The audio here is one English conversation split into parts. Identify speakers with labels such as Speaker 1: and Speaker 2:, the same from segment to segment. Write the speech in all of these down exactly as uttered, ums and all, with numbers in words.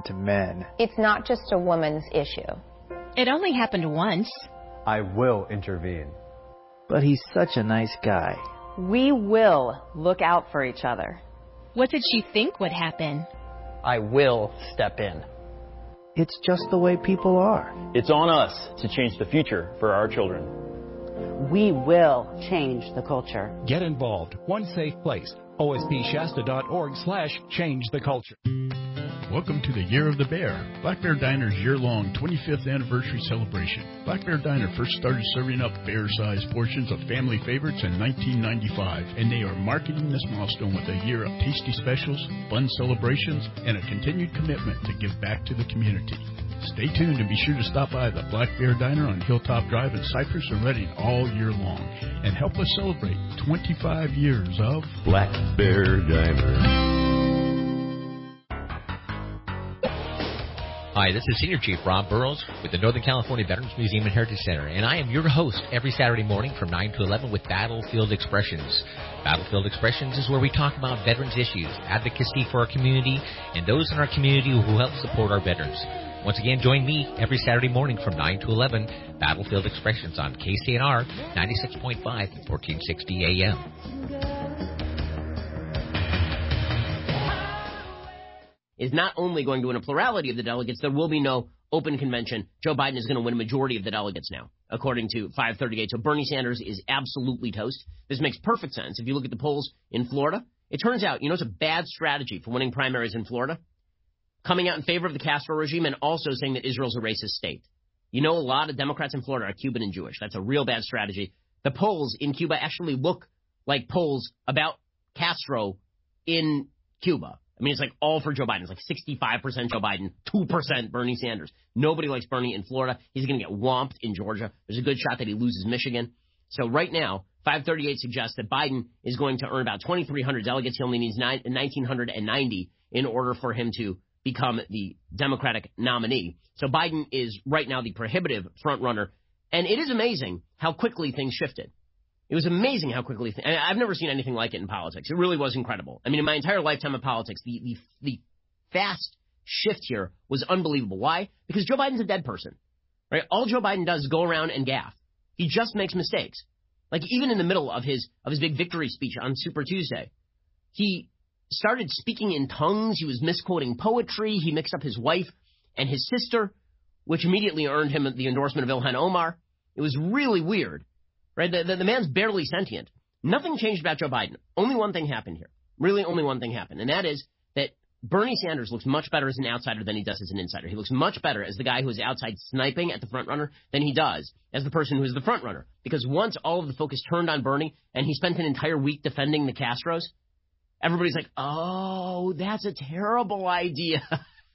Speaker 1: to men.
Speaker 2: It's not just a woman's issue.
Speaker 3: It only happened once.
Speaker 4: I will intervene.
Speaker 1: But he's such a nice guy.
Speaker 5: We will look out for each other.
Speaker 3: What did she think would happen?
Speaker 6: I will step in.
Speaker 1: It's just the way people are.
Speaker 7: It's on us to change the future for our children.
Speaker 5: We will change the culture.
Speaker 8: Get involved. One safe place. O S P Shasta dot org slash change the culture.
Speaker 9: Welcome to the Year of the Bear, Black Bear Diner's year-long twenty-fifth anniversary celebration. Black Bear Diner first started serving up bear-sized portions of family favorites in nineteen ninety-five, and they are marketing this milestone with a year of tasty specials, fun celebrations, and a continued commitment to give back to the community. Stay tuned and be sure to stop by the Black Bear Diner on Hilltop Drive in Cypress and Reading all year long, and help us celebrate twenty-five years of
Speaker 10: Black Bear Diner.
Speaker 11: Hi, this is Senior Chief Rob Burrows with the Northern California Veterans Museum and Heritage Center, and I am your host every Saturday morning from nine to eleven with Battlefield Expressions. Battlefield Expressions is where we talk about veterans issues, advocacy for our community, and those in our community who help support our veterans. Once again, join me every Saturday morning from nine to eleven, Battlefield Expressions on K C N R ninety-six point five and fourteen sixty A M.
Speaker 12: Is not only going to win a plurality of the delegates, there will be no open convention. Joe Biden is going to win a majority of the delegates now, according to five thirty-eight. So Bernie Sanders is absolutely toast. This makes perfect sense. If you look at the polls in Florida, it turns out, you know, it's a bad strategy for winning primaries in Florida, coming out in favor of the Castro regime and also saying that Israel's a racist state. You know, a lot of Democrats in Florida are Cuban and Jewish. That's a real bad strategy. The polls in Cuba actually look like polls about Castro in Cuba. I mean, it's like all for Joe Biden. It's like sixty-five percent Joe Biden, two percent Bernie Sanders. Nobody likes Bernie in Florida. He's going to get whomped in Georgia. There's a good shot that he loses Michigan. So right now, five thirty-eight suggests that Biden is going to earn about twenty-three hundred delegates. He only needs one thousand nine hundred ninety in order for him to become the Democratic nominee. So Biden is right now the prohibitive front runner. And it is amazing how quickly things shifted. It was amazing how quickly th- – I've never seen anything like it in politics. It really was incredible. I mean, in my entire lifetime of politics, the, the, the fast shift here was unbelievable. Why? Because Joe Biden's a dead person, right? All Joe Biden does is go around and gaffe. He just makes mistakes. Like even in the middle of his of his big victory speech on Super Tuesday, he started speaking in tongues. He was misquoting poetry. He mixed up his wife and his sister, which immediately earned him the endorsement of Ilhan Omar. It was really weird. Right, the, the, the man's barely sentient. Nothing changed about Joe Biden. Only one thing happened here. Really only one thing happened, and that is that Bernie Sanders looks much better as an outsider than he does as an insider. He looks much better as the guy who is outside sniping at the front runner than he does as the person who is the front runner. Because once all of the focus turned on Bernie and he spent an entire week defending the Castros, everybody's like, oh, that's a terrible idea.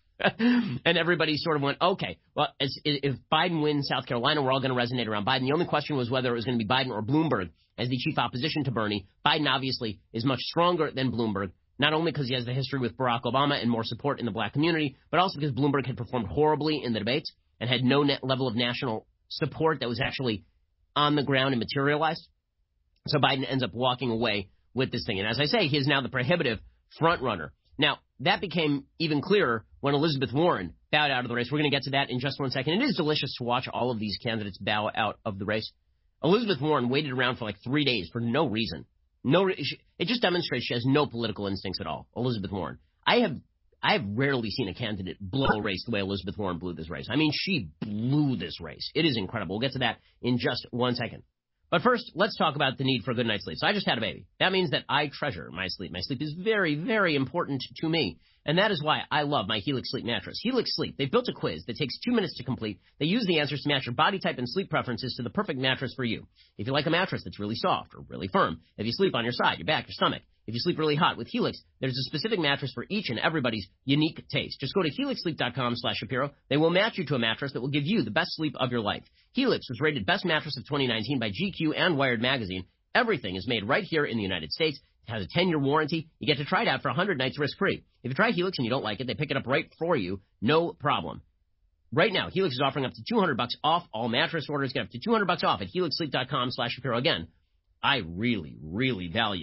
Speaker 12: And everybody sort of went, okay, well, as, if Biden wins South Carolina, we're all going to resonate around Biden. The only question was whether it was going to be Biden or Bloomberg as the chief opposition to Bernie. Biden obviously is much stronger than Bloomberg, not only because he has the history with Barack Obama and more support in the black community, but also because Bloomberg had performed horribly in the debates and had no net level of national support that was actually on the ground and materialized. So Biden ends up walking away with this thing. And as I say, he is now the prohibitive front runner. Now, that became even clearer when Elizabeth Warren bowed out of the race. We're going to get to that in just one second. It is delicious to watch all of these candidates bow out of the race. Elizabeth Warren waited around for like three days for no reason. No, re- it just demonstrates she has no political instincts at all. Elizabeth Warren. I have, I have rarely seen a candidate blow a race the way Elizabeth Warren blew this race. I mean, she blew this race. It is incredible. We'll get to that in just one second. But first, let's talk about the need for a good night's sleep. So I just had a baby. That means that I treasure my sleep. My sleep is very, very important to me. And that is why I love my Helix Sleep mattress. Helix Sleep, they've built a quiz that takes two minutes to complete. They use the answers to match your body type and sleep preferences to the perfect mattress for you. If you like a mattress that's really soft or really firm, if you sleep on your side, your back, your stomach, if you sleep really hot with Helix, there's a specific mattress for each and everybody's unique taste. Just go to helix sleep dot com slash Shapiro. They will match you to a mattress that will give you the best sleep of your life. Helix was rated Best Mattress of twenty nineteen by G Q and Wired Magazine. Everything is made right here in the United States. It has a ten-year warranty. You get to try it out for one hundred nights risk-free. If you try Helix and you don't like it, they pick it up right for you. No problem. Right now, Helix is offering up to two hundred bucks off all mattress orders. Get up to two hundred bucks off at helix sleep dot com slash Shapiro. Again, I really, really value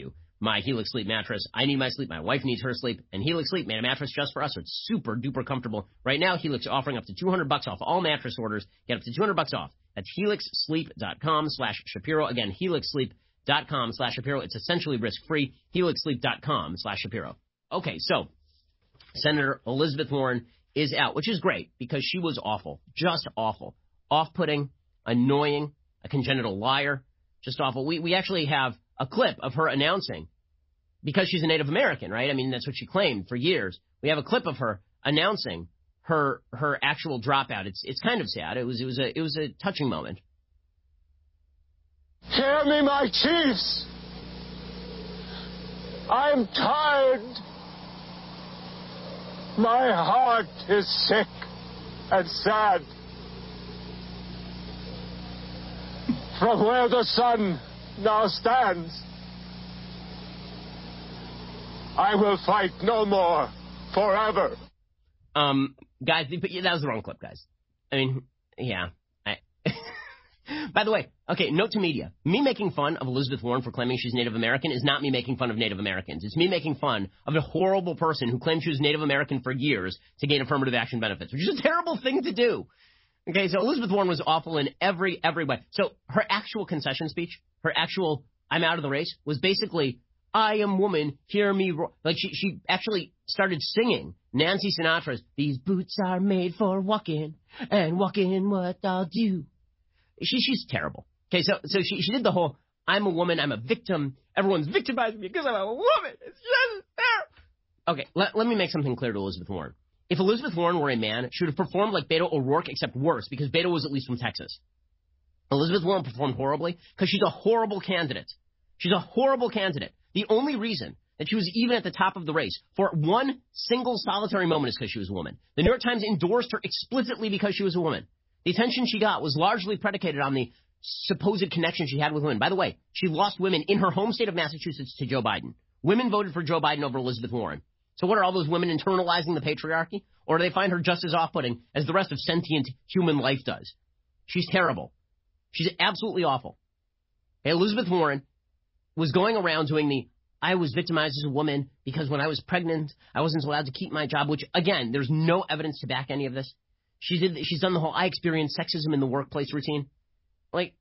Speaker 12: my Helix Sleep mattress. I need my sleep. My wife needs her sleep. And Helix Sleep made a mattress just for us, so it's super duper comfortable. Right now, Helix is offering up to two hundred bucks off all mattress orders. Get up to two hundred bucks off. That's helixsleep.com slash Shapiro. Again, helixsleep.com slash Shapiro. It's essentially risk-free. helixsleep.com slash Shapiro. Okay, so Senator Elizabeth Warren is out, which is great because she was awful, just awful, off-putting, annoying, a congenital liar, just awful. We we actually have a clip of her announcing, because she's a Native American, right? I mean, that's what she claimed for years. We have a clip of her announcing her her actual dropout. It's it's kind of sad. It was it was a it was a touching moment.
Speaker 13: Hear me, my chiefs. I'm tired. My heart is sick and sad. From where the sun now stands, I will fight no more forever.
Speaker 12: Um, guys, that was the wrong clip, guys. I mean, yeah. I By the way, okay, note to media. Me making fun of Elizabeth Warren for claiming she's Native American is not me making fun of Native Americans. It's me making fun of a horrible person who claimed she was Native American for years to gain affirmative action benefits, which is a terrible thing to do. Okay, so Elizabeth Warren was awful in every, every way. So her actual concession speech, her actual I'm out of the race, was basically, I am woman, hear me roar. Like, she, she actually started singing Nancy Sinatra's, these boots are made for walking, and walking what I'll do. She, she's terrible. Okay, so so she, she did the whole, I'm a woman, I'm a victim, everyone's victimizing me because I'm a woman. It's just there. Okay, let, let me make something clear to Elizabeth Warren. If Elizabeth Warren were a man, she would have performed like Beto O'Rourke, except worse, because Beto was at least from Texas. Elizabeth Warren performed horribly because she's a horrible candidate. She's a horrible candidate. The only reason that she was even at the top of the race for one single solitary moment is because she was a woman. The New York Times endorsed her explicitly because she was a woman. The attention she got was largely predicated on the supposed connection she had with women. By the way, she lost women in her home state of Massachusetts to Joe Biden. Women voted for Joe Biden over Elizabeth Warren. So what, are all those women internalizing the patriarchy? Or do they find her just as off-putting as the rest of sentient human life does? She's terrible. She's absolutely awful. Hey, Elizabeth Warren was going around doing the, I was victimized as a woman because when I was pregnant, I wasn't allowed to keep my job, which, again, there's no evidence to back any of this. She did, she's done the whole, I experienced sexism in the workplace routine. Like,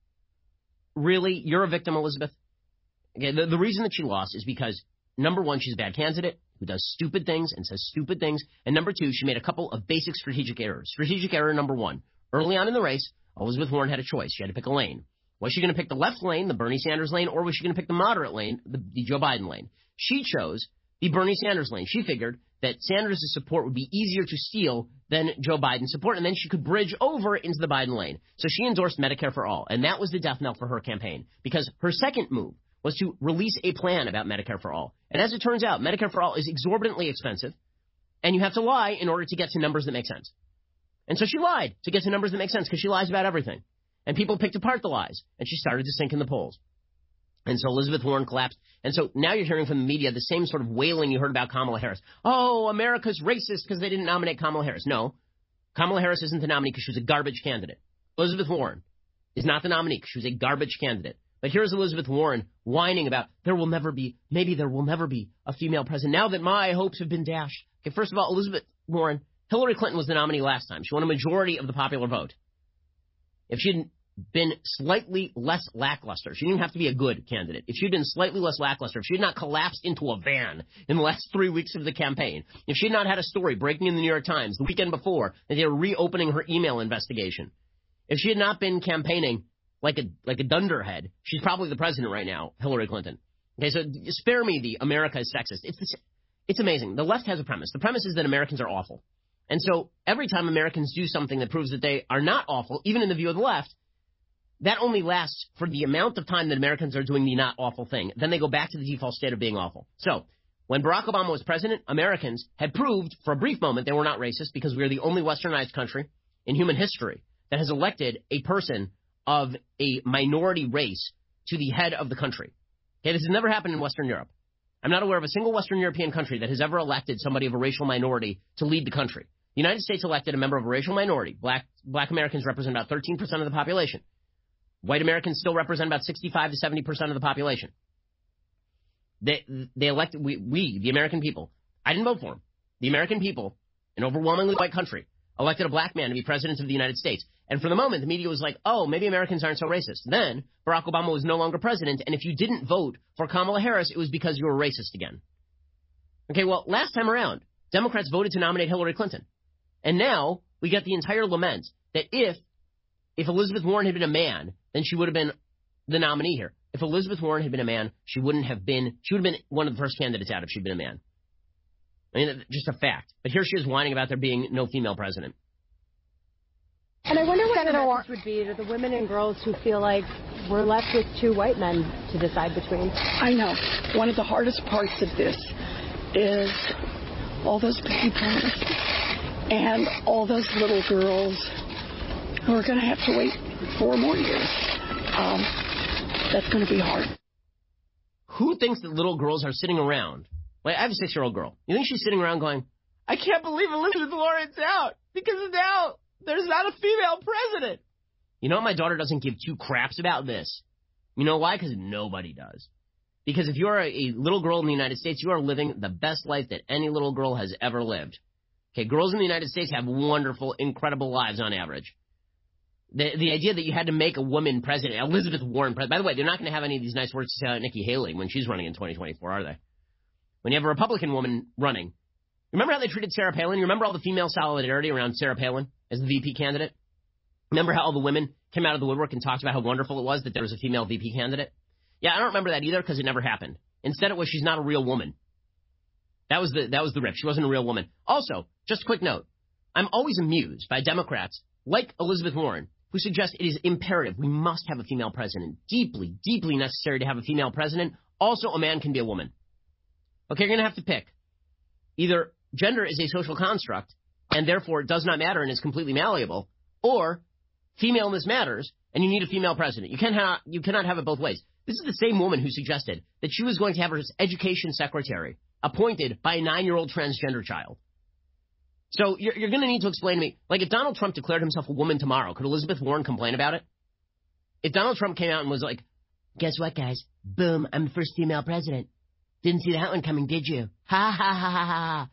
Speaker 12: really? You're a victim, Elizabeth? Okay, the, the reason that she lost is because, number one, she's a bad candidate who does stupid things and says stupid things. And number two, she made a couple of basic strategic errors. Strategic error number one. Early on in the race, Elizabeth Warren had a choice. She had to pick a lane. Was she going to pick the left lane, the Bernie Sanders lane, or was she going to pick the moderate lane, the, the Joe Biden lane? She chose the Bernie Sanders lane. She figured that Sanders' support would be easier to steal than Joe Biden's support, and then she could bridge over into the Biden lane. So she endorsed Medicare for All, and that was the death knell for her campaign, because her second move was to release a plan about Medicare for All. And as it turns out, Medicare for All is exorbitantly expensive, and you have to lie in order to get to numbers that make sense. And so she lied to get to numbers that make sense, because she lies about everything. And people picked apart the lies, and she started to sink in the polls. And so Elizabeth Warren collapsed. And so now you're hearing from the media the same sort of wailing you heard about Kamala Harris. Oh, America's racist because they didn't nominate Kamala Harris. No, Kamala Harris isn't the nominee because she was a garbage candidate. Elizabeth Warren is not the nominee because she was a garbage candidate. But here's Elizabeth Warren whining about there will never be, maybe there will never be a female president now that my hopes have been dashed. Okay, first of all, Elizabeth Warren, Hillary Clinton was the nominee last time. She won a majority of the popular vote. If she hadn't been slightly less lackluster, she didn't have to be a good candidate. If she had been slightly less lackluster, if she had not collapsed into a van in the last three weeks of the campaign, if she had not had a story breaking in the New York Times the weekend before that they were reopening her email investigation, if she had not been campaigning like a like a dunderhead, she's probably the president right now, Hillary Clinton. Okay, so spare me the America is sexist. It's it's amazing. The left has a premise. The premise is that Americans are awful. And so every time Americans do something that proves that they are not awful, even in the view of the left, that only lasts for the amount of time that Americans are doing the not awful thing. Then they go back to the default state of being awful. So when Barack Obama was president, Americans had proved for a brief moment they were not racist because we are the only westernized country in human history that has elected a person of a minority race to the head of the country. Okay, this has never happened in Western Europe. I'm not aware of a single Western European country that has ever elected somebody of a racial minority to lead the country. The United States elected a member of a racial minority. Black, black Americans represent about thirteen percent of the population. White Americans still represent about sixty-five to seventy percent of the population. They, they elected, we, we, the American people, I didn't vote for him. The American people, an overwhelmingly white country, elected a black man to be president of the United States. And for the moment, the media was like, oh, maybe Americans aren't so racist. Then Barack Obama was no longer president, and if you didn't vote for Kamala Harris, it was because you were racist again. Okay, well, last time around, Democrats voted to nominate Hillary Clinton. And now we get the entire lament that if if Elizabeth Warren had been a man, then she would have been the nominee here. If Elizabeth Warren had been a man, she wouldn't have been, she would have been one of the first candidates out if she'd been a man. I mean, just a fact. But here she is whining about there being no female president.
Speaker 14: And I wonder what Senator the message would be to the women and girls who feel like we're left with two white men to decide between.
Speaker 15: I know. One of the hardest parts of this is all those baby boomers and all those little girls who are going to have to wait four more years. Um, that's going to be hard.
Speaker 12: Who thinks that little girls are sitting around? Like, I have a six-year-old girl. You think she's sitting around going, I can't believe Elizabeth Warren's out because now there's not a female president. You know, my daughter doesn't give two craps about this. You know why? Because nobody does. Because if you're a, a little girl in the United States, you are living the best life that any little girl has ever lived. Okay, girls in the United States have wonderful, incredible lives on average. The the idea that you had to make a woman president, Elizabeth Warren president. By the way, they're not going to have any of these nice words to say about Nikki Haley when she's running in twenty twenty-four, are they? When you have a Republican woman running. Remember how they treated Sarah Palin? You remember all the female solidarity around Sarah Palin as the V P candidate? Remember how all the women came out of the woodwork and talked about how wonderful it was that there was a female V P candidate? Yeah, I don't remember that either because it never happened. Instead, it was she's not a real woman. That was the that was the rip. She wasn't a real woman. Also, just a quick note. I'm always amused by Democrats like Elizabeth Warren who suggest it is imperative. We must have a female president. Deeply, deeply necessary to have a female president. Also, a man can be a woman. Okay, you're going to have to pick. Either gender is a social construct and therefore it does not matter and is completely malleable, or femaleness matters and you need a female president. You cannot, you cannot have it both ways. This is the same woman who suggested that she was going to have her education secretary appointed by a nine-year-old transgender child. So you're, you're going to need to explain to me, like if Donald Trump declared himself a woman tomorrow, could Elizabeth Warren complain about it? If Donald Trump came out and was like, guess what, guys? Boom, I'm the first female president. Didn't see that one coming, did you? Ha, ha, ha, ha, ha.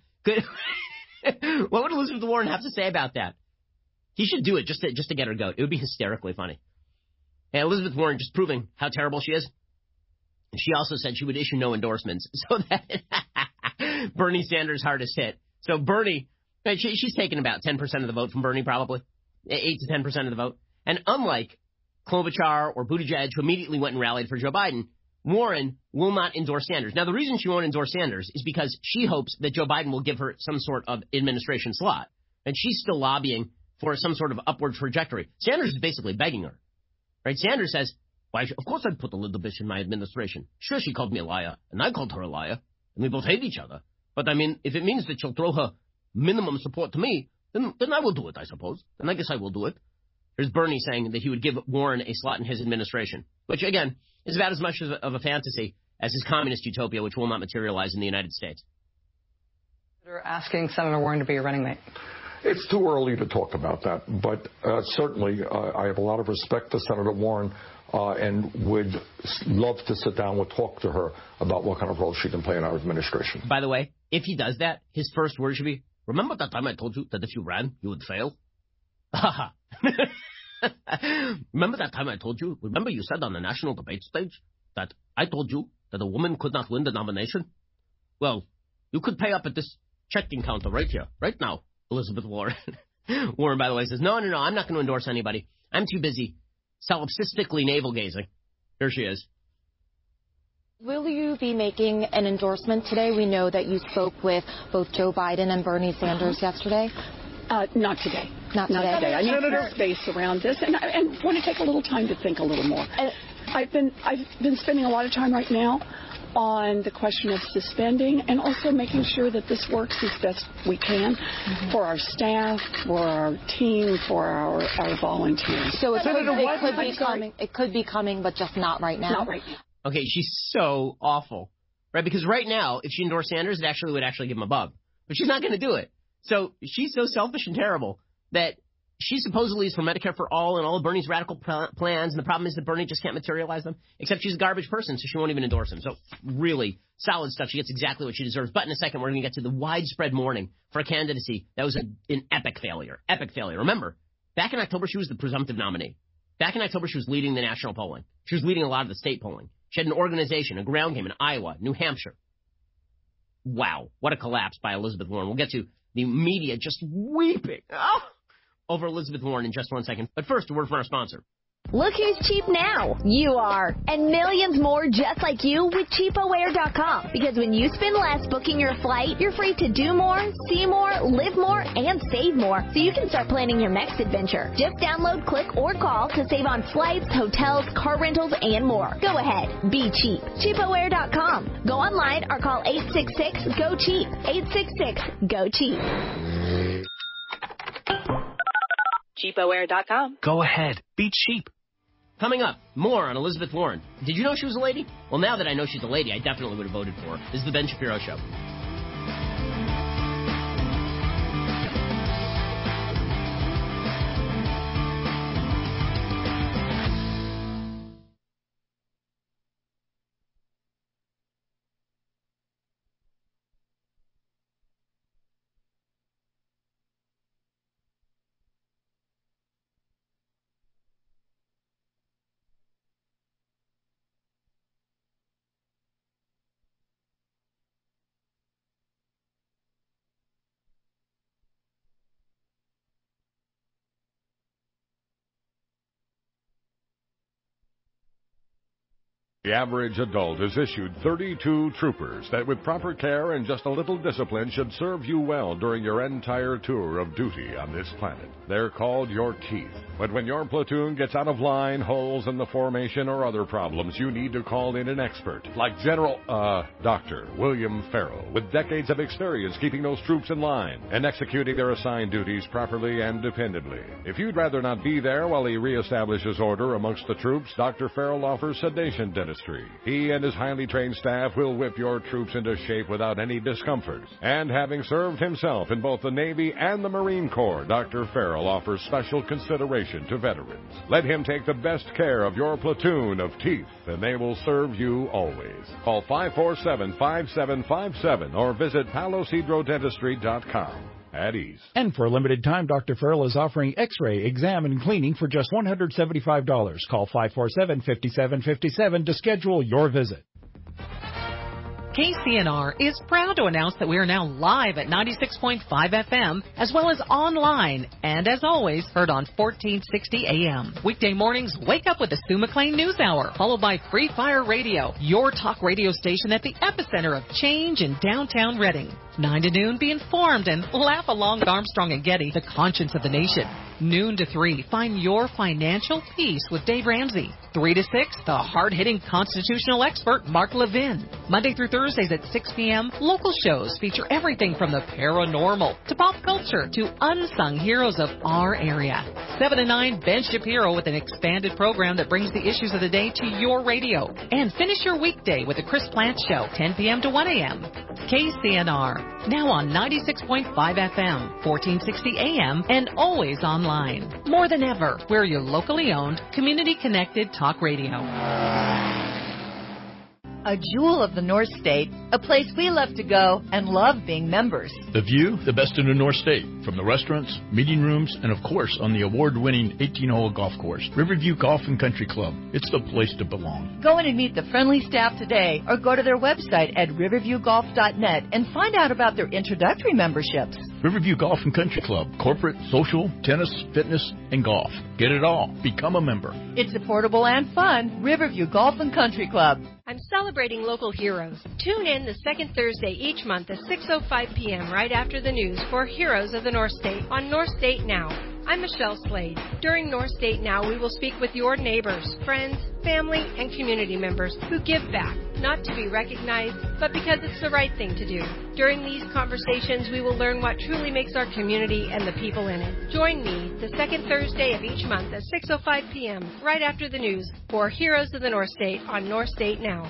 Speaker 12: Good. What would Elizabeth Warren have to say about that? He should do it just to, just to get her goat. It would be hysterically funny. And Elizabeth Warren just proving how terrible she is. And she also said she would issue no endorsements so that Bernie Sanders' hardest hit. So Bernie, she, she's taken about ten percent of the vote from Bernie probably, eight to ten percent of the vote. And unlike Klobuchar or Buttigieg, who immediately went and rallied for Joe Biden, Warren will not endorse Sanders. Now, the reason she won't endorse Sanders is because she hopes that Joe Biden will give her some sort of administration slot. And she's still lobbying for some sort of upward trajectory. Sanders is basically begging her. Right? Sanders says, why, of course I'd put a little bit in my administration. Sure, she called me a liar, and I called her a liar, and we both hate each other. But, I mean, if it means that she'll throw her minimum support to me, then, then I will do it, I suppose. Then I guess I will do it. Here's Bernie saying that he would give Warren a slot in his administration, which, again, is about as much of a, of a fantasy as his communist utopia, which will not materialize in the United States.
Speaker 16: They're asking Senator Warren to be your running mate.
Speaker 17: It's too early to talk about that, but uh, certainly uh, I have a lot of respect for Senator Warren uh, and would love to sit down and talk to her about what kind of role she can play in our administration.
Speaker 12: By the way, if he does that, his first word should be, remember that time I told you that if you ran, you would fail? Remember that time I told you? Remember you said on the national debate stage that I told you that a woman could not win the nomination? Well, you could pay up at this checking counter right here, right now, Elizabeth Warren. Warren, by the way, says, no, no, no, I'm not going to endorse anybody. I'm too busy solipsistically navel-gazing. Here she is.
Speaker 2: Will you be making an endorsement today? We know that you spoke with both Joe Biden and Bernie Sanders yesterday.
Speaker 15: Uh, not today.
Speaker 2: Not today.
Speaker 15: Not today. I need a little space around this, and I and want to take a little time to think a little more. And I've been I've been spending a lot of time right now on the question of suspending and also making sure that this works as best we can mm-hmm. for our staff, for our team, for our, our volunteers.
Speaker 2: So it could, it could be coming. It could be coming, but just not right now.
Speaker 15: Not right now.
Speaker 12: Okay, she's so awful, right? Because right now, if she endorsed Sanders, it actually would actually give him a bump, but she's not going to do it. So she's so selfish and terrible that She supposedly is for Medicare for all and all of Bernie's radical pl- plans, and the problem is that Bernie just can't materialize them, except she's a garbage person, so she won't even endorse him. So really solid stuff. She gets exactly what she deserves. But in a second, we're going to get to the widespread mourning for a candidacy that was a, an epic failure. Epic failure. Remember, back in October, she was the presumptive nominee. Back in October, she was leading the national polling. She was leading a lot of the state polling. She had an organization, a ground game in Iowa, New Hampshire. Wow, what a collapse by Elizabeth Warren. We'll get to the media just weeping oh, over Elizabeth Warren in just one second. But first, a word from our sponsor.
Speaker 18: Look who's cheap now. You are. And millions more just like you with cheapaware dot com. Because when you spend less booking your flight, you're free to do more, see more, live more, and save more. So you can start planning your next adventure. Just download, click, or call to save on flights, hotels, car rentals, and more. Go ahead. Be cheap. cheapaware dot com. Go online or call eight six six, G O, CHEAP. eight six six, G O, CHEAP.
Speaker 19: cheapaware dot com.
Speaker 20: Go ahead. Be cheap.
Speaker 12: Coming up, more on Elizabeth Warren. Did you know she was a lady? Well, now that I know she's a lady, I definitely would have voted for her. This is the Ben Shapiro Show.
Speaker 21: The average adult is issued thirty-two troopers that with proper care and just a little discipline should serve you well during your entire tour of duty on this planet. They're called your teeth. But when your platoon gets out of line, holes in the formation, or other problems, you need to call in an expert, like General, uh, Doctor William Farrell, with decades of experience keeping those troops in line and executing their assigned duties properly and dependably. If you'd rather not be there while he reestablishes order amongst the troops, Doctor Farrell offers sedation dentistry. He and his highly trained staff will whip your troops into shape without any discomfort. And having served himself in both the Navy and the Marine Corps, Doctor Farrell offers special consideration to veterans. Let him take the best care of your platoon of teeth, and they will serve you always. Call five four seven, five seven five seven or visit palos hydro dentistry dot com. At ease.
Speaker 22: And for a limited time, Doctor Farrell is offering X-ray, exam, and cleaning for just one hundred seventy-five dollars. Call five four seven, five seven five seven to schedule your visit.
Speaker 23: K C N R is proud to announce that we are now live at ninety-six point five F M, as well as online, and as always, heard on fourteen sixty A M. Weekday mornings, wake up with the Sue McLean News Hour, followed by Free Fire Radio, your talk radio station at the epicenter of change in downtown Reading. nine to noon, be informed and laugh along with Armstrong and Getty, the conscience of the nation. Noon to three, find your financial peace with Dave Ramsey. three to six, the hard-hitting constitutional expert, Mark Levin. Monday through Thursdays at six p.m., local shows feature everything from the paranormal to pop culture to unsung heroes of our area. seven to nine, Ben Shapiro with an expanded program that brings the issues of the day to your radio. And finish your weekday with the Chris Plant Show, ten p.m. to one a.m. K C N R, now on ninety-six point five F M, fourteen sixty A M, and always online. More than ever, we're your locally owned, community-connected talk radio.
Speaker 24: A jewel of the North State, a place we love to go and love being members.
Speaker 9: The view, the best in the North State, from the restaurants, meeting rooms, and of course on the award-winning eighteen-hole golf course, Riverview Golf and Country Club. It's the place to belong.
Speaker 24: Go in and meet the friendly staff today or go to their website at riverview golf dot net and find out about their introductory memberships.
Speaker 9: Riverview Golf and Country Club, corporate, social, tennis, fitness, and golf. Get it all. Become a member.
Speaker 24: It's affordable and fun. Riverview Golf and Country Club.
Speaker 25: I'm celebrating local heroes. Tune in the second Thursday each month at six oh five p.m. right after the news for Heroes of the North State on North State Now. I'm Michelle Slade. During North State Now, we will speak with your neighbors, friends, family, and community members who give back, not to be recognized, but because it's the right thing to do. During these conversations, we will learn what truly makes our community and the people in it. Join me the second Thursday of each month at six oh five p.m. right after the news for Heroes of the North State on North State Now.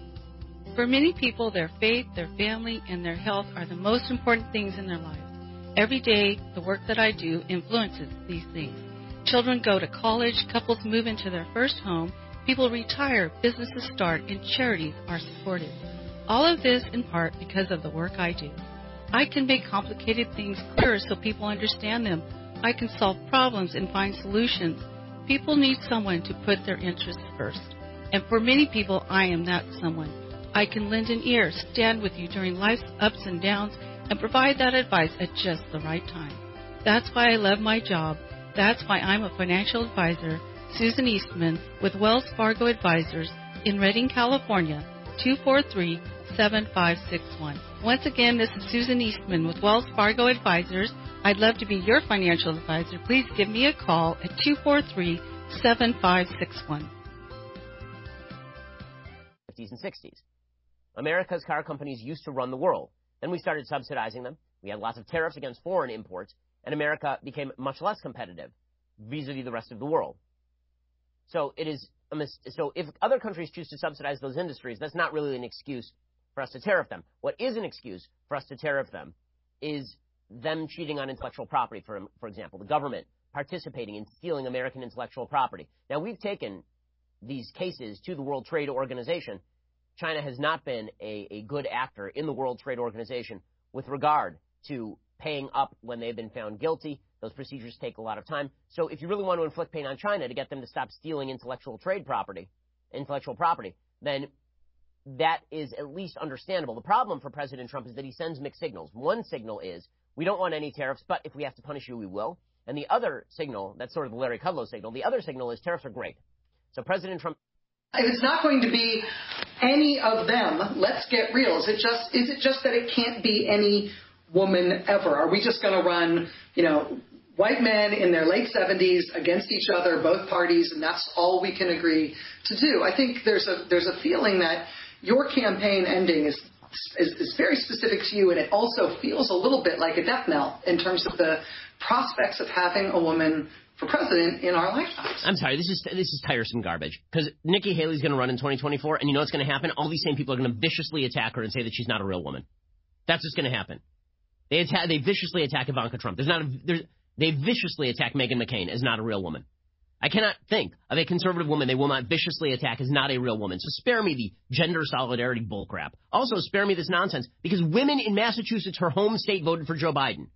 Speaker 26: For many people, their faith, their family, and their health are the most important things in their lives.
Speaker 1: Every day, the work that I do influences these things. Children go to college, couples move into their first home, people retire, businesses start, and charities are supported. All of this in part because of the work I do. I can make complicated things clearer so people understand them. I can solve problems and find solutions. People need someone to put their interests first. And for many people, I am that someone. I can lend an ear, stand with you during life's ups and downs, and provide that advice at just the right time. That's why I love my job. That's why I'm a financial advisor, Susan Eastman, with Wells Fargo Advisors in Redding, California, two four three, seven five six one. Once again, this is Susan Eastman with Wells Fargo Advisors. I'd love to be your financial advisor. Please give me a call at two four three, seven five six one.
Speaker 12: fifties and sixties. America's car companies used to run the world. Then we started subsidizing them. We had lots of tariffs against foreign imports, and America became much less competitive vis-a-vis the rest of the world. So it is a mis- so if other countries choose to subsidize those industries, that's not really an excuse for us to tariff them. What is an excuse for us to tariff them is them cheating on intellectual property, for, for example, the government participating in stealing American intellectual property. Now, we've taken these cases to the World Trade Organization. China has not been a, a good actor in the World Trade Organization with regard to paying up when they've been found guilty. Those procedures take a lot of time. So if you really want to inflict pain on China to get them to stop stealing intellectual trade property, intellectual property, then that is at least understandable. The problem for President Trump is that he sends mixed signals. One signal is, we don't want any tariffs, but if we have to punish you, we will. And the other signal, that's sort of the Larry Kudlow signal, the other signal is tariffs are great. So President Trump...
Speaker 3: If it's not going to be any of them, let's get real. Is it just, is it just that it can't be any woman ever? Are we just going to run, you know, white men in their late seventies against each other, both parties, and that's all we can agree to do? I think there's a there's a feeling that your campaign ending is, is is very specific to you, and it also feels a little bit like a death knell in terms of the prospects of having a woman for president in our lifetimes.
Speaker 12: I'm sorry, this is this is tiresome garbage. Because Nikki Haley's going to run in twenty twenty-four, and you know what's going to happen? All these same people are going to viciously attack her and say that she's not a real woman. That's what's going to happen. They attack, they viciously attack Ivanka Trump. There's not a, there's, they viciously attack Meghan McCain as not a real woman. I cannot think of a conservative woman they will not viciously attack as not a real woman. So spare me the gender solidarity bullcrap. Also, spare me this nonsense, because women in Massachusetts, her home state, voted for Joe Biden.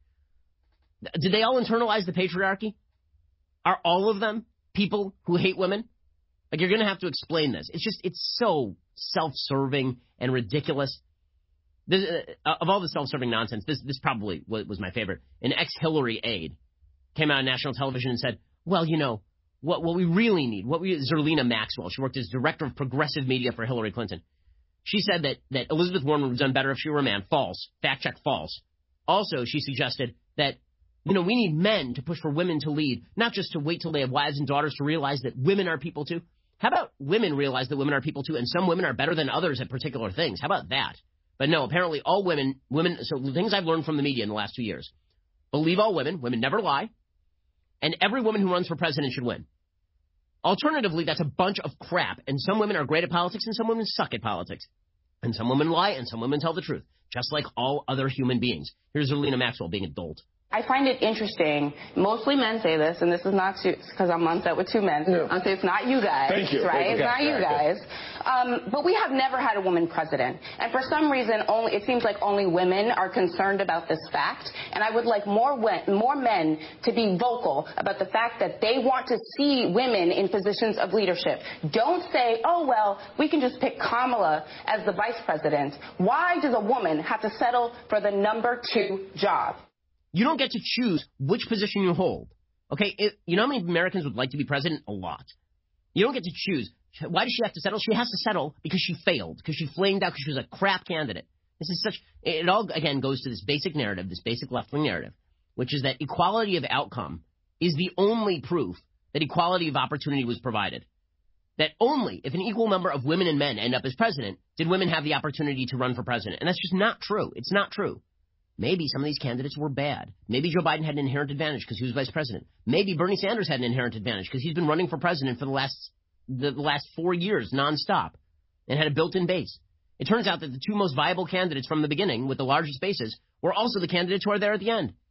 Speaker 12: Did they all internalize the patriarchy? Are all of them people who hate women? Like, you're going to have to explain this. It's just, it's so self-serving and ridiculous. This, uh, of all the self-serving nonsense, this this probably was my favorite. An ex-Hillary aide came out on national television and said, well, you know, what what we really need, what we, Zerlina Maxwell, she worked as director of progressive media for Hillary Clinton. She said that, that Elizabeth Warren would have done better if she were a man. False. Fact check, false. Also, she suggested that, you know, we need men to push for women to lead, not just to wait till they have wives and daughters to realize that women are people too. How about women realize that women are people too, and some women are better than others at particular things? How about that? But no, apparently all women, women, so the things I've learned from the media in the last two years, believe all women, women never lie, and every woman who runs for president should win. Alternatively, that's a bunch of crap, and some women are great at politics and some women suck at politics. And some women lie and some women tell the truth, just like all other human beings. Here's Zerlina Maxwell being a dolt.
Speaker 4: I find it interesting. Mostly men say this, and this is not because I'm on set with two men. No. I'm saying it's not you guys,
Speaker 3: Thank you.
Speaker 4: right?
Speaker 3: Thank
Speaker 4: It's
Speaker 3: you.
Speaker 4: not you guys. Um, but we have never had a woman president, and for some reason, only it seems like only women are concerned about this fact. And I would like more more men to be vocal about the fact that they want to see women in positions of leadership. Don't say, oh well, we can just pick Kamala as the vice president. Why does a woman have to settle for the number two job?
Speaker 12: You don't get to choose which position you hold. Okay, it, you know how many Americans would like to be president? A lot. You don't get to choose. Why does she have to settle? She has to settle because she failed, because she flamed out, because she was a crap candidate. This is such, it all, again, goes to this basic narrative, this basic left-wing narrative, which is that equality of outcome is the only proof that equality of opportunity was provided. That only if an equal number of women and men end up as president did women have the opportunity to run for president. And that's just not true. It's not true. Maybe some of these candidates were bad. Maybe Joe Biden had an inherent advantage because he was vice president. Maybe Bernie Sanders had an inherent advantage because he's been running for president for the last the last four years nonstop and had a built-in base. It turns out that the two most viable candidates from the beginning with the largest bases were also the candidates who are there at the end.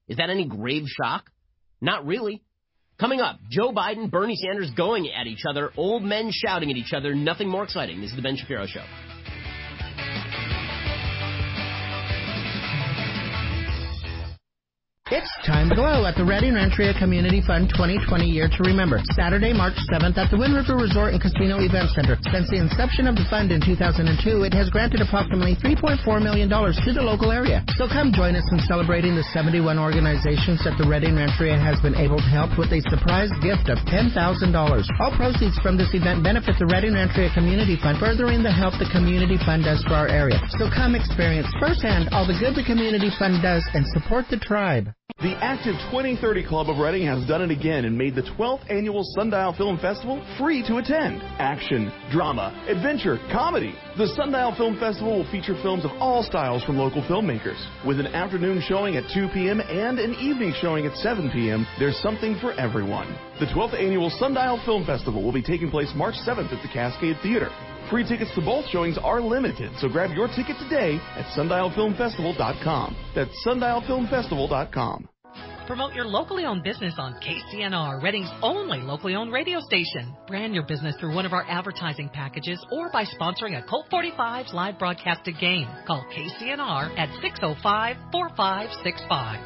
Speaker 12: Is that any grave shock? Not really. Coming up, Joe Biden, Bernie Sanders going at each other, old men shouting at each other, nothing more exciting. This is the Ben Shapiro Show.
Speaker 5: It's time to glow at the Redding Rancheria Community Fund twenty twenty Year to Remember, Saturday, March seventh at the Wind River Resort and Casino Event Center. Since the inception of the fund in two thousand two, it has granted approximately three point four million dollars to the local area. So come join us in celebrating the seventy-one organizations that the Redding Rancheria has been able to help with a surprise gift of ten thousand dollars. All proceeds from this event benefit the Redding Rancheria Community Fund, furthering the help the Community Fund does for our area. So come experience firsthand all the good the Community Fund does and support the tribe.
Speaker 6: The Active twenty thirty Club of Redding has done it again and made the twelfth annual Sundial Film Festival free to attend. Action, drama, adventure, comedy. The Sundial Film Festival will feature films of all styles from local filmmakers. With an afternoon showing at two p.m. and an evening showing at seven p.m., there's something for everyone. The twelfth annual Sundial Film Festival will be taking place March seventh at the Cascade Theater. Free tickets to both showings are limited, so grab your ticket today at sundial film festival dot com. That's sundial film festival dot com.
Speaker 23: Promote your locally owned business on K C N R, Redding's only locally owned radio station. Brand your business through one of our advertising packages or by sponsoring a Colt forty-five's live broadcasted game. Call K C N R at six oh five, four five six five.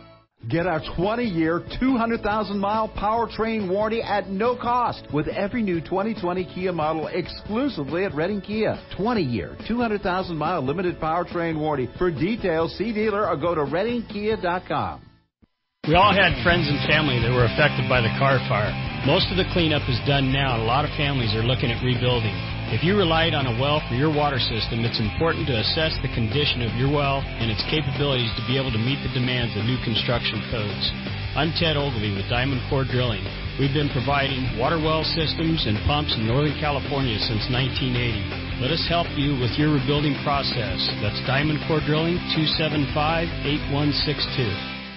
Speaker 7: Get our twenty-year, two hundred thousand mile powertrain warranty at no cost with every new twenty twenty Kia model exclusively at Redding Kia. twenty-year, two hundred thousand mile limited powertrain warranty. For details, see dealer or go to redding kia dot com.
Speaker 8: We all had friends and family that were affected by the Carr fire. Most of the cleanup is done now, and a lot of families are looking at rebuilding. If you relied on a well for your water system, it's important to assess the condition of your well and its capabilities to be able to meet the demands of new construction codes. I'm Ted Ogilvie with Diamond Core Drilling. We've been providing water well systems and pumps in Northern California since nineteen eighty. Let us help you with your rebuilding process. That's Diamond Core Drilling, two seven five, eight one six two.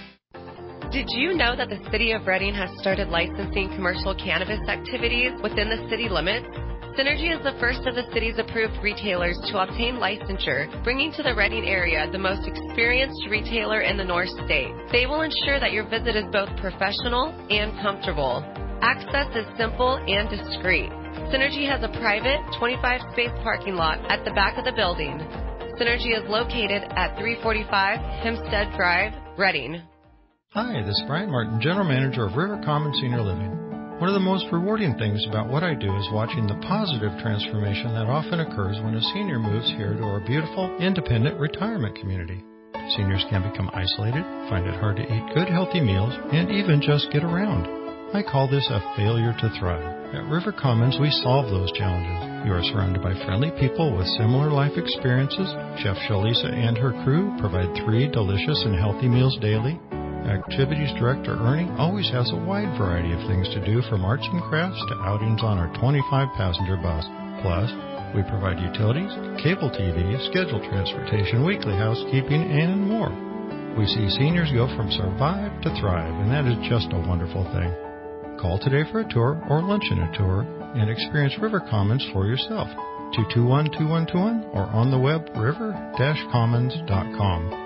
Speaker 20: Did you know that the City of Redding has started licensing commercial cannabis activities within the city limits? Synergy is the first of the city's approved retailers to obtain licensure, bringing to the Redding area the most experienced retailer in the North State. They will ensure that your visit is both professional and comfortable. Access is simple and discreet. Synergy has a private twenty-five space parking lot at the back of the building. Synergy is located at three forty-five Hempstead Drive, Redding.
Speaker 26: Hi, this is Brian Martin, General Manager of River Commons Senior Living. One of the most rewarding things about what I do is watching the positive transformation that often occurs when a senior moves here to our beautiful, independent retirement community. Seniors can become isolated, find it hard to eat good, healthy meals, and even just get around. I call this a failure to thrive. At River Commons, we solve those challenges. You are surrounded by friendly people with similar life experiences. Chef Shalisa and her crew provide three delicious and healthy meals daily. Activities Director Ernie always has a wide variety of things to do, from arts and crafts to outings on our twenty-five passenger bus. Plus, we provide utilities, cable T V, scheduled transportation, weekly housekeeping, and more. We see seniors go from survive to thrive, and that is just a wonderful thing. Call today for a tour or lunch and a tour and experience River Commons for yourself. two two one, two one two one or on the web river dash commons dot com.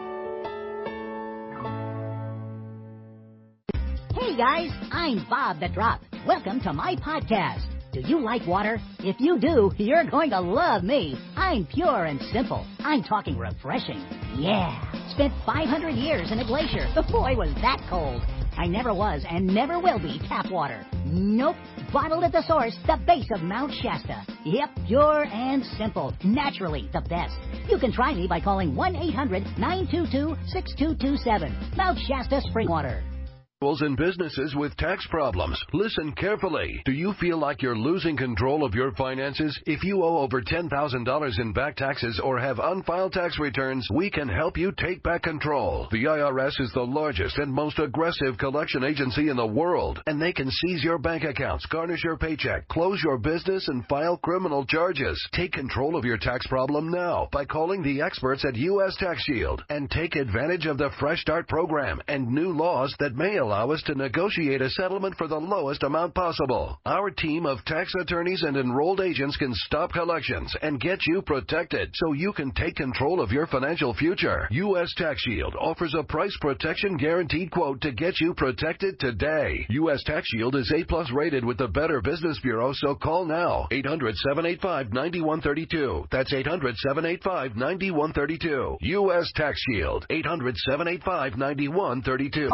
Speaker 27: Hey guys, I'm Bob the Drop. Welcome to my podcast. Do you like water? If you do, you're going to love me. I'm pure and simple. I'm talking refreshing. Yeah. Spent five hundred years in a glacier. Boy, was that cold. I never was and never will be tap water. Nope. Bottled at the source, the base of Mount Shasta. Yep, pure and simple. Naturally the best. You can try me by calling one eight hundred, nine two two, six two two seven. Mount Shasta Spring Water.
Speaker 28: And businesses with tax problems. Listen carefully. Do you feel like you're losing control of your finances? If you owe over ten thousand dollars in back taxes or have unfiled tax returns, we can help you take back control. The I R S is the largest and most aggressive collection agency in the world, and they can seize your bank accounts, garnish your paycheck, close your business, and file criminal charges. Take control of your tax problem now by calling the experts at U S Tax Shield and take advantage of the Fresh Start program and new laws that may allow us to negotiate a settlement for the lowest amount possible. Our team of tax attorneys and enrolled agents can stop collections and get you protected so you can take control of your financial future. U S Tax Shield offers a price protection guaranteed quote to get you protected today. U S Tax Shield is A plus rated with the Better Business Bureau, so call now. eight hundred, seven eight five, nine one three two. That's eight hundred, seven eight five, nine one three two. U S Tax Shield. eight hundred, seven eight five, nine one three two.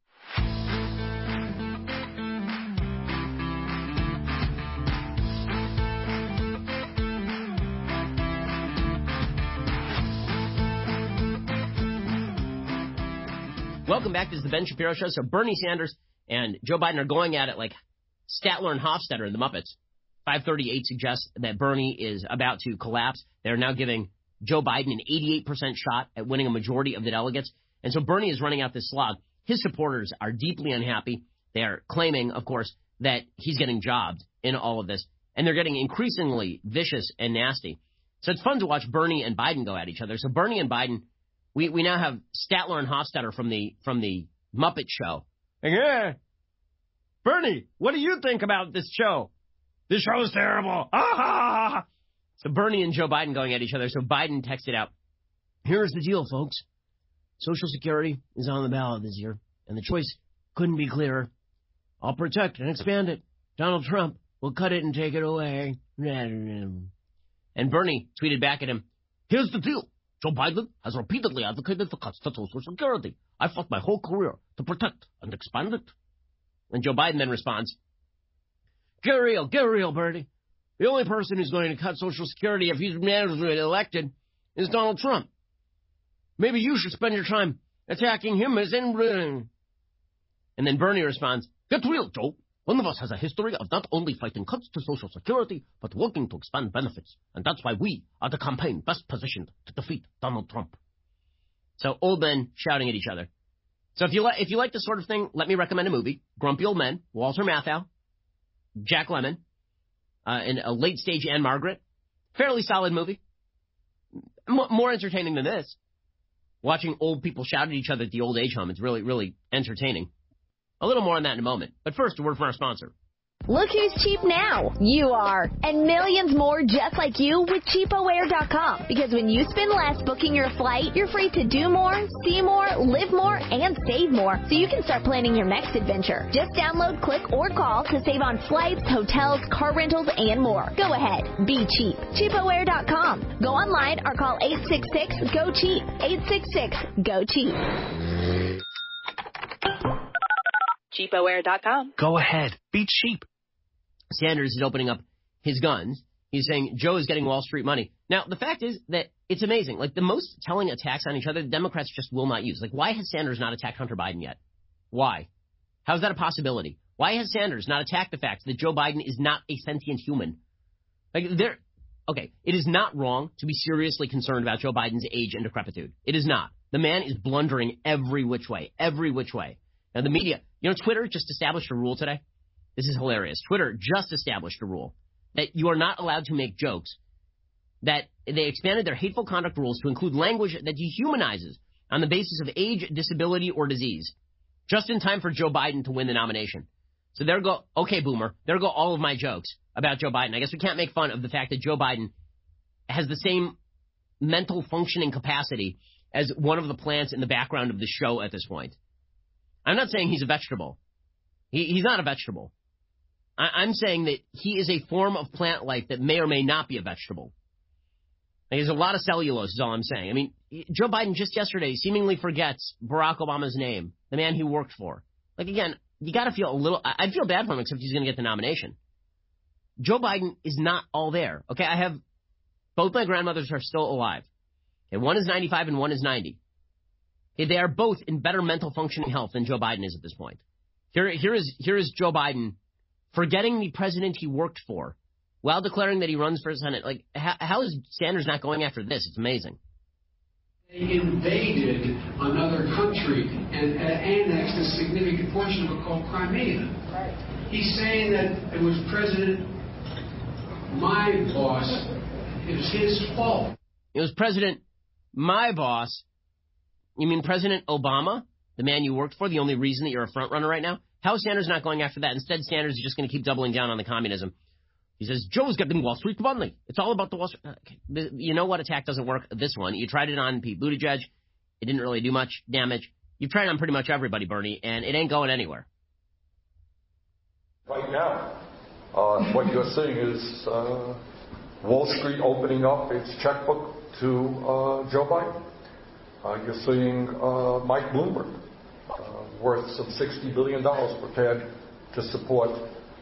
Speaker 12: Welcome back. This is the Ben Shapiro Show. So Bernie Sanders and Joe Biden are going at it like Statler and Hofstadter in The Muppets. five thirty-eight suggests that Bernie is about to collapse. They're now giving Joe Biden an eighty-eight percent shot at winning a majority of the delegates. And so Bernie is running out this slog. His supporters are deeply unhappy. They are claiming, of course, that he's getting jobbed in all of this. And they're getting increasingly vicious and nasty. So it's fun to watch Bernie and Biden go at each other. So Bernie and Biden, we, we now have Statler and Hofstadter from the from the Muppet Show. Yeah, Bernie, what do you think about this show? This show is terrible. Ah! So Bernie and Joe Biden going at each other. So Biden texted out, here's the deal, folks. Social Security is on the ballot this year, and the choice couldn't be clearer. I'll protect and expand it. Donald Trump will cut it and take it away. And Bernie tweeted back at him, here's the deal. Joe Biden has repeatedly advocated for cuts to Social Security. I fought my whole career to protect and expand it. And Joe Biden then responds, get real, get real, Bernie. The only person who's going to cut Social Security if he's managed elected is Donald Trump. Maybe you should spend your time attacking him as in... And then Bernie responds, get real, Joe. One of us has a history of not only fighting cuts to Social Security, but working to expand benefits. And that's why we are the campaign best positioned to defeat Donald Trump. So old men shouting at each other. So if you, li- if you like this sort of thing, let me recommend a movie. Grumpy Old Men, Walter Matthau, Jack Lemmon, uh, and a late-stage Anne Margaret. Fairly solid movie. M- more entertaining than this. Watching old people shout at each other at the old age home is really, really entertaining. A little more on that in a moment. But first, a word from our sponsor.
Speaker 18: Look who's cheap now. You are. And millions more just like you with cheap aware dot com. Because when you spend less booking your flight, you're free to do more, see more, live more, and save more. So you can start planning your next adventure. Just download, click, or call to save on flights, hotels, car rentals, and more. Go ahead. Be cheap. cheap aware dot com. Go online or call eight six six, G O, CHEAP. eight six six, G O, CHEAP.
Speaker 19: cheap aware dot com.
Speaker 12: Go ahead. Be cheap. Sanders is opening up his guns. He's saying Joe is getting Wall Street money. Now, the fact is that it's amazing. Like, the most telling attacks on each other, the Democrats just will not use. Like, why has Sanders not attacked Hunter Biden yet? Why? How is that a possibility? Why has Sanders not attacked the fact that Joe Biden is not a sentient human? Like, there, okay, it is not wrong to be seriously concerned about Joe Biden's age and decrepitude. It is not. The man is blundering every which way, every which way. Now, the media, you know, Twitter just established a rule today. This is hilarious. Twitter just established a rule that you are not allowed to make jokes, that they expanded their hateful conduct rules to include language that dehumanizes on the basis of age, disability, or disease, just in time for Joe Biden to win the nomination. So there go, okay, boomer, there go all of my jokes about Joe Biden. I guess we can't make fun of the fact that Joe Biden has the same mental functioning capacity as one of the plants in the background of the show at this point. I'm not saying he's a vegetable. He, he's not a vegetable. I, I'm saying that he is a form of plant life that may or may not be a vegetable. There's a lot of cellulose is all I'm saying. I mean, Joe Biden just yesterday seemingly forgets Barack Obama's name, the man he worked for. Like, again, you got to feel a little, I'd feel bad for him except he's going to get the nomination. Joe Biden is not all there. Okay, I have, both my grandmothers are still alive. Okay, one is ninety-five and one is ninety. Okay, they are both in better mental functioning health than Joe Biden is at this point. Here, here is, here is Joe Biden forgetting the president he worked for while declaring that he runs for Senate. Like, how, how is Sanders not going after this? It's amazing.
Speaker 2: They invaded another country and uh, annexed a significant portion of it called Crimea. Right. He's saying that it was President, my boss, it was his fault.
Speaker 12: It was President, my boss. You mean President Obama? the man you worked for, the only reason that you're a front runner right now? How is Sanders not going after that? Instead, Sanders is just going to keep doubling down on the communism. He says, Joe's getting Wall Street money. It's all about the Wall Street. Okay. You know what attack doesn't work? This one. You tried it on Pete Buttigieg. It didn't really do much damage. You've tried it on pretty much everybody, Bernie, and it ain't going anywhere.
Speaker 10: Right now, uh, what you're seeing is uh, Wall Street opening up its checkbook to uh, Joe Biden. Uh, you're seeing uh, Mike Bloomberg, uh, worth some sixty billion dollars, prepared to support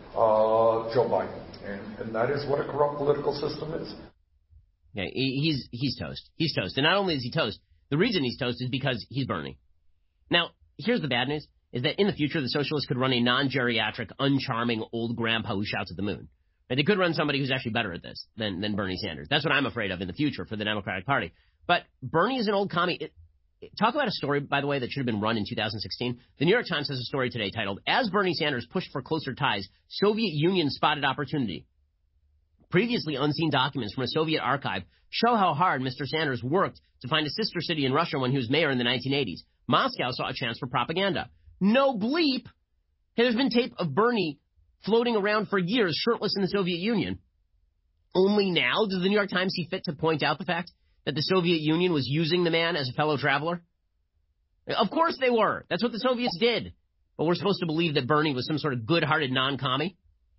Speaker 10: uh, Joe Biden. And, and that is what a corrupt political system is.
Speaker 12: Yeah, he's, he's toast. He's toast. And not only is he toast, the reason he's toast is because he's Bernie. Now, here's the bad news, is that in the future, the socialists could run a non-geriatric, uncharming old grandpa who shouts at the moon. Right? They could run somebody who's actually better at this than, than Bernie Sanders. That's what I'm afraid of in the future for the Democratic Party. But Bernie is an old commie. It, it, talk about a story, by the way, that should have been run in two thousand sixteen. The New York Times has a story today titled, As Bernie Sanders Pushed for Closer Ties, Soviet Union Spotted Opportunity. Previously unseen documents from a Soviet archive show how hard Mister Sanders worked to find a sister city in Russia when he was mayor in the nineteen eighties. Moscow saw a chance for propaganda. No bleep! Hey, there's been tape of Bernie floating around for years shirtless in the Soviet Union. Only now does the New York Times see fit to point out the fact that the Soviet Union was using the man as a fellow traveler? Of course they were. That's what the Soviets did. But we're supposed to believe that Bernie was some sort of good-hearted non-commie?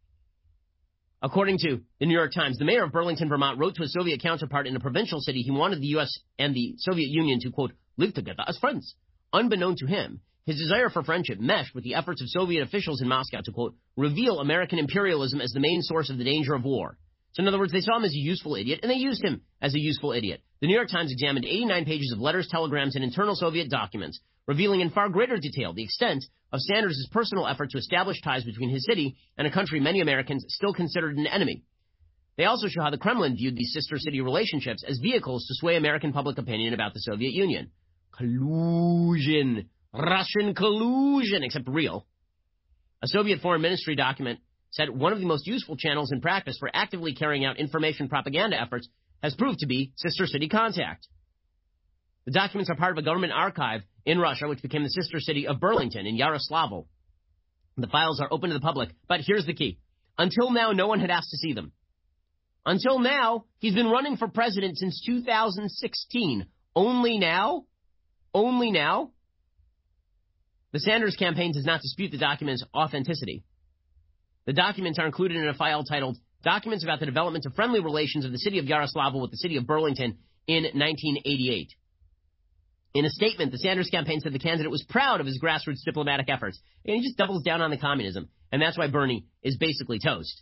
Speaker 12: According to the New York Times, the mayor of Burlington, Vermont, wrote to his Soviet counterpart in a provincial city he wanted the U S and the Soviet Union to, quote, live together as friends. Unbeknown to him, his desire for friendship meshed with the efforts of Soviet officials in Moscow to, quote, reveal American imperialism as the main source of the danger of war. So in other words, they saw him as a useful idiot, and they used him as a useful idiot. The New York Times examined eighty-nine pages of letters, telegrams, and internal Soviet documents, revealing in far greater detail the extent of Sanders' personal effort to establish ties between his city and a country many Americans still considered an enemy. They also show how the Kremlin viewed these sister city relationships as vehicles to sway American public opinion about the Soviet Union. Collusion. Russian collusion, except real. A Soviet foreign ministry document said one of the most useful channels in practice for actively carrying out information propaganda efforts has proved to be sister city contact. The documents are part of a government archive in Russia, which became the sister city of Burlington in Yaroslavl. The files are open to the public, but here's the key. Until now, no one had asked to see them. Until now, he's been running for president since two thousand sixteen. Only now? Only now? The Sanders campaign does not dispute the document's authenticity. The documents are included in a file titled Documents about the Development of Friendly Relations of the City of Yaroslavl with the City of Burlington in nineteen eighty-eight. In a statement, the Sanders campaign said the candidate was proud of his grassroots diplomatic efforts. And he just doubles down on the communism. And that's why Bernie is basically toast.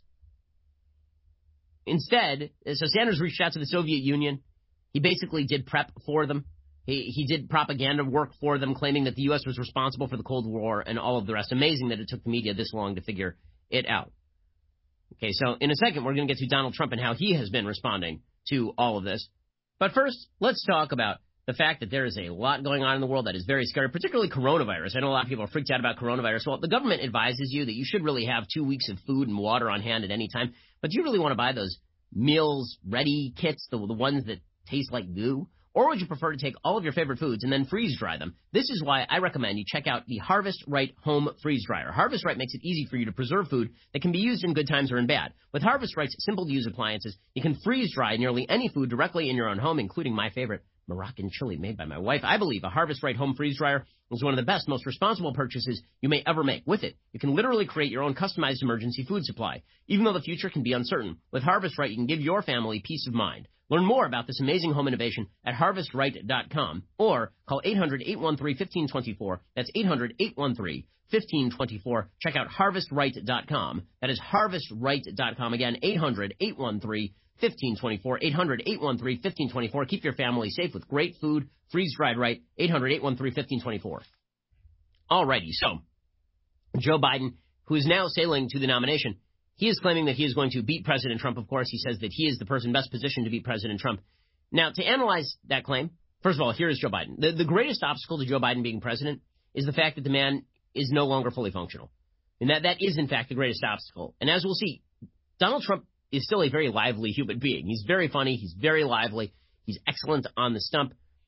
Speaker 12: Instead, so Sanders reached out to the Soviet Union. He basically did prep for them. He, he did propaganda work for them, claiming that the U S was responsible for the Cold War and all of the rest. Amazing that it took the media this long to figure it out. Okay, so in a second, we're going to get to Donald Trump and how he has been responding to all of this. But first, let's talk about the fact that there is a lot going on in the world that is very scary, particularly coronavirus. I know a lot of people are freaked out about coronavirus. Well, the government advises you that you should really have two weeks of food and water on hand at any time. But do you really want to buy those meals ready kits, the, the ones that taste like goo? Or would you prefer to take all of your favorite foods and then freeze dry them? This is why I recommend you check out the Harvest Right Home Freeze Dryer. Harvest Right makes it easy for you to preserve food that can be used in good times or in bad. With Harvest Right's simple-to-use appliances, you can freeze dry nearly any food directly in your own home, including my favorite Moroccan chili made by my wife. I believe a Harvest Right Home Freeze Dryer is one of the best, most responsible purchases you may ever make. With it, you can literally create your own customized emergency food supply. Even though the future can be uncertain, with Harvest Right, you can give your family peace of mind. Learn more about this amazing home innovation at harvest right dot com or call eight hundred, eight one three, one five two four. That's eight hundred, eight one three, one five two four. Check out harvest right dot com. That is harvest right dot com. Again, eight hundred, eight one three, one five two four. eight hundred, eight one three, one five two four. Keep your family safe with great food, freeze-dried right. eight hundred, eight one three, one five two four. Alrighty, so Joe Biden, who is now sailing to the nomination, he is claiming that he is going to beat President Trump. Of course, he says that he is the person best positioned to beat President Trump. Now, to analyze that claim, first of all, here is Joe Biden. The, the greatest obstacle to Joe Biden being president is the fact that the man is no longer fully functional. And that, that is, in fact, the greatest obstacle. And as we'll see, Donald Trump is still a very lively human being. He's very funny. He's very lively. He's excellent on the stump.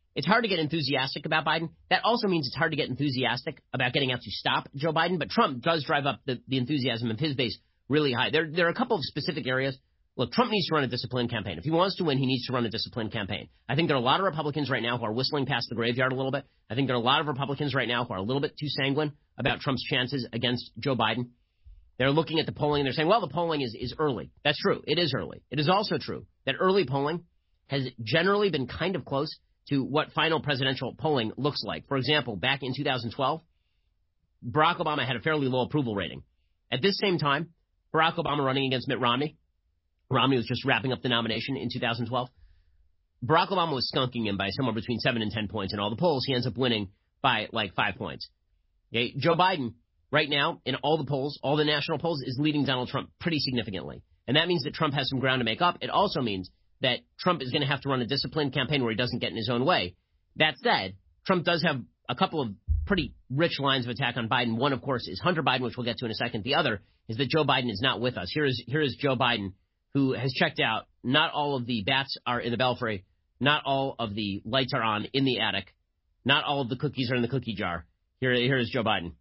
Speaker 12: it's hard to get enthusiastic about Biden. That also means it's hard to get enthusiastic about getting out to stop Joe Biden. But Trump does drive up the, the enthusiasm of his base really high. There, there are a couple of specific areas. Look, Trump needs to run a disciplined campaign. If he wants to win, he needs to run a disciplined campaign. I think there are a lot of Republicans right now who are whistling past the graveyard a little bit. I think there are a lot of Republicans right now who are a little bit too sanguine about Trump's chances against Joe Biden. They're looking at the polling and they're saying, well, the polling is, is early. That's true. It is early. It is also true that early polling has generally been kind of close to what final presidential polling looks like. For example, back in two thousand twelve, Barack Obama had a fairly low approval rating. At this same time, Barack Obama running against Mitt Romney. Romney was just wrapping up the nomination in two thousand twelve. Barack Obama was skunking him by somewhere between seven and ten points. In all the polls, he ends up winning by like five points. Okay? Joe Biden, right now, in all the polls, all the national polls, is leading Donald Trump pretty significantly. And that means that Trump has some ground to make up. It also means that Trump is going to have to run a disciplined campaign where he doesn't get in his own way. That said, Trump does have a couple of pretty rich lines of attack on Biden. One, of course, is Hunter Biden, which we'll get to in a second. The other is that Joe Biden is not with us. Here is here is Joe Biden, who has checked out. Not all of the bats are in the belfry. Not all of the lights are on in the attic. Not all of the cookies are in the cookie jar. Here, here is Joe Biden.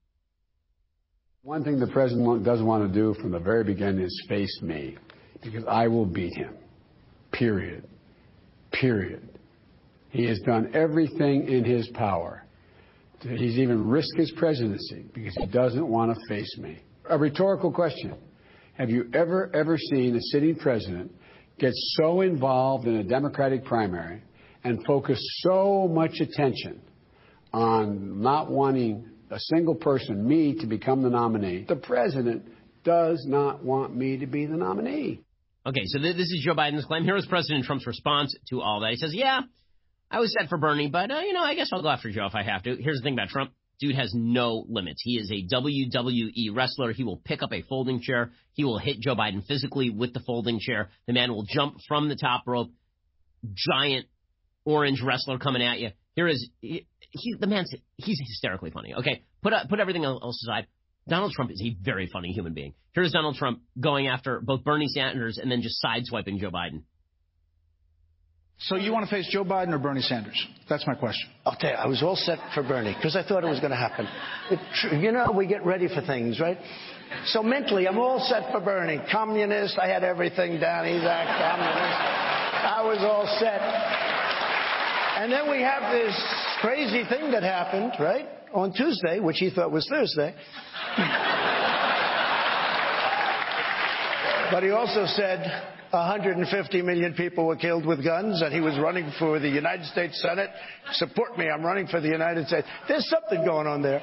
Speaker 11: One thing the president doesn't want to do from the very beginning is face me, because I will beat him. Period. Period. He has done everything in his power. He's even risked his presidency because he doesn't want to face me. A rhetorical question. Have you ever, ever seen a sitting president get so involved in a Democratic primary and focus so much attention on not wanting a single person, me, to become the nominee? The president does not want me to be the nominee.
Speaker 12: Okay, so th- this is Joe Biden's claim. Here is President Trump's response to all that. He says, yeah, I was set for Bernie, but, uh, you know, I guess I'll go after Joe if I have to. Here's the thing about Trump. Dude has no limits. He is a W W E wrestler. He will pick up a folding chair. He will hit Joe Biden physically with the folding chair. The man will jump from the top rope. Giant orange wrestler coming at you. Here is he, he, the man's he's hysterically funny. Okay, put uh, put everything else aside. Donald Trump is a very funny human being. Here's Donald Trump going after both Bernie Sanders and then just sideswiping Joe Biden.
Speaker 13: So you want to face Joe Biden or Bernie Sanders? That's my question.
Speaker 14: I'll tell you, I was all set for Bernie because I thought it was going to happen. It, you know, we get ready for things, right? So mentally, I'm all set for Bernie. Communist, I had everything down. He's a communist. I was all set. And then we have this crazy thing that happened, right, on Tuesday, which he thought was Thursday. But he also said one hundred fifty million people were killed with guns, and he was running for the United States Senate. Support me, I'm running for the United States. There's something going on there.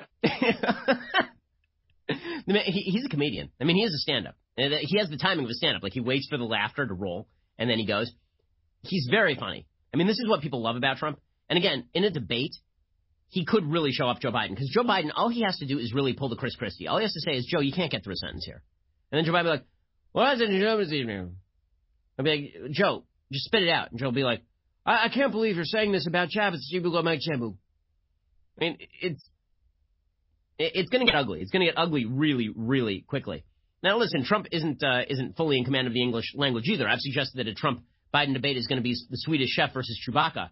Speaker 12: He's a comedian. I mean, he is a stand-up. He has the timing of a stand-up. Like, he waits for the laughter to roll, and then he goes. He's very funny. I mean, this is what people love about Trump. And again, in a debate, he could really show off Joe Biden. Because Joe Biden, all he has to do is really pull the Chris Christie. All he has to say is, Joe, you can't get through a sentence here. And then Joe Biden will be like, well, I said Joe this evening. I'll be like, Joe, just spit it out. And Joe will be like, I, I can't believe you're saying this about Chavez. I mean, it's it's going to get ugly. It's going to get ugly really, really quickly. Now, listen, Trump isn't uh, isn't fully in command of the English language either. I've suggested that a Trump-Biden debate is going to be the Swedish Chef versus Chewbacca.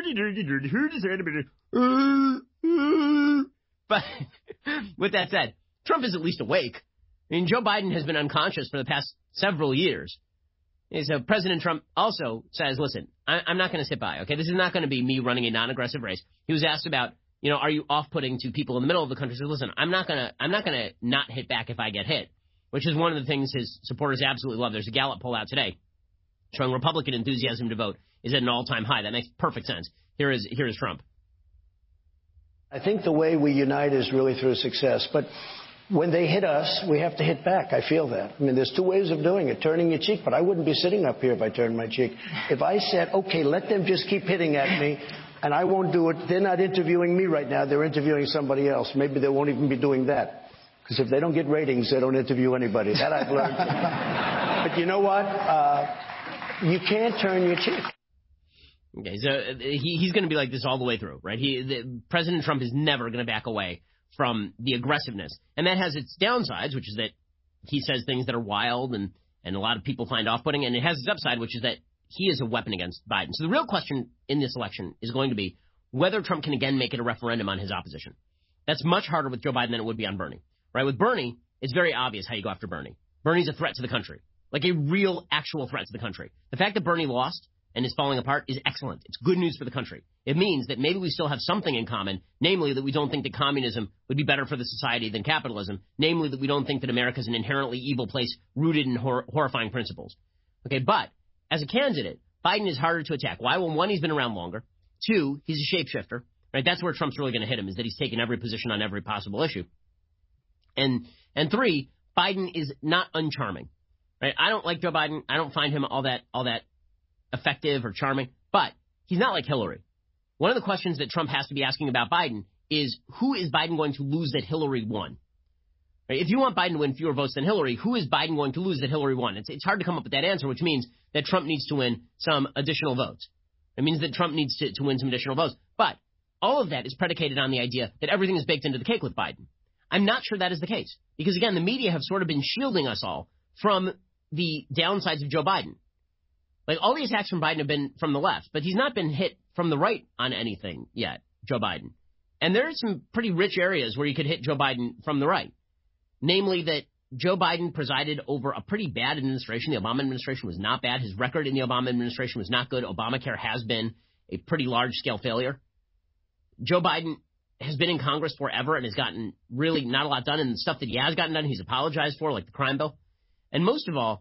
Speaker 12: But with that said, Trump is at least awake. I mean, Joe Biden has been unconscious for the past several years. So President Trump also says, listen, I, I'm not going to sit by, okay? This is not going to be me running a non-aggressive race. He was asked about, you know, are you off-putting to people in the middle of the country? He said, listen, I'm not going to I'm not going to not hit back if I get hit, which is one of the things his supporters absolutely love. There's a Gallup poll out today showing Republican enthusiasm to vote is at an all-time high. That makes perfect sense. Here is here is Trump.
Speaker 14: I think the way we unite is really through success, but when they hit us, we have to hit back. I feel that. I mean, there's two ways of doing it, turning your cheek, but I wouldn't be sitting up here if I turned my cheek. If I said, okay, let them just keep hitting at me, and I won't do it, they're not interviewing me right now. They're interviewing somebody else. Maybe they won't even be doing that. Because if they don't get ratings, they don't interview anybody. That I've learned. But you know what? Uh, you can't turn your cheek.
Speaker 12: Okay, so he, he's going to be like this all the way through, right? He, the, President Trump is never going to back away from the aggressiveness. And that has its downsides, which is that he says things that are wild and, and a lot of people find off-putting. And it has its upside, which is that he is a weapon against Biden. So the real question in this election is going to be, whether Trump can again make it a referendum on his opposition. That's much harder with Joe Biden than it would be on Bernie. Right? With Bernie, it's very obvious how you go after Bernie. Bernie's a threat to the country, like a real, actual threat to the country. The fact that Bernie lost and is falling apart is excellent. It's good news for the country. It means that maybe we still have something in common, namely that we don't think that communism would be better for the society than capitalism, namely that we don't think that America is an inherently evil place rooted in hor- horrifying principles. Okay, but as a candidate, Biden is harder to attack. Why? Well, one, he's been around longer. Two, he's a shapeshifter. Right? That's where Trump's really going to hit him, is that he's taken every position on every possible issue. And and three, Biden is not uncharming. Right? I don't like Joe Biden. I don't find him all that all that effective or charming, but he's not like Hillary. One of the questions that Trump has to be asking about Biden is, who is Biden going to lose that Hillary won? Right? If you want Biden to win fewer votes than Hillary, who is Biden going to lose that Hillary won? It's, it's hard to come up with that answer, which means that Trump needs to win some additional votes. It means that Trump needs to, to win some additional votes. But all of that is predicated on the idea that everything is baked into the cake with Biden. I'm not sure that is the case. Because, again, the media have sort of been shielding us all from the downsides of Joe Biden. Like, all the attacks from Biden have been from the left, but he's not been hit from the right on anything yet, Joe Biden. And there are some pretty rich areas where you could hit Joe Biden from the right. Namely that Joe Biden presided over a pretty bad administration. The Obama administration was not bad. His record in the Obama administration was not good. Obamacare has been a pretty large-scale failure. Joe Biden has been in Congress forever and has gotten really not a lot done. And the stuff that he has gotten done, he's apologized for, like the crime bill. And most of all,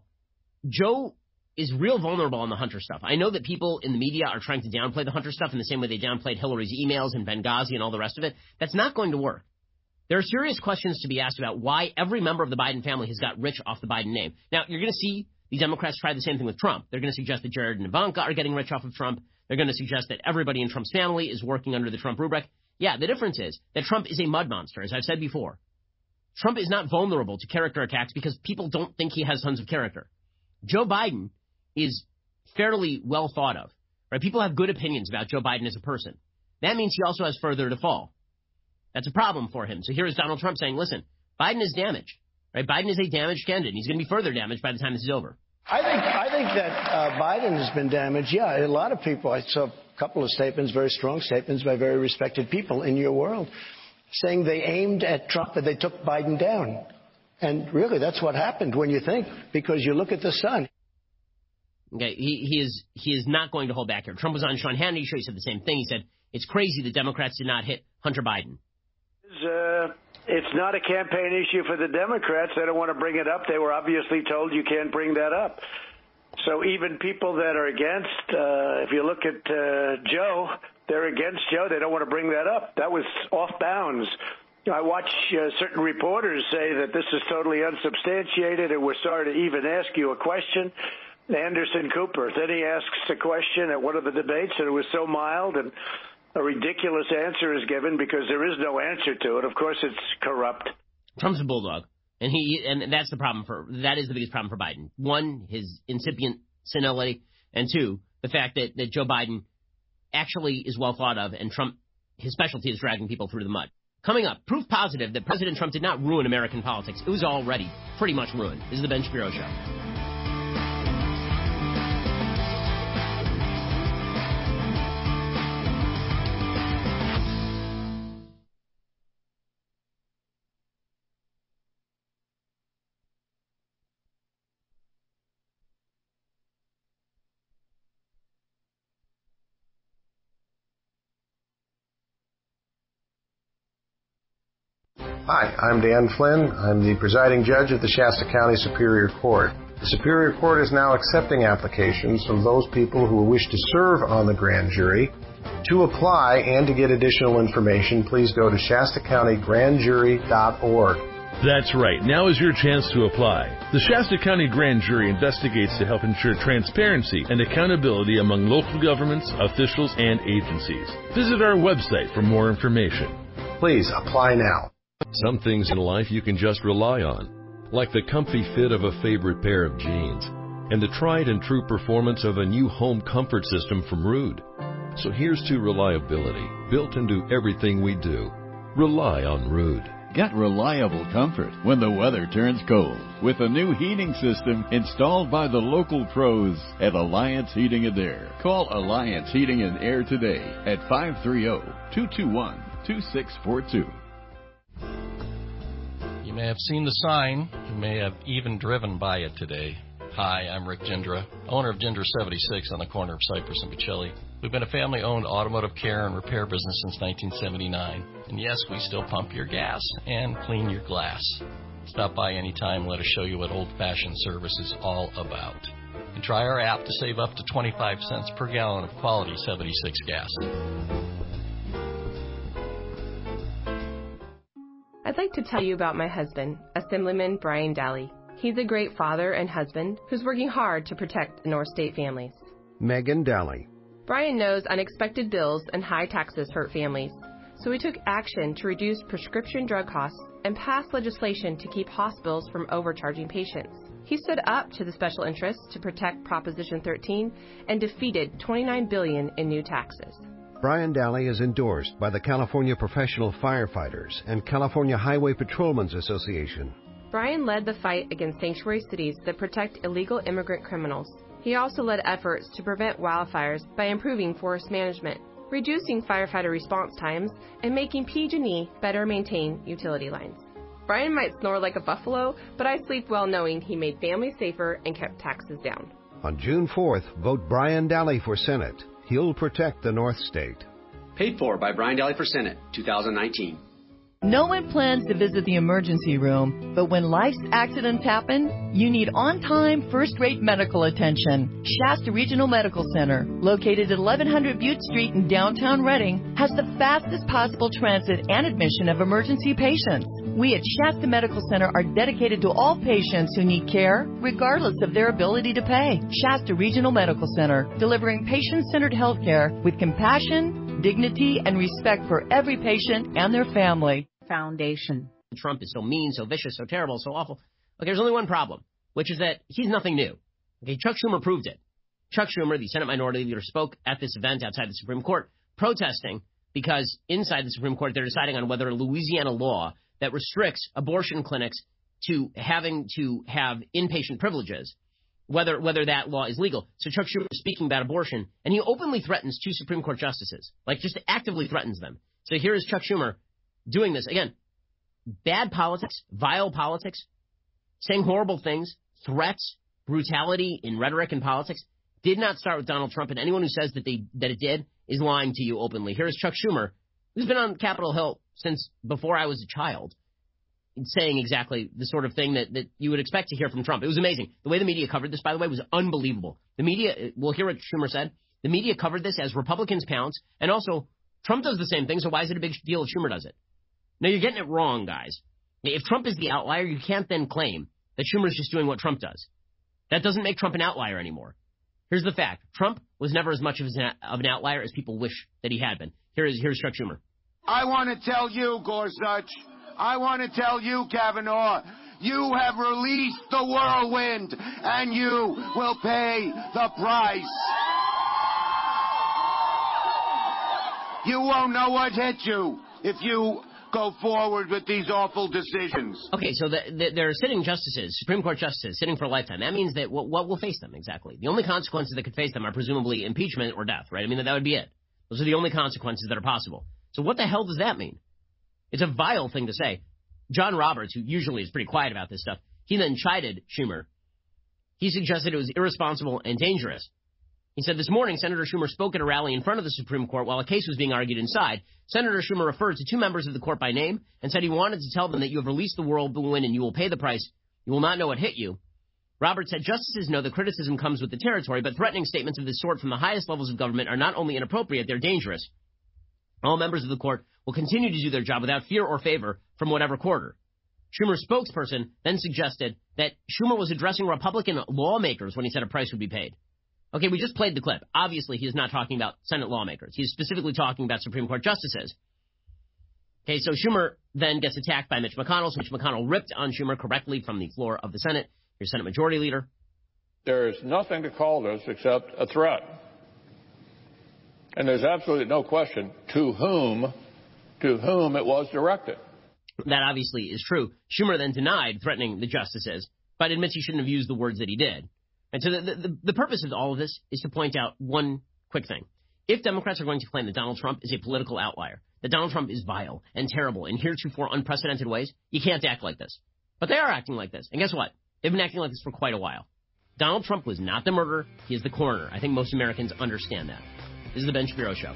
Speaker 12: Joe is real vulnerable on the Hunter stuff. I know that people in the media are trying to downplay the Hunter stuff in the same way they downplayed Hillary's emails and Benghazi and all the rest of it. That's not going to work. There are serious questions to be asked about why every member of the Biden family has got rich off the Biden name. Now, you're going to see the Democrats try the same thing with Trump. They're going to suggest that Jared and Ivanka are getting rich off of Trump. They're going to suggest that everybody in Trump's family is working under the Trump rubric. Yeah, the difference is that Trump is a mud monster, as I've said before. Trump is not vulnerable to character attacks because people don't think he has tons of character. Joe Biden is fairly well thought of. Right? People have good opinions about Joe Biden as a person. That means he also has further to fall. That's a problem for him. So here is Donald Trump saying, listen, Biden is damaged. Right? Biden is a damaged candidate. He's going to be further damaged by the time this is over.
Speaker 14: I think I think that uh, Biden has been damaged. Yeah, a lot of people. I saw a couple of statements, very strong statements by very respected people in your world, saying they aimed at Trump and they took Biden down. And really, that's what happened when you think, because you look at the sun.
Speaker 12: Okay, he, he is he is not going to hold back here. Trump was on Sean Hannity show. He said the same thing. He said it's crazy that Democrats did not hit Hunter Biden.
Speaker 9: Uh, it's not a campaign issue for the Democrats. They don't want to bring it up. They were obviously told you can't bring that up. So even people that are against, uh, if you look at uh, Joe, they're against Joe. They don't want to bring that up. That was off bounds. I watch uh, certain reporters say that this is totally unsubstantiated, and we're sorry to even ask you a question. Anderson Cooper. Then he asks a question at one of the debates, and it was so mild, and a ridiculous answer is given because there is no answer to it. Of course, it's corrupt.
Speaker 12: Trump's a bulldog, and he and that's the problem for that is the biggest problem for Biden. One, his incipient senility, and two, the fact that, that Joe Biden actually is well thought of, and Trump, his specialty is dragging people through the mud. Coming up, proof positive that President Trump did not ruin American politics. It was already pretty much ruined. This is the Ben Shapiro Show.
Speaker 15: Hi, I'm Dan Flynn. I'm the presiding judge of the Shasta County Superior Court. The Superior Court is now accepting applications from those people who wish to serve on the grand jury. To apply and to get additional information, please go to Shasta County Grand Jury dot org.
Speaker 16: That's right. Now is your chance to apply. The Shasta County Grand Jury investigates to help ensure transparency and accountability among local governments, officials, and agencies. Visit our website for more information.
Speaker 15: Please apply now.
Speaker 17: Some things in life you can just rely on, like the comfy fit of a favorite pair of jeans and the tried and true performance of a new home comfort system from Ruud. So here's to reliability, built into everything we do. Rely on Ruud.
Speaker 1: Get reliable comfort when the weather turns cold with a new heating system installed by the local pros at Alliance Heating and Air. Call Alliance Heating and Air today at five three zero, two two one, two six four two.
Speaker 3: You may have seen the sign. You may have even driven by it today. Hi, I'm Rick Gindra, owner of Gindra seventy-six on the corner of Cypress and Bocelli. We've been a family-owned automotive care and repair business since nineteen seventy-nine. And yes, we still pump your gas and clean your glass. Stop by anytime and let us show you what old-fashioned service is all about. And try our app to save up to twenty-five cents per gallon of quality seventy-six gas.
Speaker 4: I'd like to tell you about my husband, Assemblyman Brian Daly. He's a great father and husband who's working hard to protect the North State families.
Speaker 15: Megan Daly.
Speaker 4: Brian knows unexpected bills and high taxes hurt families, so he took action to reduce prescription drug costs and passed legislation to keep hospitals from overcharging patients. He stood up to the special interests to protect Proposition thirteen and defeated twenty-nine billion dollars in new taxes.
Speaker 15: Brian Daly is endorsed by the California Professional Firefighters and California Highway Patrolmen's Association.
Speaker 4: Brian led the fight against sanctuary cities that protect illegal immigrant criminals. He also led efforts to prevent wildfires by improving forest management, reducing firefighter response times, and making P G and E better maintain utility lines. Brian might snore like a buffalo, but I sleep well knowing he made families safer and kept taxes down.
Speaker 15: On June fourth, vote Brian Daly for Senate. He'll protect the North State.
Speaker 5: Paid for by Brian Daly for Senate, two thousand nineteen.
Speaker 21: No one plans to visit the emergency room, but when life's accidents happen, you need on-time, first-rate medical attention. Shasta Regional Medical Center, located at eleven hundred Butte Street in downtown Reading, has the fastest possible transit and admission of emergency patients. We at Shasta Medical Center are dedicated to all patients who need care, regardless of their ability to pay. Shasta Regional Medical Center, delivering patient-centered health care with compassion, dignity, and respect for every patient and their family.
Speaker 12: Foundation. Trump is so mean, so vicious, so terrible, so awful. Okay, there's only one problem, which is that he's nothing new. Okay, Chuck Schumer proved it. Chuck Schumer, the Senate Minority Leader, spoke at this event outside the Supreme Court, protesting because inside the Supreme Court they're deciding on whether a Louisiana law that restricts abortion clinics to having to have inpatient privileges, whether whether that law is legal. So Chuck Schumer is speaking about abortion, and he openly threatens two Supreme Court justices, like just actively threatens them. So here is Chuck Schumer doing this. Again, bad politics, vile politics, saying horrible things, threats, brutality in rhetoric and politics did not start with Donald Trump, and anyone who says that they that it did is lying to you openly. Here is Chuck Schumer, who's been on Capitol Hill since before I was a child, saying exactly the sort of thing that, that you would expect to hear from Trump. It was amazing. The way the media covered this, by the way, was unbelievable. The media, we'll hear what Schumer said, the media covered this as Republicans pounce, and also Trump does the same thing, so why is it a big deal if Schumer does it? Now, you're getting it wrong, guys. If Trump is the outlier, you can't then claim that Schumer's just doing what Trump does. That doesn't make Trump an outlier anymore. Here's the fact. Trump was never as much of an outlier as people wish that he had been. Here is, here's Chuck Schumer.
Speaker 22: I want to tell you, Gorsuch, I want to tell you, Kavanaugh, you have released the whirlwind, and you will pay the price. You won't know what hit you if you go forward with these awful decisions.
Speaker 12: Okay, so the, the, there are sitting justices, Supreme Court justices, sitting for a lifetime. That means that what, what will face them exactly? The only consequences that could face them are presumably impeachment or death, right? I mean, that, that would be it. Those are the only consequences that are possible. So what the hell does that mean? It's a vile thing to say. John Roberts, who usually is pretty quiet about this stuff, he then chided Schumer. He suggested it was irresponsible and dangerous. He said this morning Senator Schumer spoke at a rally in front of the Supreme Court while a case was being argued inside. Senator Schumer referred to two members of the court by name and said he wanted to tell them that you have released the whirlwind and you will pay the price. You will not know what hit you. Roberts said justices know that criticism comes with the territory, but threatening statements of this sort from the highest levels of government are not only inappropriate, they're dangerous. All members of the court will continue to do their job without fear or favor from whatever quarter. Schumer's spokesperson then suggested that Schumer was addressing Republican lawmakers when he said a price would be paid. Okay, we just played the clip. Obviously, he is not talking about Senate lawmakers. He's specifically talking about Supreme Court justices. Okay, so Schumer then gets attacked by Mitch McConnell. So Mitch McConnell ripped on Schumer correctly from the floor of the Senate. Here's Senate Majority Leader.
Speaker 24: There is nothing to call this except a threat. And there's absolutely no question to whom, to whom it was directed.
Speaker 12: That obviously is true. Schumer then denied threatening the justices, but admits he shouldn't have used the words that he did. And so the, the, the purpose of all of this is to point out one quick thing. If Democrats are going to claim that Donald Trump is a political outlier, that Donald Trump is vile and terrible in heretofore unprecedented ways, you can't act like this. But they are acting like this. And guess what? They've been acting like this for quite a while. Donald Trump was not the murderer. He is the coroner. I think most Americans understand that. This is the Ben Shapiro Show.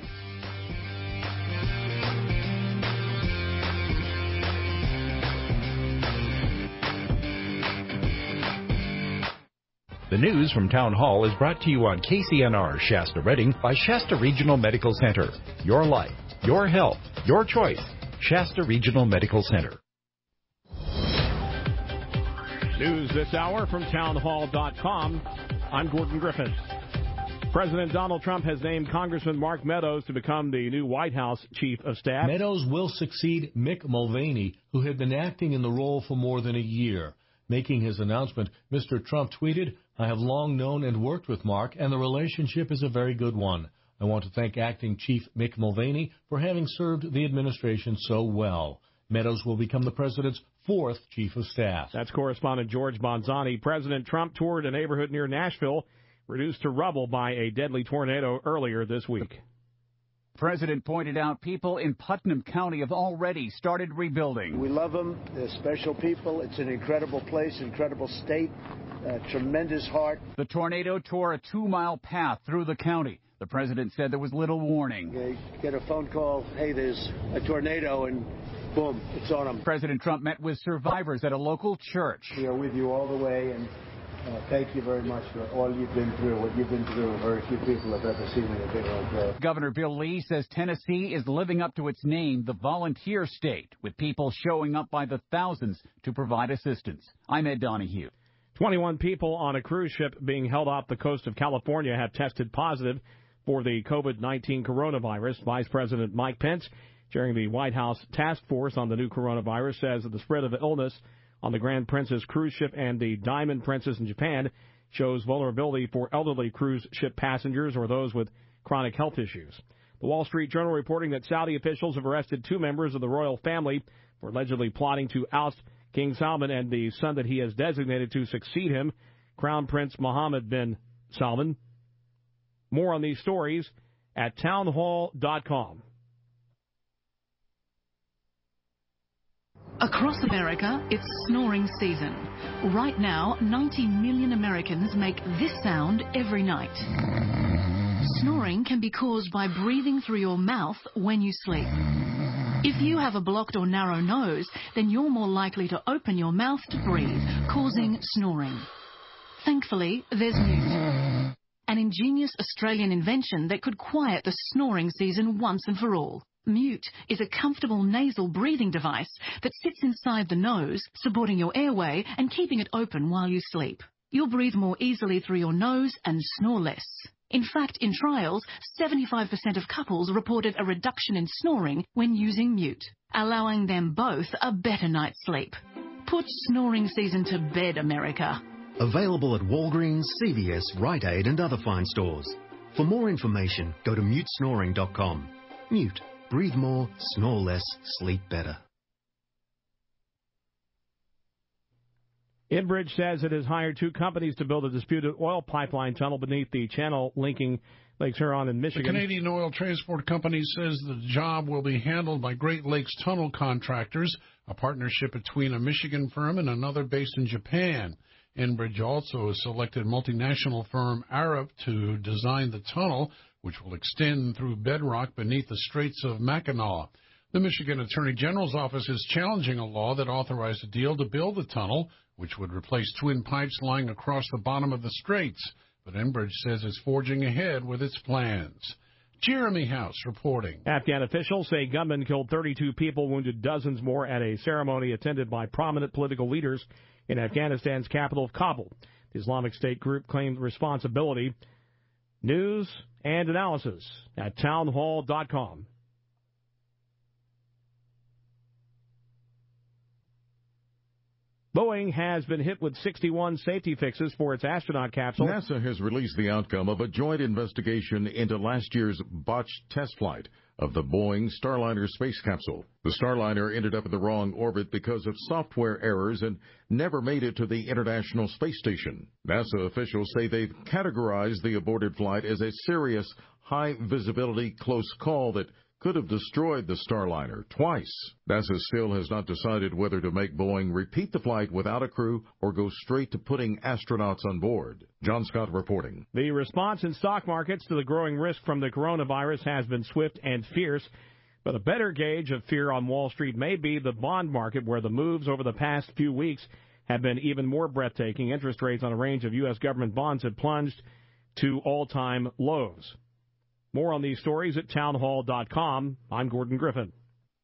Speaker 6: The news from Town Hall is brought to you on K C N R Shasta Redding by Shasta Regional Medical Center. Your life, your health, your choice. Shasta Regional Medical Center.
Speaker 7: News this hour from town hall dot com. I'm Gordon Griffin. President Donald Trump has named Congressman Mark Meadows to become the new White House Chief of Staff.
Speaker 8: Meadows will succeed Mick Mulvaney, who had been acting in the role for more than a year. Making his announcement, Mister Trump tweeted, "I have long known and worked with Mark, and the relationship is a very good one. I want to thank Acting Chief Mick Mulvaney for having served the administration so well." Meadows will become the president's fourth chief of staff.
Speaker 7: That's correspondent George Bonzani. President Trump toured a neighborhood near Nashville, reduced to rubble by a deadly tornado earlier this week.
Speaker 20: The president pointed out people in Putnam County have already started rebuilding.
Speaker 14: We love them. They're special people. It's an incredible place, incredible state, a tremendous heart.
Speaker 20: The tornado tore a two-mile path through the county. The president said there was little warning.
Speaker 14: You get a phone call, hey, there's a tornado, and boom, it's on them.
Speaker 20: President Trump met with survivors at a local church.
Speaker 14: We are with you all the way, and Uh, thank you very much for all you've been through. What you've been through, very few people have ever seen in a day like that.
Speaker 20: Governor Bill Lee says Tennessee is living up to its name, the volunteer state, with people showing up by the thousands to provide assistance. I'm Ed Donahue.
Speaker 7: twenty-one people on a cruise ship being held off the coast of California have tested positive for the COVID nineteen coronavirus. Vice President Mike Pence, chairing the White House task force on the new coronavirus, says that the spread of the illness on the Grand Princess cruise ship and the Diamond Princess in Japan shows vulnerability for elderly cruise ship passengers or those with chronic health issues. The Wall Street Journal reporting that Saudi officials have arrested two members of the royal family for allegedly plotting to oust King Salman and the son that he has designated to succeed him, Crown Prince Mohammed bin Salman. More on these stories at town hall dot com.
Speaker 23: Across America, it's snoring season. Right now, ninety million Americans make this sound every night. Snoring can be caused by breathing through your mouth when you sleep. If you have a blocked or narrow nose, then you're more likely to open your mouth to breathe, causing snoring. Thankfully, there's Mute, an ingenious Australian invention that could quiet the snoring season once and for all. Mute is a comfortable nasal breathing device that sits inside the nose, supporting your airway and keeping it open while you sleep. You'll breathe more easily through your nose and snore less. In fact, in trials, seventy-five percent of couples reported a reduction in snoring when using Mute, allowing them both a better night's sleep. Put snoring season to bed, America.
Speaker 25: Available at Walgreens, C V S, Rite Aid and other fine stores. For more information, go to mute snoring dot com. Mute. Breathe more, snore less, sleep better.
Speaker 7: Enbridge says it has hired two companies to build a disputed oil pipeline tunnel beneath the channel linking Lakes Huron and Michigan.
Speaker 26: The Canadian Oil Transport Company says the job will be handled by Great Lakes Tunnel Contractors, a partnership between a Michigan firm and another based in Japan. Enbridge also has selected multinational firm Arup to design the tunnel, which will extend through bedrock beneath the Straits of Mackinac. The Michigan Attorney General's office is challenging a law that authorized a deal to build the tunnel, which would replace twin pipes lying across the bottom of the straits. But Enbridge says it's forging ahead with its plans. Jeremy House reporting.
Speaker 7: Afghan officials say gunmen killed thirty-two people, wounded dozens more at a ceremony attended by prominent political leaders in Afghanistan's capital of Kabul. The Islamic State group claimed responsibility. News and analysis at town hall dot com. Boeing has been hit with sixty-one safety fixes for its astronaut capsule.
Speaker 1: NASA has released the outcome of a joint investigation into last year's botched test flight.
Speaker 2: of the Boeing Starliner space capsule. The Starliner ended up in the wrong orbit because of software errors and never made it to the International Space Station. NASA officials say they've categorized the aborted flight as a serious, high-visibility close call that could have destroyed the Starliner twice. NASA still has not decided whether to make Boeing repeat the flight without a crew or go straight to putting astronauts on board. John Scott reporting.
Speaker 7: The response in stock markets to the growing risk from the coronavirus has been swift and fierce, but a better gauge of fear on Wall Street may be the bond market, where the moves over the past few weeks have been even more breathtaking. Interest rates on a range of U S government bonds have plunged to all-time lows. More on these stories at townhall dot com. I'm Gordon Griffin.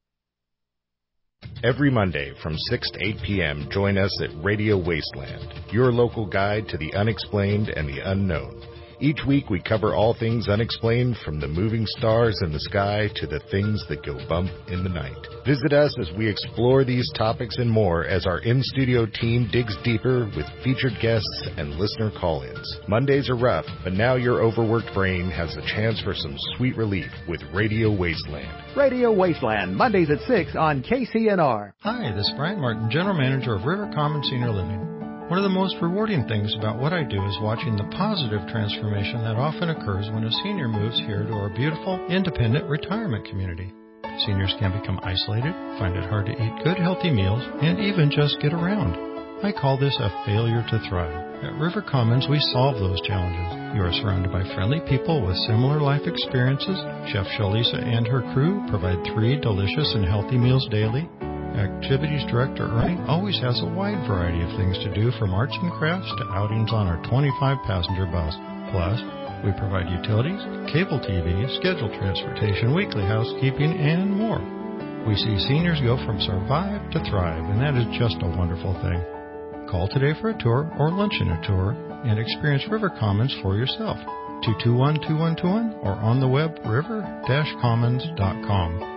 Speaker 10: Every Monday from six to eight p.m., join us at Radio Wasteland, your local guide to the unexplained and the unknown. Each week we cover all things unexplained, from the moving stars in the sky to the things that go bump in the night. Visit us as we explore these topics and more as our in-studio team digs deeper with featured guests and listener call-ins. Mondays are rough, but now your overworked brain has a chance for some sweet relief with Radio Wasteland.
Speaker 11: Radio Wasteland, Mondays at six on K C N R.
Speaker 13: Hi, this is Brian Martin, General Manager of River Common Senior Living. One of the most rewarding things about what I do is watching the positive transformation that often occurs when a senior moves here to our beautiful, independent retirement community. Seniors can become isolated, find it hard to eat good, healthy meals, and even just get around. I call this a failure to thrive. At River Commons, we solve those challenges. You are surrounded by friendly people with similar life experiences. Chef Shalisa and her crew provide three delicious and healthy meals daily. Activities Director Ernie always has a wide variety of things to do, from arts and crafts to outings on our twenty-five passenger bus. Plus, we provide utilities, cable T V, scheduled transportation, weekly housekeeping, and more. We see seniors go from survive to thrive, and that is just a wonderful thing. Call today for a tour or lunch in a tour and experience River Commons for yourself. two two one, two one two one or on the web river dash commons dot com.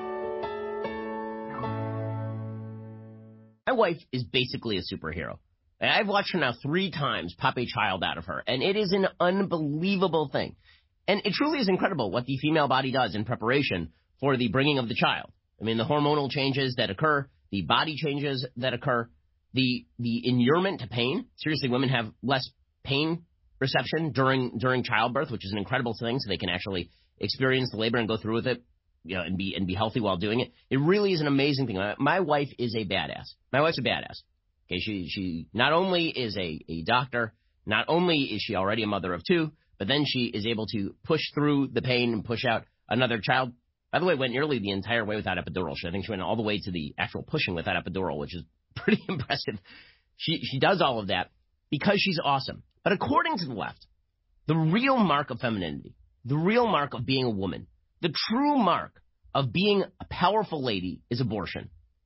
Speaker 12: My wife is basically a superhero. I've watched her now three times pop a child out of her, and it is an unbelievable thing. And it truly is incredible what the female body does in preparation for the bringing of the child. I mean, the hormonal changes that occur, the body changes that occur, the the inurement to pain. Seriously, women have less pain reception during during childbirth, which is an incredible thing, so they can actually experience the labor and go through with it, you know, and be and be healthy while doing it. It really is an amazing thing. My wife is a badass. My wife's a badass. Okay, she she not only is a, a doctor, not only is she already a mother of two, but then she is able to push through the pain and push out another child. By the way, went nearly the entire way without epidural. I think she went all the way to the actual pushing without epidural, which is pretty impressive. She she does all of that because she's awesome. But according to the left, the real mark of femininity, the real mark of being a woman, the true mark of being a powerful lady is abortion.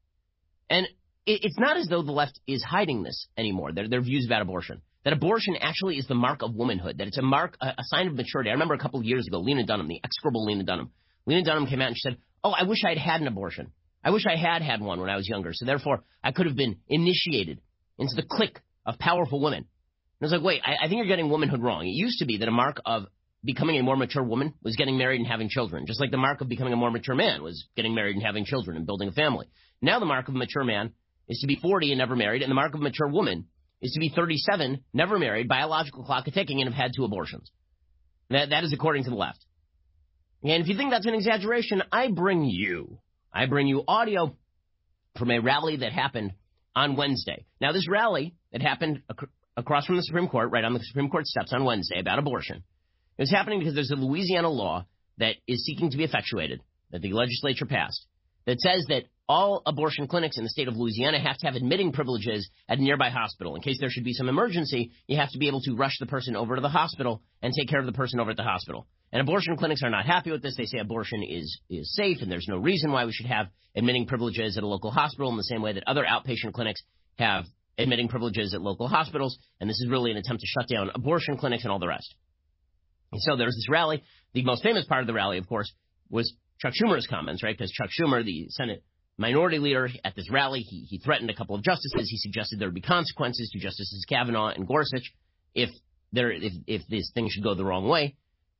Speaker 12: And it, it's not as though the left is hiding this anymore, their, their views about abortion. That abortion actually is the mark of womanhood, that it's a mark, a, a sign of maturity. I remember a couple of years ago, Lena Dunham, the execrable Lena Dunham. Lena Dunham came out and she said, oh, I wish I had had an abortion. I wish I had had one when I was younger, so therefore I could have been initiated into the clique of powerful women. And I was like, wait, I, I think you're getting womanhood wrong. It used to be that a mark of becoming a more mature woman was getting married and having children, just like the mark of becoming a more mature man was getting married and having children and building a family. Now the mark of a mature man is to be forty and never married, and the mark of a mature woman is to be thirty-seven, never married, biological clock ticking, and have had two abortions. That, that is according to the left. And if you think that's an exaggeration, I bring you, I bring you audio from a rally that happened on Wednesday. Now, this rally that happened ac- across from the Supreme Court, right on the Supreme Court steps on Wednesday about abortion, it was happening because there's a Louisiana law that is seeking to be effectuated, that the legislature passed, that says that all abortion clinics in the state of Louisiana have to have admitting privileges at a nearby hospital. In case there should be some emergency, you have to be able to rush the person over to the hospital and take care of the person over at the hospital. And abortion clinics are not happy with this. They say abortion is, is safe, and there's no reason why we should have admitting privileges at a local hospital in the same way that other outpatient clinics have admitting privileges at local hospitals. And this is really an attempt to shut down abortion clinics and all the rest. And so there's this rally. The most famous part of the rally, of course, was Chuck Schumer's comments, right? Because Chuck Schumer, the Senate minority leader at this rally, he, he threatened a couple of justices. He suggested there would be consequences to Justices Kavanaugh and Gorsuch if there if, if this thing should go the wrong way.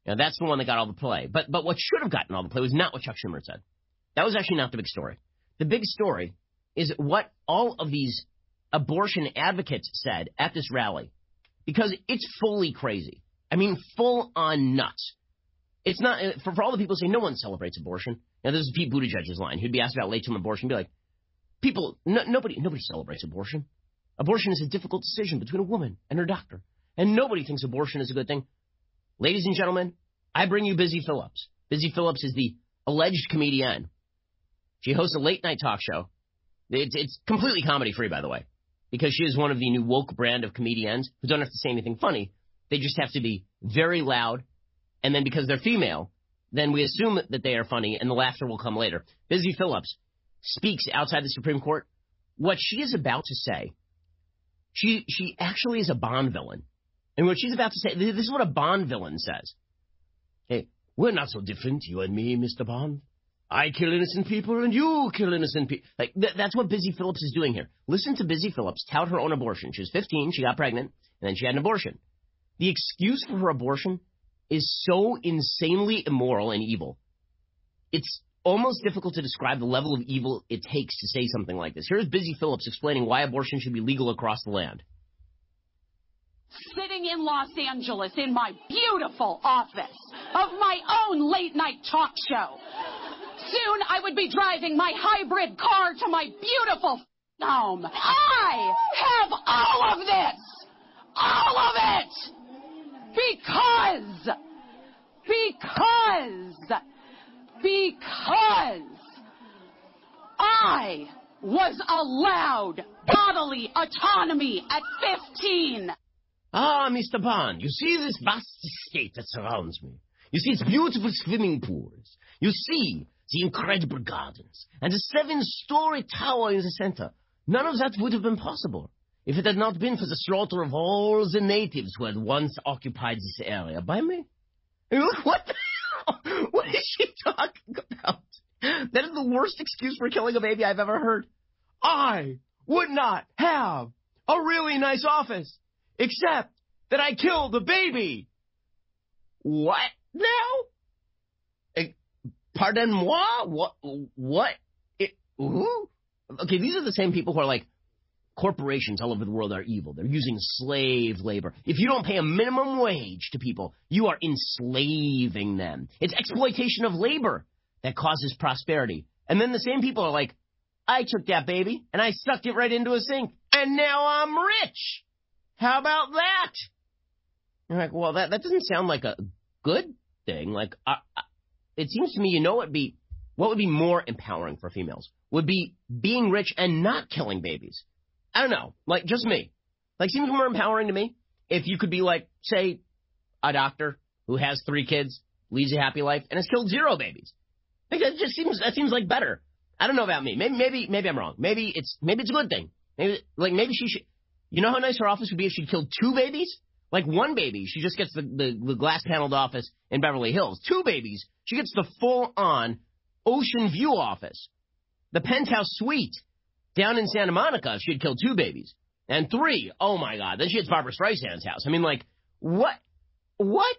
Speaker 12: Now, that's the one that got all the play. But but what should have gotten all the play was not what Chuck Schumer said. That was actually not the big story. The big story is what all of these abortion advocates said at this rally, because it's fully crazy. I mean, full on nuts. It's not, for, for all the people who say no one celebrates abortion. Now, this is Pete Buttigieg's line. He'd be asked about late-term abortion, be like, people, no, nobody, nobody celebrates abortion. Abortion is a difficult decision between a woman and her doctor, and nobody thinks abortion is a good thing. Ladies and gentlemen, I bring you Busy Phillips. Busy Phillips is the alleged comedian. She hosts a late-night talk show. It's, it's completely comedy-free, by the way, because she is one of the new woke brand of comedians who don't have to say anything funny. They just have to be very loud, and then because they're female, then we assume that they are funny, and the laughter will come later. Busy Phillips speaks outside the Supreme Court. What she is about to say, she she actually is a Bond villain. And what she's about to say, this is what a Bond villain says. Hey, we're not so different, you and me, Mister Bond. I kill innocent people and you kill innocent people. Like, th- that's what Busy Phillips is doing here. Listen to Busy Phillips tout her own abortion. She was fifteen, she got pregnant, and then she had an abortion. The excuse for her abortion is so insanely immoral and evil. It's almost difficult to describe the level of evil it takes to say something like this. Here's Busy Phillips explaining why abortion should be legal across the land.
Speaker 3: Sitting in Los Angeles in my beautiful office of my own late-night talk show. Soon I would be driving my hybrid car to my beautiful home. I have all of this. All of it. Because, because, because I was allowed bodily autonomy at fifteen.
Speaker 12: Ah, Mister Bond, you see this vast estate that surrounds me. You see its beautiful swimming pools. You see the incredible gardens and the seven-story tower in the center. None of that would have been possible if it had not been for the slaughter of all the natives who had once occupied this area by me. What the hell? What is she talking about? That is the worst excuse for killing a baby I've ever heard. I would not have a really nice office, except that I killed the baby. What now? Pardon-moi? What? What? It, who? Okay, these are the same people who are like, corporations all over the world are evil. They're using slave labor. If you don't pay a minimum wage to people, you are enslaving them. It's exploitation of labor that causes prosperity. And then the same people are like, I took that baby and I sucked it right into a sink, and now I'm rich. How about that? You're like, well, that, that doesn't sound like a good thing. Like, I, I, it seems to me, you know what would be, what would be more empowering for females would be being rich and not killing babies. I don't know, like, just me. Like, seems more empowering to me if you could be like, say, a doctor who has three kids, leads a happy life, and has killed zero babies. Like, that just seems, that seems like better. I don't know about me. Maybe, maybe, maybe I'm wrong. Maybe it's, maybe it's a good thing. Maybe, like, maybe she should, you know how nice her office would be if she killed two babies? Like, one baby, she just gets the, the, the glass-paneled office in Beverly Hills. Two babies, she gets the full-on ocean view office. The penthouse suite down in Santa Monica if she had killed two babies. And three, oh my God, then she hits Barbara Streisand's house. I mean, like, what? What?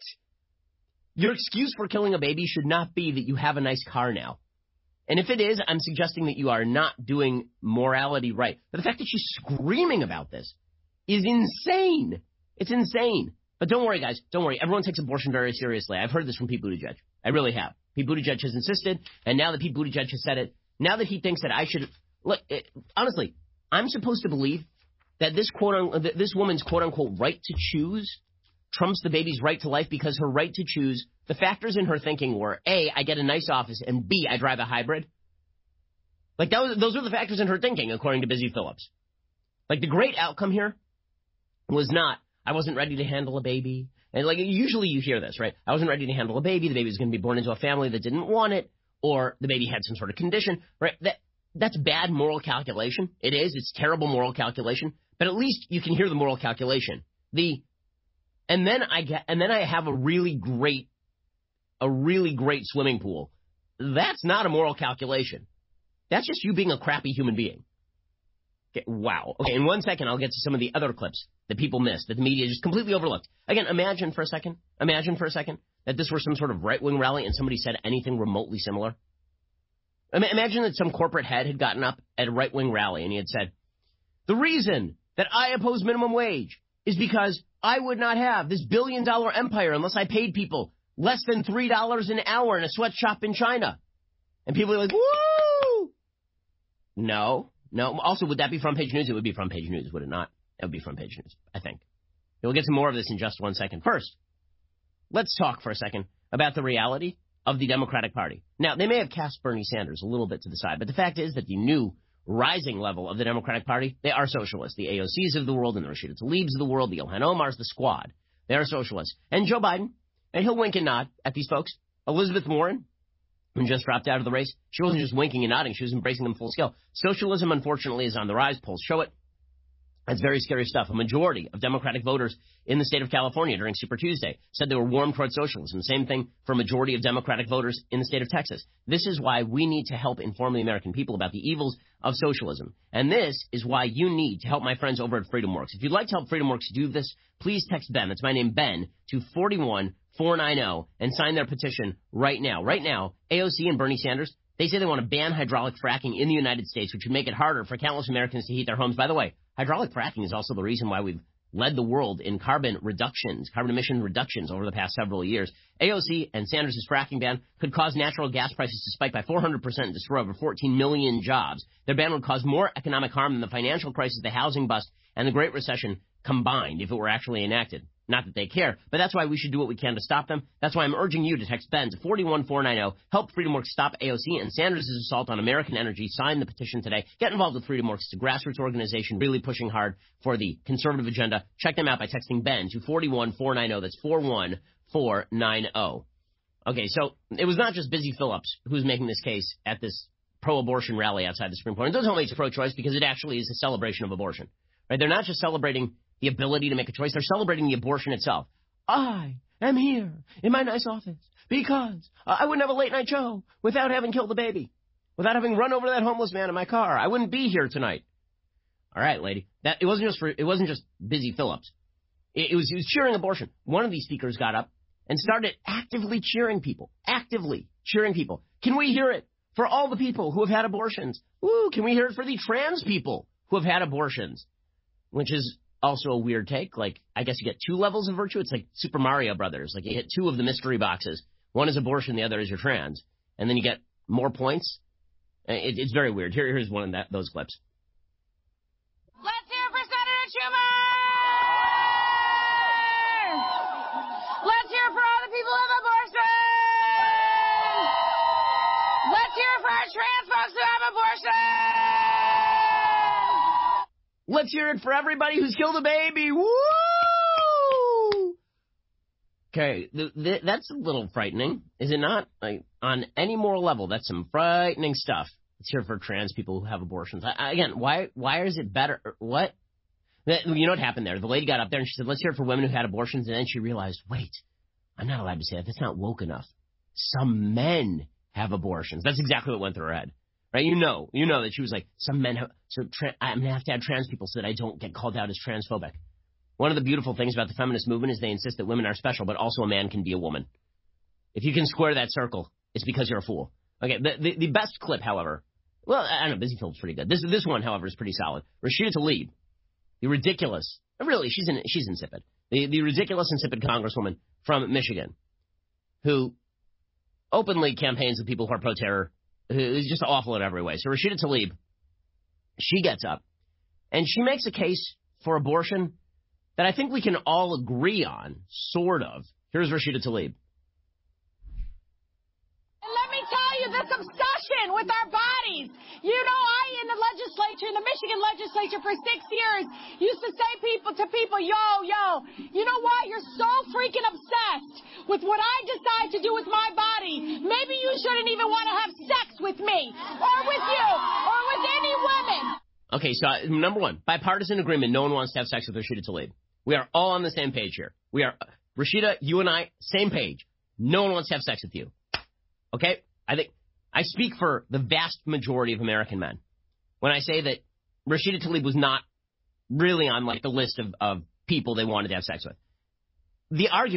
Speaker 12: Your excuse for killing a baby should not be that you have a nice car now. And if it is, I'm suggesting that you are not doing morality right. But the fact that she's screaming about this is insane. It's insane. But don't worry, guys. Don't worry. Everyone takes abortion very seriously. I've heard this from Pete Buttigieg. I really have. Pete Buttigieg has insisted, and now that Pete Buttigieg has said it, now that he thinks that I should... Look, it, honestly, I'm supposed to believe that this quote, this woman's quote-unquote right to choose trumps the baby's right to life because her right to choose, the factors in her thinking were, A, I get a nice office, and B, I drive a hybrid. Like, that was, those are the factors in her thinking, according to Busy Phillips. Like, the great outcome here was not, I wasn't ready to handle a baby. And, like, usually you hear this, right? I wasn't ready to handle a baby. The baby was going to be born into a family that didn't want it, or the baby had some sort of condition, right? That That's bad moral calculation. It is. It's terrible moral calculation. But at least you can hear the moral calculation. The, and then I get, and then I have a really great, a really great swimming pool. That's not a moral calculation. That's just you being a crappy human being. Okay, wow. Okay, in one second, I'll get to some of the other clips that people missed, that the media just completely overlooked. Again, imagine for a second, imagine for a second that this were some sort of right-wing rally and somebody said anything remotely similar? I mean, imagine that some corporate head had gotten up at a right-wing rally and he had said, the reason that I oppose minimum wage is because I would not have this billion-dollar empire unless I paid people less than three dollars an hour in a sweatshop in China. And people are like, woo! No, no. Also, would that be front page news? It would be front page news, would it not? It would be front page news, I think. We'll get to more of this in just one second. First, let's talk for a second about the reality of the Democratic Party. Now, they may have cast Bernie Sanders a little bit to the side, but the fact is that the new rising level of the Democratic Party, they are socialists. The A O Cs of the world and the Rashida Tlaibs of the world, the Ilhan Omars, the squad, they are socialists. And Joe Biden, and he'll wink and nod at these folks. Elizabeth Warren, who just dropped out of the race, she wasn't just winking and nodding, she was embracing them full scale. Socialism, unfortunately, is on the rise. Polls show it. That's very scary stuff. A majority of Democratic voters in the state of California during Super Tuesday said they were warm towards socialism. Same thing for a majority of Democratic voters in the state of Texas. This is why we need to help inform the American people about the evils of socialism. And this is why you need to help my friends over at FreedomWorks. If you'd like to help FreedomWorks do this, please text Ben, that's my name, Ben, to four one four nine zero and sign their petition right now. Right now, A O C and Bernie Sanders, they say they want to ban hydraulic fracking in the United States, which would make it harder for countless Americans to heat their homes. By the way, hydraulic fracking is also the reason why we've led the world in carbon reductions, carbon emission reductions over the past several years. A O C and Sanders' fracking ban could cause natural gas prices to spike by four hundred percent and destroy over fourteen million jobs. Their ban would cause more economic harm than the financial crisis, the housing bust, and the Great Recession combined if it were actually enacted. Not that they care, but that's why we should do what we can to stop them. That's why I'm urging you to text Ben to four one four nine zero. Help FreedomWorks stop A O C and Sanders' assault on American energy. Sign the petition today. Get involved with FreedomWorks. It's a grassroots organization really pushing hard for the conservative agenda. Check them out by texting Ben to four one four nine zero. That's four one four nine zero. Okay, so it was not just Busy Phillips who's making this case at this pro-abortion rally outside the Supreme Court. And don't tell me it's pro-choice because it actually is a celebration of abortion. Right? They're not just celebrating the ability to make a choice. They're celebrating the abortion itself. I am here in my nice office because I wouldn't have a late night show without having killed the baby, without having run over that homeless man in my car. I wouldn't be here tonight. All right, lady. That it wasn't just for it wasn't just Busy Phillips. It, it was it was cheering abortion. One of these speakers got up and started actively cheering people, actively cheering people. Can we hear it for all the people who have had abortions? Woo! Can we hear it for the trans people who have had abortions? Which is also a weird take. Like, I guess you get two levels of virtue. It's like Super Mario Brothers. Like, you hit two of the mystery boxes. One is abortion, the other is your trans. And then you get more points. It, it's very weird. Here, here's one of that, those clips.
Speaker 3: Let's hear for Senator Schumer! Let's hear for all the people who have abortion! Let's hear for our trans folks who have abortion!
Speaker 12: Let's hear it for everybody who's killed a baby. Woo! Okay, th- th- that's a little frightening, is it not? Like, on any moral level, that's some frightening stuff. Let's hear it for trans people who have abortions. I, I, again, why why is it better? What? That, you know what happened there? The lady got up there and she said, let's hear it for women who had abortions. And then she realized, wait, I'm not allowed to say that. That's not woke enough. Some men have abortions. That's exactly what went through her head. Right? You know, you know that she was like, some men have, so tra- I'm going to have to have trans people so that I don't get called out as transphobic. One of the beautiful things about the feminist movement is they insist that women are special, but also a man can be a woman. If you can square that circle, it's because you're a fool. Okay, the, the, the best clip, however, well, I don't know, Busy Phillips pretty good. This this one, however, is pretty solid. Rashida Tlaib, the ridiculous, really, she's in, she's insipid. The, the ridiculous, insipid congresswoman from Michigan, who openly campaigns with people who are pro-terror, who is just awful in every way. So Rashida Tlaib, she gets up, and she makes a case for abortion that I think we can all agree on, sort of. Here's Rashida Tlaib.
Speaker 3: And let me tell you, this obsession with our bodies. You know, I, in the legislature, in the Michigan legislature for six years, used to say people to people, yo, yo, you know what? You're so freaking obsessed with what I decide to do with my body. Maybe you shouldn't even want to have sex with me, or with you, or with any women.
Speaker 12: Okay, so uh, number one, bipartisan agreement, no one wants to have sex with Rashida Tlaib. We are all on the same page here. We are, uh, Rashida, you and I, same page. No one wants to have sex with you. Okay? I think I speak for the vast majority of American men when I say that Rashida Tlaib was not really on, like, the list of, of people they wanted to have sex with. The argument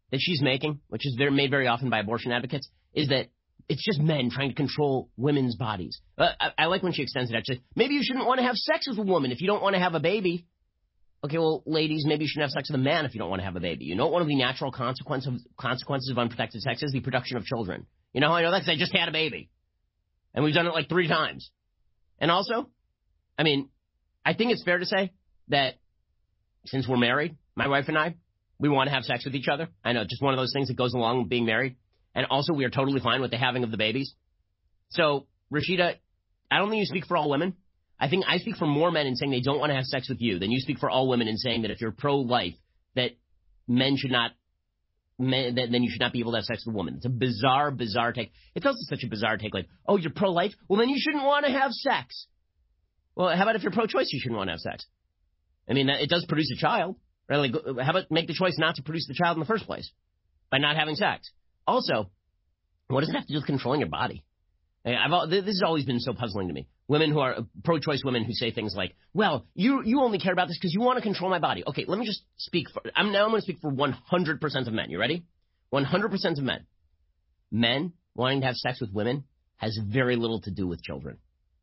Speaker 12: that she's making, which is very, made very often by abortion advocates, is that it's just men trying to control women's bodies. Uh, I, I like when she extends it, actually. Maybe you shouldn't want to have sex with a woman if you don't want to have a baby. Okay, well, ladies, maybe you shouldn't have sex with a man if you don't want to have a baby. You know what one of the natural consequence of, consequences of unprotected sex is? The production of children. You know how I know that? Because I just had a baby. And we've done it like three times. And also, I mean, I think it's fair to say that since we're married, my wife and I, we want to have sex with each other. I know, just one of those things that goes along with being married. And also, we are totally fine with the having of the babies. So, Rashida, I don't think you speak for all women. I think I speak for more men in saying they don't want to have sex with you than you speak for all women in saying that if you're pro-life, that men should not, men, that, then you should not be able to have sex with a woman. It's a bizarre, bizarre take. It's also such a bizarre take, like, oh, you're pro-life? Well, then you shouldn't want to have sex. Well, how about if you're pro-choice, you shouldn't want to have sex? I mean, it does produce a child. Right? Like, how about make the choice not to produce the child in the first place by not having sex? Also, what does it have to do with controlling your body? I've, this has always been so puzzling to me. Women who are pro-choice women who say things like, well, you you only care about this because you want to control my body. Okay, let me just speak for, I'm now I'm going to speak for one hundred percent of men. You ready? one hundred percent of men. Men wanting to have sex with women has very little to do with children.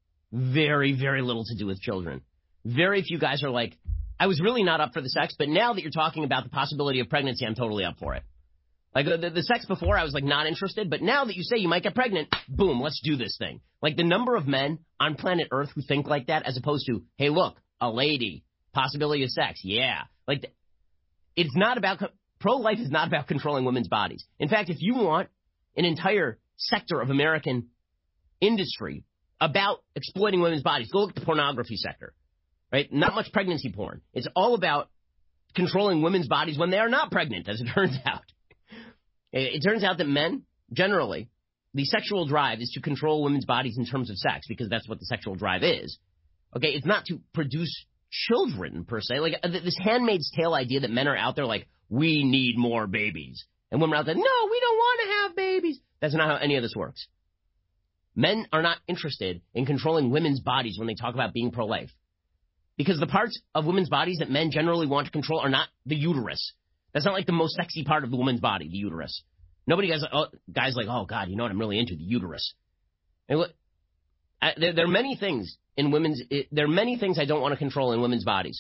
Speaker 12: Very, very little to do with children. Very few guys are like, I was really not up for the sex, but now that you're talking about the possibility of pregnancy, I'm totally up for it. Like, the, the sex before, I was, like, not interested. But now that you say you might get pregnant, boom, let's do this thing. Like, the number of men on planet Earth who think like that as opposed to, hey, look, a lady, possibility of sex, yeah. Like, it's not about – pro-life is not about controlling women's bodies. In fact, if you want an entire sector of American industry about exploiting women's bodies, go look at the pornography sector, right? Not much pregnancy porn. It's all about controlling women's bodies when they are not pregnant, as it turns out. It turns out that men, generally, the sexual drive is to control women's bodies in terms of sex, because that's what the sexual drive is. Okay, it's not to produce children, per se. Like, this Handmaid's Tale idea that men are out there like, we need more babies. And women are out there, no, we don't want to have babies. That's not how any of this works. Men are not interested in controlling women's bodies when they talk about being pro-life. Because the parts of women's bodies that men generally want to control are not the uterus. That's not like the most sexy part of the woman's body, the uterus. Nobody has, oh, guys like, oh, God, you know what I'm really into, the uterus. And look, I, there, there are many things in women's, it, there are many things I don't want to control in women's bodies,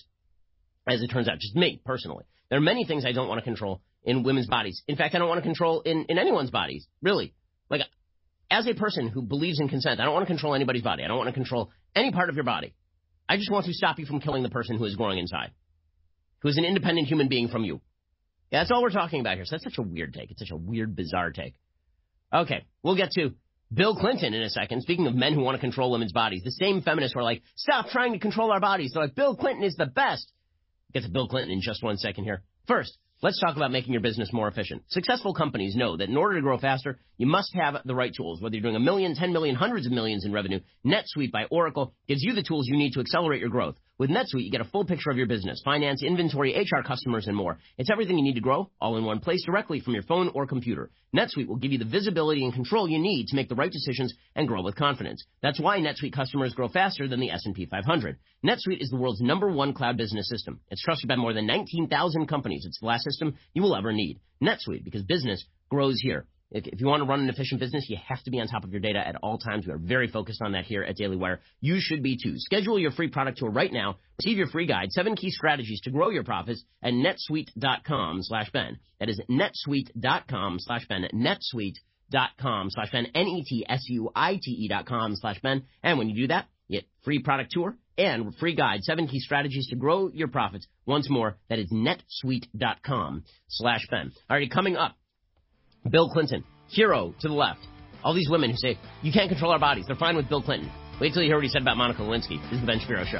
Speaker 12: as it turns out, just me, personally. There are many things I don't want to control in women's bodies. In fact, I don't want to control in, in anyone's bodies, really. Like, as a person who believes in consent, I don't want to control anybody's body. I don't want to control any part of your body. I just want to stop you from killing the person who is growing inside, who is an independent human being from you. Yeah, that's all we're talking about here. So that's such a weird take. It's such a weird, bizarre take. Okay, we'll get to Bill Clinton in a second. Speaking of men who want to control women's bodies, the same feminists who are like, stop trying to control our bodies. They're like, Bill Clinton is the best. Get to Bill Clinton in just one second here. First, let's talk about making your business more efficient. Successful companies know that in order to grow faster, you must have the right tools. Whether you're doing a million, ten million, hundreds of millions in revenue, NetSuite by Oracle gives you the tools you need to accelerate your growth. With NetSuite, you get a full picture of your business, finance, inventory, H R, customers, and more. It's everything you need to grow, all in one place, directly from your phone or computer. NetSuite will give you the visibility and control you need to make the right decisions and grow with confidence. That's why NetSuite customers grow faster than the S and P five hundred. NetSuite is the world's number one cloud business system. It's trusted by more than nineteen thousand companies. It's the last system you will ever need. NetSuite, because business grows here. If, if you want to run an efficient business, you have to be on top of your data at all times. We are very focused on that here at Daily Wire. You should be too. Schedule your free product tour right now. Receive your free guide, seven key strategies to grow your profits at netsuite.com slash Ben. That is netsuite.com slash Ben. netsuite.com slash Ben. N-E-T-S-U-I-T-E dot com slash Ben. And when you do that, you get free product tour and free guide, seven key strategies to grow your profits. Once more, that is netsuite.com slash Ben. All right, coming up, Bill Clinton, hero to the left. All these women who say, you can't control our bodies, they're fine with Bill Clinton. Wait till you hear what he said about Monica Lewinsky. This is the Ben Shapiro Show.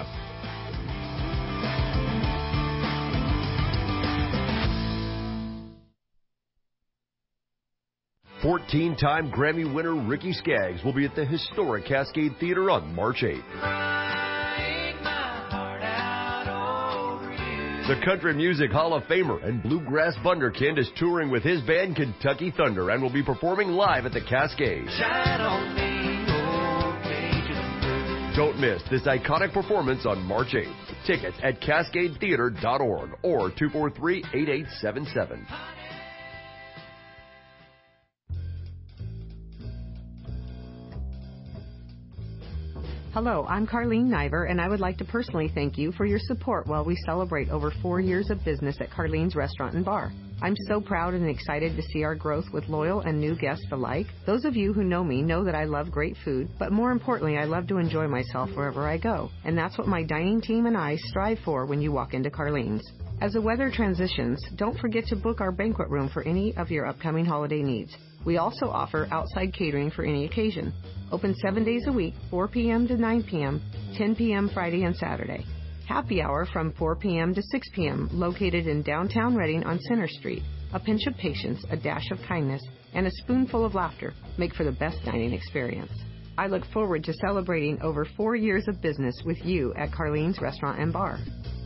Speaker 4: fourteen-time Grammy winner Ricky Skaggs will be at the historic Cascade Theater on March eighth. The Country Music Hall of Famer and Bluegrass Wunderkind is touring with his band Kentucky Thunder and will be performing live at the Cascade. Don't miss this iconic performance on March eighth. Tickets at cascade theater dot org or two four three, eight eight seven seven.
Speaker 9: Hello, I'm Carlene Niver, and I would like to personally thank you for your support while we celebrate over four years of business at Carlene's Restaurant and Bar. I'm so proud and excited to see our growth with loyal and new guests alike. Those of you who know me know that I love great food, but more importantly, I love to enjoy myself wherever I go. And that's what my dining team and I strive for when you walk into Carlene's. As the weather transitions, don't forget to book our banquet room for any of your upcoming holiday needs. We also offer outside catering for any occasion. Open seven days a week, four p.m. to nine p.m., ten p.m. Friday and Saturday. Happy hour from four p.m. to six p.m., located in downtown Reading on Center Street. A pinch of patience, a dash of kindness, and a spoonful of laughter make for the best dining experience. I look forward to celebrating over four years of business with you at Carlene's Restaurant and Bar.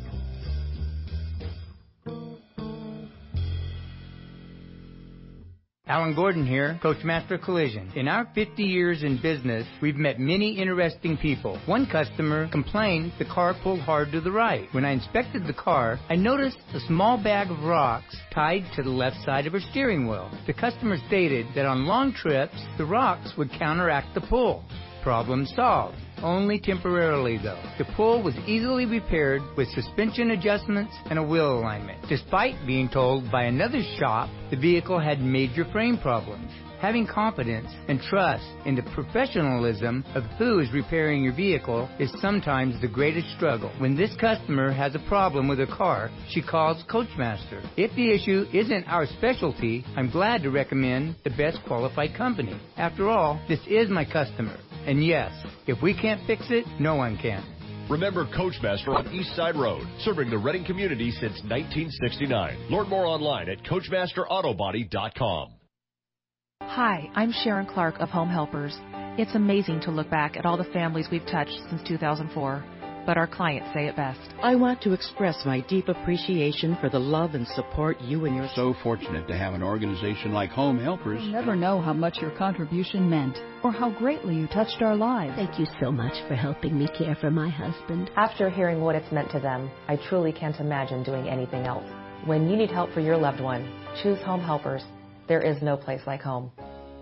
Speaker 15: Alan Gordon here, Coachmaster Collision. In our fifty years in business, we've met many interesting people. One customer complained the car pulled hard to the right. When I inspected the car, I noticed a small bag of rocks tied to the left side of her steering wheel. The customer stated that on long trips, the rocks would counteract the pull. Problem solved. Only temporarily, though. The pull was easily repaired with suspension adjustments and a wheel alignment. Despite being told by another shop the vehicle had major frame problems. Having confidence and trust in the professionalism of who is repairing your vehicle is sometimes the greatest struggle. When this customer has a problem with her car, she calls Coachmaster. If the issue isn't our specialty, I'm glad to recommend the best qualified company. After all, this is my customer. And yes, if we can't fix it, no one can.
Speaker 4: Remember Coachmaster on East Side Road, serving the Reading community since nineteen sixty-nine. Learn more online at coachmaster auto body dot com.
Speaker 16: Hi, I'm Sharon Clark of Home Helpers. It's amazing to look back at all the families we've touched since two thousand four. But our clients say it best.
Speaker 17: I want to express my deep appreciation for the love and support you and your...
Speaker 18: So fortunate to have an organization like Home Helpers.
Speaker 19: You'll never know how much your contribution meant or how greatly you touched our lives.
Speaker 27: Thank you so much for helping me care for my husband.
Speaker 28: After hearing what it's meant to them, I truly can't imagine doing anything else. When you need help for your loved one, choose Home Helpers. There is no place like home.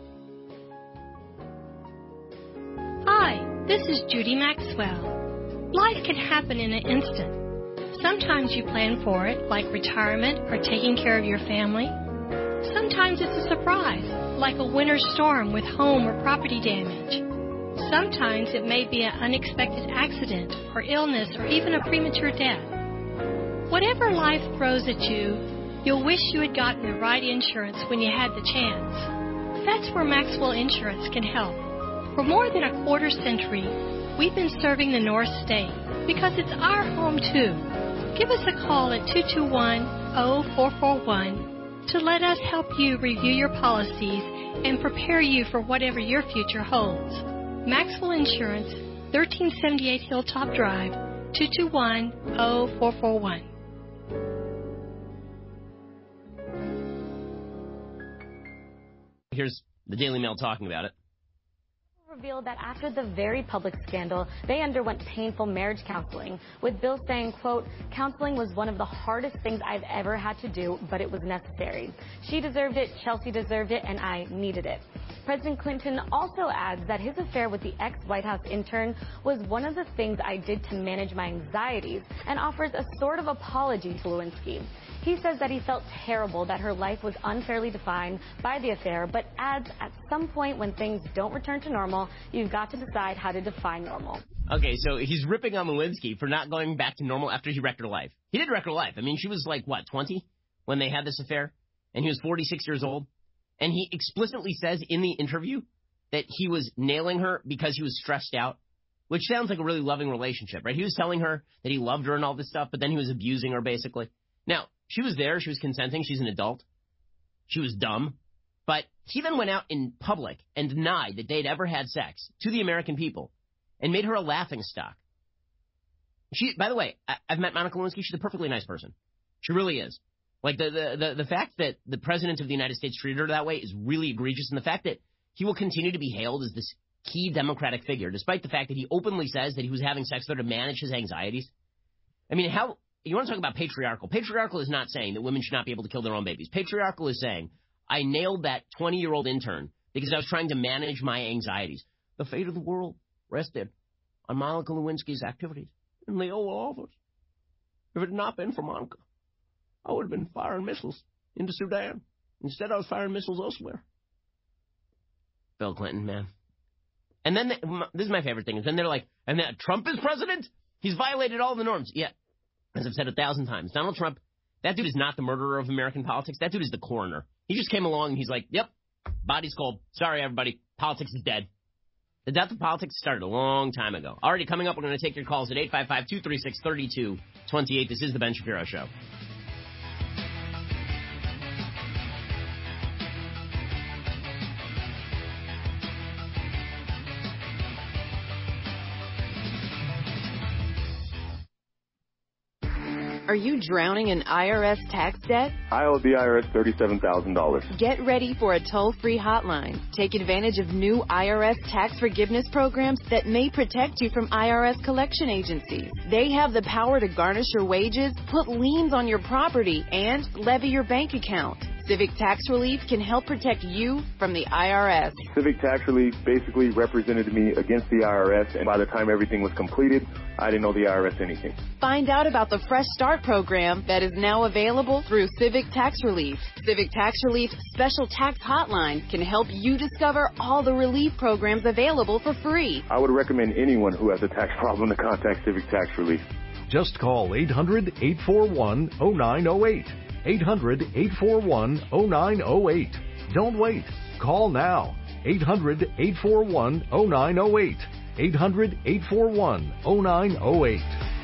Speaker 29: Hi, this is Judy Maxwell. Life can happen in an instant. Sometimes you plan for it, like retirement or taking care of your family. Sometimes it's a surprise, like a winter storm with home or property damage. Sometimes it may be an unexpected accident or illness or even a premature death. Whatever life throws at you, you'll wish you had gotten the right insurance when you had the chance. That's where Maxwell Insurance can help. For more than a quarter century, we've been serving the North State because it's our home too. Give us a call at two two one, zero four four one to let us help you review your policies and prepare you for whatever your future holds. Maxwell Insurance, thirteen seventy-eight Hilltop Drive, two two one, zero four four one.
Speaker 12: Here's the Daily Mail talking about it.
Speaker 30: Revealed that after the very public scandal, they underwent painful marriage counseling, with Bill saying, quote, counseling was one of the hardest things I've ever had to do, but it was necessary. She deserved it, Chelsea deserved it, and I needed it. President Clinton also adds that his affair with the ex-White House intern was one of the things I did to manage my anxieties, and offers a sort of apology to Lewinsky. He says that he felt terrible that her life was unfairly defined by the affair, but adds at some point when things don't return to normal, you've got to decide how to define normal.
Speaker 12: Okay, so he's ripping on Lewinsky for not going back to normal after he wrecked her life. He did wreck her life. I mean, she was like, what, twenty when they had this affair? And he was forty-six years old. And he explicitly says in the interview that he was nailing her because he was stressed out, which sounds like a really loving relationship, right? He was telling her that he loved her and all this stuff, but then he was abusing her, basically. Now, she was there. She was consenting. She's an adult. She was dumb. But he then went out in public and denied that they'd ever had sex to the American people and made her a laughingstock. She, by the way, I, I've met Monica Lewinsky. She's a perfectly nice person. She really is. Like, the, the, the, the fact that the president of the United States treated her that way is really egregious. And the fact that he will continue to be hailed as this key Democratic figure, despite the fact that he openly says that he was having sex with her to manage his anxieties. I mean, how... You want to talk about patriarchal. Patriarchal is not saying that women should not be able to kill their own babies. Patriarchal is saying, I nailed that twenty-year-old intern because I was trying to manage my anxieties. The fate of the world rested on Monica Lewinsky's activities in the Oval Office. If it had not been for Monica, I would have been firing missiles into Sudan. Instead, I was firing missiles elsewhere. Bill Clinton, man. And then, they, this is my favorite thing, is then they're like, and then Trump is president? He's violated all the norms. Yeah, as I've said a thousand times, Donald Trump, that dude is not the murderer of American politics. That dude is the coroner. He just came along and he's like, yep, body's cold. Sorry, everybody. Politics is dead. The death of politics started a long time ago. Already coming up, we're going to take your calls at eight five five, two three six, three two two eight. This is the Ben Shapiro Show.
Speaker 5: Are you drowning in I R S tax debt?
Speaker 6: I owe the I R S thirty-seven thousand dollars.
Speaker 5: Get ready for a toll-free hotline. Take advantage of new I R S tax forgiveness programs that may protect you from I R S collection agencies. They have the power to garnish your wages, put liens on your property, and levy your bank account. Civic Tax Relief can help protect you from the I R S.
Speaker 6: Civic Tax Relief basically represented me against the I R S, and by the time everything was completed, I didn't owe the I R S anything.
Speaker 5: Find out about the Fresh Start program that is now available through Civic Tax Relief. Civic Tax Relief's special tax hotline can help you discover all the relief programs available for free.
Speaker 6: I would recommend anyone who has a tax problem to contact Civic Tax Relief.
Speaker 8: Just call eight hundred, eight four one, oh nine oh eight. eight hundred, eight four one, oh nine oh eight. Don't wait. Call now. eight hundred, eight four one, oh nine oh eight. eight hundred, eight four one, oh nine oh eight.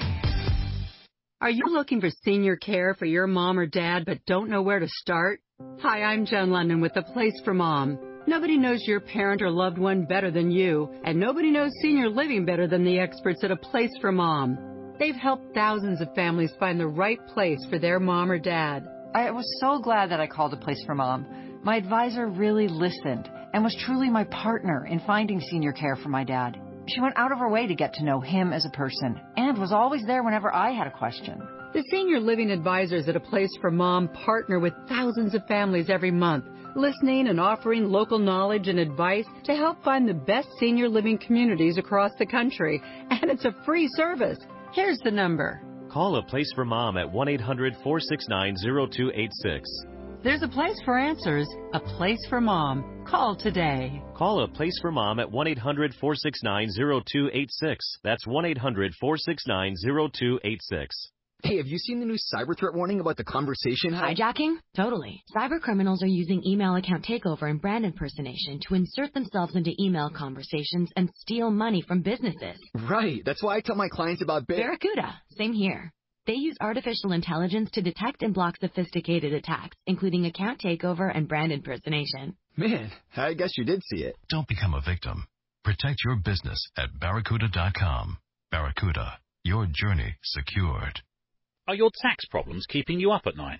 Speaker 14: Are you looking for senior care for your mom or dad but don't know where to start? Hi, I'm Jen London with The Place for Mom. Nobody knows your parent or loved one better than you, and nobody knows senior living better than the experts at A Place for Mom. They've helped thousands of families find the right place for their mom or dad.
Speaker 20: I was so glad that I called A Place for Mom. My advisor really listened and was truly my partner in finding senior care for my dad. She went out of her way to get to know him as a person and was always there whenever I had a question.
Speaker 14: The senior living advisors at A Place for Mom partner with thousands of families every month, listening and offering local knowledge and advice to help find the best senior living communities across the country. And it's a free service. Here's the number.
Speaker 21: Call A Place for Mom at one eight hundred, four six nine, oh two eight six.
Speaker 14: There's a place for answers, a place for mom. Call today.
Speaker 21: Call A Place for Mom at one eight hundred, four six nine, oh two eight six. That's one eight hundred, four six nine, oh two eight six.
Speaker 22: Hey, have you seen the new cyber threat warning about the conversation hack?
Speaker 23: Hijacking? Totally. Cyber criminals are using email account takeover and brand impersonation to insert themselves into email conversations and steal money from businesses.
Speaker 22: Right. That's why I tell my clients about Bar-
Speaker 23: Barracuda. Same here. They use artificial intelligence to detect and block sophisticated attacks, including account takeover and brand impersonation.
Speaker 22: Man, I guess you did see it.
Speaker 24: Don't become a victim. Protect your business at barracuda dot com. Barracuda, your journey secured.
Speaker 25: Are your tax problems keeping you up at night?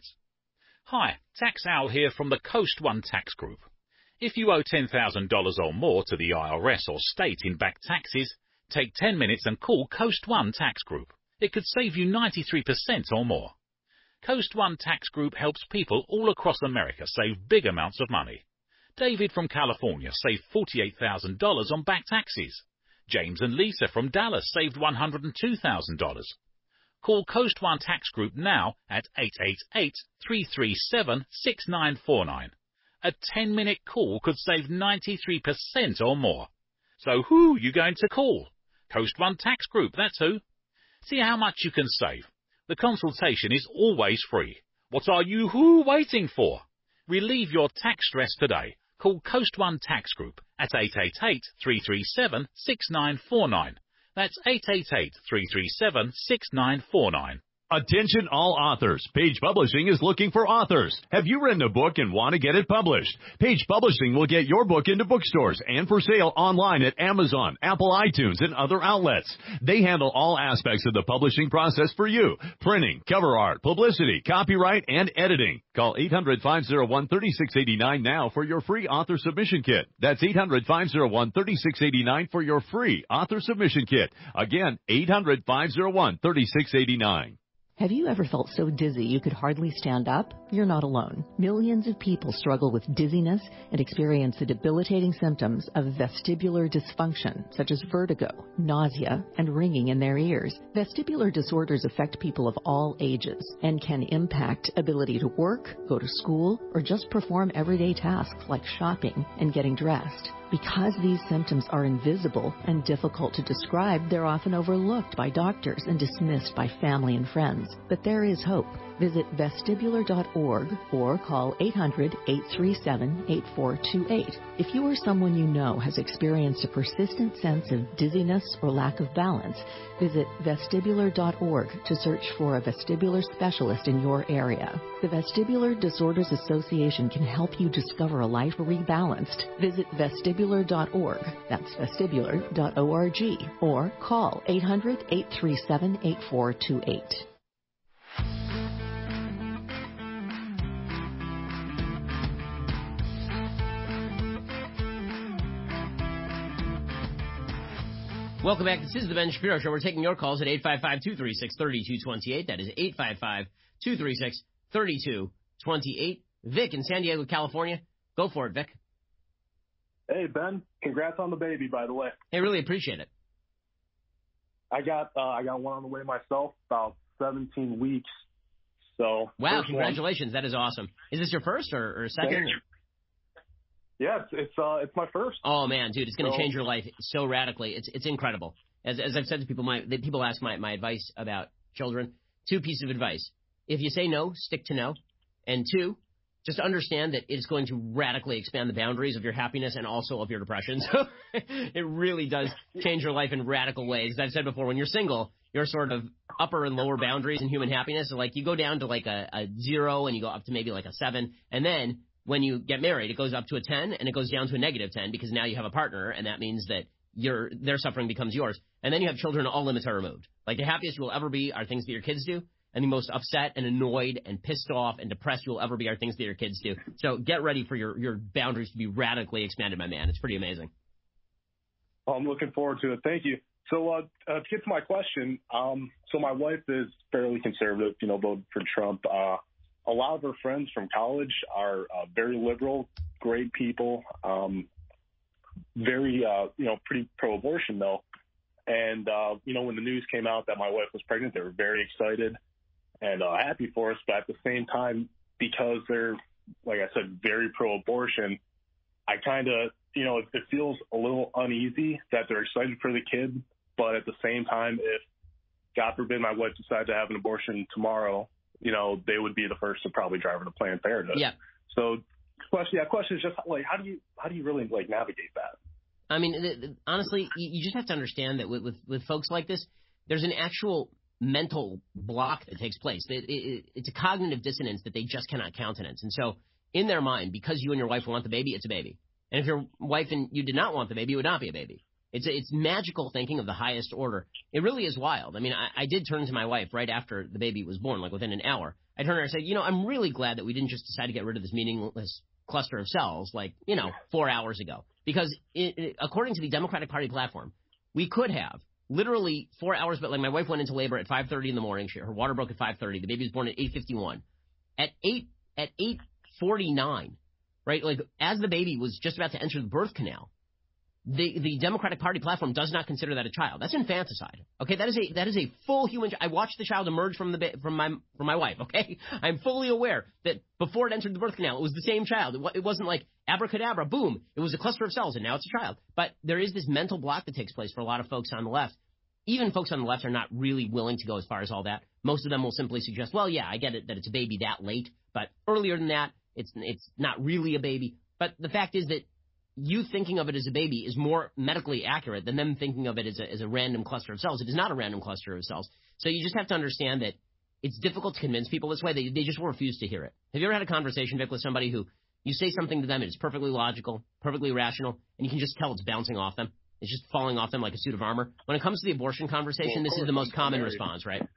Speaker 25: Hi, Tax Owl here from the Coast One Tax Group. If you owe ten thousand dollars or more to the I R S or state in back taxes, take ten minutes and call Coast One Tax Group. It could save you ninety-three percent or more. Coast One Tax Group helps people all across America save big amounts of money. David from California saved forty-eight thousand dollars on back taxes. James and Lisa from Dallas saved one hundred two thousand dollars. Call Coast One Tax Group now at eight eight eight, three three seven, six nine four nine. A ten-minute call could save ninety-three percent or more. So who are you going to call? Coast One Tax Group, that's who. See how much you can save. The consultation is always free. What are you who waiting for? Relieve your tax stress today. Call Coast One Tax Group at eight eight eight, three three seven, six nine four nine. That's eight eight eight, three three seven, six nine four nine.
Speaker 31: Attention all authors. Page Publishing is looking for authors. Have you written a book and want to get it published? Page Publishing will get your book into bookstores and for sale online at Amazon, Apple iTunes, and other outlets. They handle all aspects of the publishing process for you. Printing, cover art, publicity, copyright, and editing. Call eight hundred, five oh one, three six eight nine now for your free author submission kit. That's eight hundred, five oh one, three six eight nine for your free author submission kit. Again, eight hundred, five oh one, three six eight nine.
Speaker 1: Have you ever felt so dizzy you could hardly stand up? You're not alone. Millions of people struggle with dizziness and experience the debilitating symptoms of vestibular dysfunction, such as vertigo, nausea, and ringing in their ears. Vestibular disorders affect people of all ages and can impact ability to work, go to school, or just perform everyday tasks like shopping and getting dressed. Because these symptoms are invisible and difficult to describe, they're often overlooked by doctors and dismissed by family and friends. But there is hope. Visit vestibular dot org or call eight hundred, eight three seven, eight four two eight. If you or someone you know has experienced a persistent sense of dizziness or lack of balance, visit vestibular dot org to search for a vestibular specialist in your area. The Vestibular Disorders Association can help you discover a life rebalanced. Visit vestibular dot org, that's vestibular dot org, or call eight hundred, eight three seven, eight four two eight.
Speaker 12: Welcome back. This is the Ben Shapiro Show. We're taking your calls at eight five five, two three six, three two two eight. That is eight five five, two three six, three two two eight. Vic in San Diego, California. Go for it, Vic.
Speaker 2: Hey, Ben. Congrats on the baby, by the way.
Speaker 12: I really appreciate it.
Speaker 2: I got uh, I got one on the way myself, about seventeen weeks. So
Speaker 12: wow, congratulations. One. That is awesome. Is this your first or, or second?
Speaker 2: Yeah, it's it's, uh, it's my first.
Speaker 12: Oh man, dude, it's going to
Speaker 2: so,
Speaker 12: change your life so radically. It's it's incredible. As as I've said to people, my the people ask my, my advice about children. Two pieces of advice: if you say no, stick to no, and two, just understand that it's going to radically expand the boundaries of your happiness and also of your depression. So it really does change your life in radical ways. As I've said before, when you're single, your sort of upper and lower boundaries in human happiness are like you go down to like a, a zero and you go up to maybe like a seven, and then when you get married, it goes up to a ten, and it goes down to a negative ten because now you have a partner, and that means that your their suffering becomes yours. And then you have children, all limits are removed. Like the happiest you will ever be are things that your kids do, and the most upset and annoyed and pissed off and depressed you will ever be are things that your kids do. So get ready for your, your boundaries to be radically expanded, my man. It's pretty amazing.
Speaker 2: Well, I'm looking forward to it. Thank you. So uh, uh, to get to my question, um, so my wife is fairly conservative, you know, voted for Trump. Uh, A lot of her friends from college are uh, very liberal, great people, um, very, uh, you know, pretty pro-abortion, though. And, uh, you know, when the news came out that my wife was pregnant, they were very excited and uh, happy for us. But at the same time, because they're, like I said, very pro-abortion, I kind of, you know, it, it feels a little uneasy that they're excited for the kid. But at the same time, if, God forbid, my wife decided to have an abortion tomorrow, you know, they would be the first to probably drive her to Planned Parenthood.
Speaker 12: Yeah.
Speaker 2: So, question, yeah, question is just like, how do you, how do you really like navigate that?
Speaker 12: I mean, th- th- honestly, you, you just have to understand that with, with, with folks like this, there's an actual mental block that takes place. It, it, it's a cognitive dissonance that they just cannot countenance. And so, in their mind, because you and your wife want the baby, it's a baby. And if your wife and you did not want the baby, it would not be a baby. It's it's magical thinking of the highest order. It really is wild. I mean, I, I did turn to my wife right after the baby was born, like within an hour. I turned to her and said, you know, I'm really glad that we didn't just decide to get rid of this meaningless cluster of cells like, you know, four hours ago. Because it, it, according to the Democratic Party platform, we could have literally four hours, but like my wife went into labor at five thirty in the morning. She, her water broke at five thirty. The baby was born at eight fifty-one. At eight at eight forty-nine, right, like as the baby was just about to enter the birth canal, The the Democratic Party platform does not consider that a child. That's infanticide. Okay, that is a that is a full human. I watched the child emerge from the from my from my wife. Okay, I'm fully aware that before it entered the birth canal, it was the same child. It, it wasn't like abracadabra, boom. It was a cluster of cells, and now it's a child. But there is this mental block that takes place for a lot of folks on the left. Even folks on the left are not really willing to go as far as all that. Most of them will simply suggest, well, yeah, I get it that it's a baby that late, but earlier than that, it's it's not really a baby. But the fact is that you thinking of it as a baby is more medically accurate than them thinking of it as a, as a random cluster of cells. It is not a random cluster of cells. So you just have to understand that it's difficult to convince people this way. They, they just will refuse to hear it. Have you ever had a conversation, Vic, with somebody who you say something to them and it's perfectly logical, perfectly rational, and you can just tell it's bouncing off them? It's just falling off them like a suit of armor. When it comes to the abortion conversation, well, this is the most common response, right?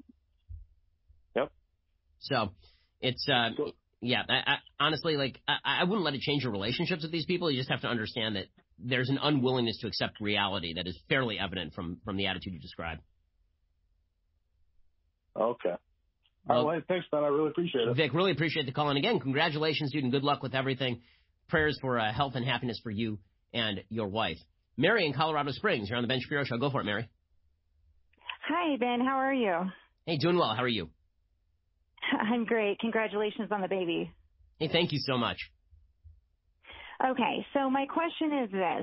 Speaker 2: Yep.
Speaker 12: So it's... Uh, so, Yeah, I, I, honestly, like, I, I wouldn't let it change your relationships with these people. You just have to understand that there's an unwillingness to accept reality that is fairly evident from, from the attitude you describe.
Speaker 2: Okay. Well, All right, thanks, man. I really appreciate it.
Speaker 12: Vic, really appreciate the call. And again, congratulations, dude, and good luck with everything. Prayers for uh, health and happiness for you and your wife. Mary in Colorado Springs, you're on the Ben Shapiro Show. Go for it, Mary.
Speaker 3: Hi, Ben. How are you?
Speaker 12: Hey, doing well. How are you?
Speaker 3: I'm great. Congratulations on the baby.
Speaker 12: Hey, thank you so much.
Speaker 3: Okay, so my question is this.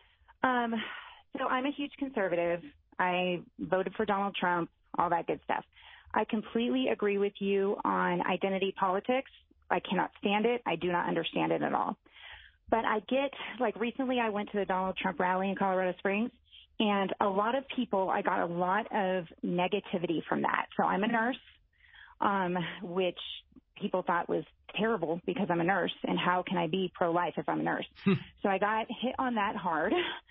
Speaker 3: Um, so I'm a huge conservative. I voted for Donald Trump, all that good stuff. I completely agree with you on identity politics. I cannot stand it. I do not understand it at all. But I get, like recently I went to the Donald Trump rally in Colorado Springs, and a lot of people, I got a lot of negativity from that. So I'm a nurse, um, which people thought was terrible because I'm a nurse, and how can I be pro-life if I'm a nurse? So I got hit on that hard.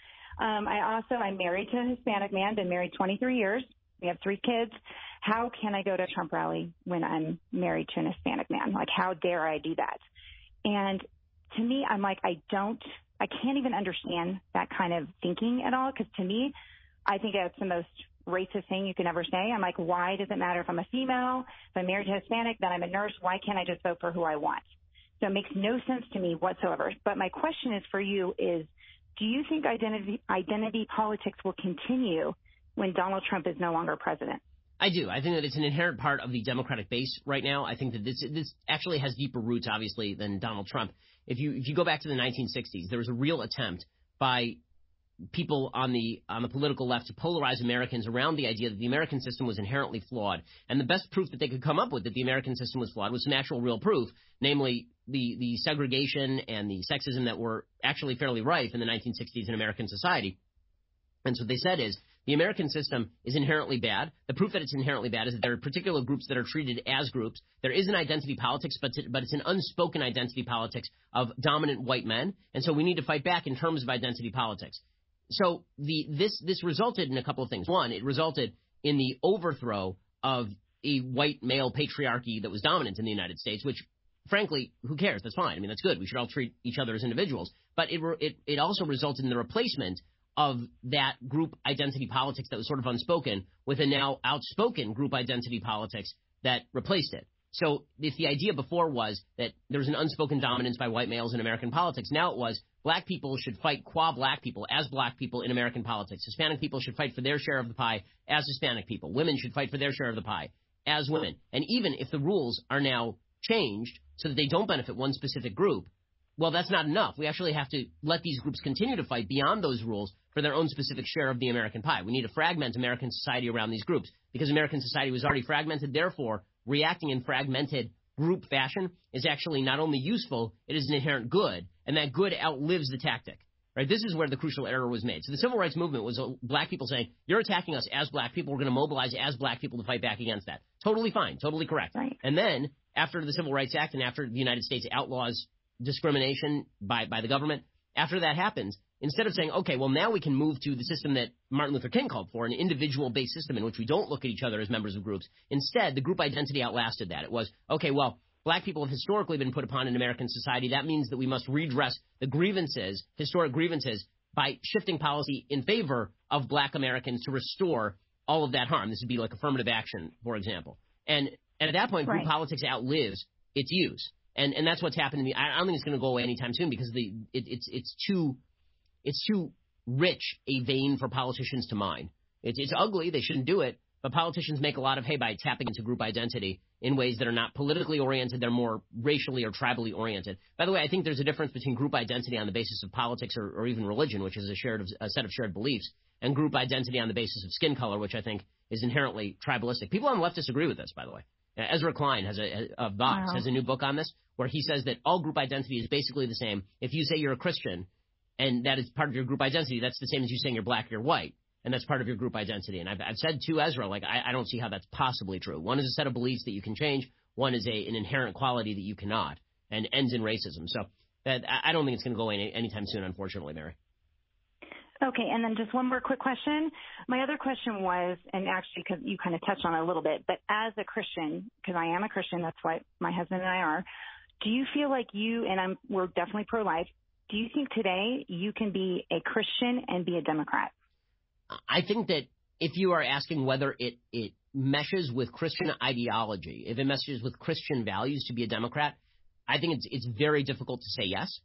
Speaker 3: Um, I also, I'm married to a Hispanic man, been married twenty-three years. We have three kids. How can I go to a Trump rally when I'm married to an Hispanic man? Like, how dare I do that? And to me, I'm like, I don't, I can't even understand that kind of thinking at all. Because to me, I think that's the most racist thing you can ever say. I'm like, why does it matter if I'm a female, if I'm married to a Hispanic, then I'm a nurse? Why can't I just vote for who I want? So it makes no sense to me whatsoever. But my question is for you is, do you think identity identity politics will continue when Donald Trump is no longer president?
Speaker 12: I do. I think that it's an inherent part of the Democratic base right now. I think that this this actually has deeper roots, obviously, than Donald Trump. If you if you go back to the nineteen sixties, there was a real attempt by people on the on the political left to polarize Americans around the idea that the American system was inherently flawed. And the best proof that they could come up with that the American system was flawed was some actual real proof, namely the the segregation and the sexism that were actually fairly rife in the nineteen sixties in American society. And so what they said is, the American system is inherently bad. The proof that it's inherently bad is that there are particular groups that are treated as groups. There is an identity politics, but, to, but it's an unspoken identity politics of dominant white men. And so we need to fight back in terms of identity politics. So the this this resulted in a couple of things. One, it resulted in the overthrow of a white male patriarchy that was dominant in the United States, which, frankly, who cares? That's fine. I mean, that's good. We should all treat each other as individuals. But it it, it also resulted in the replacement of that group identity politics that was sort of unspoken with a now outspoken group identity politics that replaced it. So if the idea before was that there was an unspoken dominance by white males in American politics, now it was black people should fight qua black people as black people in American politics. Hispanic people should fight for their share of the pie as Hispanic people. Women should fight for their share of the pie as women. And even if the rules are now changed so that they don't benefit one specific group, well, that's not enough. We actually have to let these groups continue to fight beyond those rules for their own specific share of the American pie. We need to fragment American society around these groups because American society was already fragmented. Therefore, reacting in fragmented group fashion is actually not only useful, it is an inherent good, and that good outlives the tactic. Right? This is where the crucial error was made. So the civil rights movement was black people saying, you're attacking us as black people. We're going to mobilize as black people to fight back against that. Totally fine. Totally correct.
Speaker 3: Right.
Speaker 12: And then after the Civil Rights Act and after the United States outlaws discrimination by, by the government, after that happens, instead of saying, okay, well, now we can move to the system that Martin Luther King called for, an individual-based system in which we don't look at each other as members of groups. Instead, the group identity outlasted that. It was, okay, well, black people have historically been put upon in American society. That means that we must redress the grievances, historic grievances, by shifting policy in favor of black Americans to restore all of that harm. This would be like affirmative action, for example. And, and at that point, group right. politics outlives its use. And and that's what's happened to me. I don't think it's going to go away anytime soon because the it, it's it's too it's too rich a vein for politicians to mine. It's it's ugly. They shouldn't do it. But politicians make a lot of hay by tapping into group identity in ways that are not politically oriented. They're more racially or tribally oriented. By the way, I think there's a difference between group identity on the basis of politics or, or even religion, which is a shared a set of shared beliefs, and group identity on the basis of skin color, which I think is inherently tribalistic. People on the left disagree with this, by the way. Ezra Klein has a, a Vox wow. has a new book on this where he says that all group identity is basically the same. If you say you're a Christian and that is part of your group identity, that's the same as you saying you're black or you're white, and that's part of your group identity. And I've, I've said to Ezra, like, I, I don't see how that's possibly true. One is a set of beliefs that you can change. One is a, an inherent quality that you cannot, and ends in racism. So that, I don't think it's going to go away any, anytime soon, unfortunately, Mary.
Speaker 3: Okay, and then just one more quick question. My other question was, and actually because you kind of touched on it a little bit, but as a Christian, because I am a Christian, that's what my husband and I are, do you feel like you, and I'm, we're definitely pro-life, do you think today you can be a Christian and be a Democrat?
Speaker 12: I think that if you are asking whether it, it meshes with Christian ideology, if it meshes with Christian values to be a Democrat, I think it's it's very difficult to say yes.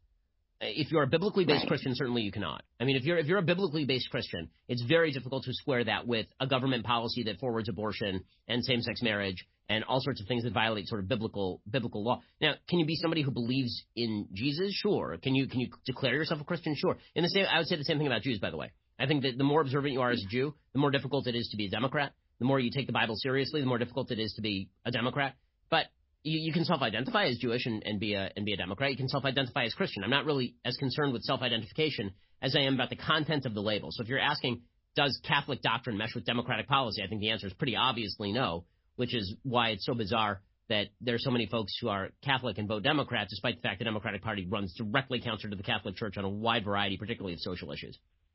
Speaker 12: If you're a biblically based right. Christian, certainly you cannot. I mean, if you're if you're a biblically based Christian, it's very difficult to square that with a government policy that forwards abortion and same-sex marriage and all sorts of things that violate sort of biblical biblical law. Now, can you be somebody who believes in Jesus? Sure. Can you can you declare yourself a Christian? Sure. In the same, I would say the same thing about Jews, by the way. I think that the more observant you are as a Jew, the more difficult it is to be a Democrat. The more you take the Bible seriously, the more difficult it is to be a Democrat. But you, you can self-identify as Jewish and, and be a and be a Democrat. You can self-identify as Christian. I'm not really as concerned with self-identification as I am about the content of the label. So if you're asking, does Catholic doctrine mesh with Democratic policy, I think the answer is pretty obviously no, which is why it's so bizarre that there's so many folks who are Catholic and vote Democrat, despite the fact the Democratic Party runs directly counter to the Catholic Church on a wide variety, particularly of social issues.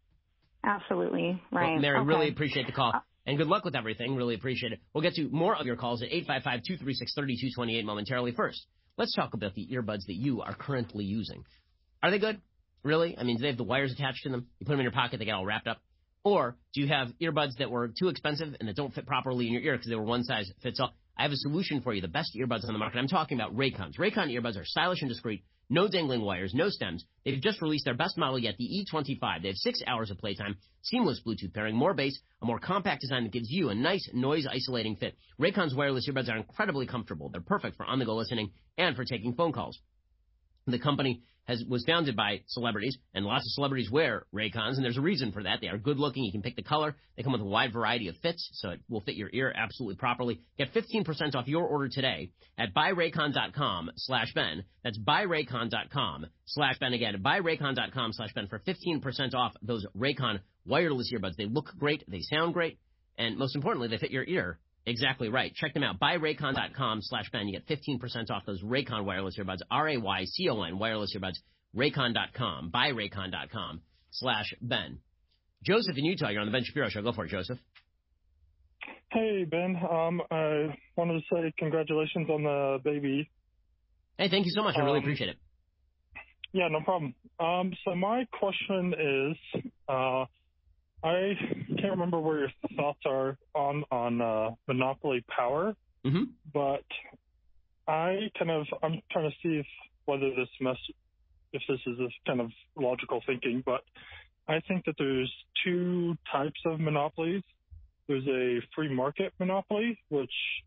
Speaker 3: Absolutely. Right.
Speaker 12: Well, Mary,
Speaker 3: okay.
Speaker 12: really appreciate the call. And good luck with everything. Really appreciate it. We'll get to more of your calls at eight five five, two three six, three two two eight momentarily. First, let's talk about the earbuds that you are currently using. Are they good? Really? I mean, do they have the wires attached to them? You put them in your pocket, they get all wrapped up? Or do you have earbuds that were too expensive and that don't fit properly in your ear because they were one size fits all? I have a solution for you, the best earbuds on the market. I'm talking about Raycons. Raycon earbuds are stylish and discreet. No dangling wires, no stems. They've just released their best model yet, the E twenty-five. They have six hours of playtime, seamless Bluetooth pairing, more bass, a more compact design that gives you a nice noise-isolating fit. Raycon's wireless earbuds are incredibly comfortable. They're perfect for on-the-go listening and for taking phone calls. The company has was founded by celebrities, and lots of celebrities wear Raycons, and there's a reason for that. They are good-looking. You can pick the color. They come with a wide variety of fits, so it will fit your ear absolutely properly. Get fifteen percent off your order today at buyraycon.com slash Ben. That's buyraycon.com slash Ben. Again, buyraycon.com slash Ben for fifteen percent off those Raycon wireless earbuds. They look great. They sound great. And most importantly, they fit your ear exactly right. Check them out. buyraycon.com slash Ben. You get fifteen percent off those Raycon wireless earbuds. R A Y C O N wireless earbuds. Raycon dot com. buyraycon.com slash Ben. Joseph in Utah, you're on the Ben Shapiro Show. Go for it, Joseph.
Speaker 4: Hey, Ben. Um, I wanted to say congratulations on the baby.
Speaker 12: Hey, thank you so much. I really um, appreciate it.
Speaker 4: Yeah, no problem. Um, so my question is, uh, I can't remember where your thoughts are on on uh, monopoly power,
Speaker 12: mm-hmm.
Speaker 4: but I kind of I'm trying to see if whether this mess if this is this kind of logical thinking, but I think that there's two types of monopolies. There's a free market monopoly, which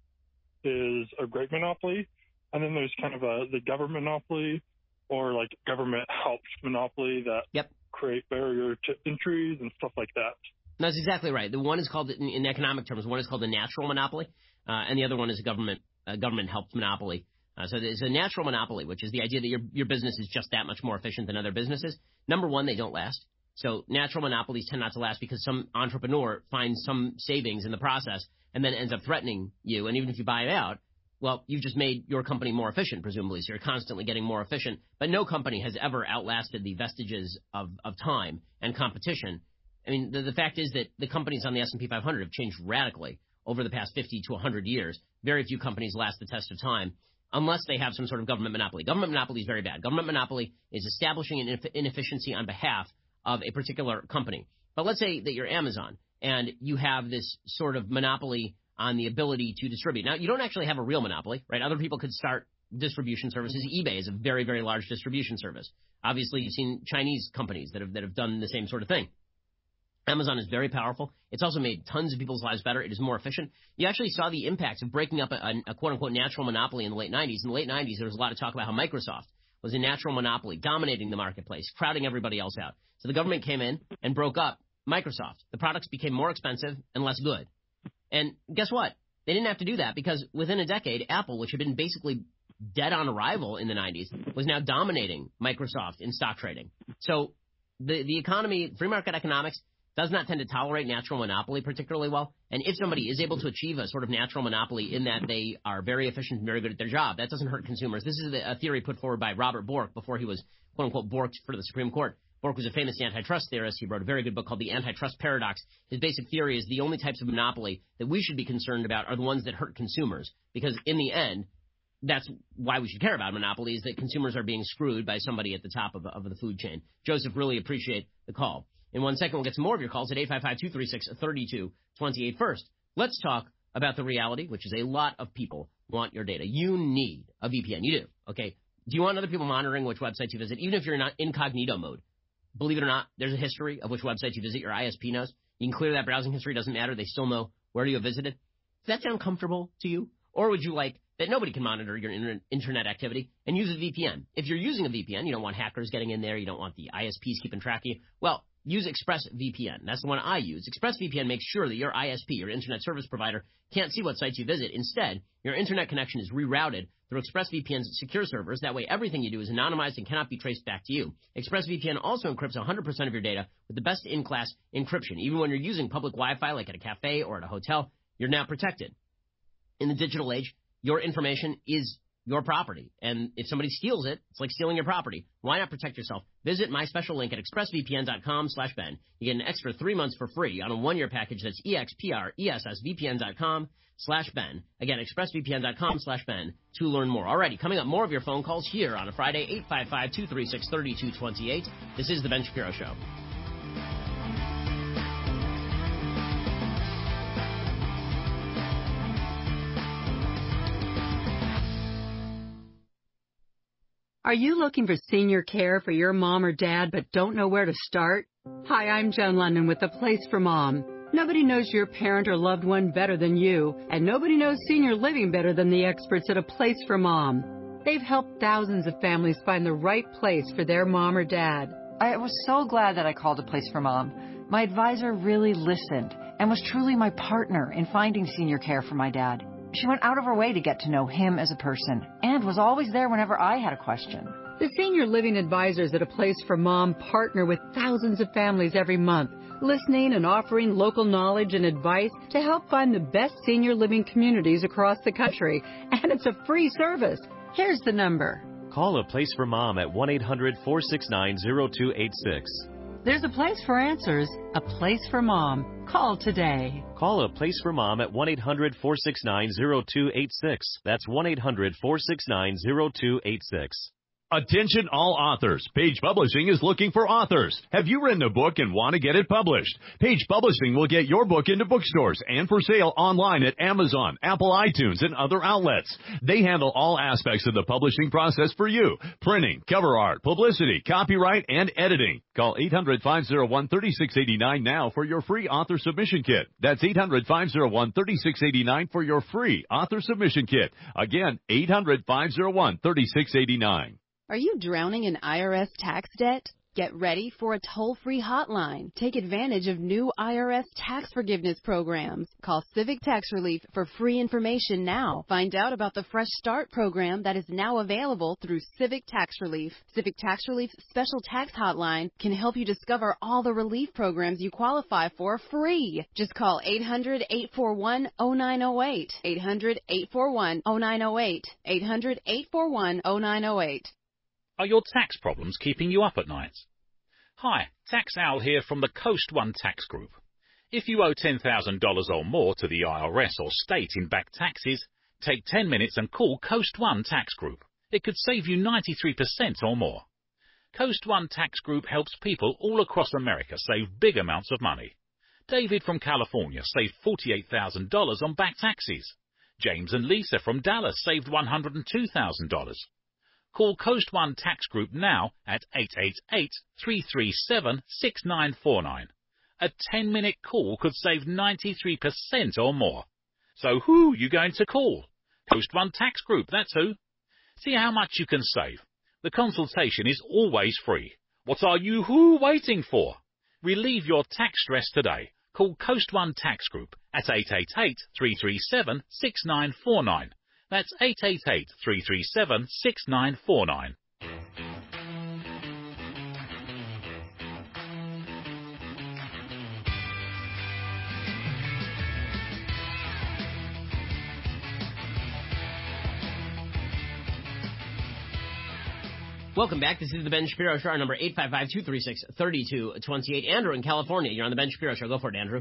Speaker 4: is a great monopoly, and then there's kind of a the government monopoly or like government helped monopoly that
Speaker 12: yep.
Speaker 4: create barrier to entries and stuff like that.
Speaker 12: That's exactly right. The one is called, in, in economic terms, one is called a natural monopoly, uh, and the other one is a government uh, government helped monopoly. Uh, so there's a natural monopoly, which is the idea that your your business is just that much more efficient than other businesses. Number one, they don't last. So natural monopolies tend not to last because some entrepreneur finds some savings in the process and then ends up threatening you. And even if you buy it out, well, you've just made your company more efficient, presumably. So you're constantly getting more efficient. But no company has ever outlasted the vestiges of, of time and competition. I mean, the, the fact is that the companies on the S and P five hundred have changed radically over the past fifty to one hundred years. Very few companies last the test of time unless they have some sort of government monopoly. Government monopoly is very bad. Government monopoly is establishing an inefficiency on behalf of a particular company. But let's say that you're Amazon and you have this sort of monopoly on the ability to distribute. Now, you don't actually have a real monopoly, right? Other people could start distribution services. eBay is a very, very large distribution service. Obviously, you've seen Chinese companies that have that have done the same sort of thing. Amazon is very powerful. It's also made tons of people's lives better. It is more efficient. You actually saw the impacts of breaking up a, a, a quote-unquote natural monopoly in the late nineties. In the late nineties, there was a lot of talk about how Microsoft was a natural monopoly, dominating the marketplace, crowding everybody else out. So the government came in and broke up Microsoft. The products became more expensive and less good. And guess what? They didn't have to do that because within a decade, Apple, which had been basically dead on arrival in the nineties, was now dominating Microsoft in stock trading. So the, the economy, free market economics, does not tend to tolerate natural monopoly particularly well. And if somebody is able to achieve a sort of natural monopoly in that they are very efficient and very good at their job, that doesn't hurt consumers. This is a theory put forward by Robert Bork before he was, quote-unquote, borked for the Supreme Court. Bork was a famous antitrust theorist. He wrote a very good book called The Antitrust Paradox. His basic theory is the only types of monopoly that we should be concerned about are the ones that hurt consumers. Because in the end, that's why we should care about monopolies, that consumers are being screwed by somebody at the top of, of the food chain. Joseph, really appreciate the call. In one second, we'll get some more of your calls at eight five five, two three six, three two two eight. First, let's talk about the reality, which is a lot of people want your data. You need a V P N. You do. Okay. Do you want other people monitoring which websites you visit, even if you're in incognito mode? Believe it or not, there's a history of which websites you visit. Your I S P knows. You can clear that browsing history. Doesn't matter. They still know where you have visited. Does that sound comfortable to you? Or would you like that nobody can monitor your internet activity and use a V P N? If you're using a V P N, you don't want hackers getting in there. You don't want the I S Ps keeping track of you. Well, use ExpressVPN. That's the one I use. ExpressVPN makes sure that your I S P, your internet service provider, can't see what sites you visit. Instead, your internet connection is rerouted through ExpressVPN's secure servers. That way, everything you do is anonymized and cannot be traced back to you. ExpressVPN also encrypts one hundred percent of your data with the best in-class encryption. Even when you're using public Wi-Fi, like at a cafe or at a hotel, you're now protected. In the digital age, your information is your property. And if somebody steals it, it's like stealing your property. Why not protect yourself? Visit my special link at expressvpn.com slash Ben. You get an extra three months for free on a one-year package. That's expressvpn.com slash Ben. Again, expressvpn.com slash Ben to learn more. Alrighty, coming up, more of your phone calls here on a Friday, eight five five, two three six, three two two eight. This is The Ben Shapiro Show.
Speaker 14: Are you looking for senior care for your mom or dad but don't know where to start? Hi, I'm Jen London with The Place for Mom. Nobody knows your parent or loved one better than you, and nobody knows senior living better than the experts at A Place for Mom. They've helped thousands of families find the right place for their mom or dad.
Speaker 20: I was so glad that I called A Place for Mom. My advisor really listened and was truly my partner in finding senior care for my dad. She went out of her way to get to know him as a person and was always there whenever I had a question.
Speaker 14: The senior living advisors at A Place for Mom partner with thousands of families every month, listening and offering local knowledge and advice to help find the best senior living communities across the country. And it's a free service. Here's the number.
Speaker 21: Call A Place for Mom at one eight hundred, four six nine, zero two eight six.
Speaker 14: There's a place for answers, a place for mom. Call today.
Speaker 21: Call A Place for Mom at one eight hundred, four six nine, zero two eight six. That's one eight hundred, four six nine, zero two eight six.
Speaker 31: Attention all authors. Page Publishing is looking for authors. Have you written a book and want to get it published? Page Publishing will get your book into bookstores and for sale online at Amazon, Apple iTunes, and other outlets. They handle all aspects of the publishing process for you. Printing, cover art, publicity, copyright, and editing. Call eight hundred, five oh one, three six eight nine now for your free author submission kit. That's eight hundred, five oh one, three six eight nine for your free author submission kit. Again, eight hundred, five oh one, three six eight nine.
Speaker 5: Are you drowning in I R S tax debt? Get ready for a toll-free hotline. Take advantage of new I R S tax forgiveness programs. Call Civic Tax Relief for free information now. Find out about the Fresh Start program that is now available through Civic Tax Relief. Civic Tax Relief's special tax hotline can help you discover all the relief programs you qualify for free. Just call eight hundred, eight four one, oh nine oh eight. eight hundred, eight four one, oh nine oh eight. eight hundred, eight four one, oh nine oh eight.
Speaker 25: Are your tax problems keeping you up at night? Hi, Tax Owl here from the Coast One Tax Group. If you owe ten thousand dollars or more to the I R S or state in back taxes, take ten minutes and call Coast One Tax Group. It could save you ninety-three percent or more. Coast One Tax Group helps people all across America save big amounts of money. David from California saved forty-eight thousand dollars on back taxes. James and Lisa from Dallas saved one hundred two thousand dollars. Call Coast One Tax Group now at eight eight eight, three three seven, six nine four nine. A ten-minute call could save ninety-three percent or more. So who are you going to call? Coast One Tax Group, that's who. See how much you can save. The consultation is always free. What are you who waiting for? Relieve your tax stress today. Call Coast One Tax Group at eight eight eight, three three seven, six nine four nine. That's eight eight eight, three three seven, six nine four nine.
Speaker 12: Welcome back. This is the Ben Shapiro Show. Our number eight five five, two three six, three two two eight. Andrew in California. You're on the Ben Shapiro Show. Go for it, Andrew.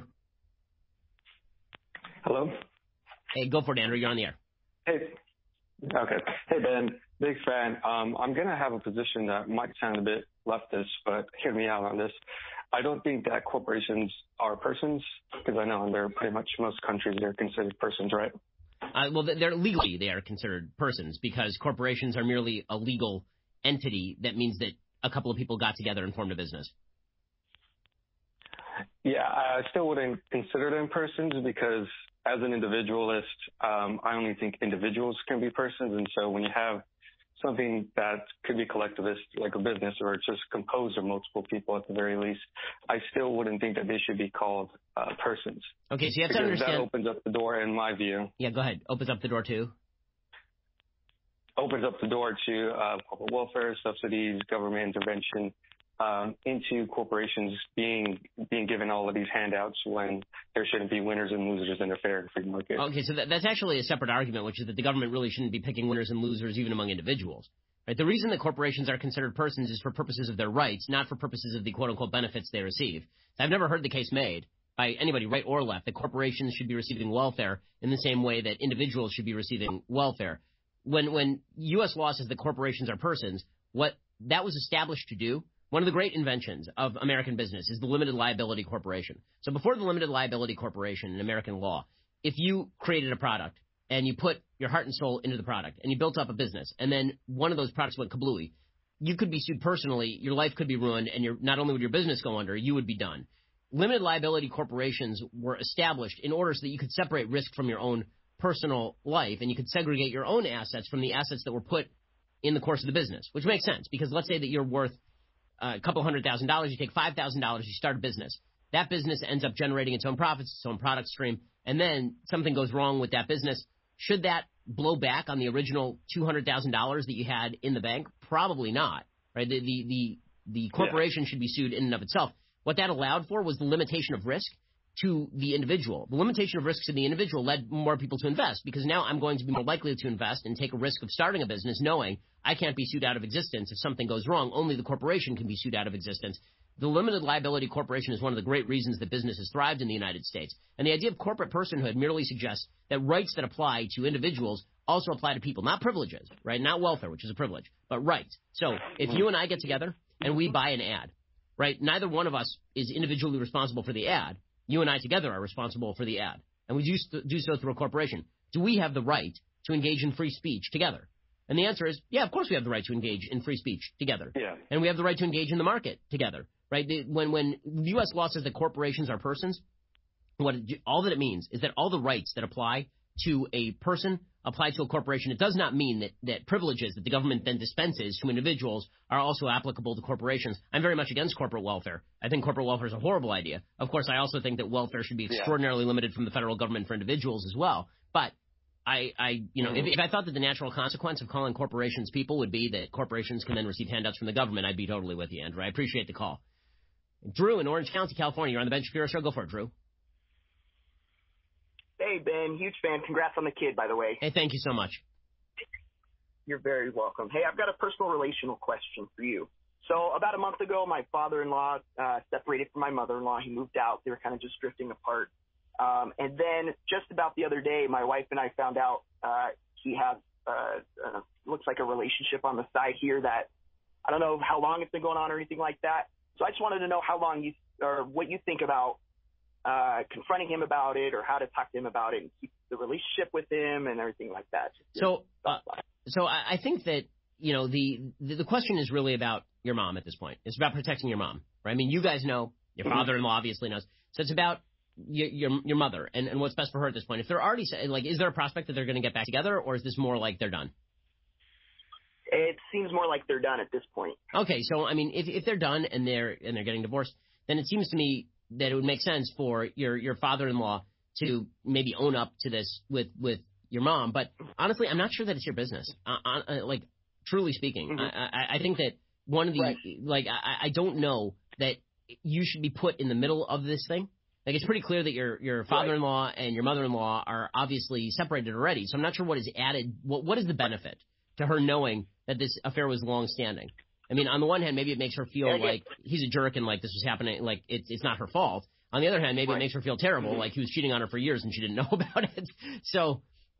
Speaker 7: Hello?
Speaker 12: Hey, go for it, Andrew. You're on the air.
Speaker 7: Hey. Okay. Hey, Ben. Big fan. Um, I'm going to have a position that might sound a bit leftist, but hear me out on this. I don't think that corporations are persons, because I know in they're pretty much most countries they're considered persons, right?
Speaker 12: Uh, well, they're legally they are considered persons because corporations are merely a legal entity. That means that a couple of people got together and formed a business.
Speaker 7: Yeah, I still wouldn't consider them persons because as an individualist, um, I only think individuals can be persons. And so when you have something that could be collectivist, like a business, or it's just composed of multiple people at the very least, I still wouldn't think that they should be called uh, persons.
Speaker 12: Okay, so you have
Speaker 7: because
Speaker 12: to understand.
Speaker 7: That opens up the door, in my view.
Speaker 12: Yeah, go ahead. Opens up the door to?
Speaker 7: Opens up the door to uh, corporate welfare, subsidies, government intervention, um, into corporations being being given all of these handouts when there shouldn't be winners and losers in a fair and free market.
Speaker 12: Okay, so that, that's actually a separate argument, which is that the government really shouldn't be picking winners and losers even among individuals. Right? The reason that corporations are considered persons is for purposes of their rights, not for purposes of the quote-unquote benefits they receive. I've never heard the case made by anybody, right or left, that corporations should be receiving welfare in the same way that individuals should be receiving welfare. When when U S law says that corporations are persons, what that was established to do, one of the great inventions of American business is the limited liability corporation. So before the limited liability corporation in American law, if you created a product and you put your heart and soul into the product and you built up a business and then one of those products went kablooey, you could be sued personally, your life could be ruined, and your, not only would your business go under, you would be done. Limited liability corporations were established in order so that you could separate risk from your own personal life and you could segregate your own assets from the assets that were put in the course of the business, which makes sense because let's say that you're worth a couple hundred thousand dollars, you take five thousand dollars, you start a business. That business ends up generating its own profits, its own product stream, and then something goes wrong with that business. Should that blow back on the original two hundred thousand dollars that you had in the bank? Probably not, right? The, the, the, the corporation yeah. should be sued in and of itself. What that allowed for was the limitation of risk to the individual. The limitation of risks to the individual led more people to invest because now I'm going to be more likely to invest and take a risk of starting a business knowing I can't be sued out of existence if something goes wrong. Only the corporation can be sued out of existence. The limited liability corporation is one of the great reasons that business has thrived in the United States. And the idea of corporate personhood merely suggests that rights that apply to individuals also apply to people, not privileges, right? Not welfare, which is a privilege, but rights. So if you and I get together and we buy an ad, right, neither one of us is individually responsible for the ad. You and I together are responsible for the ad, and we do, do so through a corporation. Do we have the right to engage in free speech together? And the answer is, yeah, of course we have the right to engage in free speech together.
Speaker 7: Yeah.
Speaker 12: And we have the right to engage in the market together, right? The, when when U S law says that corporations are persons, what it, all that it means is that all the rights that apply to a person apply to a corporation. It does not mean that, that privileges that the government then dispenses to individuals are also applicable to corporations. I'm very much against corporate welfare. I think corporate welfare is a horrible idea. Of course, I also think that welfare should be extraordinarily yeah. limited from the federal government for individuals as well. But I, I you know, if, if I thought that the natural consequence of calling corporations people would be that corporations can then receive handouts from the government, I'd be totally with you, Andrew. I appreciate the call. Drew in Orange County, California. You're on the Ben Shapiro Show. Go for it, Drew.
Speaker 9: Hey, Ben, huge fan. Congrats on the kid, by the way.
Speaker 12: Hey, thank you so much.
Speaker 9: You're very welcome. Hey, I've got a personal relational question for you. So about a month ago, my father-in-law uh, separated from my mother-in-law. He moved out. They were kind of just drifting apart. Um, and then just about the other day, my wife and I found out uh, he has, uh, uh, looks like a relationship on the side here that I don't know how long it's been going on or anything like that. So I just wanted to know how long you, or what you think about Uh, confronting him about it or how to talk to him about it and keep the relationship with him and everything like that.
Speaker 12: So, uh, so I think that, you know, the, the, the question is really about your mom at this point. It's about protecting your mom, right? I mean, you guys know, your father-in-law obviously knows. So it's about your, your, your mother and, and what's best for her at this point. If they're already, like, is there a prospect that they're going to get back together or is this more like they're done?
Speaker 9: It seems more like they're done at this point.
Speaker 12: Okay. So, I mean, if, if they're done and they're, and they're getting divorced, then it seems to me that it would make sense for your, your father-in-law to maybe own up to this with, with your mom. But honestly, I'm not sure that it's your business. Uh, uh, like, truly speaking, mm-hmm. I, I, I think that one of the, right. like, I, I don't know that you should be put in the middle of this thing. Like, it's pretty clear that your, your father-in-law right. and your mother-in-law are obviously separated already. So I'm not sure what is added. What, what is the benefit to her knowing that this affair was long-standing? I mean, on the one hand, maybe it makes her feel yeah, like he's a jerk and like this was happening, like it's it's not her fault. On the other hand, maybe right. it makes her feel terrible, like he was cheating on her for years and she didn't know about it. So,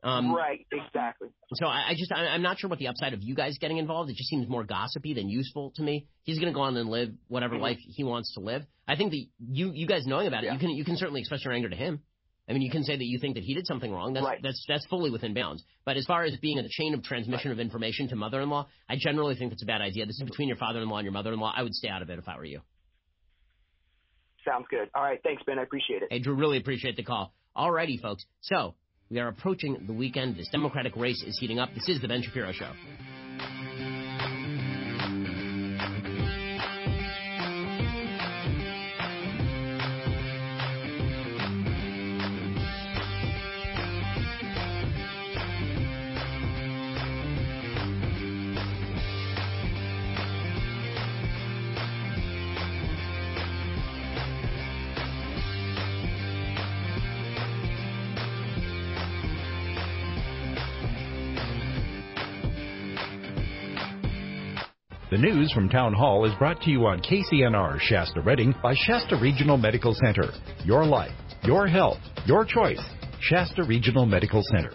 Speaker 12: Um,
Speaker 9: right, exactly.
Speaker 12: So I, I just, I, I'm not sure what the upside of you guys getting involved. It just seems more gossipy than useful to me. He's going to go on and live whatever mm-hmm. life he wants to live. I think that you, you guys knowing about it, yeah. you can, you can certainly express your anger to him. I mean, you can say that you think that he did something wrong. That's
Speaker 9: right.
Speaker 12: that's that's fully within bounds. But as far as being a chain of transmission right. of information to mother-in-law, I generally think that's a bad idea. This is between your father-in-law and your mother-in-law. I would stay out of it if I were you.
Speaker 9: Sounds good. All right. Thanks, Ben. I appreciate it.
Speaker 12: Hey, Drew, really appreciate the call. All righty, folks. So we are approaching the weekend. This Democratic race is heating up. This is the Ben Shapiro Show.
Speaker 10: The news from Town Hall is brought to you on K C N R Shasta Redding by Shasta Regional Medical Center. Your life, your health, your choice. Shasta Regional Medical Center.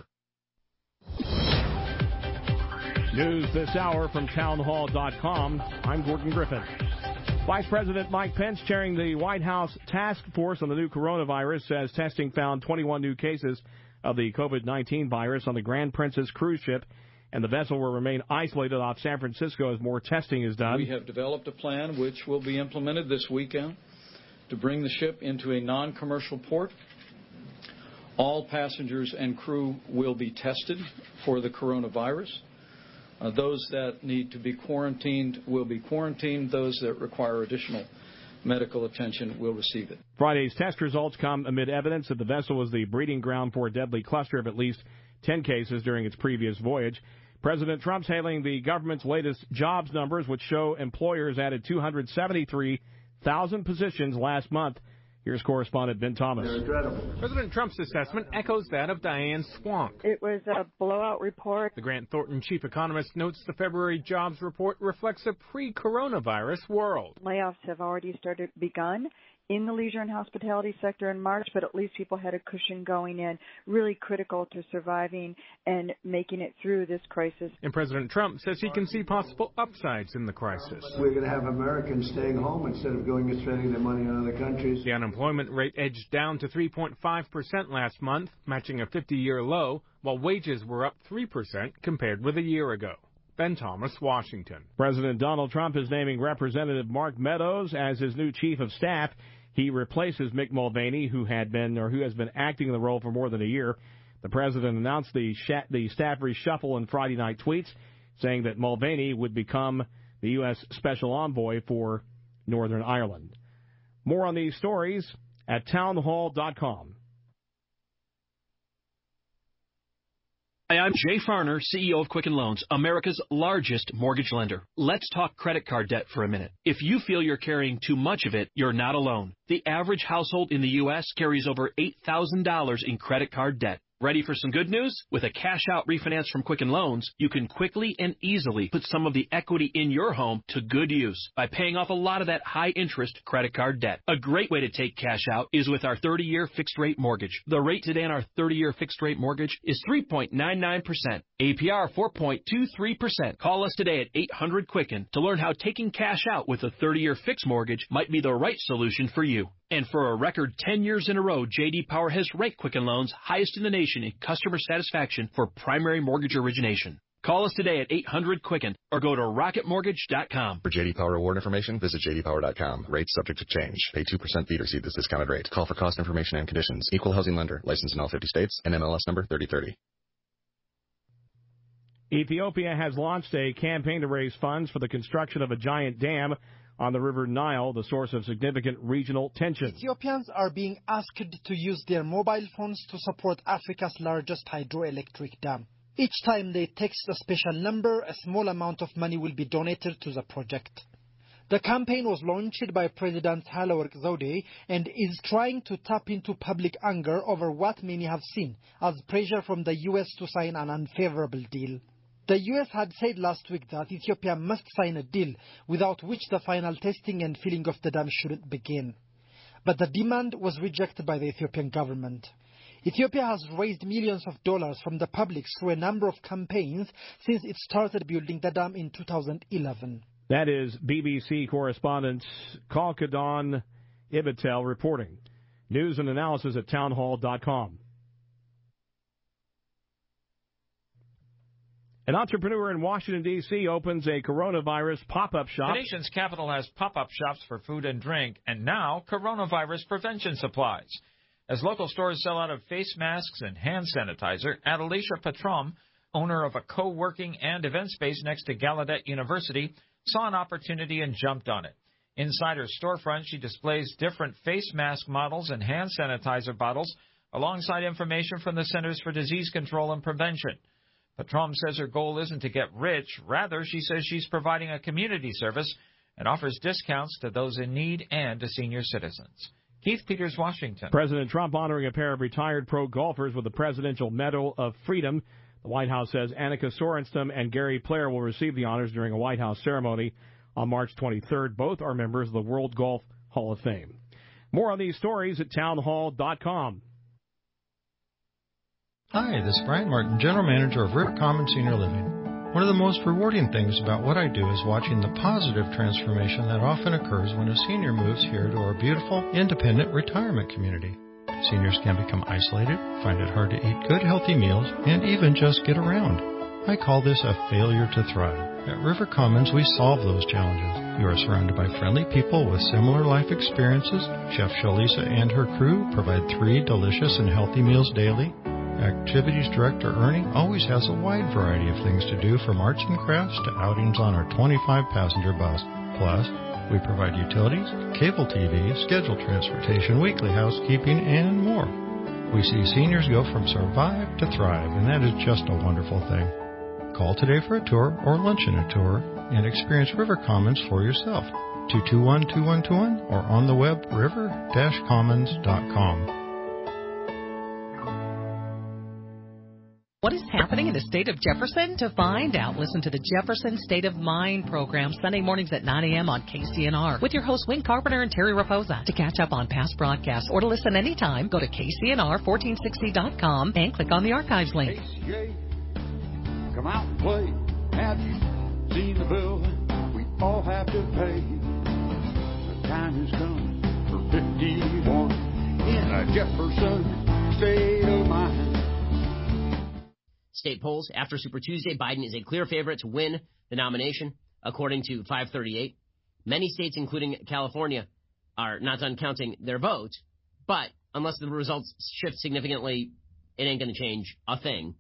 Speaker 11: News this hour from town hall dot com. I'm Gordon Griffin. Vice President Mike Pence, chairing the White House task force on the new coronavirus, says testing found twenty-one new cases of the COVID nineteen virus on the Grand Princess cruise ship, and the vessel will remain isolated off San Francisco as more testing is done.
Speaker 13: We have developed a plan which will be implemented this weekend to bring the ship into a non-commercial port. All passengers and crew will be tested for the coronavirus. Uh, those that need to be quarantined will be quarantined. Those that require additional medical attention will receive it.
Speaker 11: Friday's test results come amid evidence that the vessel was the breeding ground for a deadly cluster of at least ten cases during its previous voyage. President Trump's hailing the government's latest jobs numbers, which show employers added two hundred seventy-three thousand positions last month. Here's correspondent Ben Thomas.
Speaker 15: They're incredible. President Trump's assessment echoes that of Diane Swank.
Speaker 16: It was a blowout report.
Speaker 15: The Grant Thornton chief economist notes the February jobs report reflects a pre-coronavirus world.
Speaker 16: Layoffs have already started begun in the leisure and hospitality sector in March, but at least people had a cushion going in, really critical to surviving and making it through this crisis.
Speaker 15: And President Trump says he can see possible upsides in the crisis.
Speaker 17: We're going to have Americans staying home instead of going and spending their money in other countries.
Speaker 15: The unemployment rate edged down to three point five percent last month, matching a fifty-year low, while wages were up three percent compared with a year ago. Ben Thomas, Washington.
Speaker 11: President Donald Trump is naming Representative Mark Meadows as his new chief of staff. He replaces Mick Mulvaney, who had been or who has been acting in the role for more than a year. The president announced the sh- the staff reshuffle in Friday night tweets, saying that Mulvaney would become the U S Special Envoy for Northern Ireland. More on these stories at town hall dot com.
Speaker 18: Hi, I'm Jay Farner, C E O of Quicken Loans, America's largest mortgage lender. Let's talk credit card debt for a minute. If you feel you're carrying too much of it, you're not alone. The average household in the U S carries over eight thousand dollars in credit card debt. Ready for some good news? With a cash-out refinance from Quicken Loans, you can quickly and easily put some of the equity in your home to good use by paying off a lot of that high-interest credit card debt. A great way to take cash out is with our thirty-year fixed-rate mortgage. The rate today on our thirty-year fixed-rate mortgage is three point nine nine percent. A P R four point two three percent. Call us today at eight hundred Quicken to learn how taking cash out with a thirty-year fixed mortgage might be the right solution for you. And for a record ten years in a row, J D Power has ranked Quicken Loans highest in the nation in customer satisfaction for primary mortgage origination. Call us today at eight hundred Quicken or go to rocket mortgage dot com.
Speaker 19: For J D Power award information, visit j d power dot com. Rates subject to change. Pay two percent fee to receive this discounted rate. Call for cost information and conditions. Equal housing lender. Licensed in all fifty states. N M L S number thirty thirty.
Speaker 11: Ethiopia has launched a campaign to raise funds for the construction of a giant dam on the River Nile, the source of significant regional tension.
Speaker 26: Ethiopians are being asked to use their mobile phones to support Africa's largest hydroelectric dam. Each time they text a special number, a small amount of money will be donated to the project. The campaign was launched by President Sahle-Work Zewde and is trying to tap into public anger over what many have seen as pressure from the U S to sign an unfavorable deal. The U S had said last week that Ethiopia must sign a deal without which the final testing and filling of the dam shouldn't begin. But the demand was rejected by the Ethiopian government. Ethiopia has raised millions of dollars from the public through a number of campaigns since it started building the dam in two thousand eleven.
Speaker 11: That is B B C correspondent Kalkadon Ibitel reporting. News and analysis at townhall dot com. An entrepreneur in Washington, D C opens a coronavirus pop-up shop.
Speaker 1: The nation's capital has pop-up shops for food and drink, and now coronavirus prevention supplies. As local stores sell out of face masks and hand sanitizer, Adelicia Patrom, owner of a co-working and event space next to Gallaudet University, saw an opportunity and jumped on it. Inside her storefront, she displays different face mask models and hand sanitizer bottles alongside information from the Centers for Disease Control and Prevention. Patrom says her goal isn't to get rich. Rather, she says she's providing a community service and offers discounts to those in need and to senior citizens. Keith Peters, Washington.
Speaker 11: President Trump honoring a pair of retired pro golfers with the Presidential Medal of Freedom. The White House says Annika Sorenstam and Gary Player will receive the honors during a White House ceremony on March twenty-third. Both are members of the World Golf Hall of Fame. More on these stories at townhall dot com.
Speaker 2: Hi, this is Brian Martin, General Manager of River Commons Senior Living. One of the most rewarding things about what I do is watching the positive transformation that often occurs when a senior moves here to our beautiful, independent retirement community. Seniors can become isolated, find it hard to eat good, healthy meals, and even just get around. I call this a failure to thrive. At River Commons, we solve those challenges. You are surrounded by friendly people with similar life experiences. Chef Shalisa and her crew provide three delicious and healthy meals daily. Activities Director Ernie always has a wide variety of things to do, from arts and crafts to outings on our twenty-five passenger bus. Plus, we provide utilities, cable T V, scheduled transportation, weekly housekeeping, and more. We see seniors go from survive to thrive, and that is just a wonderful thing. Call today for a tour or lunch and a tour and experience River Commons for yourself. two two one, two one two one or on the web river dash commons dot com.
Speaker 6: What is happening in the state of Jefferson? To find out, listen to the Jefferson State of Mind program Sunday mornings at nine a.m. on K C N R with your hosts Wayne Carpenter and Terry Raposa. To catch up on past broadcasts or to listen anytime, go to K C N R fourteen sixty dot com and click on the archives link.
Speaker 8: K C J, come out and play. Have you seen the bill we all have to pay? The time has come for fifty-one in a Jefferson State of Mind.
Speaker 12: State polls after Super Tuesday, Biden is a clear favorite to win the nomination, according to five thirty-eight. Many states, including California, are not done counting their votes, but unless the results shift significantly, it ain't going to change a thing.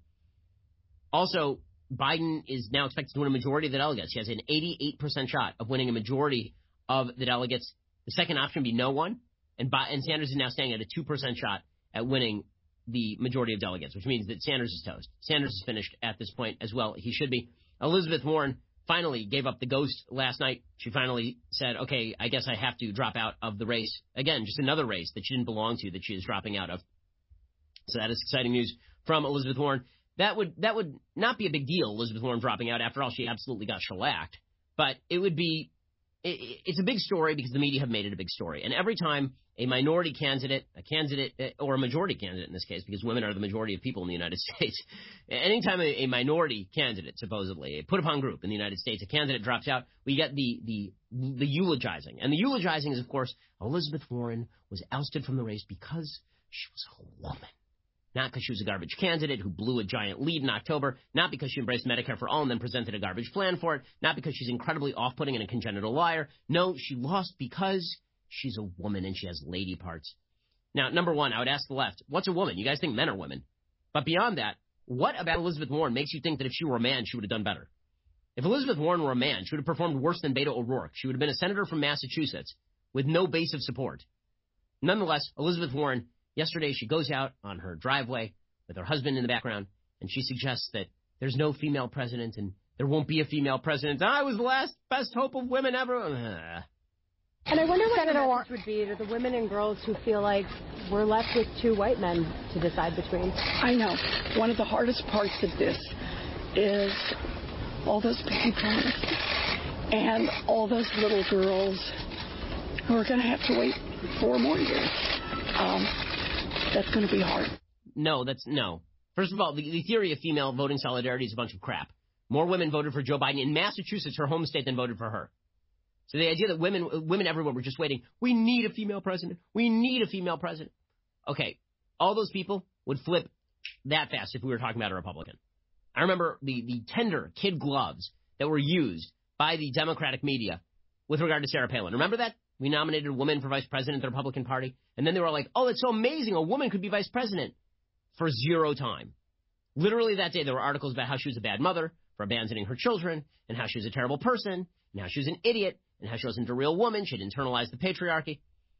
Speaker 12: Also, Biden is now expected to win a majority of the delegates. He has an eighty-eight percent shot of winning a majority of the delegates. The second option would be no one, and, Bi- and Sanders is now standing at a two percent shot at winning the majority of delegates, which means that Sanders is toast. Sanders is finished at this point as well. He should be. Elizabeth Warren finally gave up the ghost last night. She finally said, okay, I guess I have to drop out of the race. Again, just another race that she didn't belong to that she is dropping out of. So that is exciting news from Elizabeth Warren. That would that would not be a big deal, Elizabeth Warren dropping out. After all, she absolutely got shellacked. But it would be it, it's a big story because the media have made it a big story. And every time a minority candidate, a candidate, or a majority candidate in this case, because women are the majority of people in the United States, anytime a, a minority candidate, supposedly, a put-upon group in the United States, a candidate drops out, we get the, the, the eulogizing. And the eulogizing is, of course, Elizabeth Warren was ousted from the race because she was a woman. Not because she was a garbage candidate who blew a giant lead in October, not because she embraced Medicare for all and then presented a garbage plan for it, not because she's incredibly off-putting and a congenital liar. No, she lost because she's a woman and she has lady parts. Now, number one, I would ask the left, what's a woman? You guys think men are women. But beyond that, what about Elizabeth Warren makes you think that if she were a man, she would have done better? If Elizabeth Warren were a man, she would have performed worse than Beto O'Rourke. She would have been a senator from Massachusetts with no base of support. Nonetheless, Elizabeth Warren, yesterday she goes out on her driveway with her husband in the background, and she suggests that there's no female president and there won't be a female president. I was the last best hope of women ever.
Speaker 22: And I wonder what the message would be to the women and girls who feel like we're left with two white men to decide between.
Speaker 23: I know. One of the hardest parts of this is all those baby promises and all those little girls who are going to have to wait four more years. Um, that's going to be hard.
Speaker 12: No, that's no. First of all, the, the theory of female voting solidarity is a bunch of crap. More women voted for Joe Biden in Massachusetts, her home state, than voted for her. So the idea that women women everywhere were just waiting, we need a female president, we need a female president. Okay, all those people would flip that fast if we were talking about a Republican. I remember the, the tender kid gloves that were used by the Democratic media with regard to Sarah Palin. Remember that? We nominated a woman for vice president of the Republican Party, and then they were like, oh, it's so amazing, a woman could be vice president, for zero time. Literally that day, there were articles about how she was a bad mother for abandoning her children, and how she was a terrible person, and how she was an idiot, and how she wasn't a real woman, she'd internalized the patriarchy.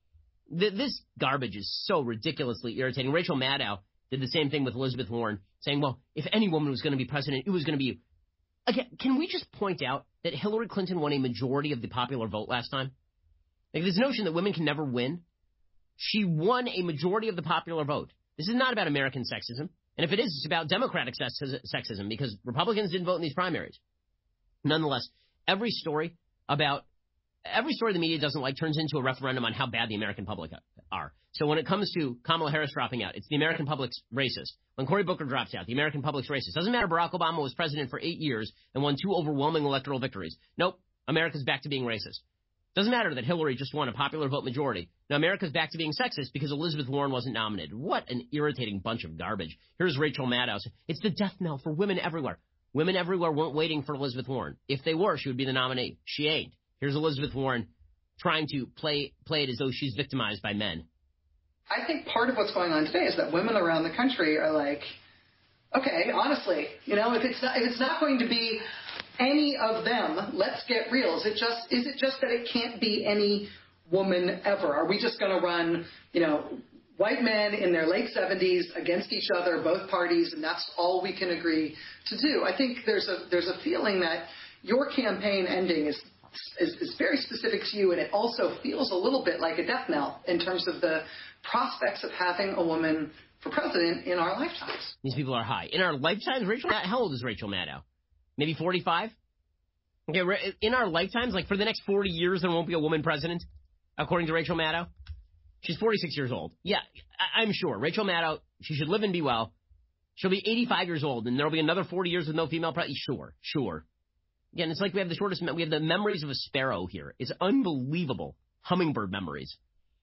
Speaker 12: Th- this garbage is so ridiculously irritating. Rachel Maddow did the same thing with Elizabeth Warren, saying, well, if any woman was going to be president, it was going to be you. Again, can we just point out that Hillary Clinton won a majority of the popular vote last time? Like, this notion that women can never win, she won a majority of the popular vote. This is not about American sexism. And if it is, it's about Democratic sexism, because Republicans didn't vote in these primaries. Nonetheless, every story about, every story the media doesn't like turns into a referendum on how bad the American public are. So when it comes to Kamala Harris dropping out, it's the American public's racist. When Cory Booker drops out, the American public's racist. Doesn't matter Barack Obama was president for eight years and won two overwhelming electoral victories. Nope, America's back to being racist. Doesn't matter that Hillary just won a popular vote majority. Now America's back to being sexist because Elizabeth Warren wasn't nominated. What an irritating bunch of garbage. Here's Rachel Maddow. It's the death knell for women everywhere. Women everywhere weren't waiting for Elizabeth Warren. If they were, she would be the nominee. She ain't. Here's Elizabeth Warren trying to play play it as though she's victimized by men.
Speaker 3: I think part of what's going on today is that women around the country are like, okay, honestly, you know, if it's not, if it's not going to be any of them, let's get real. Is it just is it just that it can't be any woman ever? Are we just going to run, you know, white men in their late seventies against each other, both parties, and that's all we can agree to do? I think there's a there's a feeling that your campaign ending is Is, is very specific to you, and it also feels a little bit like a death knell in terms of the prospects of having a woman for president in our lifetimes.
Speaker 12: These people are high. In our lifetimes, Rachel, how old is Rachel Maddow? Maybe forty-five? Okay, in our lifetimes, like for the next forty years, there won't be a woman president, according to Rachel Maddow. She's forty-six years old. Yeah, I- I'm sure. Rachel Maddow, she should live and be well. She'll be eighty-five years old, and there'll be another forty years with no female president. Sure, sure. Again, it's like we have the shortest, we have the memories of a sparrow here. It's unbelievable. Hummingbird memories.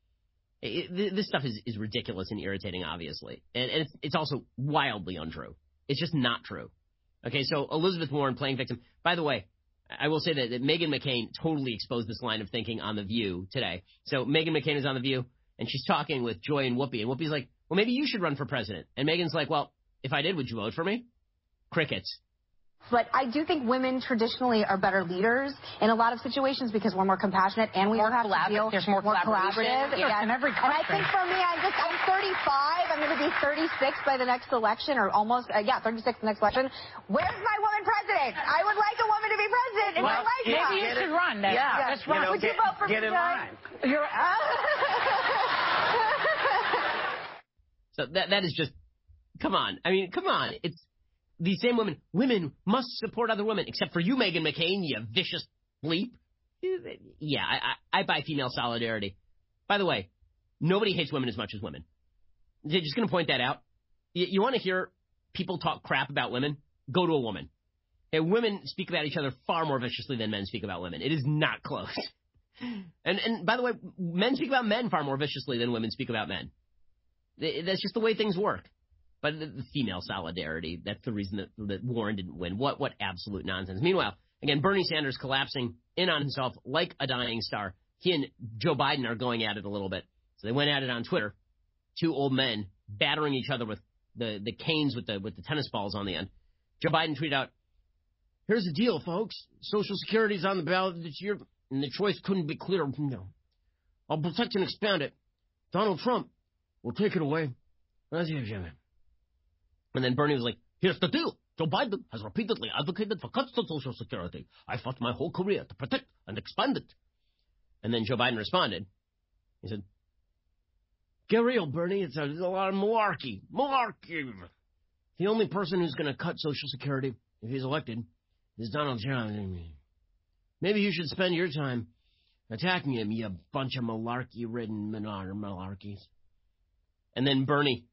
Speaker 12: It, it, this stuff is, is ridiculous and irritating, obviously. And, and it's, it's also wildly untrue. It's just not true. Okay, so Elizabeth Warren playing victim. By the way, I will say that, that Meghan McCain totally exposed this line of thinking on The View today. So Meghan McCain is on The View, and she's talking with Joy and Whoopi. And Whoopi's like, well, maybe you should run for president. And Meghan's like, well, if I did, would you vote for me? Crickets.
Speaker 4: But I do think women traditionally are better leaders in a lot of situations because we're more compassionate and we
Speaker 22: more
Speaker 4: have to deal
Speaker 22: There's more,
Speaker 4: more
Speaker 22: collaborative.
Speaker 4: collaborative.
Speaker 22: Yeah, in every country.
Speaker 4: And I think for me, I'm just I'm thirty-five. I'm going to be thirty-six by the next election, or almost. Uh, yeah, thirty-six the next election. Where's my woman president? I would like a woman to be president in
Speaker 22: well,
Speaker 4: my lifetime.
Speaker 22: Maybe you should run. Then.
Speaker 4: Yeah,
Speaker 22: yeah. Let's run.
Speaker 4: You know, would
Speaker 22: get,
Speaker 4: you vote for
Speaker 22: get
Speaker 4: me?
Speaker 22: in line. You're.
Speaker 12: So that that is just. Come on. I mean, come on. It's. These same women, women must support other women, except for you, Meghan McCain, you vicious bleep. Yeah, I, I, I buy female solidarity. By the way, nobody hates women as much as women. Just going to point that out. You, you want to hear people talk crap about women? Go to a woman. Okay, women speak about each other far more viciously than men speak about women. It is not close. And, and by the way, men speak about men far more viciously than women speak about men. That's just the way things work. But the, the female solidarity, that's the reason that, that Warren didn't win. What what absolute nonsense. Meanwhile, again, Bernie Sanders collapsing in on himself like a dying star. He and Joe Biden are going at it a little bit. So they went at it on Twitter. Two old men battering each other with the, the canes with the with the tennis balls on the end. Joe Biden tweeted out, here's the deal, folks. Social Security's on the ballot this year, and the choice couldn't be clearer. No. I'll protect and expand it. Donald Trump will take it away. And then Bernie was like, here's the deal. Joe Biden has repeatedly advocated for cuts to Social Security. I fought my whole career to protect and expand it. And then Joe Biden responded. He said, get real, Bernie. It's a, it's a lot of malarkey. Malarkey. The only person who's going to cut Social Security, if he's elected, is Donald Trump. Maybe you should spend your time attacking him, you bunch of malarkey-ridden malarkeys. And then Bernie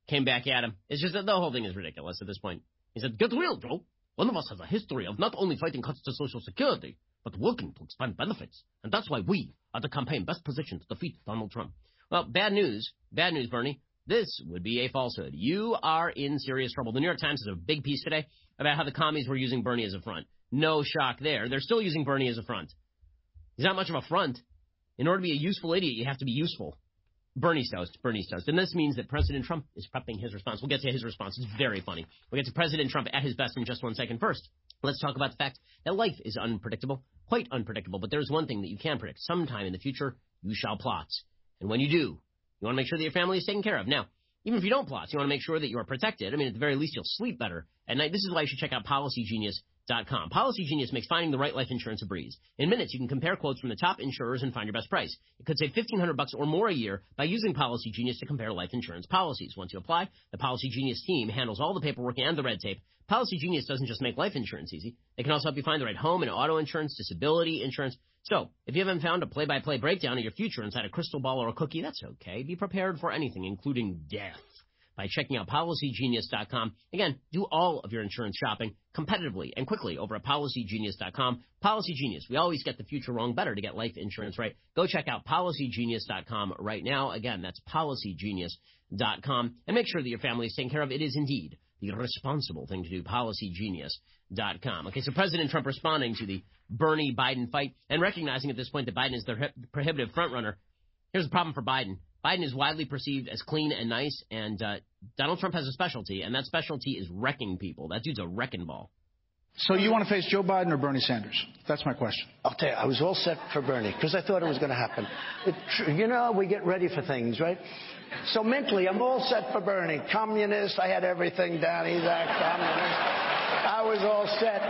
Speaker 12: came back at him. It's just that the whole thing is ridiculous at this point. He said, get real, Joe. One of us has a history of not only fighting cuts to Social Security, but working to expand benefits. And that's why we are the campaign best positioned to defeat Donald Trump. Well, bad news. Bad news, Bernie. This would be a falsehood. You are in serious trouble. The New York Times has a big piece today about how the commies were using Bernie as a front. No shock there. They're still using Bernie as a front. He's not much of a front. In order to be a useful idiot, you have to be useful. Bernie's toast. Bernie's toast. And this means that President Trump is prepping his response. We'll get to his response. It's very funny. We'll get to President Trump at his best in just one second. First, let's talk about the fact that life is unpredictable, quite unpredictable. But there's one thing that you can predict. Sometime in the future, you shall plot. And when you do, you want to make sure that your family is taken care of. Now, even if you don't plot, you want to make sure that you are protected. I mean, at the very least, you'll sleep better at night. This is why you should check out Policy Genius dot com. Policy Genius makes finding the right life insurance a breeze. In minutes, you can compare quotes from the top insurers and find your best price. It could save fifteen hundred bucks or more a year by using Policy Genius to compare life insurance policies. Once you apply, the Policy Genius team handles all the paperwork and the red tape. Policy Genius doesn't just make life insurance easy. They can also help you find the right home and auto insurance, disability insurance. So, if you haven't found a play-by-play breakdown of your future inside a crystal ball or a cookie, that's okay. Be prepared for anything, including death, by checking out Policy Genius dot com. Again, do all of your insurance shopping competitively and quickly over at Policy Genius dot com. Policy Genius. We always get the future wrong. Better to get life insurance right. Go check out Policy Genius dot com right now. Again, that's Policy Genius dot com. And make sure that your family is taken care of. It is indeed the responsible thing to do. Policy Genius dot com. Okay, so President Trump responding to the Bernie Biden fight and recognizing at this point that Biden is the prohibitive frontrunner. Here's the problem for Biden. Biden is widely perceived as clean and nice, and uh, Donald Trump has a specialty, and that specialty is wrecking people. That dude's a wrecking ball.
Speaker 5: So you want to face Joe Biden or Bernie Sanders? That's my question.
Speaker 17: I'll tell you, I was all set for Bernie because I thought it was going to happen. It, you know, we get ready for things, right? So mentally, I'm all set for Bernie. Communist, I had everything down. He's a communist. I was all set.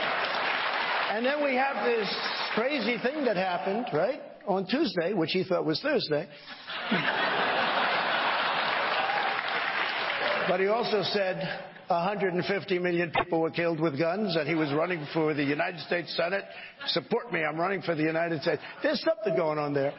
Speaker 17: And then we have this crazy thing that happened, right, on Tuesday, which he thought was Thursday. But he also said one hundred fifty million people were killed with guns, and he was running for the United States Senate. Support me, I'm running for the United States. There's something going on there.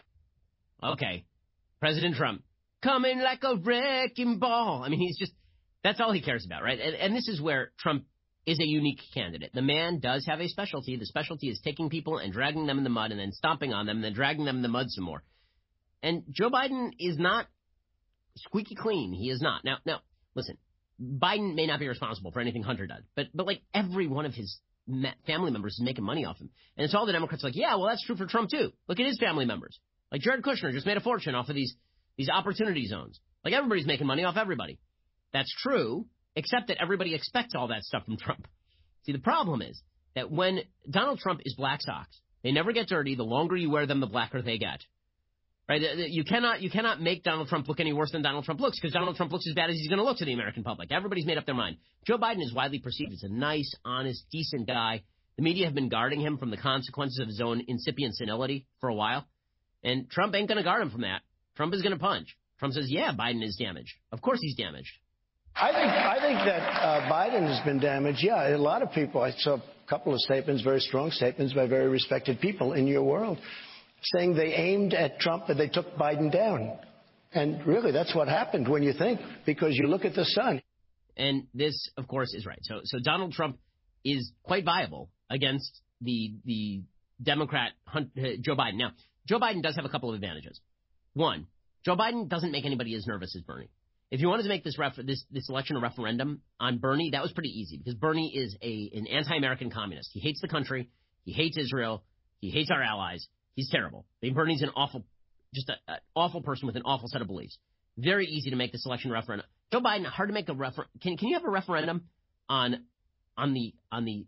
Speaker 12: Okay. President Trump, coming like a wrecking ball. I mean, he's just, that's all he cares about, right? And, and this is where Trump is a unique candidate. The man does have a specialty. The specialty is taking people and dragging them in the mud and then stomping on them and then dragging them in the mud some more. And Joe Biden is not squeaky clean. He is not. Now, now, listen, Biden may not be responsible for anything Hunter does, but, but like every one of his family members is making money off him. And it's all the Democrats like, yeah, well, that's true for Trump too. Look at his family members. Like Jared Kushner just made a fortune off of these, these opportunity zones. Like everybody's making money off everybody. That's true, except that everybody expects all that stuff from Trump. See, the problem is that when Donald Trump is black socks, they never get dirty. The longer you wear them, the blacker they get. Right? You cannot you cannot make Donald Trump look any worse than Donald Trump looks, because Donald Trump looks as bad as he's going to look to the American public. Everybody's made up their mind. Joe Biden is widely perceived as a nice, honest, decent guy. The media have been guarding him from the consequences of his own incipient senility for a while. And Trump ain't going to guard him from that. Trump is going to punch. Trump says, yeah, Biden is damaged. Of course he's damaged.
Speaker 17: I think I think that uh, Biden has been damaged. Yeah, a lot of people. I saw a couple of statements, very strong statements by very respected people in your world, saying they aimed at Trump and they took Biden down. And really, that's what happened when you think, because you look at the sun.
Speaker 12: And this, of course, is right. So, so Donald Trump is quite viable against the the Democrat Hunt, uh, Joe Biden. Now, Joe Biden does have a couple of advantages. One, Joe Biden doesn't make anybody as nervous as Bernie. If you wanted to make this ref- this this election a referendum on Bernie, that was pretty easy, because Bernie is a an anti-American communist. He hates the country. He hates Israel. He hates our allies. He's terrible. I mean, Bernie's an awful, just an awful person with an awful set of beliefs. Very easy to make this election a referendum. Joe Biden, hard to make a refer. Can can you have a referendum on on the on the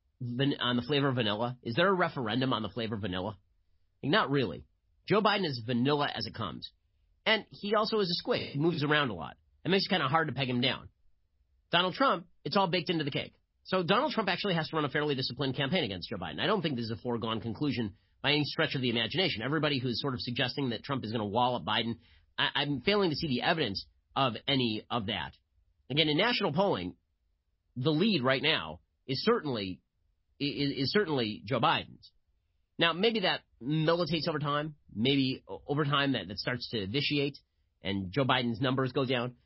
Speaker 12: on the flavor of vanilla? Is there a referendum on the flavor of vanilla? Like, not really. Joe Biden is vanilla as it comes. And he also is a squid. He moves around a lot. It makes it kind of hard to peg him down. Donald Trump, it's all baked into the cake. So Donald Trump actually has to run a fairly disciplined campaign against Joe Biden. I don't think this is a foregone conclusion by any stretch of the imagination. Everybody who's sort of suggesting that Trump is going to wall up Biden, I- I'm failing to see the evidence of any of that. Again, in national polling, the lead right now is certainly is, is certainly Joe Biden's. Now, maybe that militates over time. Maybe over time that, that starts to vitiate and Joe Biden's numbers go down.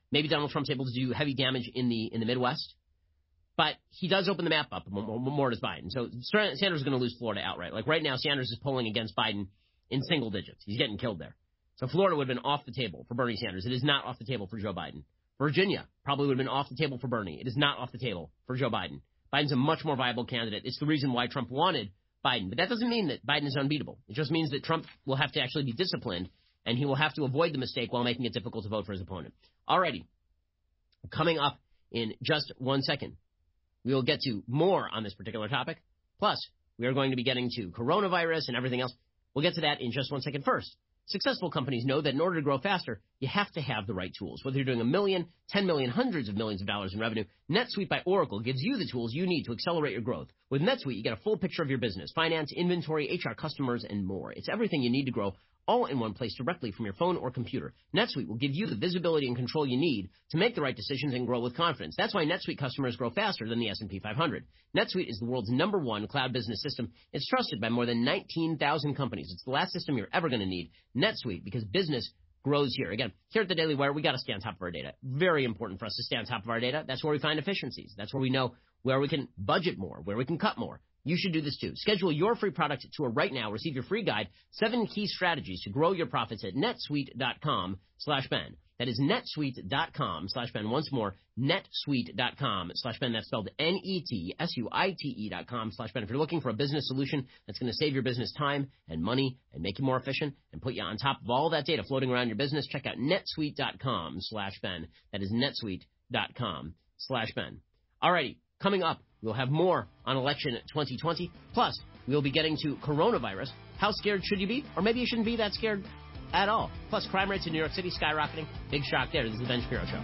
Speaker 12: Maybe Donald Trump's able to do heavy damage in the in the Midwest. But he does open the map up more, more does Biden. So Sanders is going to lose Florida outright. Like right now, Sanders is polling against Biden in single digits. He's getting killed there. So Florida would have been off the table for Bernie Sanders. It is not off the table for Joe Biden. Virginia probably would have been off the table for Bernie. It is not off the table for Joe Biden. Biden's a much more viable candidate. It's the reason why Trump wanted Biden. But that doesn't mean that Biden is unbeatable. It just means that Trump will have to actually be disciplined, and he will have to avoid the mistake while making it difficult to vote for his opponent. Alrighty. Coming up in just one second, we will get to more on this particular topic. Plus, we are going to be getting to coronavirus and everything else. We'll get to that in just one second. First, successful companies know that in order to grow faster, you have to have the right tools. Whether you're doing a million, ten million, hundreds of millions of dollars in revenue, NetSuite by Oracle gives you the tools you need to accelerate your growth. With NetSuite, you get a full picture of your business, finance, inventory, H R, customers, and more. It's everything you need to grow, all in one place directly from your phone or computer. NetSuite will give you the visibility and control you need to make the right decisions and grow with confidence. That's why NetSuite customers grow faster than the S and P five hundred. NetSuite is the world's number one cloud business system. It's trusted by more than nineteen thousand companies. It's the last system you're ever going to need. NetSuite, because business grows here. Again, here at the Daily Wire, we got to stay on top of our data. Very important for us to stay on top of our data. That's where we find efficiencies. That's where we know where we can budget more, where we can cut more. You should do this too. Schedule your free product tour right now. Receive your free guide, seven key strategies to grow your profits at netsuite.com slash Ben. That is netsuite.com slash Ben. Once more, netsuite.com slash Ben. That's spelled N E T S U I T E dot com slash Ben. If you're looking for a business solution that's going to save your business time and money and make you more efficient and put you on top of all that data floating around your business, check out netsuite.com slash Ben. That is netsuite.com slash Ben. Alrighty, coming up, we'll have more on election twenty twenty. Plus, we'll be getting to coronavirus. How scared should you be? Or maybe you shouldn't be that scared at all. Plus, crime rates in New York City skyrocketing. Big shock there. This is the Ben Shapiro Show.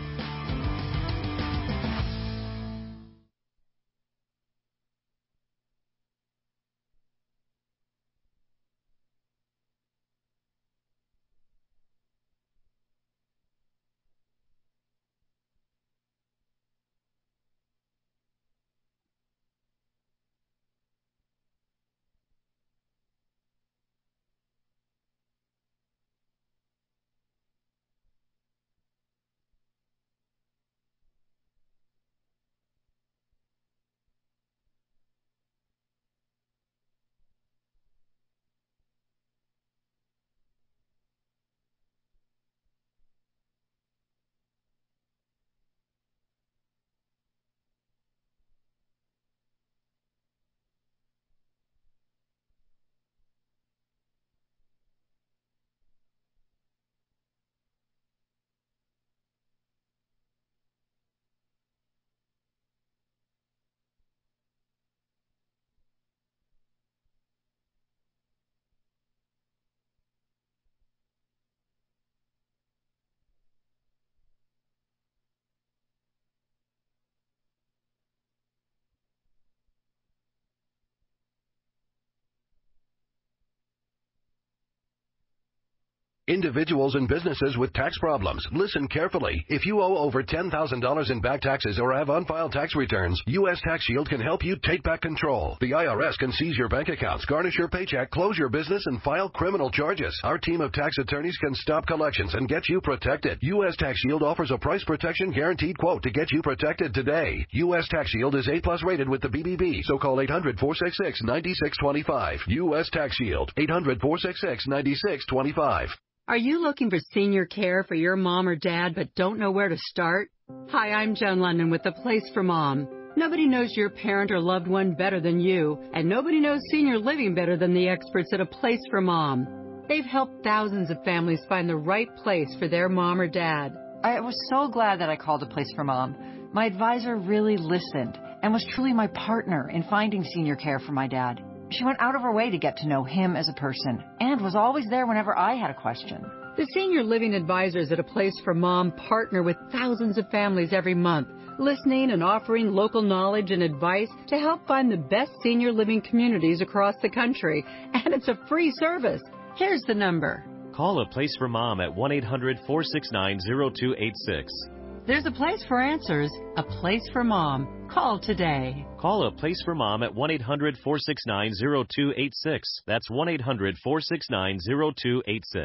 Speaker 7: Individuals and businesses with tax problems, listen carefully. If you owe over ten thousand dollars in back taxes or have unfiled tax returns, U S Tax Shield can help you take back control. The I R S can seize your bank accounts, garnish your paycheck, close your business, and file criminal charges. Our team of tax attorneys can stop collections and get you protected. U S Tax Shield offers a price protection guaranteed quote to get you protected today. U S Tax Shield is A plus rated with the B B B, so call eight hundred, four six six, nine six two five. U S Tax Shield, eight hundred, four six six, nine six two five.
Speaker 14: Are you looking for senior care for your mom or dad but don't know where to start? Hi, I'm Joan London with The Place for Mom. Nobody knows your parent or loved one better than you, and nobody knows senior living better than the experts at A Place for Mom. They've helped thousands of families find the right place for their mom or dad.
Speaker 20: I was so glad that I called A Place for Mom. My advisor really listened and was truly my partner in finding senior care for my dad. She went out of her way to get to know him as a person and was always there whenever I had a question.
Speaker 14: The senior living advisors at A Place for Mom partner with thousands of families every month, listening and offering local knowledge and advice to help find the best senior living communities across the country. And it's a free service. Here's the number.
Speaker 21: Call A Place for Mom at one eight hundred, four six nine, zero two eight six.
Speaker 14: There's a place for answers, a place for mom. Call today.
Speaker 21: Call A Place for Mom at one eight hundred, four six nine, zero two eight six. That's one eight hundred, four six nine, zero two eight six.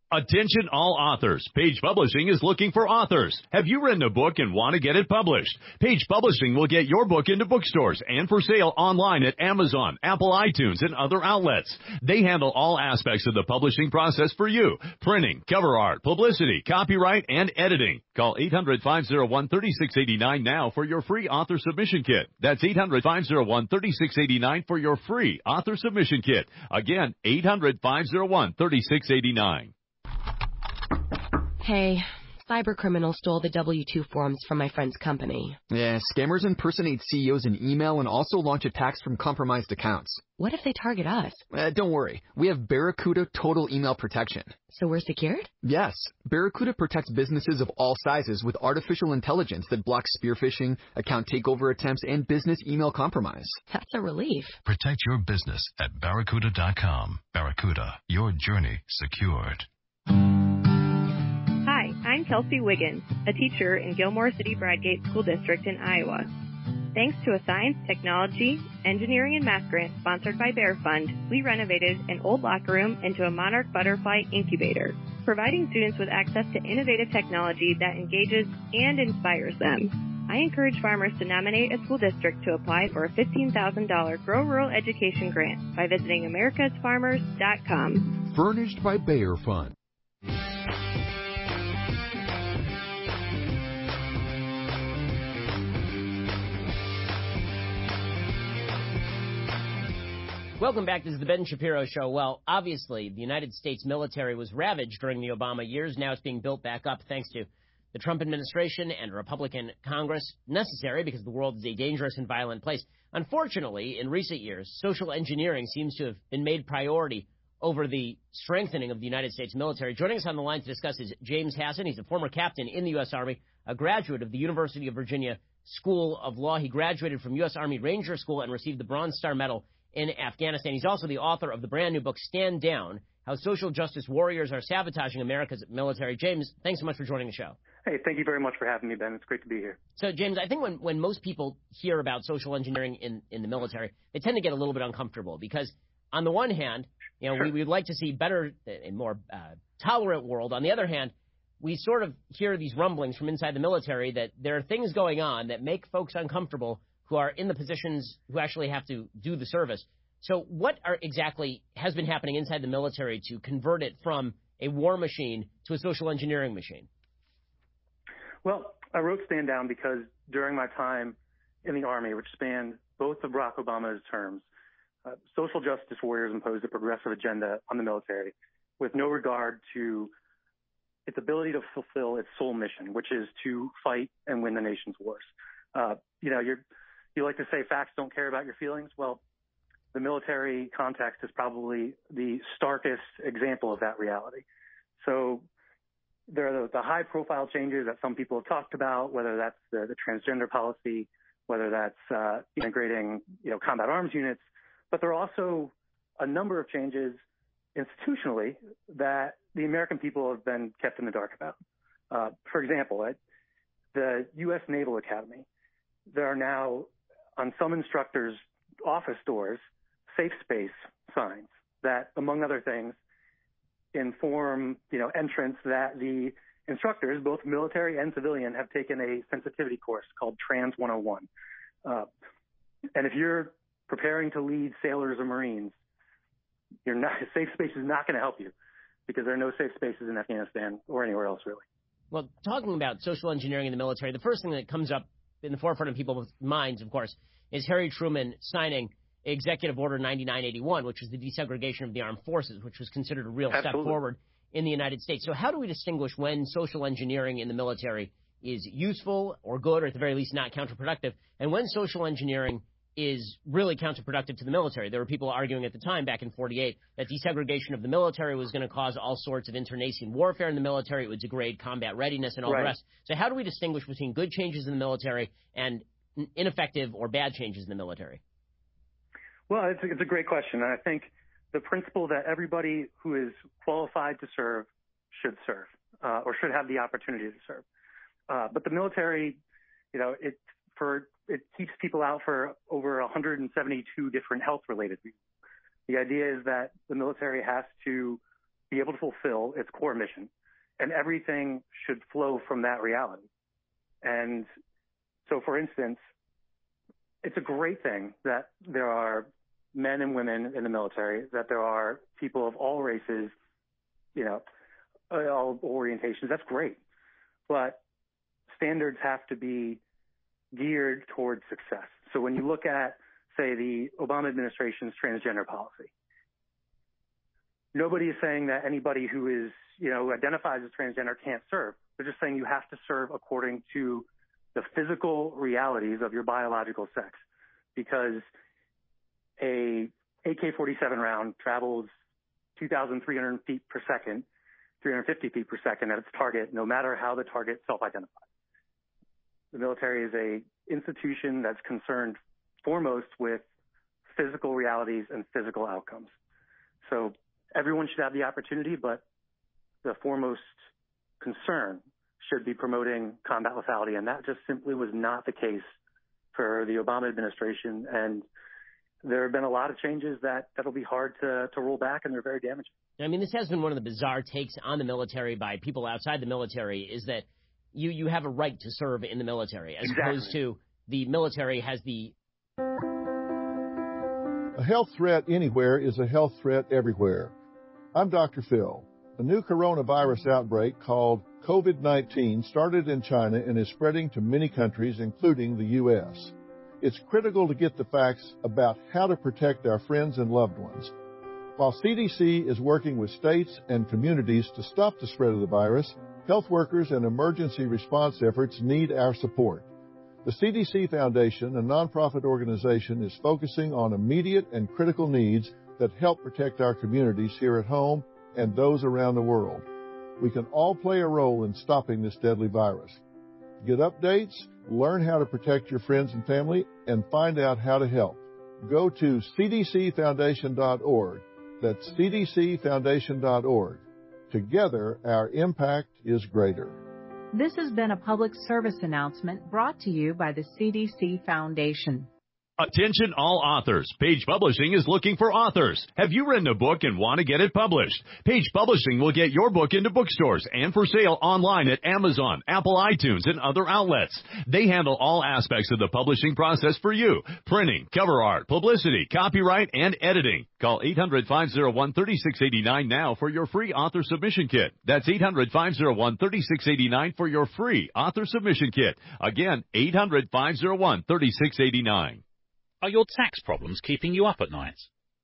Speaker 9: Attention all authors. Page Publishing is looking for authors. Have you written a book and want to get it published? Page Publishing will get your book into bookstores and for sale online at Amazon, Apple iTunes, and other outlets. They handle all aspects of the publishing process for you. Printing, cover art, publicity, copyright, and editing. Call eight hundred, five oh one, three six eight nine now for your free author submission kit. That's eight hundred, five oh one, three six eight nine for your free author submission kit. Again, eight hundred, five oh one, three six eight nine.
Speaker 10: Hey, cybercriminals stole the W two forms from my friend's company.
Speaker 13: Yeah, scammers impersonate C E Os in email and also launch attacks from compromised accounts.
Speaker 10: What if they target us?
Speaker 13: Uh, don't worry. We have Barracuda Total Email Protection.
Speaker 10: So we're secured?
Speaker 13: Yes. Barracuda protects businesses of all sizes with artificial intelligence that blocks spear phishing, account takeover attempts, and business email compromise.
Speaker 10: That's a relief.
Speaker 16: Protect your business at barracuda dot com. Barracuda, your journey secured.
Speaker 24: Hi, I'm Kelsey Wiggins, a teacher in Gilmore City Bradgate School District in Iowa. Thanks to a science, technology, engineering, and math grant sponsored by Bear Fund, we renovated an old locker room into a monarch butterfly incubator, providing students with access to innovative technology that engages and inspires them. I encourage farmers to nominate a school district to apply for a fifteen thousand dollars Grow Rural Education Grant by visiting americas farmers dot com.
Speaker 25: Furnished by Bayer Fund.
Speaker 12: Welcome back. This is the Ben Shapiro Show. Well, obviously, the United States military was ravaged during the Obama years. Now it's being built back up thanks to the Trump administration and a Republican Congress, necessary because the world is a dangerous and violent place. Unfortunately, in recent years, social engineering seems to have been made priority over the strengthening of the United States military. Joining us on the line to discuss is James Hassan. He's a former captain in the U S. Army, a graduate of the University of Virginia School of Law. He graduated from U S. Army Ranger School and received the Bronze Star Medal in Afghanistan. He's also the author of the brand new book, Stand Down, How Social Justice Warriors Are Sabotaging America's Military. James, thanks so much for joining the show.
Speaker 27: Hey, thank you very much for having me, Ben. It's great to be here.
Speaker 12: So, James, I think when, when most people hear about social engineering in, in the military, they tend to get a little bit uncomfortable because, on the one hand, you know, sure. we, we'd like to see better and more uh, tolerant world. On the other hand, we sort of hear these rumblings from inside the military that there are things going on that make folks uncomfortable who are in the positions who actually have to do the service. So what are exactly has been happening inside the military to convert it from a war machine to a social engineering machine?
Speaker 27: Well, I wrote Stand Down because during my time in the Army, which spanned both of Barack Obama's terms, uh, social justice warriors imposed a progressive agenda on the military with no regard to its ability to fulfill its sole mission, which is to fight and win the nation's wars. Uh, you know, you're, you like to say facts don't care about your feelings. Well, the military context is probably the starkest example of that reality. So there are the, the high-profile changes that some people have talked about, whether that's the, the transgender policy, whether that's uh, integrating, you know, combat arms units, but there are also a number of changes institutionally that the American people have been kept in the dark about. Uh, for example, at the U S. Naval Academy, there are now, on some instructors' office doors, safe space signs that, among other things, inform, you know, entrants that the instructors, both military and civilian, have taken a sensitivity course called Trans one oh one. Uh, and if you're preparing to lead sailors or Marines, you're not, safe space is not going to help you because there are no safe spaces in Afghanistan or anywhere else, really.
Speaker 12: Well, talking about social engineering in the military, the first thing that comes up in the forefront of people's minds, of course, is Harry Truman signing Executive Order ninety-nine eighty-one, which was the desegregation of the armed forces, which was considered a real Absolutely. step forward in the United States. So how do we distinguish when social engineering in the military is useful or good, or at the very least not counterproductive, and when social engineering is really counterproductive to the military? There were people arguing at the time, back in forty-eight, that desegregation of the military was going to cause all sorts of internecine warfare in the military. It would degrade combat readiness and all
Speaker 27: right.
Speaker 12: the rest. So how do we distinguish between good changes in the military and ineffective or bad changes in the military?
Speaker 27: Well, it's a, it's a great question. And I think the principle that everybody who is qualified to serve should serve uh, or should have the opportunity to serve. Uh, but the military, you know, it for it keeps people out for over one hundred seventy-two different health-related reasons. The idea is that the military has to be able to fulfill its core mission, and everything should flow from that reality. And so, for instance, it's a great thing that there are men and women in the military, that there are people of all races, you know, all orientations. That's great. But standards have to be geared towards success. So when you look at, say, the Obama administration's transgender policy, nobody is saying that anybody who is, you know, identifies as transgender can't serve. They're just saying you have to serve according to the physical realities of your biological sex, because a A K forty-seven round travels two thousand three hundred feet per second, three hundred fifty feet per second at its target, no matter how the target self-identifies. The military is a institution that's concerned foremost with physical realities and physical outcomes. So everyone should have the opportunity, but the foremost concern should be promoting combat lethality, and that just simply was not the case for the Obama administration. And there have been a lot of changes that that'll be hard to, to roll back, and they're very damaging.
Speaker 12: I mean, this has been one of the bizarre takes on the military by people outside the military, is that you, you have a right to serve in the military, as
Speaker 1: Exactly.
Speaker 12: opposed to the military has the...
Speaker 1: A health threat anywhere is a health threat everywhere. I'm Doctor Phil. A new coronavirus outbreak called COVID nineteen started in China and is spreading to many countries, including the U S. It's critical to get the facts about how to protect our friends and loved ones. While C D C is working with states and communities to stop the spread of the virus, health workers and emergency response efforts need our support. The C D C Foundation, a nonprofit organization, is focusing on immediate and critical needs that help protect our communities here at home and those around the world. We can all play a role in stopping this deadly virus. Get updates, learn how to protect your friends and family, and find out how to help. Go to c d c foundation dot org. That's c d c foundation dot org. Together, our impact is greater.
Speaker 2: This has been a public service announcement brought to you by the C D C Foundation.
Speaker 9: Attention all authors. Page Publishing is looking for authors. Have you written a book and want to get it published? Page Publishing will get your book into bookstores and for sale online at Amazon, Apple iTunes, and other outlets. They handle all aspects of the publishing process for you. Printing, cover art, publicity, copyright, and editing. Call eight hundred, five oh one, three six eight nine now for your free author submission kit. That's eight hundred, five oh one, three six eight nine for your free author submission kit. Again, eight hundred, five oh one, three six eight nine.
Speaker 11: Are your tax problems keeping you up at night?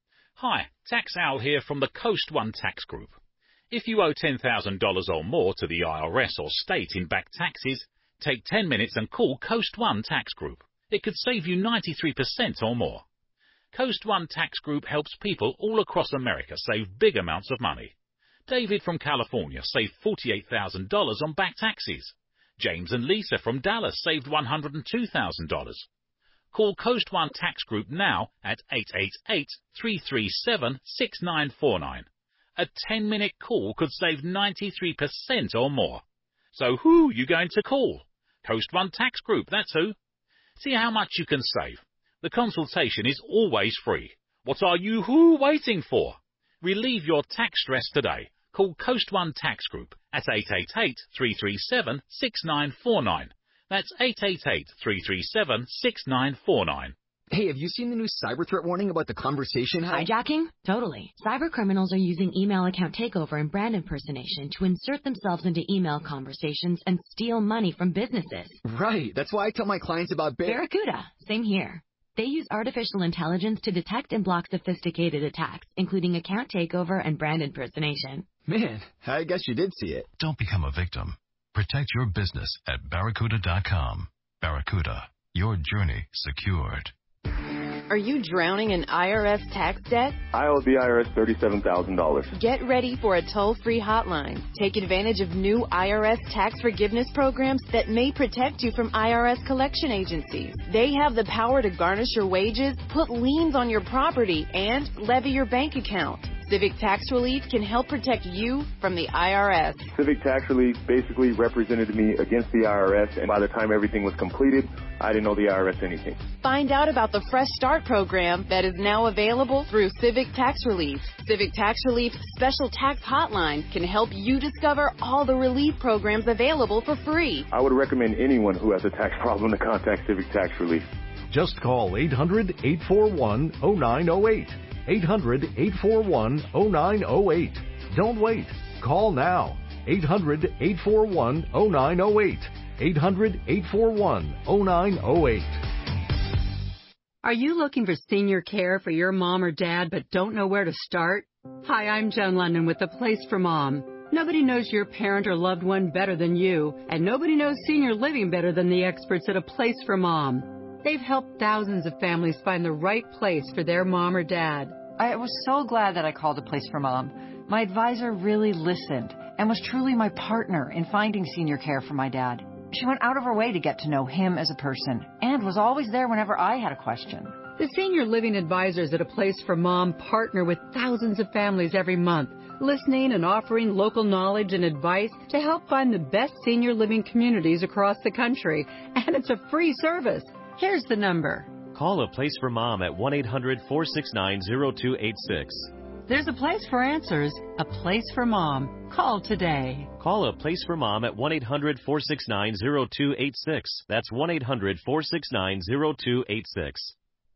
Speaker 11: Hi, Tax Owl here from the Coast One Tax Group. If you owe ten thousand dollars or more to the I R S or state in back taxes, take ten minutes and call Coast One Tax Group. It could save you ninety-three percent or more. Coast One Tax Group helps people all across America save big amounts of money. David from California saved forty-eight thousand dollars on back taxes. James and Lisa from Dallas saved one hundred two thousand dollars. Call Coast One Tax Group now at eight eight eight, three three seven, six nine four nine. A ten-minute call could save ninety-three percent or more. So who are you going to call? Coast One Tax Group, that's who. See how much you can save. The consultation is always free. What are you who waiting for? Relieve your tax stress today. Call Coast One Tax Group at eight eight eight, three three seven, six nine four nine. That's eight eight eight, three three seven, six nine four nine.
Speaker 13: Hey, have you seen the new cyber threat warning about the conversation? How-
Speaker 10: Hijacking? Totally. Cyber criminals are using email account takeover and brand impersonation to insert themselves into email conversations and steal money from businesses.
Speaker 13: Right. That's why I tell my clients about Bar-
Speaker 10: Barracuda. Same here. They use artificial intelligence to detect and block sophisticated attacks, including account takeover and brand impersonation.
Speaker 13: Man, I guess you did see it.
Speaker 16: Don't become a victim. Protect your business at barracuda dot com. Barracuda, your journey secured.
Speaker 15: Are you drowning in I R S tax debt?
Speaker 18: I owe the I R S thirty-seven thousand dollars.
Speaker 15: Get ready for a toll-free hotline. Take advantage of new I R S tax forgiveness programs that may protect you from I R S collection agencies. They have the power to garnish your wages, put liens on your property, and levy your bank account. Civic Tax Relief can help protect you from the I R S.
Speaker 18: Civic Tax Relief basically represented me against the I R S, and by the time everything was completed, I didn't know the I R S anything.
Speaker 15: Find out about the Fresh Start program that is now available through Civic Tax Relief. Civic Tax Relief's special tax hotline can help you discover all the relief programs available for free.
Speaker 18: I would recommend anyone who has a tax problem to contact Civic Tax Relief.
Speaker 3: Just call eight hundred, eight four one, oh nine oh eight. eight hundred, eight four one, oh nine oh eight. Don't wait. Call now. eight hundred, eight four one, oh nine oh eight. eight hundred, eight four one, oh nine oh eight.
Speaker 14: Are you looking for senior care for your mom or dad but don't know where to start? Hi, I'm Joan London with The Place for Mom. Nobody knows your parent or loved one better than you, and nobody knows senior living better than the experts at A Place for Mom. They've helped thousands of families find the right place for their mom or dad.
Speaker 20: I was so glad that I called A Place for Mom. My advisor really listened and was truly my partner in finding senior care for my dad. She went out of her way to get to know him as a person and was always there whenever I had a question.
Speaker 14: The senior living advisors at A Place for Mom partner with thousands of families every month, listening and offering local knowledge and advice to help find the best senior living communities across the country. And it's a free service. Here's the number.
Speaker 21: Call A Place for Mom at one eight hundred, four six nine, oh two eight six.
Speaker 14: There's a place for answers, A Place for Mom. Call today.
Speaker 21: Call A Place for Mom at one eight hundred, four six nine, oh two eight six. That's one eight hundred, four six nine, oh two eight six.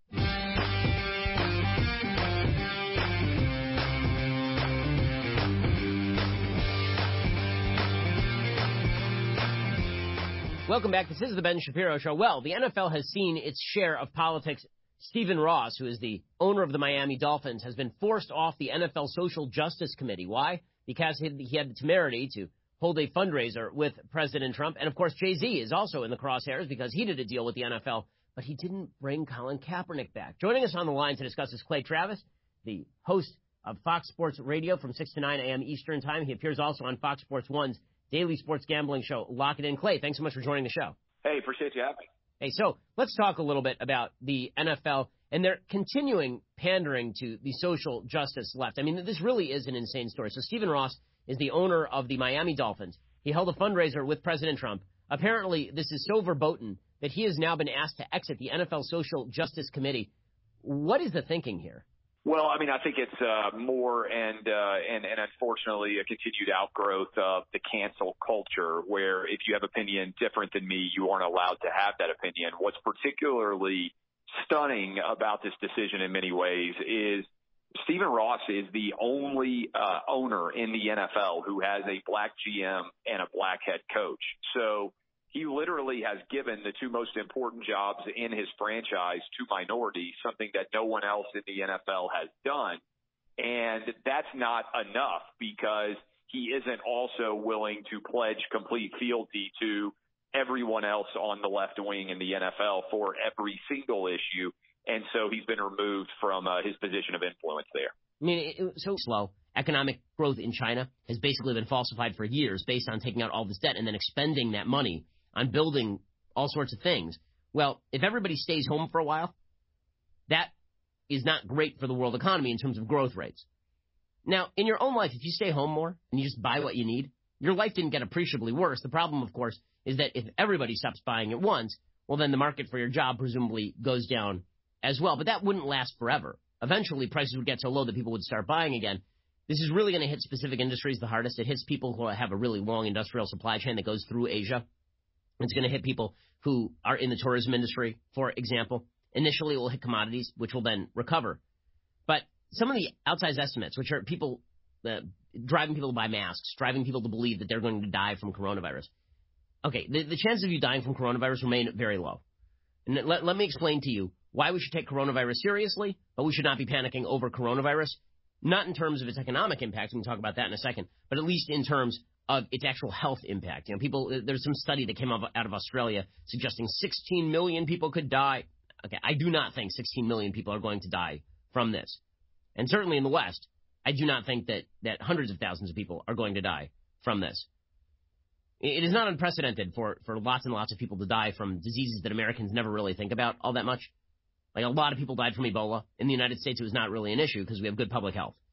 Speaker 12: Welcome back. This is the Ben Shapiro Show. Well, the N F L has seen its share of politics. Stephen Ross, who is the owner of the Miami Dolphins, has been forced off the N F L Social Justice Committee. Why? Because he had the temerity to hold a fundraiser with President Trump. And, of course, Jay-Z is also in the crosshairs because he did a deal with the N F L, but he didn't bring Colin Kaepernick back. Joining us on the line to discuss is Clay Travis, the host of Fox Sports Radio from six to nine a.m. Eastern Time. He appears also on Fox Sports one's daily sports gambling show, Lock It In. Clay, thanks so much for joining the show.
Speaker 4: Hey, appreciate you having me.
Speaker 12: Hey, so let's talk a little bit about the N F L and their continuing pandering to the social justice left. I mean, this really is an insane story. So Stephen Ross is the owner of the Miami Dolphins. He held a fundraiser with President Trump. Apparently, this is so verboten that he has now been asked to exit the N F L Social Justice Committee. What is the thinking here?
Speaker 4: Well, I mean, I think it's uh, more and, uh, and and unfortunately a continued outgrowth of the cancel culture where if you have opinion different than me, you aren't allowed to have that opinion. What's particularly stunning about this decision in many ways is Stephen Ross is the only uh, owner in the N F L who has a black G M and a black head coach. So he literally has given the two most important jobs in his franchise to minorities, something that no one else in the N F L has done. And that's not enough because he isn't also willing to pledge complete fealty to everyone else on the left wing in the N F L for every single issue. And so he's been removed from uh, his position of influence there.
Speaker 12: I mean, it, it, so slow. Economic growth in China has basically been falsified for years based on taking out all this debt and then expending that money on building all sorts of things. Well, if everybody stays home for a while, that is not great for the world economy in terms of growth rates. Now, in your own life, if you stay home more and you just buy what you need, your life didn't get appreciably worse. The problem, of course, is that if everybody stops buying at once, well, then the market for your job presumably goes down as well. But that wouldn't last forever. Eventually, prices would get so low that people would start buying again. This is really going to hit specific industries the hardest. It hits people who have a really long industrial supply chain that goes through Asia. It's going to hit people who are in the tourism industry, for example. Initially, it will hit commodities, which will then recover. But some of the outsized estimates, which are people uh, driving people to buy masks, driving people to believe that they're going to die from coronavirus. Okay, the, the chances of you dying from coronavirus remain very low. And let, let me explain to you why we should take coronavirus seriously, but we should not be panicking over coronavirus. Not in terms of its economic impact, we can talk about that in a second, but at least in terms of its actual health impact. You know, people, there's some study that came out of Australia suggesting sixteen million people could die. Okay, I do not think sixteen million people are going to die from this. And certainly in the West, I do not think that, that hundreds of thousands of people are going to die from this. It is not unprecedented for, for lots and lots of people to die from diseases that Americans never really think about all that much. Like a lot of people died from Ebola. In the United States, it was not really an issue because we have good public health.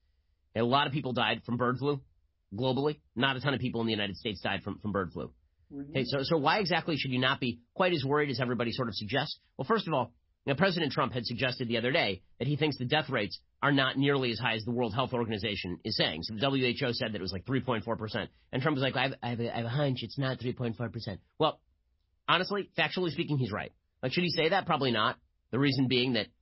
Speaker 12: A lot of people died from bird flu globally. Not a ton of people in the United States died from, from bird flu. Okay, so, so why exactly should you not be quite as worried as everybody sort of suggests? Well, first of all, you know, President Trump had suggested the other day that he thinks the death rates are not nearly as high as the World Health Organization is saying. So the W H O said that it was like three point four percent. And Trump was like, I have, I have, a, I have a hunch it's not three point four percent. Well, honestly, factually speaking, he's right. Like, should he say that? Probably not. The reason being that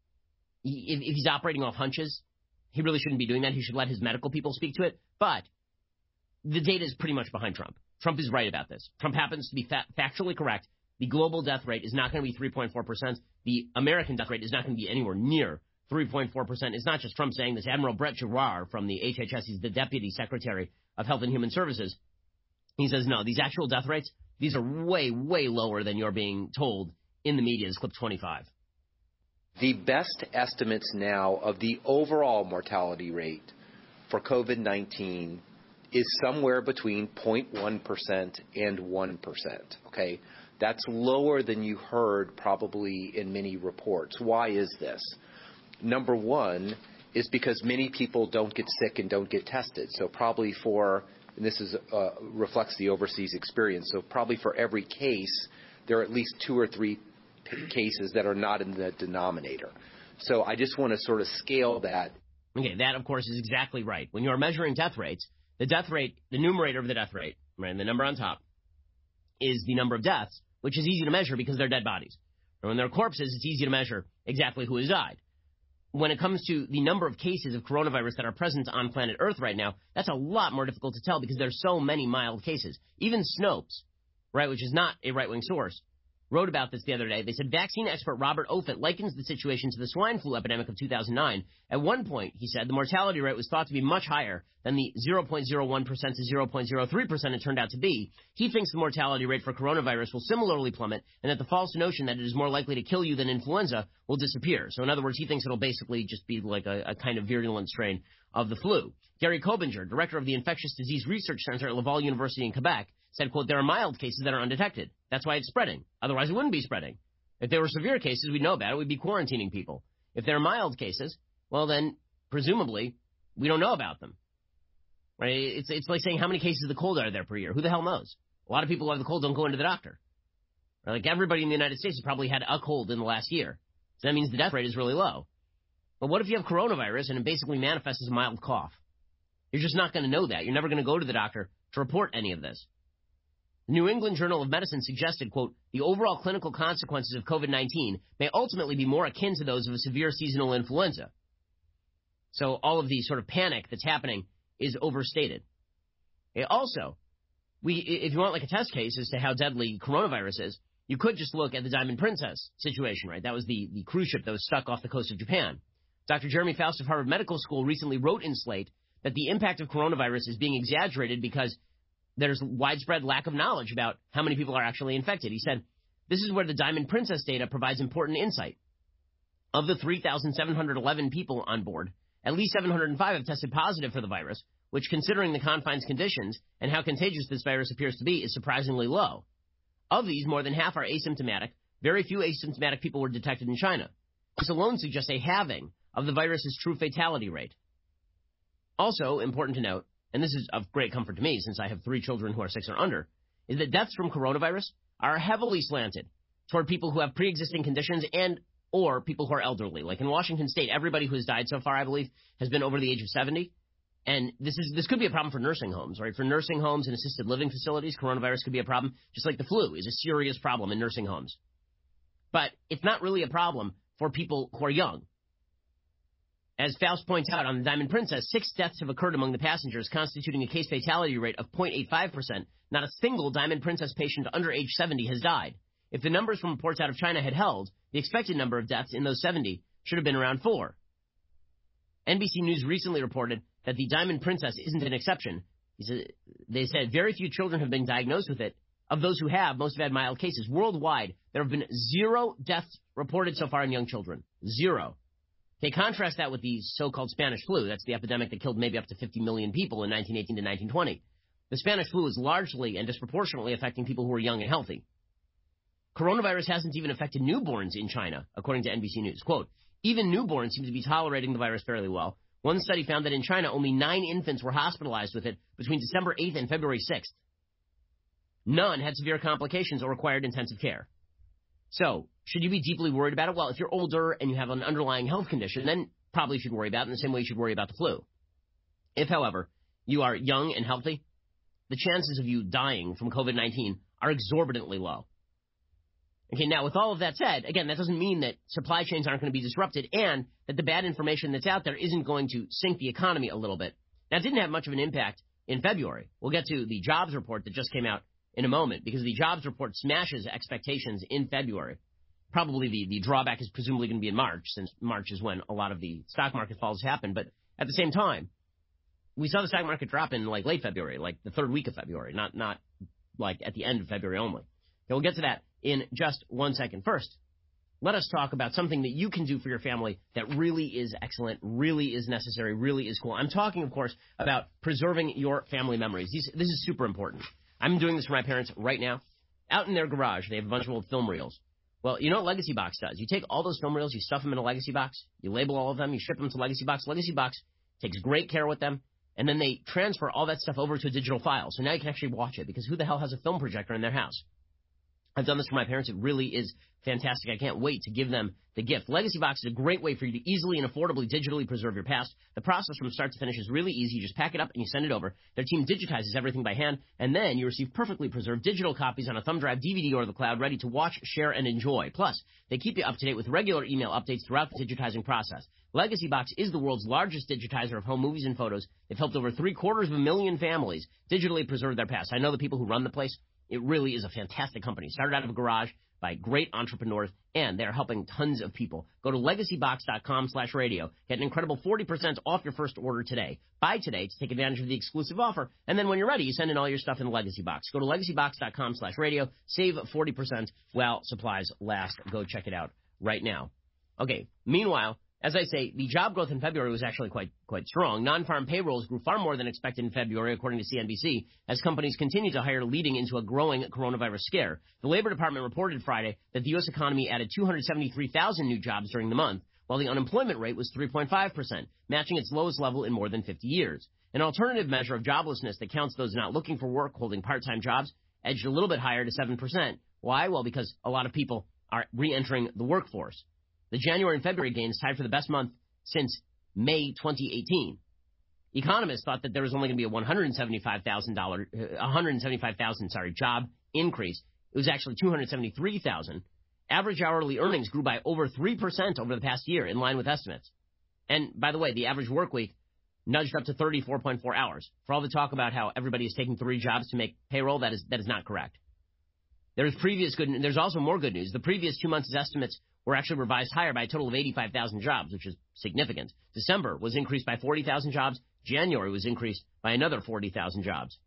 Speaker 12: he, if, if he's operating off hunches, he really shouldn't be doing that. He should let his medical people speak to it. But the data is pretty much behind Trump. Trump is right about this. Trump happens to be fa- factually correct. The global death rate is not going to be three point four percent. The American death rate is not going to be anywhere near three point four percent. It's not just Trump saying this. Admiral Brett Giroir from the H H S, he's the Deputy Secretary of Health and Human Services. He says, no, these actual death rates, these are way, way lower than you're being told in the media. Is clip twenty-five.
Speaker 5: The best estimates now of the overall mortality rate for COVID nineteen is somewhere between zero point one percent and one percent, okay? That's lower than you heard probably in many reports. Why is this? Number one is because many people don't get sick and don't get tested. So probably for, and this is uh, reflects the overseas experience, so probably for every case, there are at least two or three p- cases that are not in the denominator. So I just want to sort of scale that.
Speaker 12: Okay, that, of course, is exactly right. When you are measuring death rates, the death rate, the numerator of the death rate, right, and the number on top, is the number of deaths, which is easy to measure because they're dead bodies. And when they're corpses, it's easy to measure exactly who has died. When it comes to the number of cases of coronavirus that are present on planet Earth right now, that's a lot more difficult to tell because there's so many mild cases. Even Snopes, right, which is not a right-wing source, wrote about this the other day. They said vaccine expert Robert Offit likens the situation to the swine flu epidemic of two thousand nine. At one point, he said, the mortality rate was thought to be much higher than the zero point zero one percent to zero point zero three percent it turned out to be. He thinks the mortality rate for coronavirus will similarly plummet and that the false notion that it is more likely to kill you than influenza will disappear. So in other words, he thinks it'll basically just be like a, a kind of virulent strain of the flu. Gary Kobinger, director of the Infectious Disease Research Center at Laval University in Quebec, said, quote, there are mild cases that are undetected. That's why it's spreading. Otherwise, it wouldn't be spreading. If there were severe cases, we'd know about it. We'd be quarantining people. If there are mild cases, well, then, presumably, we don't know about them. Right? It's, it's like saying how many cases of the cold are there per year. Who the hell knows? A lot of people who have the cold don't go into the doctor. Right? Like everybody in the United States has probably had a cold in the last year. So that means the death rate is really low. But what if you have coronavirus and it basically manifests as a mild cough? You're just not going to know that. You're never going to go to the doctor to report any of this. The New England Journal of Medicine suggested, quote, the overall clinical consequences of COVID nineteen may ultimately be more akin to those of a severe seasonal influenza. So all of the sort of panic that's happening is overstated. It also, we, if you want like a test case as to how deadly coronavirus is, you could just look at the Diamond Princess situation, right? That was the, the cruise ship that was stuck off the coast of Japan. Doctor Jeremy Faust of Harvard Medical School recently wrote in Slate that the impact of coronavirus is being exaggerated because there's widespread lack of knowledge about how many people are actually infected. He said, this is where the Diamond Princess data provides important insight. Of the three thousand seven hundred eleven people on board, at least seven hundred five have tested positive for the virus, which, considering the confines conditions and how contagious this virus appears to be, is surprisingly low. Of these, more than half are asymptomatic. Very few asymptomatic people were detected in China. This alone suggests a halving of the virus's true fatality rate. Also, important to note, and this is of great comfort to me since I have three children who are six or under, is that deaths from coronavirus are heavily slanted toward people who have pre-existing conditions and or people who are elderly. Like in Washington State, everybody who has died so far, I believe, has been over the age of seventy. And this is this could be a problem for nursing homes, right? For nursing homes and assisted living facilities, coronavirus could be a problem, just like the flu is a serious problem in nursing homes. But it's not really a problem for people who are young. As Faust points out on the Diamond Princess, six deaths have occurred among the passengers, constituting a case fatality rate of zero point eight five percent. Not a single Diamond Princess patient under age seventy has died. If the numbers from reports out of China had held, the expected number of deaths in those seventy should have been around four. N B C News recently reported that the Diamond Princess isn't an exception. They said very few children have been diagnosed with it. Of those who have, most have had mild cases. Worldwide, there have been zero deaths reported so far in young children. Zero. Okay, contrast that with the so-called Spanish flu. That's the epidemic that killed maybe up to fifty million people in nineteen eighteen to nineteen twenty. The Spanish flu is largely and disproportionately affecting people who are young and healthy. Coronavirus hasn't even affected newborns in China, according to N B C News. Quote, even newborns seem to be tolerating the virus fairly well. One study found that in China, only nine infants were hospitalized with it between December eighth and February sixth. None had severe complications or required intensive care. So, should you be deeply worried about it? Well, if you're older and you have an underlying health condition, then probably should worry about it in the same way you should worry about the flu. If, however, you are young and healthy, the chances of you dying from COVID nineteen are exorbitantly low. Okay, now, with all of that said, again, that doesn't mean that supply chains aren't going to be disrupted and that the bad information that's out there isn't going to sink the economy a little bit. Now, it didn't have much of an impact in February. We'll get to the jobs report that just came out in a moment, because the jobs report smashes expectations in February. Probably the, the drawback is presumably going to be in March, since March is when a lot of the stock market falls happen. But at the same time, we saw the stock market drop in like late February, like the third week of February, not not like at the end of February only. Okay, we'll get to that in just one second. First, let us talk about something that you can do for your family that really is excellent, really is necessary, really is cool. I'm talking, of course, about preserving your family memories. These, this is super important. I'm doing this for my parents right now. Out in their garage, they have a bunch of old film reels. Well, you know what Legacy Box does? You take all those film reels, you stuff them in a Legacy Box, you label all of them, you ship them to Legacy Box. Legacy Box takes great care with them, and then they transfer all that stuff over to a digital file. So now you can actually watch it, because who the hell has a film projector in their house? I've done this for my parents. It really is fantastic. I can't wait to give them the gift. Legacy Box is a great way for you to easily and affordably digitally preserve your past. The process from start to finish is really easy. You just pack it up and you send it over. Their team digitizes everything by hand, and then you receive perfectly preserved digital copies on a thumb drive, D V D, or the cloud, ready to watch, share, and enjoy. Plus, they keep you up to date with regular email updates throughout the digitizing process. Legacy Box is the world's largest digitizer of home movies and photos. They've helped over three quarters of a million families digitally preserve their past. I know the people who run the place. It really is a fantastic company. Started out of a garage by great entrepreneurs, and they're helping tons of people. Go to legacybox.com slash radio. Get an incredible forty percent off your first order today. Buy today to take advantage of the exclusive offer, and then when you're ready, you send in all your stuff in the Legacy Box. Go to legacybox.com slash radio. Save forty percent while supplies last. Go check it out right now. Okay, meanwhile, as I say, the job growth in February was actually quite quite strong. Non-farm payrolls grew far more than expected in February, according to C N B C, as companies continue to hire leading into a growing coronavirus scare. The Labor Department reported Friday that the U S economy added two hundred seventy-three thousand new jobs during the month, while the unemployment rate was three point five percent, matching its lowest level in more than fifty years. An alternative measure of joblessness that counts those not looking for work holding part-time jobs edged a little bit higher to seven percent. Why? Well, because a lot of people are re-entering the workforce. The January and February gains tied for the best month since May twenty eighteen. Economists thought that there was only going to be a one hundred seventy-five thousand dollars, uh, one hundred seventy-five thousand sorry, job increase. It was actually two hundred seventy-three thousand. Average hourly earnings grew by over three percent over the past year, in line with estimates. And by the way, the average work week nudged up to thirty-four point four hours. For all the talk about how everybody is taking three jobs to make payroll, that is that is not correct. There is previous good. There's also more good news. The previous two months' estimates were actually revised higher by a total of eighty-five thousand jobs, which is significant. December was increased by forty thousand jobs. January was increased by another forty thousand jobs.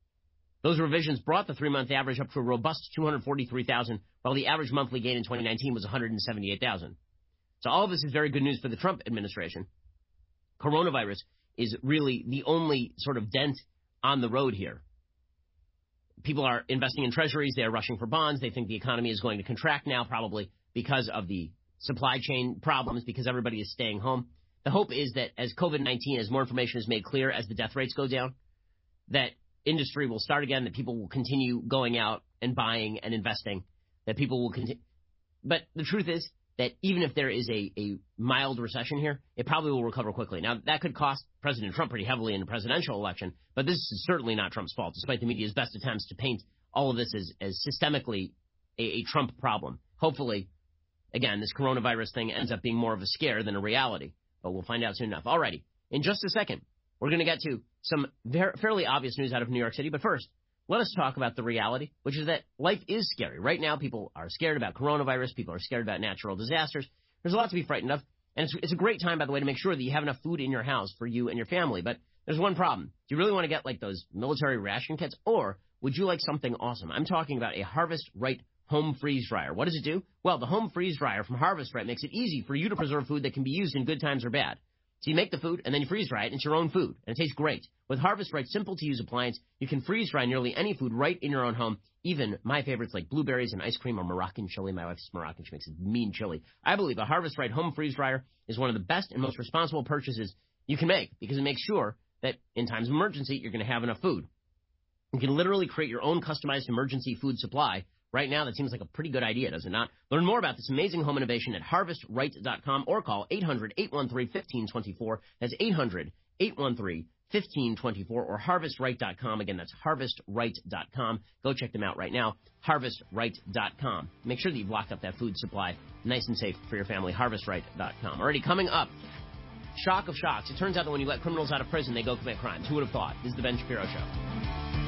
Speaker 12: Those revisions brought the three-month average up to a robust two hundred forty-three thousand, while the average monthly gain in twenty nineteen was one hundred seventy-eight thousand. So all of this is very good news for the Trump administration. Coronavirus is really the only sort of dent on the road here. People are investing in treasuries. They are rushing for bonds. They think the economy is going to contract now, probably because of the supply chain problems, because everybody is staying home. The hope is that as COVID nineteen, as more information is made clear, as the death rates go down, that industry will start again, that people will continue going out and buying and investing, that people will continue. But the truth is that even if there is a, a mild recession here, it probably will recover quickly. Now, that could cost President Trump pretty heavily in a presidential election, but this is certainly not Trump's fault, despite the media's best attempts to paint all of this as, as systemically a, a Trump problem. Hopefully, again, this coronavirus thing ends up being more of a scare than a reality, but we'll find out soon enough. Alrighty, in just a second, we're going to get to some ver- fairly obvious news out of New York City, but first, let us talk about the reality, which is that life is scary. Right now, people are scared about coronavirus. People are scared about natural disasters. There's a lot to be frightened of. And it's, it's a great time, by the way, to make sure that you have enough food in your house for you and your family. But there's one problem. Do you really want to get, like, those military ration kits? Or would you like something awesome? I'm talking about a Harvest Right home freeze dryer. What does it do? Well, the home freeze dryer from Harvest Right makes it easy for you to preserve food that can be used in good times or bad. So you make the food, and then you freeze dry it, and it's your own food, and it tastes great. With Harvest Right's simple-to-use appliance, you can freeze dry nearly any food right in your own home, even my favorites like blueberries and ice cream or Moroccan chili. My wife's Moroccan. She makes a mean chili. I believe a Harvest Right home freeze dryer is one of the best and most responsible purchases you can make, because it makes sure that in times of emergency, you're going to have enough food. You can literally create your own customized emergency food supply. Right now, that seems like a pretty good idea, does it not? Learn more about this amazing home innovation at harvest right dot com or call eight hundred, eight one three, one five two four. That's eight hundred, eight one three, one five two four or harvest right dot com. Again, that's harvest right dot com. Go check them out right now, harvest right dot com. Make sure that you've locked up that food supply nice and safe for your family, harvest right dot com. Already coming up, shock of shocks. It turns out that when you let criminals out of prison, they go commit crimes. Who would have thought? This is the Ben Shapiro Show.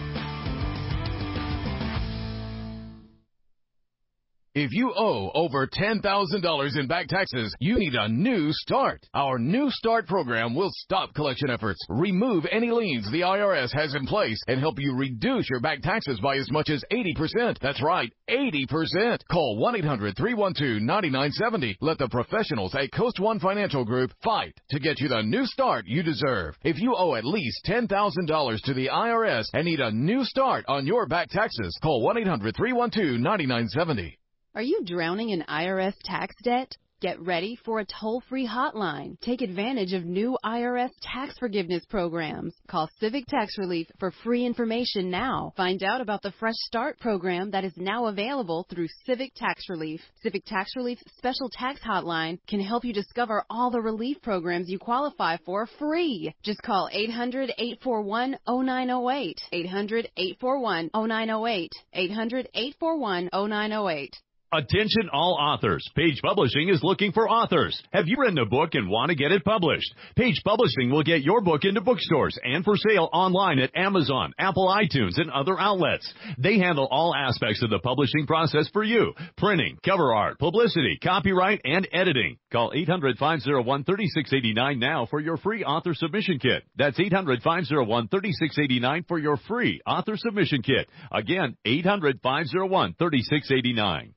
Speaker 25: If you owe over ten thousand dollars in back taxes, you need a new start. Our New Start program will stop collection efforts, remove any liens the I R S has in place, and help you reduce your back taxes by as much as eighty percent. That's right, eighty percent. Call one eight hundred, three one two, nine nine seven zero. Let the professionals at Coast One Financial Group fight to get you the new start you deserve. If you owe at least ten thousand dollars to the I R S and need a new start on your back taxes, call one eight hundred, three one two, nine nine seven zero.
Speaker 15: Are you drowning in I R S tax debt? Get ready for a toll-free hotline. Take advantage of new I R S tax forgiveness programs. Call Civic Tax Relief for free information now. Find out about the Fresh Start program that is now available through Civic Tax Relief. Civic Tax Relief's special tax hotline can help you discover all the relief programs you qualify for free. Just call eight hundred, eight four one, zero nine zero eight. eight hundred, eight four one, zero nine zero eight. eight hundred, eight four one, zero nine zero eight.
Speaker 9: Attention all authors. Page Publishing is looking for authors. Have you written a book and want to get it published? Page Publishing will get your book into bookstores and for sale online at Amazon, Apple iTunes, and other outlets. They handle all aspects of the publishing process for you. Printing, cover art, publicity, copyright, and editing. Call eight hundred, five oh one, three six eight nine now for your free author submission kit. That's eight hundred, five oh one, three six eight nine for your free author submission kit. Again, eight hundred, five oh one, three six eight nine.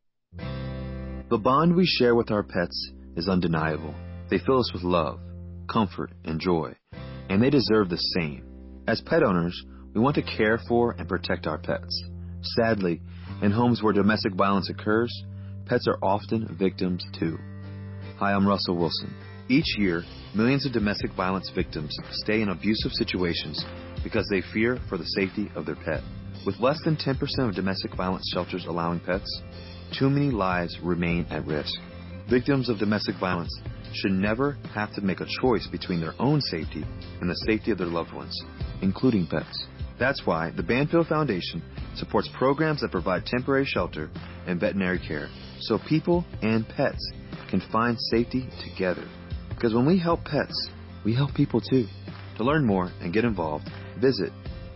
Speaker 6: The bond we share with our pets is undeniable. They fill us with love, comfort, and joy, and they deserve the same. As pet owners, we want to care for and protect our pets. Sadly, in homes where domestic violence occurs, pets are often victims too. Hi, I'm Russell Wilson. Each year, millions of domestic violence victims stay in abusive situations because they fear for the safety of their pet. With less than ten percent of domestic violence shelters allowing pets, too many lives remain at risk. Victims of domestic violence should never have to make a choice between their own safety and the safety of their loved ones, including pets. That's why the Banfield Foundation supports programs that provide temporary shelter and veterinary care so people and pets can find safety together. Because when we help pets, we help people too. To learn more and get involved, visit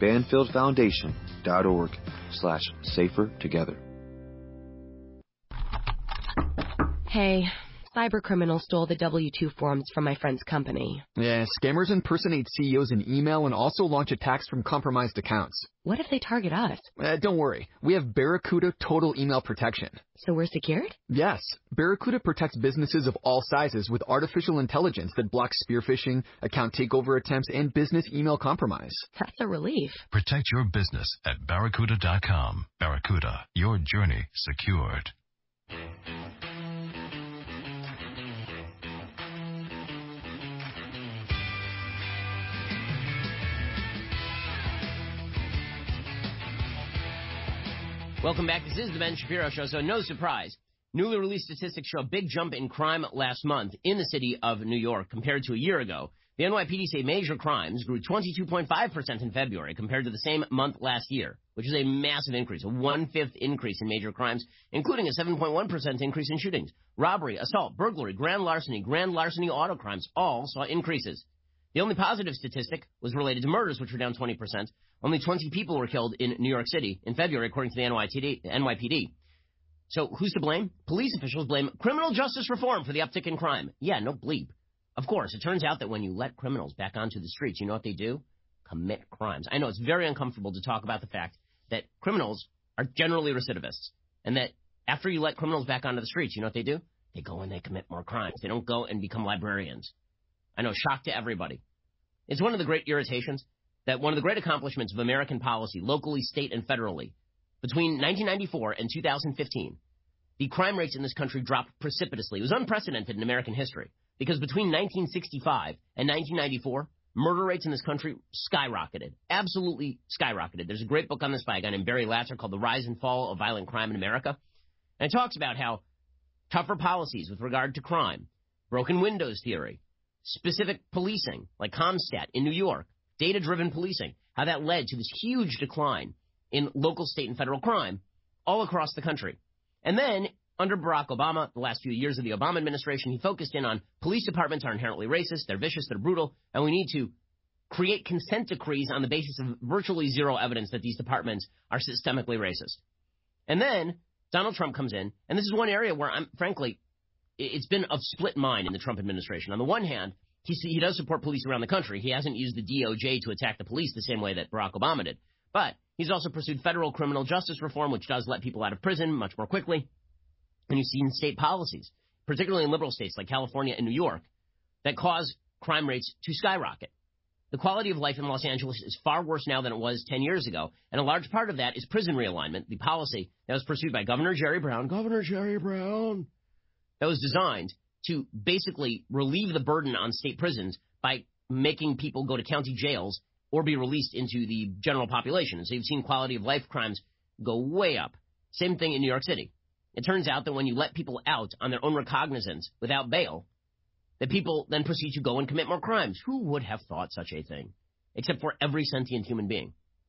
Speaker 6: banfieldfoundation.org slash safer together.
Speaker 8: Hey, cyber criminals stole the W two forms from my friend's company.
Speaker 13: Yeah, scammers impersonate C E Os in email and also launch attacks from compromised accounts.
Speaker 8: What if they target us?
Speaker 13: Uh, don't worry. We have Barracuda Total Email Protection.
Speaker 8: So we're secured?
Speaker 13: Yes. Barracuda protects businesses of all sizes with artificial intelligence that blocks spear phishing, account takeover attempts, and business email compromise.
Speaker 8: That's a relief.
Speaker 16: Protect your business at barracuda dot com. Barracuda, your journey secured.
Speaker 12: Welcome back. This is the Ben Shapiro Show, so no surprise. Newly released statistics show a big jump in crime last month in the city of New York compared to a year ago. The N Y P D say major crimes grew twenty-two point five percent in February compared to the same month last year, which is a massive increase, a one-fifth increase in major crimes, including a seven point one percent increase in shootings. Robbery, assault, burglary, grand larceny, grand larceny auto crimes all saw increases. The only positive statistic was related to murders, which were down twenty percent. Only twenty people were killed in New York City in February, according to the N Y P D. So who's to blame? Police officials blame criminal justice reform for the uptick in crime. Yeah, no bleep. Of course, it turns out that when you let criminals back onto the streets, you know what they do? Commit crimes. I know it's very uncomfortable to talk about the fact that criminals are generally recidivists, and that after you let criminals back onto the streets, you know what they do? They go and they commit more crimes. They don't go and become librarians. I know, shock to everybody. It's one of the great irritations that one of the great accomplishments of American policy, locally, state, and federally, between nineteen ninety-four and two thousand fifteen, the crime rates in this country dropped precipitously. It was unprecedented in American history. because between nineteen sixty-five and nineteen ninety-four, murder rates in this country skyrocketed. Absolutely skyrocketed. There's a great book on this by a guy named Barry Latzer called The Rise and Fall of Violent Crime in America. And it talks about how tougher policies with regard to crime, broken windows theory, specific policing like CompStat in New York, data-driven policing, how that led to this huge decline in local, state, and federal crime all across the country. And then, under Barack Obama, the last few years of the Obama administration, he focused in on police departments are inherently racist, they're vicious, they're brutal, and we need to create consent decrees on the basis of virtually zero evidence that these departments are systemically racist. And then Donald Trump comes in, and this is one area where, I'm frankly, it's been of split mind in the Trump administration. On the one hand, he, he does support police around the country. He hasn't used the D O J to attack the police the same way that Barack Obama did. But he's also pursued federal criminal justice reform, which does let people out of prison much more quickly. And you've seen state policies, particularly in liberal states like California and New York, that cause crime rates to skyrocket. The quality of life in Los Angeles is far worse now than it was ten years ago, and a large part of that is prison realignment, the policy that was pursued by Governor Jerry Brown, Governor Jerry Brown, that was designed to basically relieve the burden on state prisons by making people go to county jails or be released into the general population. And so you've seen quality of life crimes go way up. Same thing in New York City. It turns out that when you let people out on their own recognizance without bail, that people then proceed to go and commit more crimes. Who would have thought such a thing? Except for every sentient human being.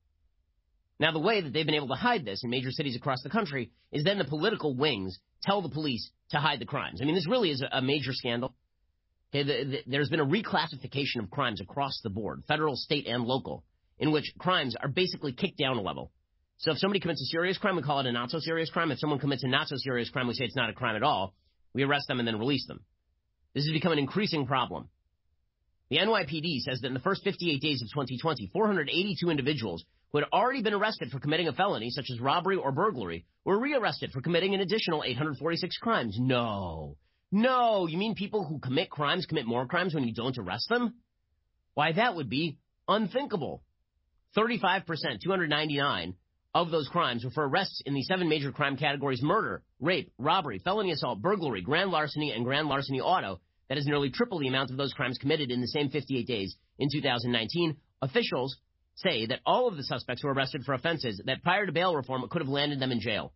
Speaker 12: Now, the way that they've been able to hide this in major cities across the country is then the political wings tell the police to hide the crimes. I mean, this really is a major scandal. Okay, the, the, there's been a reclassification of crimes across the board, federal, state, and local, in which crimes are basically kicked down a level. So if somebody commits a serious crime, we call it a not-so-serious crime. If someone commits a not-so-serious crime, we say it's not a crime at all. We arrest them and then release them. This has become an increasing problem. The N Y P D says that in the first fifty-eight days of twenty twenty, four hundred eighty-two individuals who had already been arrested for committing a felony, such as robbery or burglary, were rearrested for committing an additional eight hundred forty-six crimes. No. No. You mean people who commit crimes commit more crimes when you don't arrest them? Why, that would be unthinkable. thirty-five percent, two hundred ninety-nine, of those crimes were for arrests in the seven major crime categories: murder, rape, robbery, felony assault, burglary, grand larceny, and grand larceny auto. That is nearly triple the amount of those crimes committed in the same fifty-eight days in two thousand nineteen. Officials say that all of the suspects were arrested for offenses that prior to bail reform could have landed them in jail.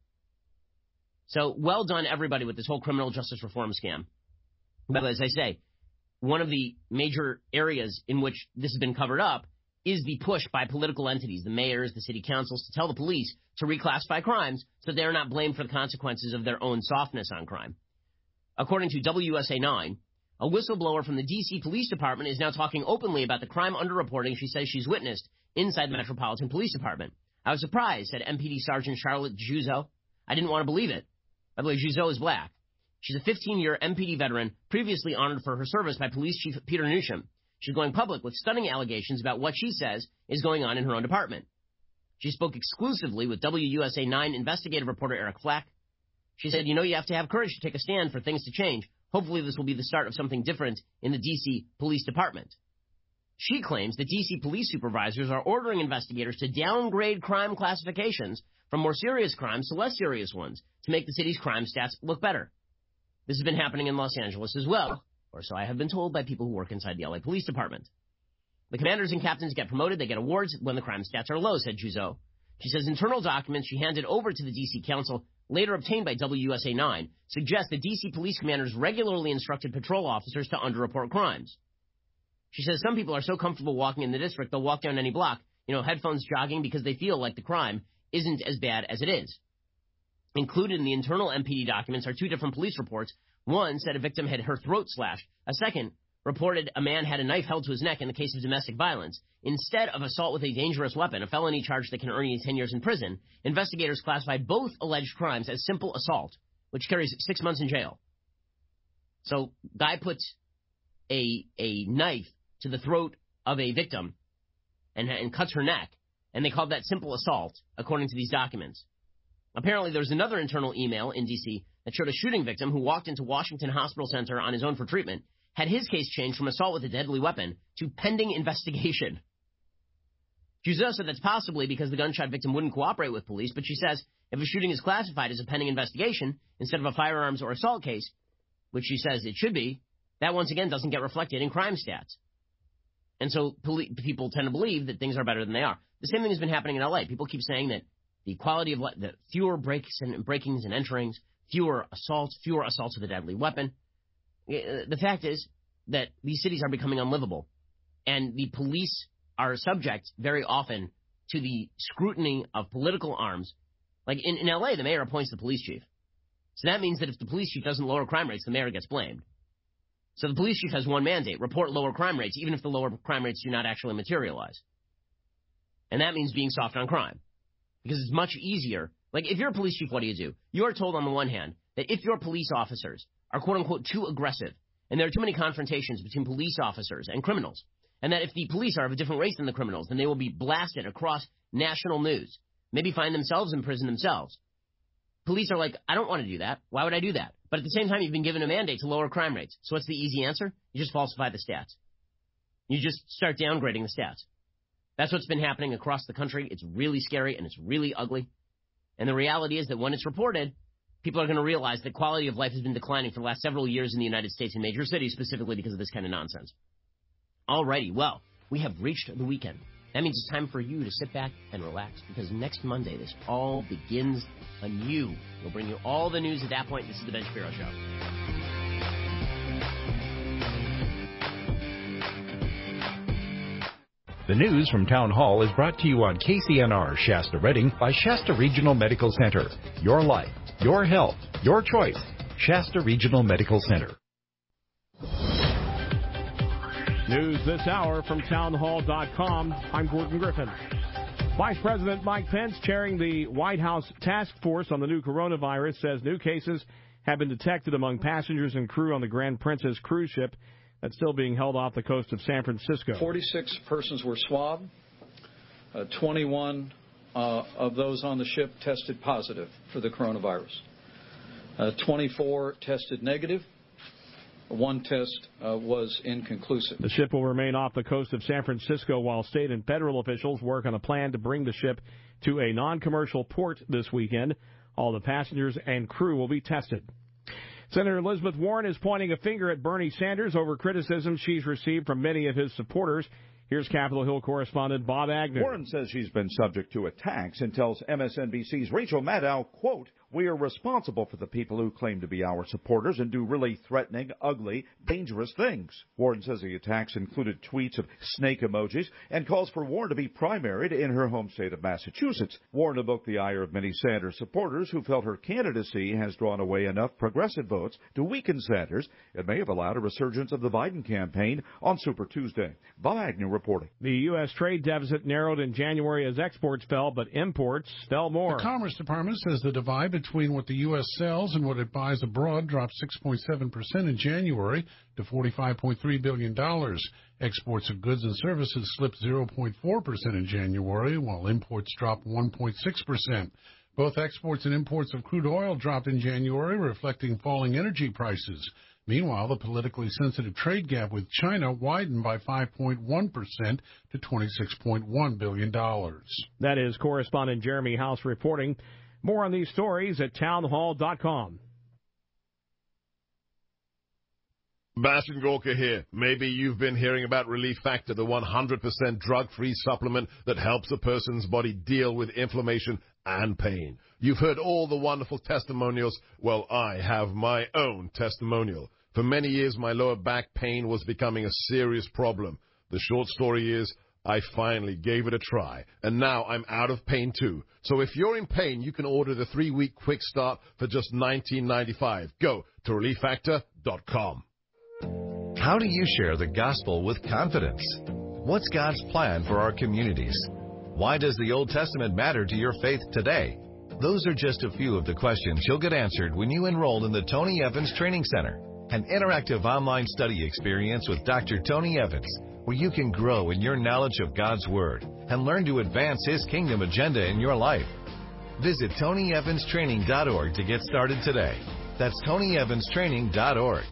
Speaker 12: So well done, everybody, with this whole criminal justice reform scam. But as I say, one of the major areas in which this has been covered up is the push by political entities, the mayors, the city councils, to tell the police to reclassify crimes so they're not blamed for the consequences of their own softness on crime. According to W S A nine, a whistleblower from the D C Police Department is now talking openly about the crime underreporting she says she's witnessed inside the Metropolitan Police Department. I was surprised, said M P D Sergeant Charlotte Juzo. I didn't want to believe it. By the way, Juzo is black. She's a fifteen-year M P D veteran, previously honored for her service by Police Chief Peter Newsham. She's going public with stunning allegations about what she says is going on in her own department. She spoke exclusively with W U S A nine investigative reporter Eric Flack. She said, you know, you have to have courage to take a stand for things to change. Hopefully this will be the start of something different in the D C Police Department. She claims that D C police supervisors are ordering investigators to downgrade crime classifications from more serious crimes to less serious ones to make the city's crime stats look better. This has been happening in Los Angeles as well, or so I have been told by people who work inside the L A Police Department. The commanders and captains get promoted, they get awards when the crime stats are low, said Juzo. She says internal documents she handed over to the D C Council, later obtained by W U S A nine, suggest that D C police commanders regularly instructed patrol officers to underreport crimes. She says some people are so comfortable walking in the district, they'll walk down any block, you know, headphones jogging because they feel like the crime isn't as bad as it is. Included in the internal M P D documents are two different police reports. One said a victim had her throat slashed. A second reported a man had a knife held to his neck in the case of domestic violence. Instead of assault with a dangerous weapon, a felony charge that can earn you ten years in prison, investigators classified both alleged crimes as simple assault, which carries six months in jail. So, guy puts a a knife to the throat of a victim and, and cuts her neck, and they called that simple assault, according to these documents. Apparently, there was another internal email in D C that showed a shooting victim who walked into Washington Hospital Center on his own for treatment, had his case changed from assault with a deadly weapon to pending investigation. Juzo said that's possibly because the gunshot victim wouldn't cooperate with police, but she says if a shooting is classified as a pending investigation instead of a firearms or assault case, which she says it should be, That, once again, doesn't get reflected in crime stats. And so poli- people tend to believe that things are better than they are. The same thing has been happening in L A. People keep saying that the quality of life, the fewer breaks and breakings and enterings, fewer assaults, fewer assaults with a deadly weapon. The fact is that these cities are becoming unlivable, and the police are subject very often to the scrutiny of political arms. Like in, in L A, the mayor appoints the police chief. So that means that if the police chief doesn't lower crime rates, the mayor gets blamed. So the police chief has one mandate: report lower crime rates, even if the lower crime rates do not actually materialize. And that means being soft on crime. Because it's much easier. Like, if you're a police chief, what do you do? You are told on the one hand that if your police officers are quote-unquote too aggressive, and there are too many confrontations between police officers and criminals, and that if the police are of a different race than the criminals, then they will be blasted across national news, maybe find themselves in prison themselves. Police are like, I don't want to do that. Why would I do that? But at the same time, you've been given a mandate to lower crime rates. So what's the easy answer? You just falsify the stats. You just start downgrading the stats. That's what's been happening across the country. It's really scary and it's really ugly. And the reality is that when it's reported, people are going to realize that quality of life has been declining for the last several years in the United States in major cities, specifically because of this kind of nonsense. Alrighty, well, we have reached the weekend. That means it's time for you to sit back and relax, because next Monday, this all begins anew. We'll bring you all the news at that point. This is the Ben Shapiro Show.
Speaker 7: The news from Town Hall is brought to you on K C N R Shasta Redding by Shasta Regional Medical Center. Your life, your health, your choice. Shasta Regional Medical Center.
Speaker 17: News this hour from town hall dot com. I'm Gordon Griffin. Vice President Mike Pence, chairing the White House task force on the new coronavirus, says new cases have been detected among passengers and crew on the Grand Princess cruise ship that's still being held off the coast of San Francisco.
Speaker 19: forty-six persons were swabbed. Uh, twenty-one uh, of those on the ship tested positive for the coronavirus. Uh, twenty-four tested negative. One test uh, was inconclusive.
Speaker 17: The ship will remain off the coast of San Francisco while state and federal officials work on a plan to bring the ship to a non-commercial port this weekend. All the passengers and crew will be tested. Senator Elizabeth Warren is pointing a finger at Bernie Sanders over criticism she's received from many of his supporters. Here's Capitol Hill correspondent Bob Agnew.
Speaker 22: Warren says she's been subject to attacks and tells M S N B C's Rachel Maddow, quote, "We are responsible for the people who claim to be our supporters and do really threatening, ugly, dangerous things." Warren says the attacks included tweets of snake emojis and calls for Warren to be primaried in her home state of Massachusetts. Warren evoked the ire of many Sanders supporters who felt her candidacy has drawn away enough progressive votes to weaken Sanders. It may have allowed a resurgence of the Biden campaign on Super Tuesday. Bob Agnew reporting.
Speaker 17: The U S trade deficit narrowed in January as exports fell, but imports fell more.
Speaker 23: The Commerce Department says the divide between what the U S sells and what it buys abroad dropped six point seven percent in January to forty-five point three billion dollars. Exports of goods and services slipped zero point four percent in January, while imports dropped one point six percent. Both exports and imports of crude oil dropped in January, reflecting falling energy prices. Meanwhile, the politically sensitive trade gap with China widened by five point one percent to twenty-six point one billion dollars.
Speaker 17: That is correspondent Jeremy House reporting. More on these stories at town hall dot com.
Speaker 24: Bastian Gorka here. Maybe you've been hearing about Relief Factor, the one hundred percent drug-free supplement that helps a person's body deal with inflammation and pain. You've heard all the wonderful testimonials. Well, I have my own testimonial. For many years, my lower back pain was becoming a serious problem. The short story is, I finally gave it a try, and now I'm out of pain too. So if you're in pain, you can order the three-week quick start for just nineteen ninety-five. Go to relief factor dot com.
Speaker 3: How do you share the gospel with confidence? What's God's plan for our communities? Why does the Old Testament matter to your faith today? Those are just a few of the questions you'll get answered when you enroll in the Tony Evans Training Center, an interactive online study experience with Doctor Tony Evans, where you can grow in your knowledge of God's Word and learn to advance His kingdom agenda in your life. Visit tony evans training dot org to get started today. That's tony evans training dot org.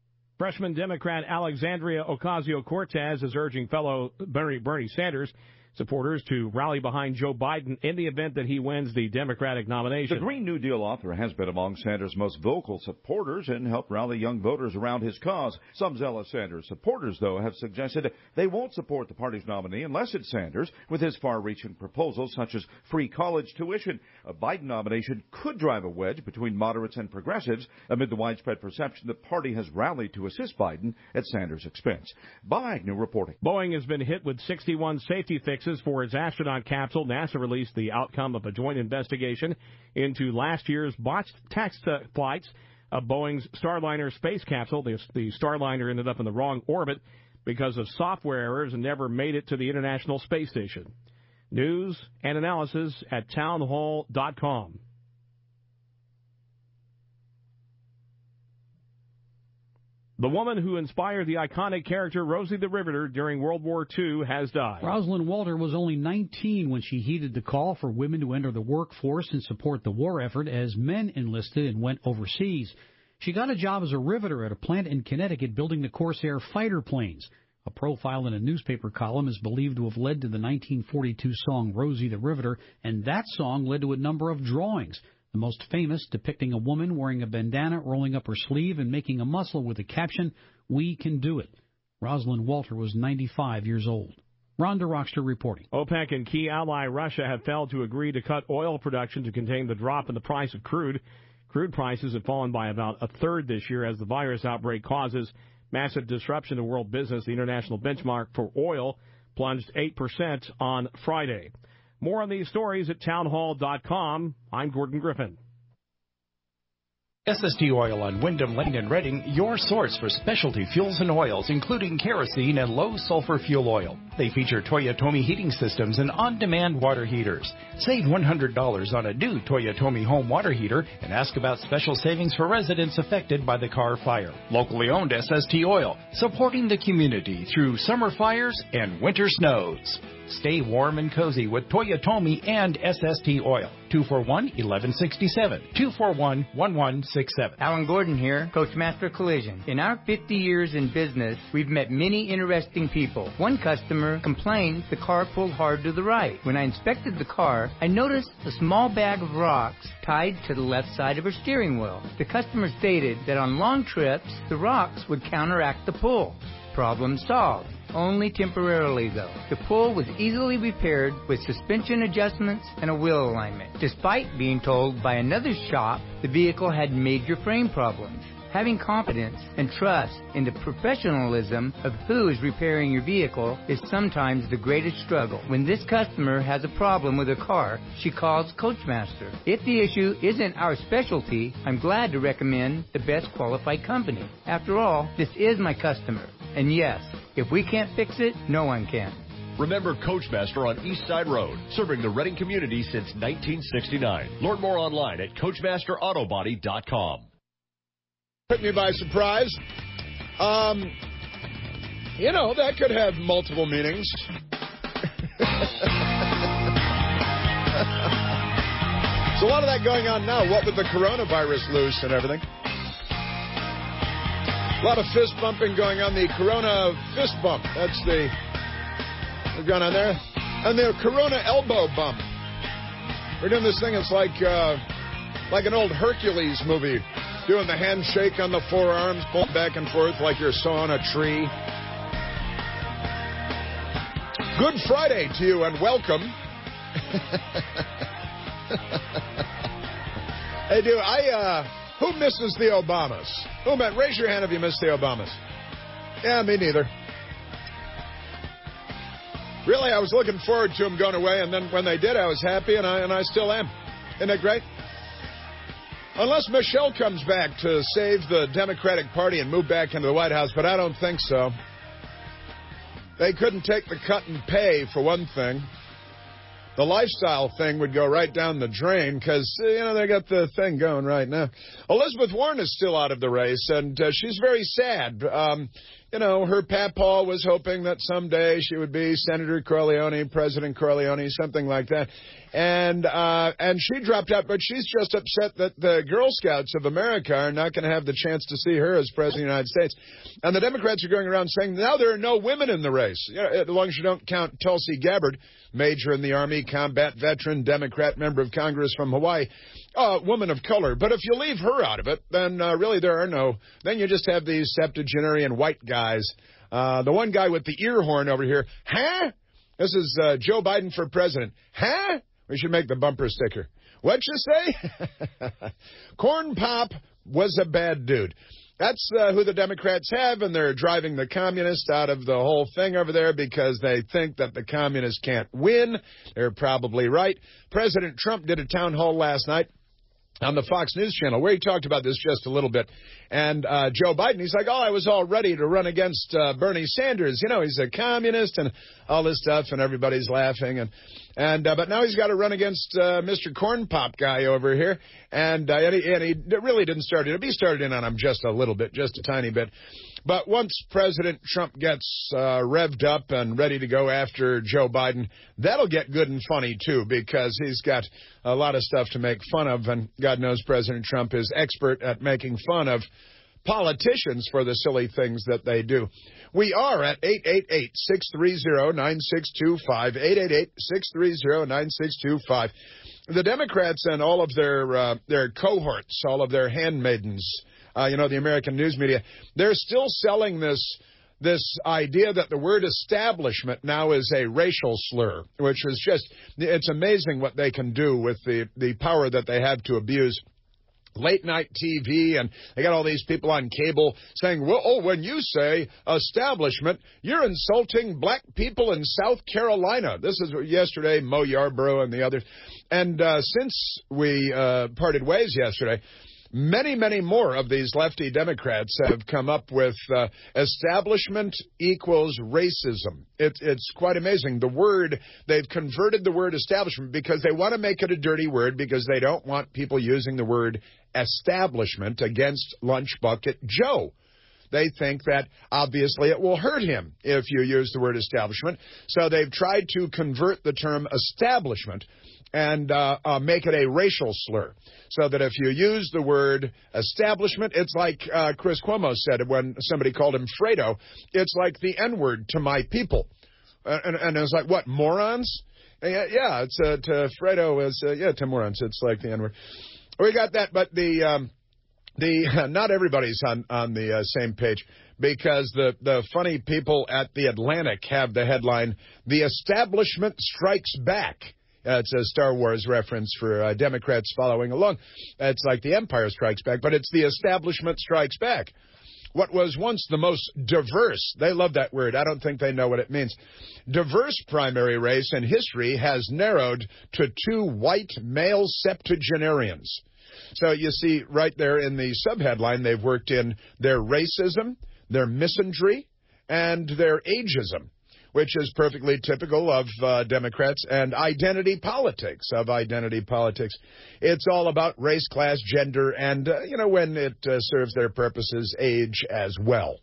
Speaker 17: Freshman Democrat Alexandria Ocasio-Cortez is urging fellow Bernie, Bernie Sanders supporters to rally behind Joe Biden in the event that he wins the Democratic nomination.
Speaker 22: The Green New Deal author has been among Sanders' most vocal supporters and helped rally young voters around his cause. Some zealous Sanders supporters, though, have suggested they won't support the party's nominee unless it's Sanders, with his far-reaching proposals such as free college tuition. A Biden nomination could drive a wedge between moderates and progressives amid the widespread perception the party has rallied to assist Biden at Sanders' expense. Bob Agnew reporting.
Speaker 17: Boeing has been hit with sixty-one safety fixes for its astronaut capsule. NASA released the outcome of a joint investigation into last year's botched test uh, flights of Boeing's Starliner space capsule. The, the Starliner ended up in the wrong orbit because of software errors and never made it to the International Space Station. News and analysis at townhall dot com. The woman who inspired the iconic character Rosie the Riveter during World War Two has died.
Speaker 1: Rosalind Walter was only nineteen when she heeded the call for women to enter the workforce and support the war effort as men enlisted and went overseas. She got a job as a riveter at a plant in Connecticut building the Corsair fighter planes. A profile in a newspaper column is believed to have led to the nineteen forty-two song Rosie the Riveter, and that song led to a number of drawings. The most famous depicting a woman wearing a bandana, rolling up her sleeve, and making a muscle with the caption, "We can do it." Rosalind Walter was ninety-five years old. Rhonda Rockster reporting.
Speaker 17: OPEC and key ally Russia have failed to agree to cut oil production to contain the drop in the price of crude. Crude prices have fallen by about a third this year as the virus outbreak causes massive disruption to world business. The international benchmark for oil plunged eight percent on Friday. More on these stories at townhall dot com. I'm Gordon Griffin.
Speaker 7: S S T Oil on Wyndham Lane and Reading, your source for specialty fuels and oils, including kerosene and low-sulfur fuel oil. They feature Toyotomi heating systems and on-demand water heaters. Save one hundred dollars on a new Toyotomi home water heater and ask about special savings for residents affected by the Carr fire. Locally owned S S T Oil, supporting the community through summer fires and winter snows. Stay warm and cozy with Toyotomi and S S T Oil. two four one, one one six seven. two four one, one one six seven.
Speaker 2: Alan Gordon here, Coachmaster Collision. In our fifty years in business, we've met many interesting people. One customer complained the car pulled hard to the right. When I inspected the car, I noticed a small bag of rocks tied to the left side of her steering wheel. The customer stated that on long trips, the rocks would counteract the pull. Problem solved. Only temporarily, though. The pull was easily repaired with suspension adjustments and a wheel alignment. Despite being told by another shop the vehicle had major frame problems. Having confidence and trust in the professionalism of who is repairing your vehicle is sometimes the greatest struggle. When this customer has a problem with a car, she calls Coachmaster. If the issue isn't our specialty, I'm glad to recommend the best qualified company. After all, this is my customer. And yes, if we can't fix it, no one can.
Speaker 10: Remember Coachmaster on East Side Road, serving the Reading community since nineteen sixty-nine. Learn more online at coachmaster auto body dot com.
Speaker 11: Took me by surprise. Um, you know, that could have multiple meanings. There's a lot of that going on now. What with the coronavirus loose and everything. A lot of fist bumping going on. The Corona fist bump. That's the what's going on there. And the Corona elbow bump. We're doing this thing. It's like uh, like an old Hercules movie. Doing the handshake on the forearms, pulling back and forth like you're sawing a tree. Good Friday to you and welcome. Hey, dude, I, uh, who misses the Obamas? Who, man, raise your hand if you miss the Obamas. Yeah, me neither. Really, I was looking forward to them going away, and then when they did, I was happy, and I, and I still am. Isn't that great? Unless Michelle comes back to save the Democratic Party and move back into the White House, but I don't think so. They couldn't take the cut in pay, for one thing. The lifestyle thing would go right down the drain because, you know, they got the thing going right now. Elizabeth Warren is still out of the race, and uh, she's very sad. Um, you know, her papaw was hoping that someday she would be Senator Corleone, President Corleone, something like that. And uh, and she dropped out, but she's just upset that the Girl Scouts of America are not going to have the chance to see her as President of the United States. And the Democrats are going around saying, now there are no women in the race, you know, as long as you don't count Tulsi Gabbard, Major in the Army, combat veteran, Democrat member of Congress from Hawaii, uh, woman of color. But if you leave her out of it, then uh, really there are no, then you just have these septuagenarian white guys. Uh, the one guy with the ear horn over here, huh? This is uh, Joe Biden for president. Huh? We should make the bumper sticker. What'd you say? Corn Pop was a bad dude. That's uh, who the Democrats have, and they're driving the communists out of the whole thing over there because they think that the communists can't win. They're probably right. President Trump did a town hall last night on the Fox News Channel where he talked about this just a little bit. And uh, Joe Biden, he's like, oh, I was all ready to run against uh, Bernie Sanders. You know, he's a communist and all this stuff, and everybody's laughing. And and uh, but now he's got to run against uh, Mister Corn Pop guy over here. And, uh, and, he, and he really didn't start it. He started in on him just a little bit, just a tiny bit. But once President Trump gets uh, revved up and ready to go after Joe Biden, that'll get good and funny, too, because he's got a lot of stuff to make fun of. And God knows President Trump is expert at making fun of politicians for the silly things that they do. We are at eight eight eight, six three zero, nine six two five, eight eight eight, six three zero, nine six two five. The Democrats and all of their uh, their cohorts, all of their handmaidens, uh, you know, the American news media, they're still selling this this idea that the word establishment now is a racial slur, which is just, it's amazing what they can do with the, the power that they have to abuse late night T V, and they got all these people on cable saying, well, oh, when you say establishment, you're insulting black people in South Carolina. This is yesterday, Mo Yarborough and the others. And uh, since we uh, parted ways yesterday, many, many more of these lefty Democrats have come up with uh, establishment equals racism. It, it's quite amazing. The word, they've converted the word establishment because they want to make it a dirty word because they don't want people using the word establishment against Lunch Bucket Joe. They think that, obviously, it will hurt him if you use the word establishment. So they've tried to convert the term establishment and uh, uh, make it a racial slur, so that if you use the word establishment, it's like uh, Chris Cuomo said when somebody called him Fredo, it's like the N-word to my people. Uh, and, and it was like, what, morons? Yeah, yeah it's uh, to Fredo is, uh, yeah, to morons. It's like the N-word. We got that, but the um, the not everybody's on, on the uh, same page, because the, the funny people at The Atlantic have the headline, "The Establishment Strikes Back." Uh, it's a Star Wars reference for uh, Democrats following along. It's like The Empire Strikes Back, but it's The Establishment Strikes Back. What was once the most diverse, they love that word, I don't think they know what it means, diverse primary race in history has narrowed to two white male septuagenarians. So you see right there in the subheadline, they've worked in their racism, their misandry, and their ageism, which is perfectly typical of uh, Democrats, and identity politics, of identity politics. It's all about race, class, gender, and, uh, you know, when it uh, serves their purposes, age as well.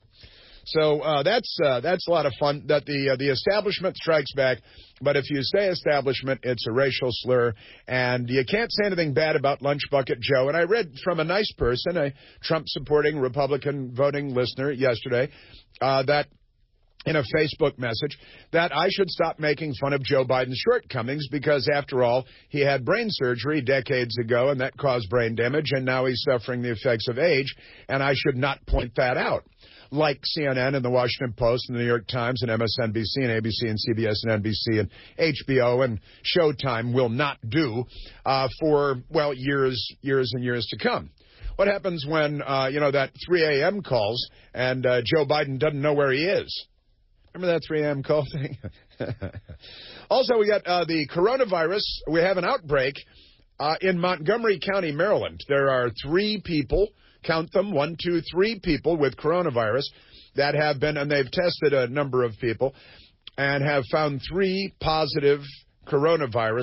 Speaker 11: So uh, that's uh, that's a lot of fun, that the uh, the establishment strikes back. But if you say establishment, it's a racial slur, and you can't say anything bad about Lunch Bucket Joe. And I read from a nice person, a Trump-supporting Republican voting listener yesterday, uh, that in a Facebook message, that I should stop making fun of Joe Biden's shortcomings because, after all, he had brain surgery decades ago, and that caused brain damage, and now he's suffering the effects of age, and I should not point that out, like C N N and the Washington Post and the New York Times and M S N B C and A B C and C B S and N B C and H B O and Showtime will not do uh, for, well, years, years and years to come. What happens when, uh, you know, that three a.m. calls and uh, Joe Biden doesn't know where he is? Remember that three a.m. call thing? Also, we got uh, the coronavirus. We have an outbreak uh, in Montgomery County, Maryland. There are three people, count them, one, two, three people with coronavirus that have been, and they've tested a number of people, and have found three positive coronavirus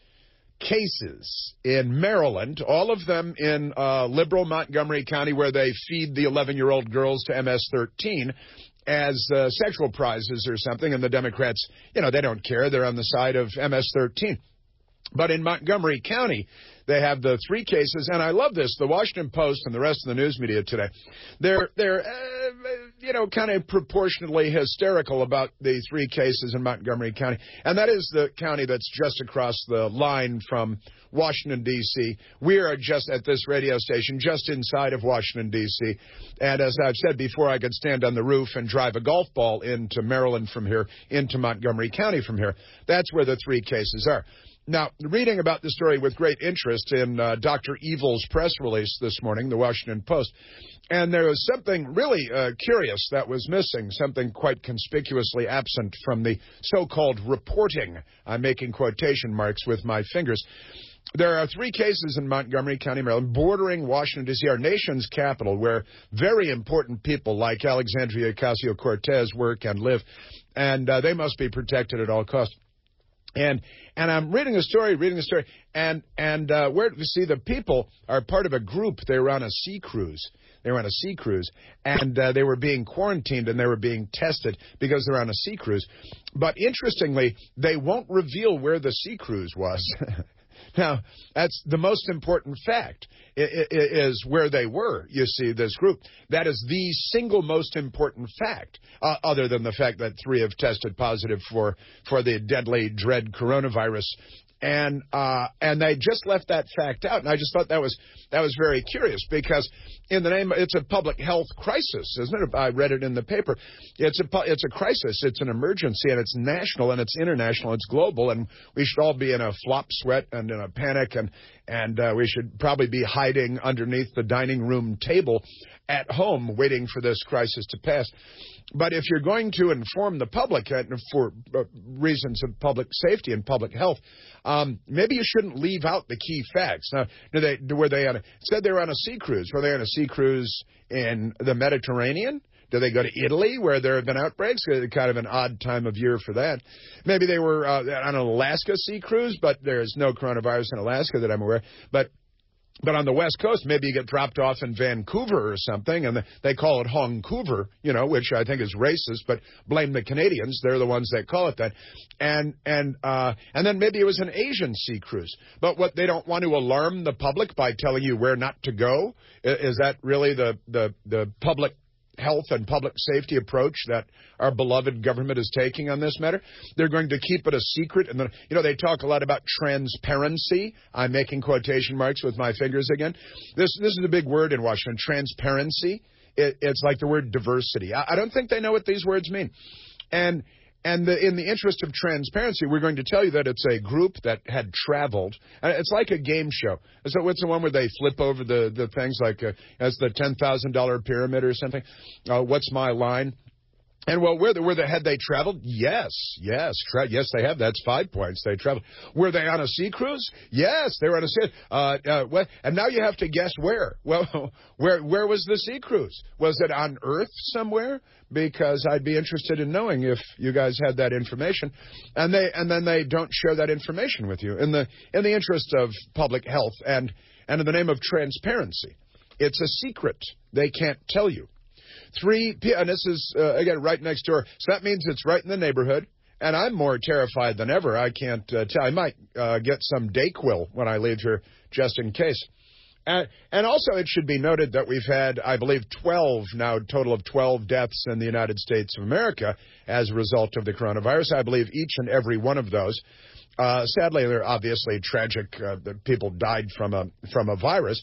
Speaker 11: cases in Maryland, all of them in uh, liberal Montgomery County, where they feed the eleven-year-old girls to M S thirteen. as uh, sexual prizes or something, and the Democrats, you know, they don't care. They're on the side of M S thirteen. But in Montgomery County, they have the three cases, and I love this. The Washington Post and the rest of the news media today, they're they're uh, you know kind of proportionately hysterical about the three cases in Montgomery County, and that is the county that's just across the line from Washington, D C We are just at this radio station just inside of Washington, D C And as I've said before, I could stand on the roof and drive a golf ball into Maryland from here, into Montgomery County from here. That's where the three cases are. Now, reading about the story with great interest in uh, Doctor Evil's press release this morning, the Washington Post, and there was something really uh, curious that was missing, something quite conspicuously absent from the so-called reporting. I'm making quotation marks with my fingers. There are three cases in Montgomery County, Maryland, bordering Washington, D C, our nation's capital, where very important people like Alexandria Ocasio-Cortez work and live, and uh, they must be protected at all costs. And and I'm reading a story, reading a story, and and uh, where you see the people are part of a group. They were on a sea cruise. They were on a sea cruise, and uh, they were being quarantined and they were being tested because they're on a sea cruise. But interestingly, they won't reveal where the sea cruise was. Now, that's the most important fact, is where they were, you see, this group. That is the single most important fact, uh, other than the fact that three have tested positive for, for the deadly, dread coronavirus. And uh, and they just left that fact out, and I just thought that was that was very curious, because in the name, it's a public health crisis, isn't it? I read it in the paper. It's a it's a crisis. It's an emergency, and it's national, and it's international, it's global, and we should all be in a flop sweat and in a panic, and and uh, we should probably be hiding underneath the dining room table at home, waiting for this crisis to pass. But if you're going to inform the public for reasons of public safety and public health, um, maybe you shouldn't leave out the key facts. Now, do they, were they on a, said they were on a sea cruise. Were they on a sea cruise in the Mediterranean? Do they go to Italy, where there have been outbreaks? Kind of an odd time of year for that. Maybe they were uh, on an Alaska sea cruise, but there's no coronavirus in Alaska that I'm aware of. But But on the West Coast, maybe you get dropped off in Vancouver or something, and they call it Hongcouver, you know, which I think is racist, but blame the Canadians. They're the ones that call it that. And and uh, and then maybe it was an Asian sea cruise. But what, they don't want to alarm the public by telling you where not to go? Is that really the, the, the public health and public safety approach that our beloved government is taking on this matter? They're going to keep it a secret. And then, you know, they talk a lot about transparency. I'm making quotation marks with my fingers again. This this is a big word in Washington, transparency. It, it's like the word diversity. I, I don't think they know what these words mean. And And the, in the interest of transparency, we're going to tell you that it's a group that had traveled. It's like a game show. So what's the one where they flip over the, the things like uh, as the ten thousand dollar pyramid or something? Uh, what's my line? And, well, where, the, where the, had they traveled? Yes, yes, tra- yes, they have. That's five points. They traveled. Were they on a sea cruise? Yes, they were on a sea. Uh, uh, what, and now you have to guess where. Well, where where was the sea cruise? Was it on Earth somewhere? Because I'd be interested in knowing if you guys had that information. And they and then they don't share that information with you in the in the interest of public health and and in the name of transparency. It's a secret. They can't tell you. Three, and this is, uh, again, right next door. So that means it's right in the neighborhood. And I'm more terrified than ever. I can't uh, tell. I might uh, get some Dayquil when I leave here, just in case. Uh, and also, it should be noted that we've had, I believe, twelve, now a total of twelve deaths in the United States of America as a result of the coronavirus. I believe each and every one of those. Uh, sadly, they're obviously tragic uh, that people died from a from a virus.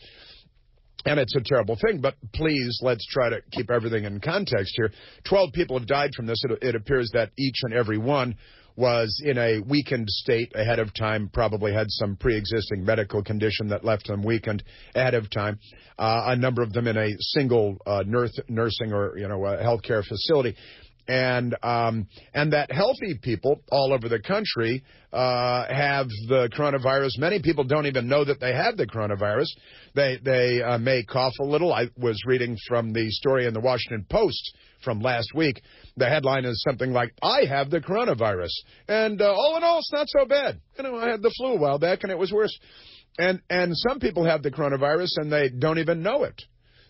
Speaker 11: And it's a terrible thing, but please, let's try to keep everything in context here. Twelve people have died from this. It, it appears that each and every one was in a weakened state ahead of time, probably had some pre-existing medical condition that left them weakened ahead of time. Uh, a number of them in a single uh, nurse, nursing or, you know, a healthcare facility. And um, and that healthy people all over the country uh, have the coronavirus. Many people don't even know that they have the coronavirus. They they uh, may cough a little. I was reading from the story in the Washington Post from last week. The headline is something like, "I have the coronavirus," and uh, all in all, it's not so bad. You know, I had the flu a while back, and it was worse. And and some people have the coronavirus, and they don't even know it.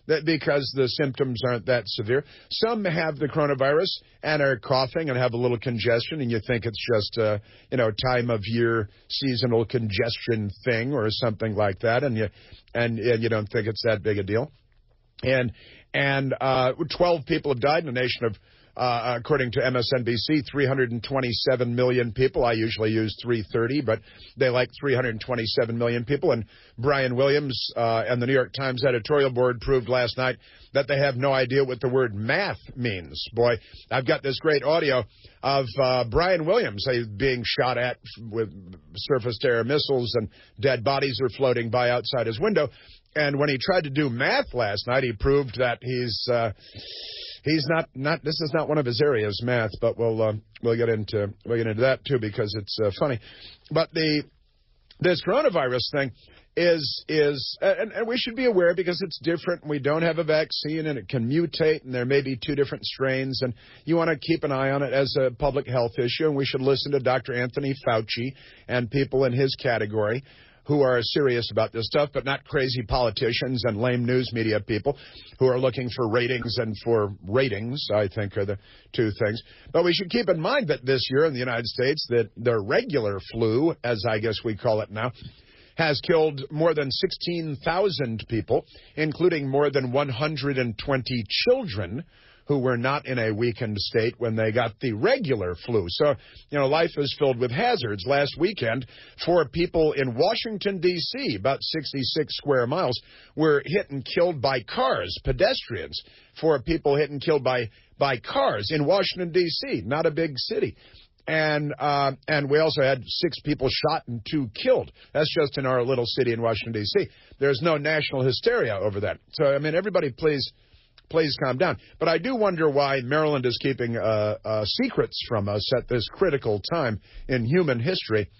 Speaker 11: that because the symptoms aren't that severe. Some have the coronavirus and are coughing and have a little congestion, and you think it's just a, you know, time of year seasonal congestion thing or something like that, and you and, and you don't think it's that big a deal. And and uh, twelve people have died in a nation of, uh, according to M S N B C, three hundred twenty-seven million people. I usually use three hundred thirty, but they like three hundred twenty-seven million people. And Brian Williams uh, and the New York Times editorial board proved last night that they have no idea what the word math means. Boy, I've got this great audio of uh, Brian Williams uh, being shot at with surface-to-air missiles, and dead bodies are floating by outside his window. And when he tried to do math last night, he proved that he's uh, he's not, not this is not one of his areas, math. But we'll uh, we'll get into we'll get into that too, because it's uh, funny. But the this coronavirus thing is is and, and we should be aware, because it's different. We don't have a vaccine, and it can mutate, and there may be two different strains, and you want to keep an eye on it as a public health issue. And we should listen to Doctor Anthony Fauci and people in his category who are serious about this stuff, but not crazy politicians and lame news media people who are looking for ratings and for ratings, I think, are the two things. But we should keep in mind that this year in the United States, that the regular flu, as I guess we call it now, has killed more than sixteen thousand people, including more than one hundred twenty children who were not in a weakened state when they got the regular flu. So, you know, life is filled with hazards. Last weekend, four people in Washington, D C, about sixty-six square miles, were hit and killed by cars, pedestrians. Four people hit and killed by, by cars in Washington, D C, not a big city. And uh, and we also had six people shot and two killed. That's just in our little city in Washington, D C. There's no national hysteria over that. So, I mean, everybody please... Please calm down. But I do wonder why Maryland is keeping uh, uh, secrets from us at this critical time in human history.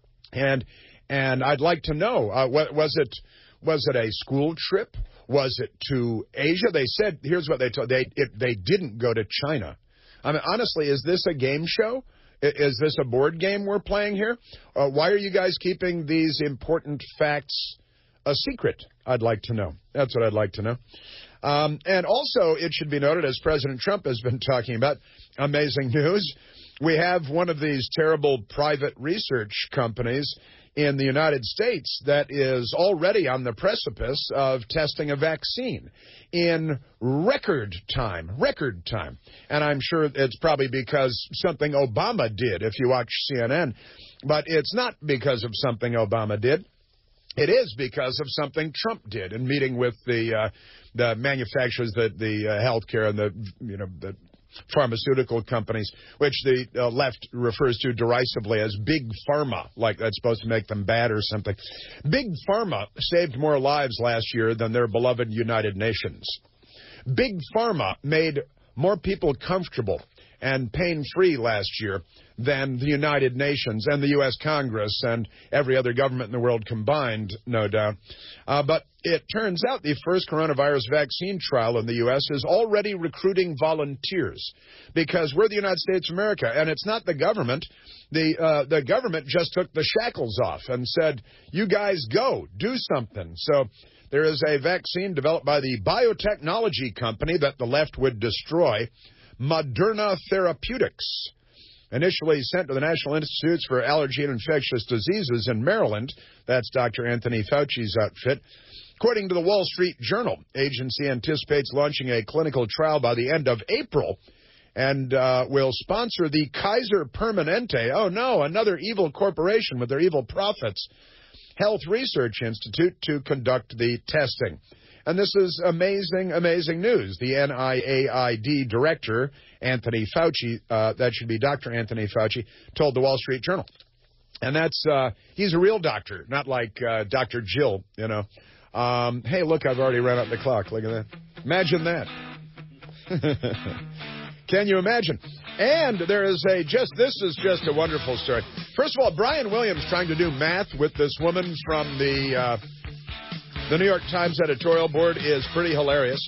Speaker 11: And and I'd like to know, uh, what, was it was it a school trip? Was it to Asia? They said, here's what they told, they it, they didn't go to China. I mean, honestly, is this a game show? Is this a board game we're playing here? Uh, why are you guys keeping these important facts a secret? I'd like to know. That's what I'd like to know. Um, and also, it should be noted, as President Trump has been talking about, amazing news, we have one of these terrible private research companies in the United States that is already on the precipice of testing a vaccine in record time, record time. And I'm sure it's probably because something Obama did, if you watch C N N. But it's not because of something Obama did. It is because of something Trump did in meeting with the uh, the manufacturers, the the uh, healthcare and the you know the pharmaceutical companies, which the uh, left refers to derisively as big pharma, like that's supposed to make them bad or something. Big pharma saved more lives last year than their beloved United Nations. Big pharma made more people comfortable and pain-free last year than the United Nations and the U S Congress and every other government in the world combined, no doubt. Uh, but it turns out the first coronavirus vaccine trial in the U S is already recruiting volunteers, because we're the United States of America, and it's not the government. The, uh, the government just took the shackles off and said, you guys go, do something. So there is a vaccine developed by the biotechnology company that the left would destroy, Moderna Therapeutics, initially sent to the National Institutes for Allergy and Infectious Diseases in Maryland. That's Doctor Anthony Fauci's outfit. According to the Wall Street Journal, agency anticipates launching a clinical trial by the end of April and uh, will sponsor the Kaiser Permanente, oh no, another evil corporation with their evil profits, Health Research Institute to conduct the testing. And this is amazing, amazing news. The N I A I D director, Anthony Fauci, uh, that should be Doctor Anthony Fauci, told the Wall Street Journal. And that's, uh, he's a real doctor, not like uh, Doctor Jill, you know. Um, hey, look, I've already run out the clock. Look at that. Imagine that. Can you imagine? And there is a just, this is just a wonderful story. First of all, Brian Williams trying to do math with this woman from the... Uh, The New York Times editorial board is pretty hilarious.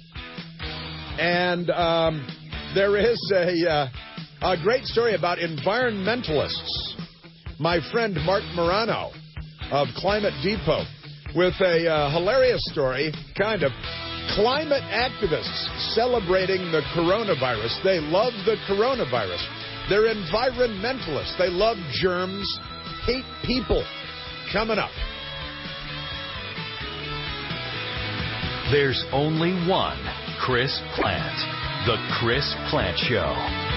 Speaker 11: And um, there is a, uh, a great story about environmentalists. My friend Mark Morano of Climate Depot with a uh, hilarious story, kind of, Climate activists celebrating the coronavirus. They love the coronavirus. They're environmentalists. They love germs, hate people. Coming up.
Speaker 16: There's only one Chris Plant. The Chris Plant Show.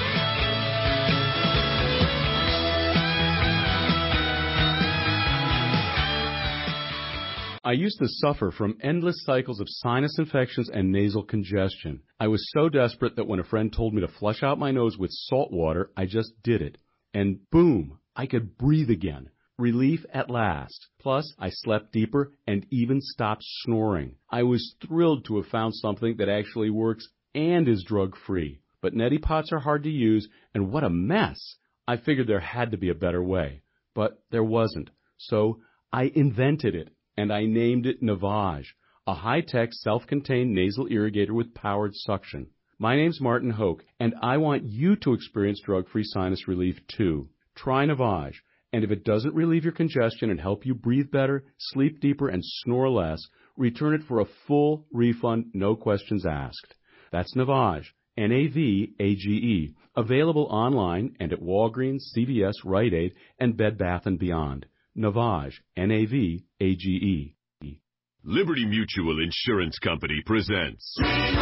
Speaker 4: I used to suffer from endless cycles of sinus infections and nasal congestion. I was so desperate that when a friend told me to flush out my nose with salt water, I just did it. And boom, I could breathe again. Relief at last. Plus, I slept deeper and even stopped snoring. I was thrilled to have found something that actually works and is drug-free. But neti pots are hard to use, and what a mess! I figured there had to be a better way. But there wasn't. So I invented it. And I named it Navage, a high-tech, self-contained nasal irrigator with powered suction. My name's Martin Hoke, and I want you to experience drug-free sinus relief, too. Try Navage, and if it doesn't relieve your congestion and help you breathe better, sleep deeper, and snore less, return it for a full refund, no questions asked. That's Navage, N A V A G E, available online and at Walgreens, C V S, Rite Aid, and Bed Bath and Beyond. Navage, N A V A G E.
Speaker 9: Liberty Mutual Insurance Company presents.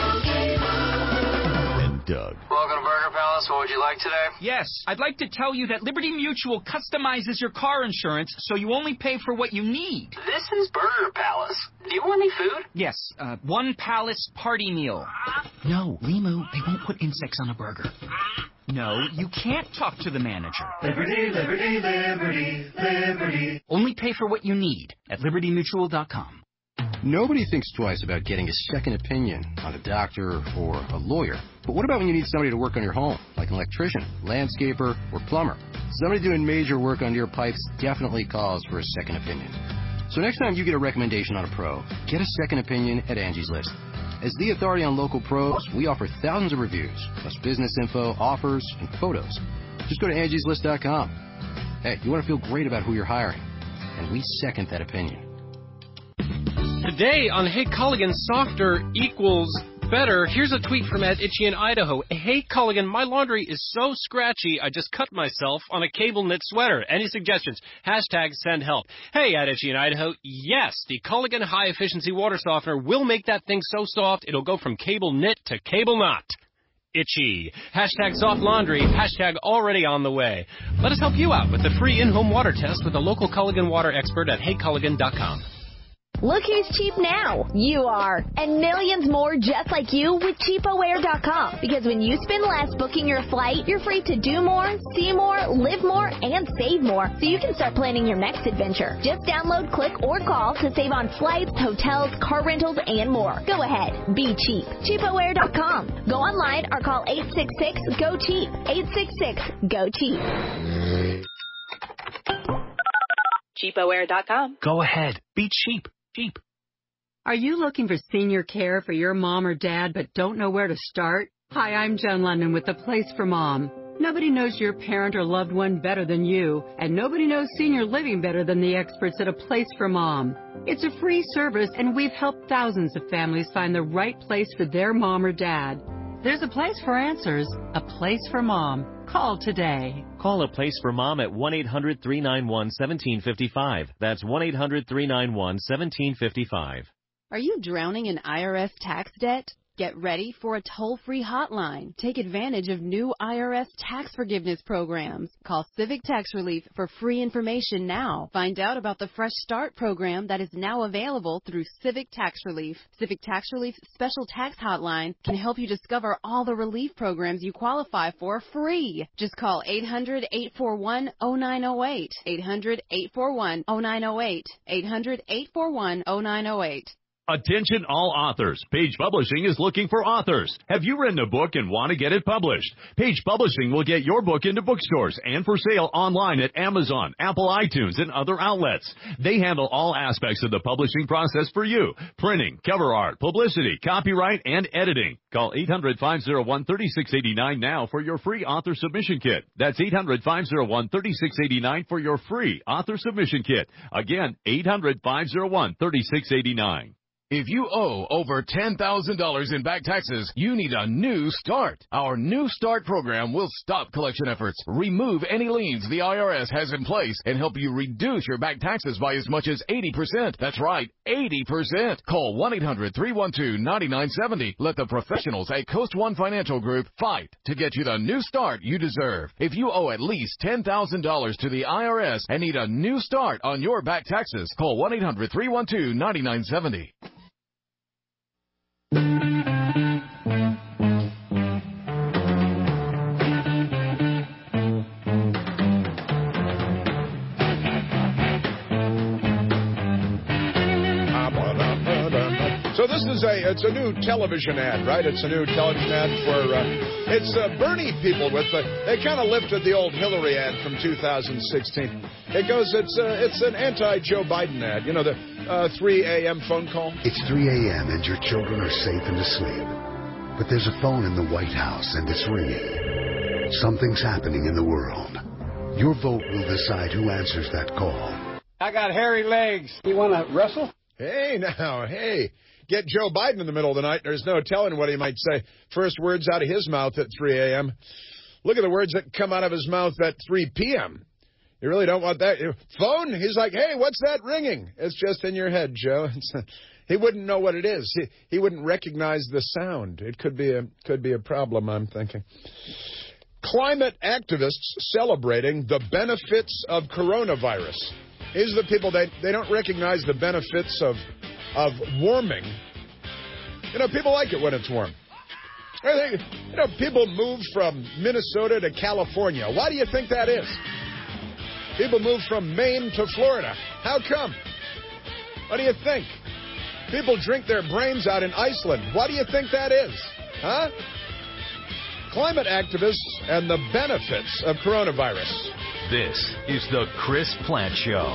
Speaker 16: And Doug.
Speaker 14: Welcome to Burger Palace. What would you like today?
Speaker 18: Yes, I'd like to tell you that Liberty Mutual customizes your car insurance so you only pay for what you need.
Speaker 14: This is Burger Palace. Do you want any food?
Speaker 18: Yes, uh, one Palace party meal. No, Limu, they won't put insects on a burger. No, you can't talk to the manager.
Speaker 20: Liberty, liberty, liberty, liberty.
Speaker 18: Only pay for what you need at liberty mutual dot com.
Speaker 21: Nobody thinks twice about getting a second opinion on a doctor or a lawyer. But what about when you need somebody to work on your home, like an electrician, landscaper, or plumber? Somebody doing major work on your pipes definitely calls for a second opinion. So next time you get a recommendation on a pro, get a second opinion at Angie's List. As the authority on local pros, we offer thousands of reviews, plus business info, offers, and photos. Just go to Angie's List dot com. Hey, you want to feel great about who you're hiring, and we second that opinion.
Speaker 26: Today on Hey Culligan, softer equals better. Here's a tweet from Ed Itchy in Idaho. Hey Culligan, my laundry is so scratchy I just cut myself on a cable knit sweater. Any suggestions? Hashtag send help. Hey, Ed Itchy in Idaho. Yes, the Culligan High Efficiency Water Softener will make that thing so soft it'll go from cable knit to cable knot. Itchy. Hashtag soft laundry. Hashtag already on the way. Let us help you out with the free in-home water test with a local Culligan water expert at hey culligan dot com.
Speaker 27: Look who's cheap now. You are. And millions more just like you with cheapo air dot com. Because when you spend less booking your flight, you're free to do more, see more, live more, and save more. So you can start planning your next adventure. Just download, click, or call to save on flights, hotels, car rentals, and more. Go ahead. Be cheap. cheapo air dot com. Go online or call eight six six, G O, CHEAP. eight six six, G O, CHEAP.
Speaker 28: cheapo air dot com.
Speaker 26: Go ahead. Be cheap. Cheap.
Speaker 29: Are you looking for senior care for your mom or dad but don't know where to start? Hi, I'm Joan London with The Place for Mom. Nobody knows your parent or loved one better than you, and nobody knows senior living better than the experts at A Place for Mom. It's a free service, and we've helped thousands of families find the right place for their mom or dad. There's a place for answers, A Place for Mom. Call today.
Speaker 30: Call A Place for Mom at one eight hundred, three nine one, one seven five five. That's one eight hundred, three nine one, one seven five five.
Speaker 15: Are you drowning in I R S tax debt? Get ready for a toll-free hotline. Take advantage of new I R S tax forgiveness programs. Call Civic Tax Relief for free information now. Find out about the Fresh Start program that is now available through Civic Tax Relief. Civic Tax Relief's special tax hotline can help you discover all the relief programs you qualify for free. Just call eight hundred, eight four one, oh nine oh eight. eight hundred, eight four one, oh nine oh eight. eight hundred, eight four one, oh nine oh eight.
Speaker 9: Attention all authors. Page Publishing is looking for authors. Have you written a book and want to get it published? Page Publishing will get your book into bookstores and for sale online at Amazon, Apple iTunes, and other outlets. They handle all aspects of the publishing process for you. Printing, cover art, publicity, copyright, and editing. Call eight hundred, five oh one, three six eight nine now for your free author submission kit. That's eight hundred, five oh one, three six eight nine for your free author submission kit. Again, eight hundred, five oh one, three six eight nine.
Speaker 3: If you owe over ten thousand dollars in back taxes, you need a new start. Our New Start program will stop collection efforts, remove any liens the I R S has in place, and help you reduce your back taxes by as much as eighty percent. That's right, eighty percent. Call one eight hundred three one two nine nine seven zero. Let the professionals at Coast One Financial Group fight to get you the new start you deserve. If you owe at least ten thousand dollars to the I R S and need a new start on your back taxes, call one eight hundred three one two nine nine seven zero.
Speaker 11: So this is a, it's a new television ad, right? It's a new television ad for, uh, it's uh, Bernie people with, the, they kind of lifted the old Hillary ad from two thousand sixteen. It goes, it's uh, it's an anti-Joe Biden ad. You know, the uh, three a.m. phone call?
Speaker 5: It's three a.m. and your children are safe and asleep. But there's a phone in the White House and it's ringing. Something's happening in the world. Your vote will decide who answers that call.
Speaker 6: I got hairy legs. You want to wrestle?
Speaker 11: Hey, now, hey. Get Joe Biden in the middle of the night, there's no telling what he might say. First words out of his mouth at three a.m. Look at the words that come out of his mouth at three p.m. You really don't want that. Phone? He's like, hey, what's that ringing? It's just in your head, Joe. It's, he wouldn't know what it is. He, he wouldn't recognize the sound. It could be a could be a problem, I'm thinking. Climate activists celebrating the benefits of coronavirus. These are the people, they, they don't recognize the benefits of of warming. You know, people like it when it's warm. I think, you know, people move from Minnesota to California. Why do you think that is? People move from Maine to Florida. How come? What do you think? People drink their brains out in Iceland. Why do you think that is? Huh? Climate activists and the benefits of coronavirus.
Speaker 8: This is the Chris Plant Show.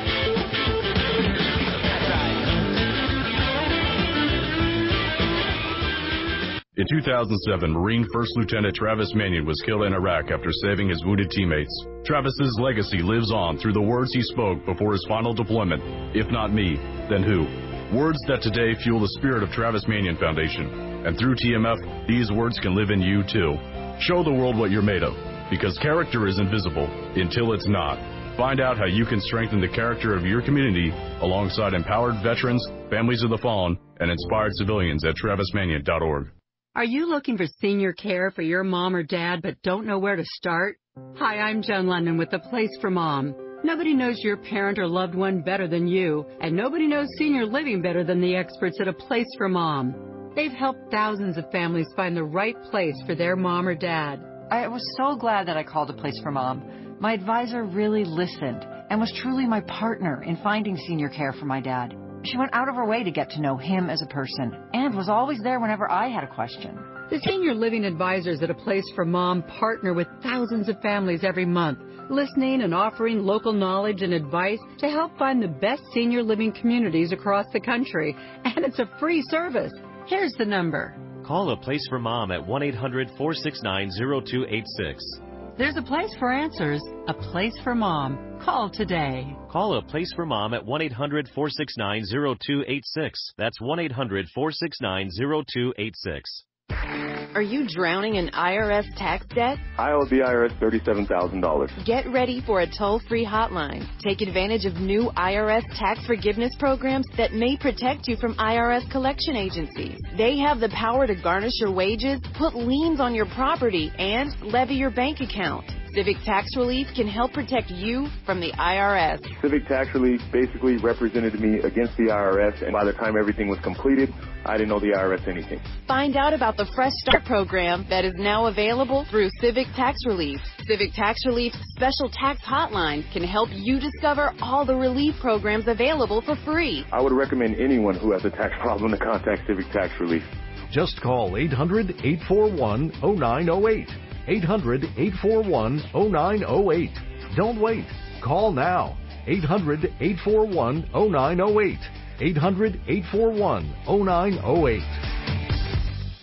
Speaker 12: In two thousand seven, Marine First Lieutenant Travis Manion was killed in Iraq after saving his wounded teammates. Travis's legacy lives on through the words he spoke before his final deployment. If not me, then who? Words that today fuel the spirit of Travis Manion Foundation. And through T M F, these words can live in you too. Show the world what you're made of, because character is invisible until it's not. Find out how you can strengthen the character of your community alongside empowered veterans, families of the fallen, and inspired civilians at travis manion dot org.
Speaker 29: Are you looking for senior care for your mom or dad but don't know where to start? Hi, I'm Joan London with The Place for Mom. Nobody knows your parent or loved one better than you, and nobody knows senior living better than the experts at A Place for Mom. They've helped thousands of families find the right place for their mom or dad.
Speaker 13: I was so glad that I called A Place for Mom. My advisor really listened and was truly my partner in finding senior care for my dad. She went out of her way to get to know him as a person and was always there whenever I had a question.
Speaker 29: The senior living advisors at A Place for Mom partner with thousands of families every month, listening and offering local knowledge and advice to help find the best senior living communities across the country. And it's a free service. Here's the number.
Speaker 30: Call A Place for Mom at one eight hundred four six nine zero two eight six.
Speaker 29: There's a place for answers, a place for mom. Call today.
Speaker 30: Call A Place for Mom at one eight hundred four six nine zero two eight six. That's one eight hundred four six nine zero two eight six.
Speaker 15: Are you drowning in I R S tax debt?
Speaker 19: I owe the I R S thirty-seven thousand dollars.
Speaker 15: Get ready for a toll-free hotline. Take advantage of new I R S tax forgiveness programs that may protect you from I R S collection agencies. They have the power to garnish your wages, put liens on your property, and levy your bank account. Civic Tax Relief can help protect you from the I R S.
Speaker 19: Civic Tax Relief basically represented me against the I R S, and by the time everything was completed, I didn't owe the I R S anything.
Speaker 15: Find out about the Fresh Start program that is now available through Civic Tax Relief. Civic Tax Relief's special tax hotline can help you discover all the relief programs available for free.
Speaker 19: I would recommend anyone who has a tax problem to contact Civic Tax Relief.
Speaker 23: Just call eight hundred eight four one oh nine oh eight. eight hundred eight four one oh nine oh eight. Don't wait. Call now. eight hundred eight four one oh nine oh eight. eight hundred eight four one oh nine oh eight.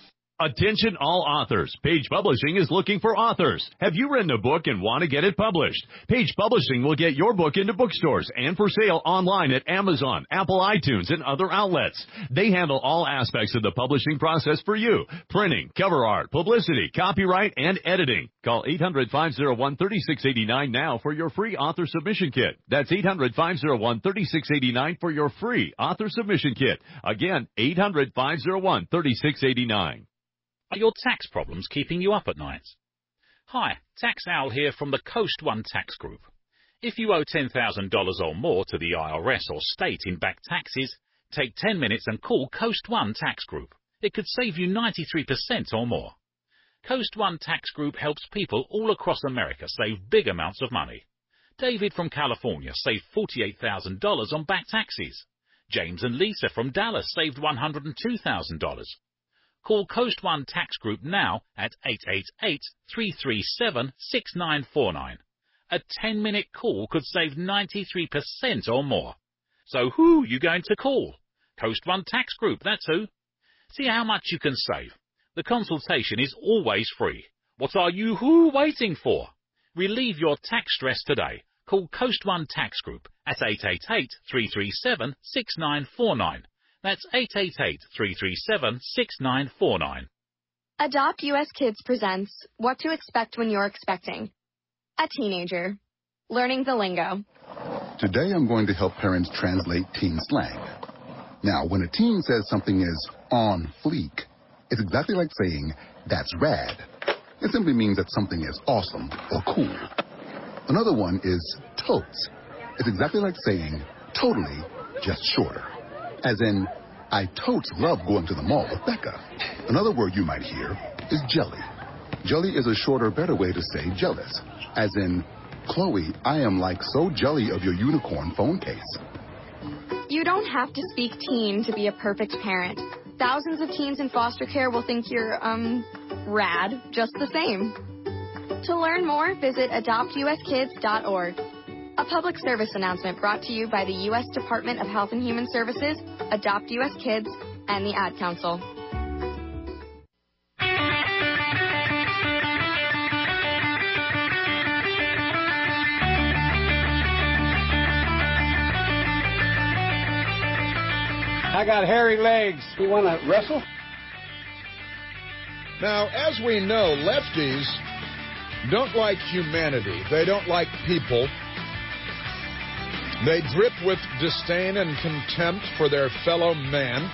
Speaker 9: Attention all authors. Page Publishing is looking for authors. Have you written a book and want to get it published? Page Publishing will get your book into bookstores and for sale online at Amazon, Apple iTunes, and other outlets. They handle all aspects of the publishing process for you. Printing, cover art, publicity, copyright, and editing. Call eight hundred, five oh one, three six eight nine now for your free author submission kit. That's eight hundred, five oh one, three six eight nine for your free author submission kit. Again, eight hundred, five oh one, three six eight nine.
Speaker 1: Are your tax problems keeping you up at night? Hi, Tax Owl here from the Coast One Tax Group. If you owe ten thousand dollars or more to the I R S or state in back taxes, take ten minutes and call Coast One Tax Group. It could save you ninety-three percent or more. Coast One Tax Group helps people all across America save big amounts of money. David from California saved forty-eight thousand dollars on back taxes. James and Lisa from Dallas saved one hundred two thousand dollars. Call Coast One Tax Group now at eight eight eight, three three seven, six nine four nine. A ten-minute call could save ninety-three percent or more. So who are you going to call? Coast One Tax Group, that's who. See how much you can save. The consultation is always free. What are you who waiting for? Relieve your tax stress today. Call Coast One Tax Group at eight eight eight, three three seven, six nine four nine. That's eight eight eight, three three seven, six nine four nine.
Speaker 2: Adopt U S Kids presents What to Expect When You're Expecting. A teenager. Learning the lingo.
Speaker 4: Today I'm going to help parents translate teen slang. Now, when a teen says something is on fleek, it's exactly like saying, that's rad. It simply means that something is awesome or cool. Another one is totes. It's exactly like saying, totally, just shorter. As in, I totes love going to the mall with Becca. Another word you might hear is jelly. Jelly is a shorter, better way to say jealous. As in, Chloe, I am like so jelly of your unicorn phone case.
Speaker 2: You don't have to speak teen to be a perfect parent. Thousands of teens in foster care will think you're, um, rad, just the same. To learn more, visit adopt u s kids dot org. A public service announcement brought to you by the U S Department of Health and Human Services, Adopt U S Kids, and the Ad Council.
Speaker 6: I got hairy legs. You want to wrestle?
Speaker 11: Now, as we know, lefties don't like humanity. They don't like people. They drip with disdain and contempt for their fellow man.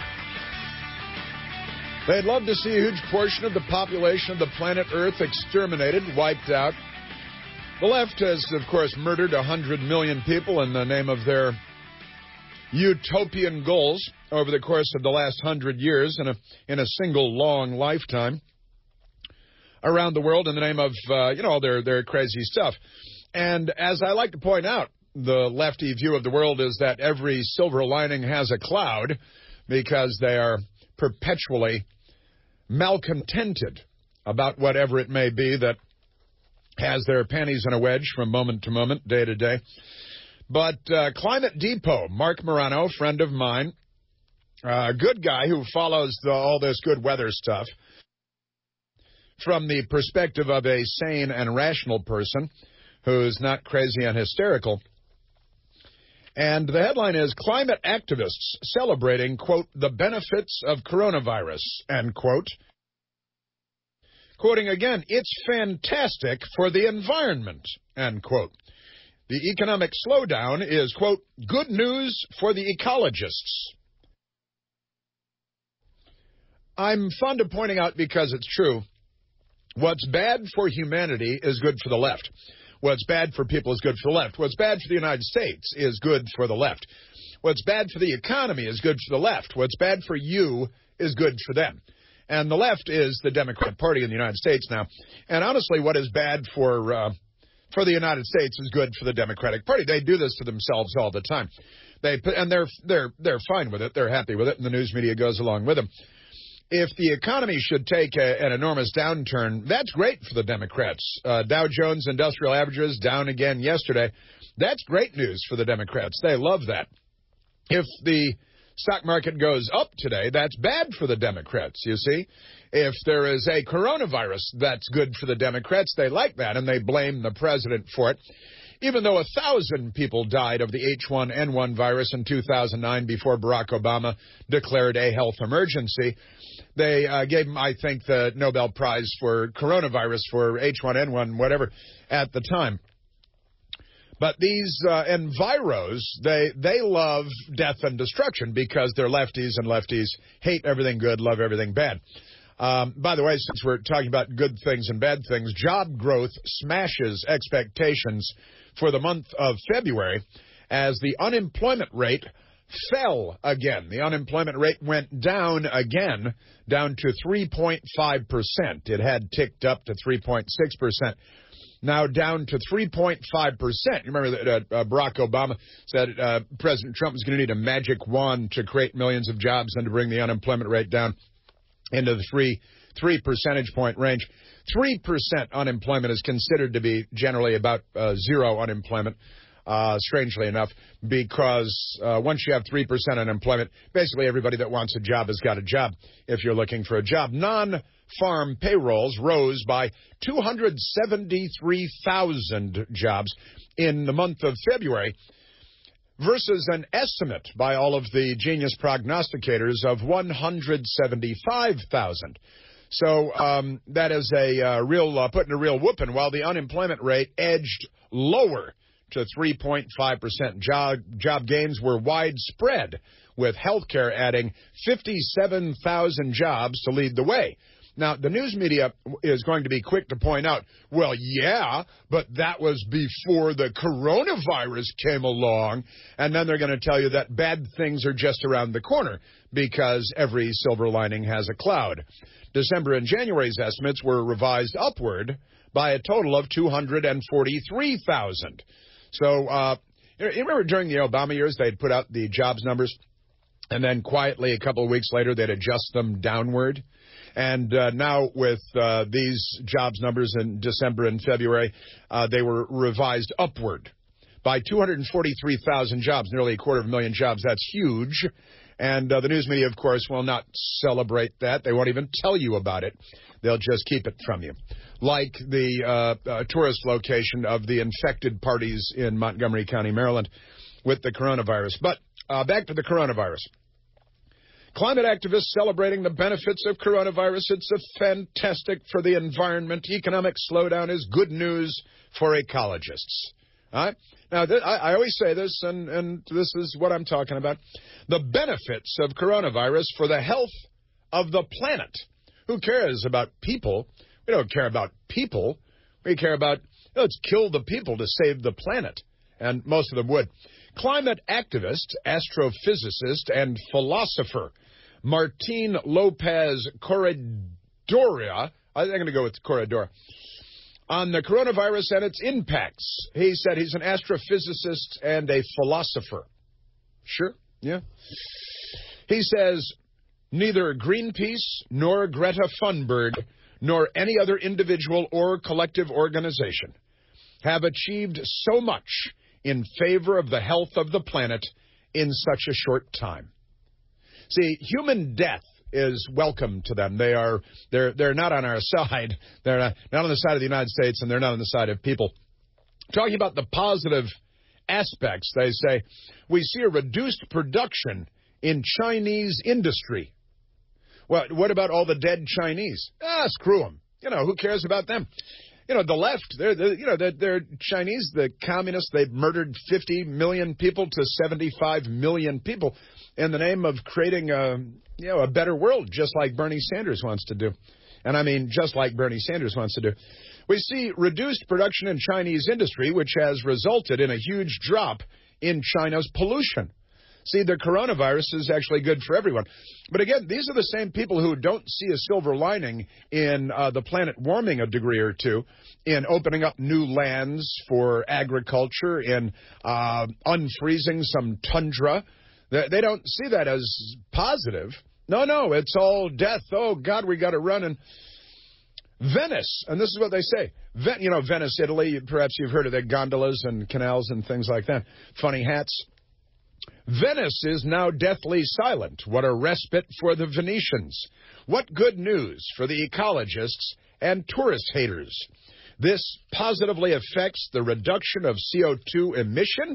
Speaker 11: They'd love to see a huge portion of the population of the planet Earth exterminated, wiped out. The left has, of course, murdered one hundred million people in the name of their utopian goals over the course of the last hundred years in a, in a single long lifetime around the world in the name of, uh, you know, their, their crazy stuff. And as I like to point out, the lefty view of the world is that every silver lining has a cloud because they are perpetually malcontented about whatever it may be that has their panties in a wedge from moment to moment, day to day. But uh, Climate Depot, Mark Morano, friend of mine, a uh, good guy who follows the, all this good weather stuff from the perspective of a sane and rational person who's not crazy and hysterical. And the headline is, Climate Activists Celebrating, quote, the benefits of coronavirus, end quote. Quoting again, it's fantastic for the environment, end quote. The economic slowdown is, quote, good news for the ecologists. I'm fond of pointing out, because it's true, what's bad for humanity is good for the left. What's bad for people is good for the left. What's bad for the United States is good for the left. What's bad for the economy is good for the left. What's bad for you is good for them. And the left is the Democrat Party in the United States now. And honestly, what is bad for uh, for the United States is good for the Democratic Party. They do this to themselves all the time. They and they're they're they're fine with it. They're happy with it, and the news media goes along with them. If the economy should take a, an enormous downturn, that's great for the Democrats. Uh, Dow Jones Industrial Averages down again yesterday. That's great news for the Democrats. They love that. If the Stock market goes up today. That's bad for the Democrats, you see. If there is a coronavirus that's good for the Democrats, they like that, and they blame the president for it. Even though a thousand people died of the H one N one virus in two thousand nine before Barack Obama declared a health emergency, they uh, gave him, I think, the Nobel Prize for coronavirus for H one N one, whatever, at the time. But these uh, enviros, they they love death and destruction because they're lefties, and lefties hate everything good, love everything bad. Um, by the way, since we're talking about good things and bad things, job growth smashes expectations for the month of February as the unemployment rate fell again. The unemployment rate went down again, down to three point five percent. It had ticked up to three point six percent. Now down to three point five percent. You remember that uh, Barack Obama said uh, President Trump was going to need a magic wand to create millions of jobs and to bring the unemployment rate down into the three, three percentage point range. Three percent unemployment is considered to be generally about uh, zero unemployment, uh, strangely enough, because uh, once you have three percent unemployment, basically everybody that wants a job has got a job if you're looking for a job. Non-farm payrolls rose by two hundred seventy-three thousand jobs in the month of February, versus an estimate by all of the genius prognosticators of one hundred seventy-five thousand. So um, that is a uh, real uh, putting a real whooping, while the unemployment rate edged lower to three point five percent. Job, job gains were widespread, with healthcare adding fifty-seven thousand jobs to lead the way. Now, the news media is going to be quick to point out, well, yeah, but that was before the coronavirus came along. And then they're going to tell you that bad things are just around the corner because every silver lining has a cloud. December and January's estimates were revised upward by a total of two hundred forty-three thousand. So, uh, you remember during the Obama years, they'd put out the jobs numbers, and then quietly a couple of weeks later, they'd adjust them downward. And uh, now with uh, these jobs numbers in December and February, uh, they were revised upward by two hundred forty-three thousand jobs, nearly a quarter of a million jobs. That's huge. And uh, the news media, of course, will not celebrate that. They won't even tell you about it. They'll just keep it from you, like the uh, uh, tourist location of the infected parties in Montgomery County, Maryland, with the coronavirus. But uh, back to the coronavirus. Climate activists celebrating the benefits of coronavirus. It's a fantastic for the environment. Economic slowdown is good news for ecologists. All right? Now, th- I, I always say this, and, and this is what I'm talking about. The benefits of coronavirus for the health of the planet. Who cares about people? We don't care about people. We care about, let's kill the people to save the planet. And most of them would. Climate activist, astrophysicist, and philosopher Martin Lopez Corredora, I'm going to go with Corredora, on the coronavirus and its impacts. He said he's an astrophysicist and a philosopher. Sure, yeah. He says neither Greenpeace nor Greta Thunberg nor any other individual or collective organization have achieved so much in favor of the health of the planet in such a short time. See, human death is welcome to them. They are they're they're not on our side. They're not, not on the side of the United States, and they're not on the side of people. Talking about the positive aspects, they say we see a reduced production in Chinese industry. Well, what about all the dead Chinese? Ah, screw them. You know, who cares about them? You know, the left, they're, they're you know, they're, they're Chinese, the communists, they've murdered fifty million people to seventy-five million people in the name of creating a, you know, a better world, just like Bernie Sanders wants to do. And I mean, just like Bernie Sanders wants to do. We see reduced production in Chinese industry, which has resulted in a huge drop in China's pollution. See, the coronavirus is actually good for everyone. But again, these are the same people who don't see a silver lining in uh, the planet warming a degree or two, in opening up new lands for agriculture, in uh, unfreezing some tundra. They, they don't see that as positive. No, no, it's all death. Oh, God, we got to run. And Venice, and this is what they say. Ven- you know, Venice, Italy, perhaps you've heard of their gondolas and canals and things like that. Funny hats. Venice is now deathly silent. What a respite for the Venetians. What good news for the ecologists and tourist haters. This positively affects the reduction of C O two emission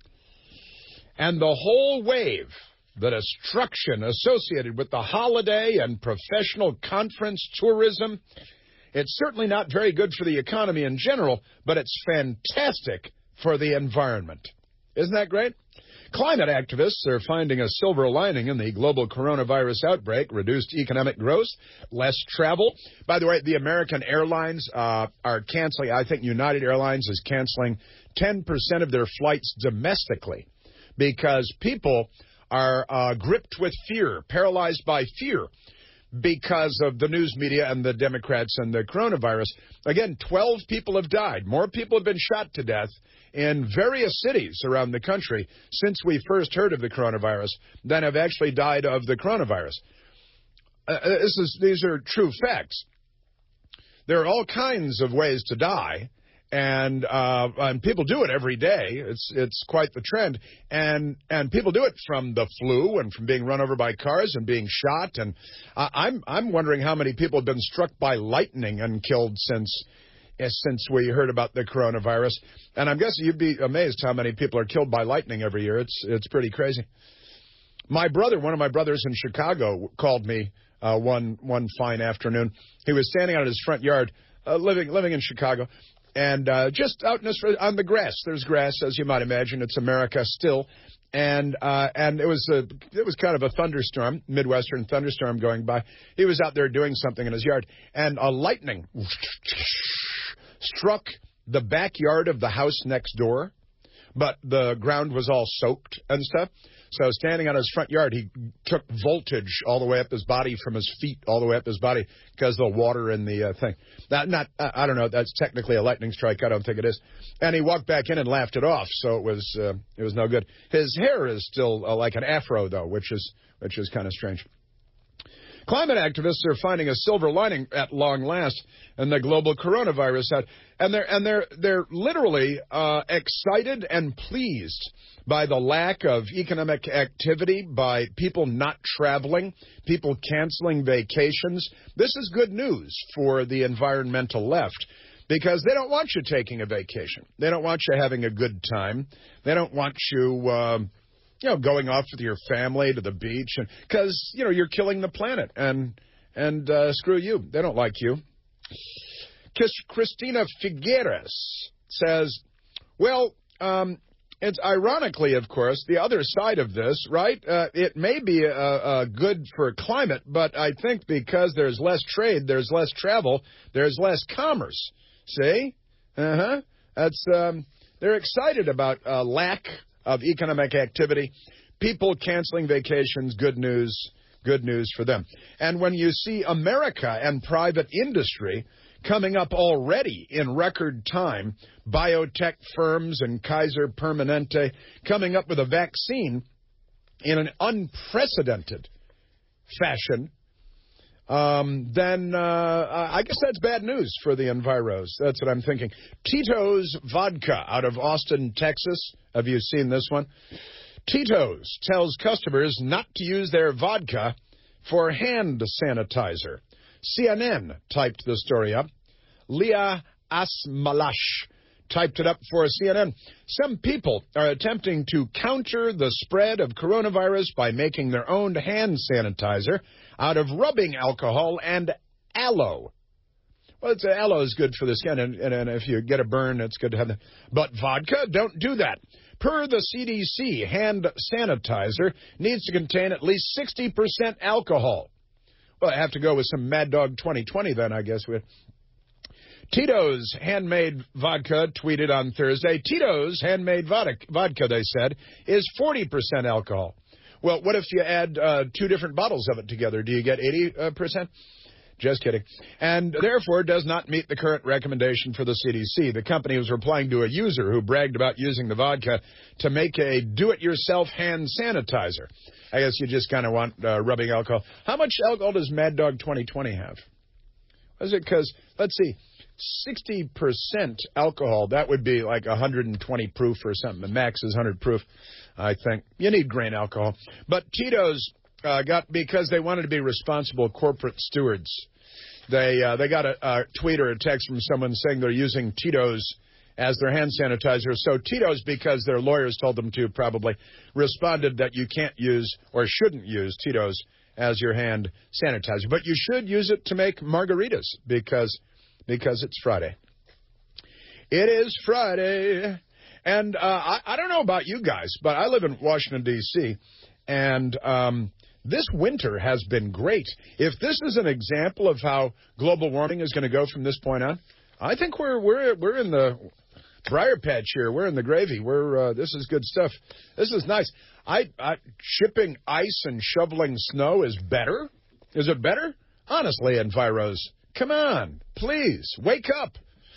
Speaker 11: and the whole wave, the destruction associated with the holiday and professional conference tourism. It's certainly not very good for the economy in general, but it's fantastic for the environment. Isn't that great? Climate activists are finding a silver lining in the global coronavirus outbreak, reduced economic growth, less travel. By the way, the American airlines uh, are canceling. I think United Airlines is canceling ten percent of their flights domestically because people are uh, gripped with fear, paralyzed by fear because of the news media and the Democrats and the coronavirus. Again, twelve people have died. More people have been shot to death in various cities around the country since we first heard of the coronavirus than have actually died of the coronavirus. Uh, this is, these are true facts. There are all kinds of ways to die, and uh, and people do it every day. It's it's quite the trend, and and people do it from the flu and from being run over by cars and being shot. And uh, I'm I'm wondering how many people have been struck by lightning and killed since. since we heard about the coronavirus. And I'm guessing you'd be amazed how many people are killed by lightning every year. It's it's pretty crazy. My brother, one of my brothers in Chicago, called me uh, one one fine afternoon. He was standing out in his front yard, uh, living living in Chicago, and uh, just out in his, on the grass. There's grass, as you might imagine. It's America still. And uh, and it was a it was kind of a thunderstorm, Midwestern thunderstorm going by. He was out there doing something in his yard, and a lightning struck the backyard of the house next door, but the ground was all soaked and stuff. So standing on his front yard, he took voltage all the way up his body from his feet all the way up his body because of the water in the uh, thing. Not, not, I don't know. That's technically a lightning strike. I don't think it is. And he walked back in and laughed it off. So it was, uh, it was no good. His hair is still uh, like an afro though, which is, which is kind of strange. Climate activists are finding a silver lining at long last in the global coronavirus out, and they're and they're they're literally uh, excited and pleased by the lack of economic activity, by people not traveling, people canceling vacations. This is good news for the environmental left because they don't want you taking a vacation. They don't want you having a good time. They don't want you. Uh, You know, going off with your family to the beach, and because you know you're killing the planet, and and uh, screw you, they don't like you. Christina Figueres says, "Well, um, it's ironically, of course, the other side of this, right? Uh, it may be uh, uh, good for climate, but I think because there's less trade, there's less travel, there's less commerce. See, uh huh. That's um, they're excited about uh, lack." Of economic activity, people canceling vacations, good news, good news for them. And when you see America and private industry coming up already in record time, biotech firms and Kaiser Permanente coming up with a vaccine in an unprecedented fashion, um, then uh, I guess that's bad news for the enviros. That's what I'm thinking. Tito's Vodka out of Austin, Texas. Have you seen this one? Tito's tells customers not to use their vodka for hand sanitizer. C N N typed the story up. Leah Asmalash typed it up for C N N. Some people are attempting to counter the spread of coronavirus by making their own hand sanitizer out of rubbing alcohol and aloe. Well, it's, aloe is good for the skin, and, and, and if you get a burn, it's good to have that. But vodka, don't do that. Per the C D C, hand sanitizer needs to contain at least sixty percent alcohol. Well, I have to go with some Mad Dog twenty twenty then, I guess. Tito's handmade vodka tweeted on Thursday, Tito's handmade vodka, vodka, they said, is forty percent alcohol. Well, what if you add uh, two different bottles of it together? Do you get eighty percent? Just kidding. And therefore does not meet the current recommendation for the C D C. The company was replying to a user who bragged about using the vodka to make a do-it-yourself hand sanitizer. I guess you just kind of want uh, rubbing alcohol. How much alcohol does Mad Dog twenty twenty have? Is it because, let's see, sixty percent alcohol. That would be like one hundred twenty proof or something. The max is one hundred proof, I think. You need grain alcohol. But Tito's uh, got, because they wanted to be responsible corporate stewards, they uh, they got a, a tweet or a text from someone saying they're using Tito's as their hand sanitizer. So Tito's, because their lawyers told them to, probably responded that you can't use or shouldn't use Tito's as your hand sanitizer. But you should use it to make margaritas because because it's Friday. It is Friday. And uh, I, I don't know about you guys, but I live in Washington, D C, and um, this winter has been great. If this is an example of how global warming is going to go from this point on, I think we're we're we're in the briar patch here. We're in the gravy. We're uh, this is good stuff. This is nice. I, I shipping ice and shoveling snow is better. Is it better? Honestly, Enviros, come on, please wake up.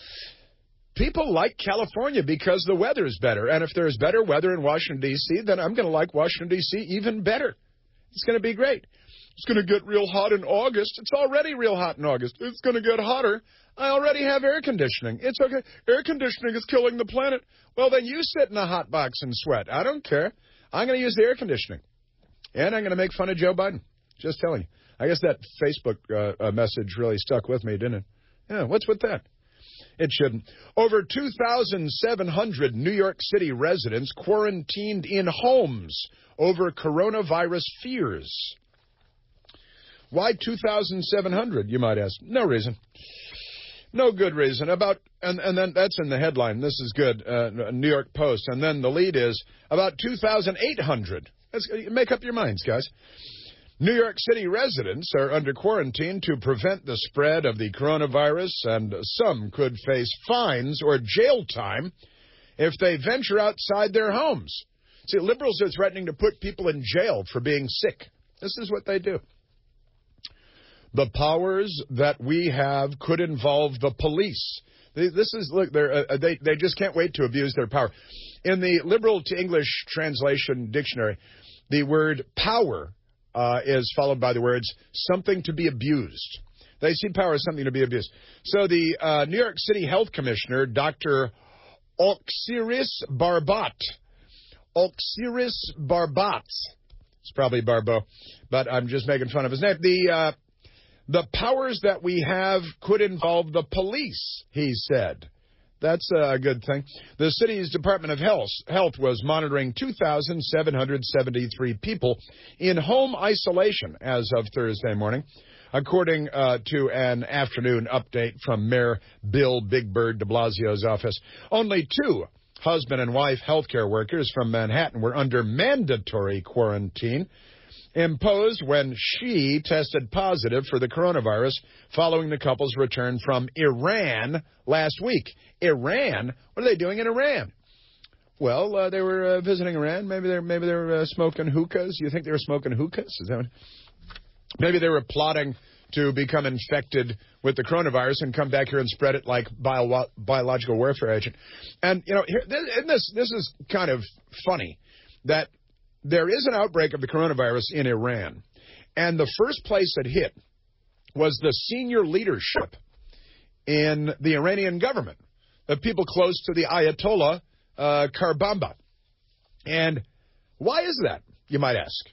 Speaker 11: People like California because the weather is better, and if there's better weather in Washington D C, then I'm going to like Washington D C even better. It's going to be great. It's going to get real hot in August. It's already real hot in August. It's going to get hotter. I already have air conditioning. It's okay. Air conditioning is killing the planet. Well, then you sit in a hot box and sweat. I don't care. I'm going to use the air conditioning. And I'm going to make fun of Joe Biden. Just telling you. I guess that Facebook uh, uh, message really stuck with me, didn't it? Yeah, what's with that? It shouldn't. Over two thousand seven hundred New York City residents quarantined in homes over coronavirus fears. Why two thousand seven hundred, you might ask? No reason. No good reason. About and, and then that's in the headline. This is good. Uh, New York Post. And then the lead is about two thousand eight hundred. Let's make up your minds, guys. New York City residents are under quarantine to prevent the spread of the coronavirus, and some could face fines or jail time if they venture outside their homes. See, liberals are threatening to put people in jail for being sick. This is what they do. The powers that we have could involve the police. This is, look, they're, uh, they they just can't wait to abuse their power. In the liberal to English translation dictionary, the word power uh, is followed by the words something to be abused. They see power as something to be abused. So the uh, New York City Health Commissioner, Doctor Oxiris Barbat, Oxiris Barbat, it's probably Barbeau, but I'm just making fun of his name. The uh, The powers that we have could involve the police, he said. That's a good thing. The city's Department of Health, Health was monitoring two thousand seven hundred seventy-three people in home isolation as of Thursday morning, according uh, to an afternoon update from Mayor Bill Big Bird de Blasio's office. Only two husband and wife healthcare workers from Manhattan were under mandatory quarantine, imposed when she tested positive for the coronavirus following the couple's return from Iran last week. Iran? What are they doing in Iran? Well, uh, they were uh, visiting Iran. Maybe they're maybe they're uh, smoking hookahs. You think they were smoking hookahs? Is that what? Maybe they were plotting to become infected with the coronavirus and come back here and spread it like bio- biological warfare agent. And you know, here, this this is kind of funny that there is an outbreak of the coronavirus in Iran, and the first place it hit was the senior leadership in the Iranian government, the people close to the Ayatollah uh, Karbamba. And why is that, you might ask?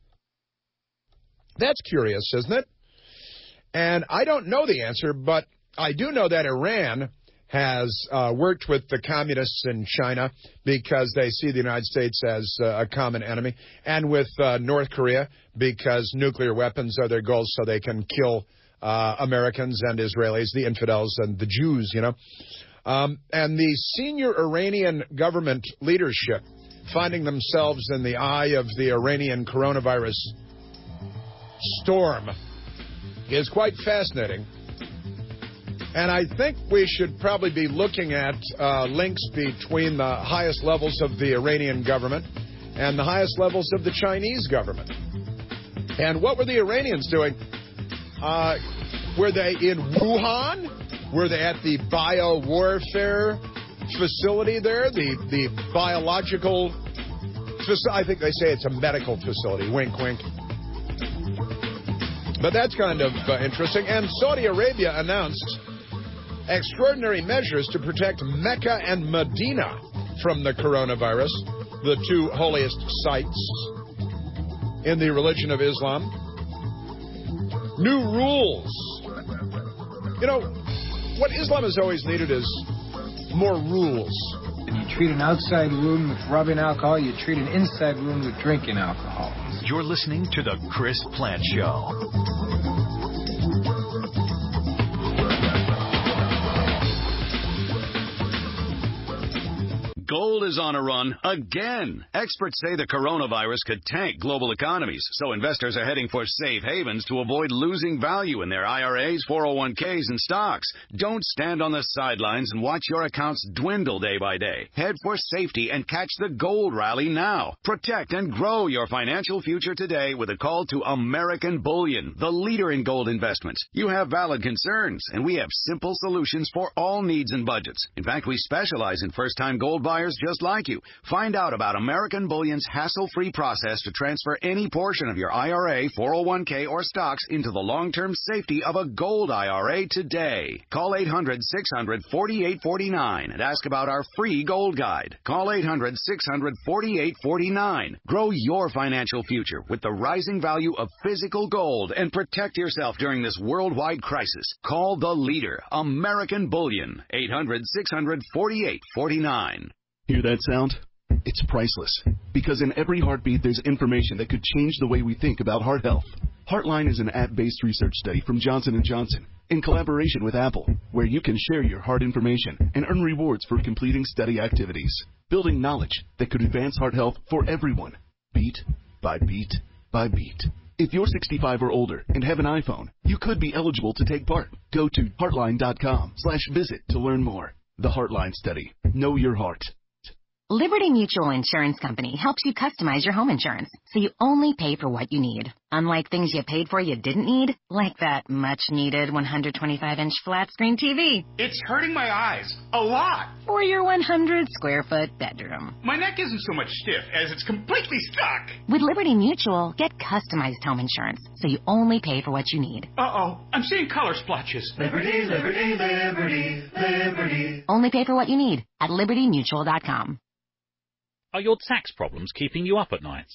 Speaker 11: That's curious, isn't it? And I don't know the answer, but I do know that Iran has uh, worked with the communists in China because they see the United States as uh, a common enemy, and with uh, North Korea because nuclear weapons are their goals so they can kill uh, Americans and Israelis, the infidels and the Jews, you know. Um, and the senior Iranian government leadership, finding themselves in the eye of the Iranian coronavirus storm, is quite fascinating. And I think we should probably be looking at uh, links between the highest levels of the Iranian government and the highest levels of the Chinese government. And what were the Iranians doing? Uh, were they in Wuhan? Were they at the biowarfare facility there? The, the biological facility? I think they say it's a medical facility. Wink, wink. But that's kind of uh, interesting. And Saudi Arabia announced extraordinary measures to protect Mecca and Medina from the coronavirus, the two holiest sites in the religion of Islam. New rules. You know, what Islam has always needed is more rules.
Speaker 6: You treat an outside wound with rubbing alcohol, you treat an inside wound with drinking alcohol.
Speaker 8: You're listening to The Chris Plant Show.
Speaker 7: Gold is on a run again. Experts say the coronavirus could tank global economies, so investors are heading for safe havens to avoid losing value in their I R As, four oh one k's, and stocks. Don't stand on the sidelines and watch your accounts dwindle day by day. Head for safety and catch the gold rally now. Protect and grow your financial future today with a call to American Bullion, the leader in gold investments. You have valid concerns, and we have simple solutions for all needs and budgets. In fact, we specialize in first-time gold buyers just like you. Find out about American Bullion's hassle-free process to transfer any portion of your I R A, four oh one k, or stocks into the long-term safety of a gold I R A today. Call eight hundred, six hundred, forty-eight forty-nine and ask about our free gold guide. Call eight hundred, six hundred, forty-eight forty-nine. Grow your financial future with the rising value of physical gold and protect yourself during this worldwide crisis. Call the leader, American Bullion, eight hundred, six hundred, forty-eight forty-nine.
Speaker 10: Hear that sound? It's priceless. Because in every heartbeat, there's information that could change the way we think about heart health. Heartline is an app-based research study from Johnson and Johnson in collaboration with Apple, where you can share your heart information and earn rewards for completing study activities, building knowledge that could advance heart health for everyone, beat by beat by beat. If you're sixty-five or older and have an iPhone, you could be eligible to take part. Go to heartline.com slash visit to learn more. The Heartline Study. Know your heart.
Speaker 14: Liberty Mutual Insurance Company helps you customize your home insurance so you only pay for what you need. Unlike things you paid for you didn't need, like that much-needed one hundred twenty-five inch flat-screen T V.
Speaker 16: It's hurting my eyes. A lot.
Speaker 14: Or your one hundred square foot bedroom.
Speaker 16: My neck isn't so much stiff as it's completely stuck.
Speaker 14: With Liberty Mutual, get customized home insurance so you only pay for what you need.
Speaker 16: Uh-oh. I'm seeing color splotches. Liberty, Liberty, Liberty, Liberty.
Speaker 14: Only pay for what you need at liberty mutual dot com.
Speaker 1: Are your tax problems keeping you up at night?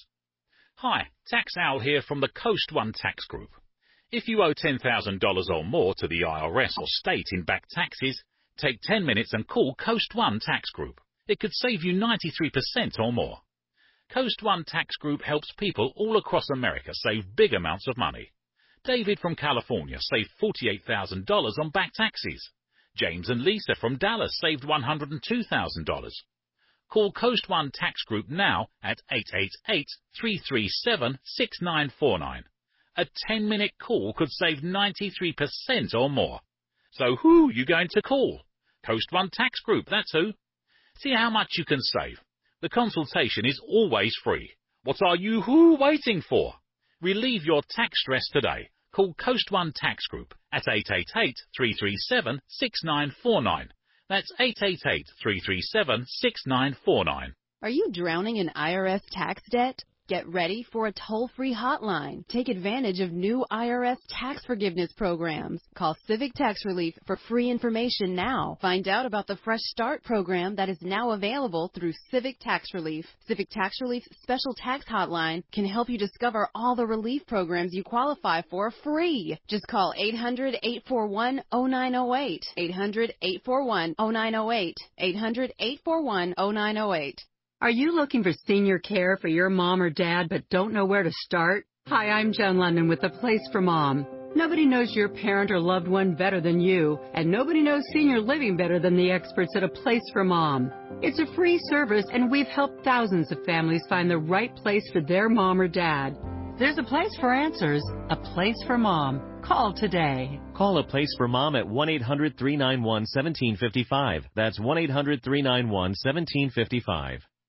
Speaker 1: Hi, Tax Owl here from the Coast One Tax Group. If you owe ten thousand dollars or more to the I R S or state in back taxes, take ten minutes and call Coast One Tax Group. It could save you ninety-three percent or more. Coast One Tax Group helps people all across America save big amounts of money. David from California saved forty-eight thousand dollars on back taxes. James and Lisa from Dallas saved one hundred two thousand dollars. Call Coast One Tax Group now at eight eight eight, three three seven, six nine four nine. A ten minute call could save ninety-three percent or more. So who are you going to call? Coast One Tax Group, that's who. See how much you can save. The consultation is always free. What are you who waiting for? Relieve your tax stress today. Call Coast One Tax Group at eight eight eight, three three seven, six nine four nine. That's eight eight eight, three three seven, six nine four nine.
Speaker 15: Are you drowning in I R S tax debt? Get ready for a toll-free hotline. Take advantage of new I R S tax forgiveness programs. Call Civic Tax Relief for free information now. Find out about the Fresh Start program that is now available through Civic Tax Relief. Civic Tax Relief's special tax hotline can help you discover all the relief programs you qualify for free. Just call eight hundred, eight four one, oh nine oh eight. eight hundred, eight four one, oh nine oh eight. eight hundred, eight four one, oh nine oh eight.
Speaker 29: Are you looking for senior care for your mom or dad but don't know where to start? Hi, I'm Joan London with The Place for Mom. Nobody knows your parent or loved one better than you, and nobody knows senior living better than the experts at A Place for Mom. It's a free service, and we've helped thousands of families find the right place for their mom or dad. There's a place for answers, a place for mom. Call today.
Speaker 30: Call A Place for Mom at one eight hundred, three nine one, one seven five five. That's one eight hundred, three nine one, one seven five five.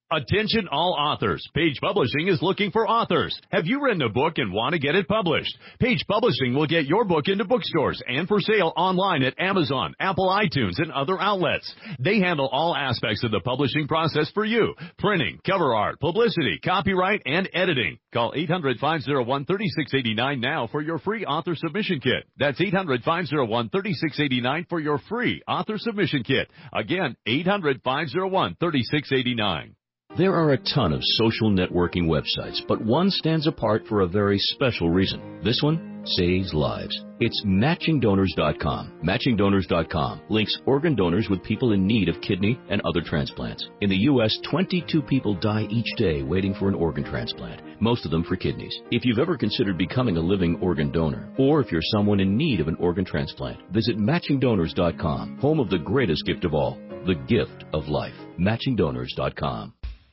Speaker 9: Attention all authors. Page Publishing is looking for authors. Have you written a book and want to get it published? Page Publishing will get your book into bookstores and for sale online at Amazon, Apple iTunes, and other outlets. They handle all aspects of the publishing process for you. Printing, cover art, publicity, copyright, and editing. Call eight hundred, five oh one, three six eight nine now for your free author submission kit. That's eight hundred, five oh one, three six eight nine for your free author submission kit. Again, eight hundred, five oh one, three six eight nine.
Speaker 17: There are a ton of social networking websites, but one stands apart for a very special reason. This one saves lives. It's matching donors dot com. matching donors dot com links organ donors with people in need of kidney and other transplants. In the U S, twenty-two people die each day waiting for an organ transplant, most of them for kidneys. If you've ever considered becoming a living organ donor, or if you're someone in need of an organ transplant, visit matching donors dot com, home of the greatest gift of all, the gift of life. matching donors dot com.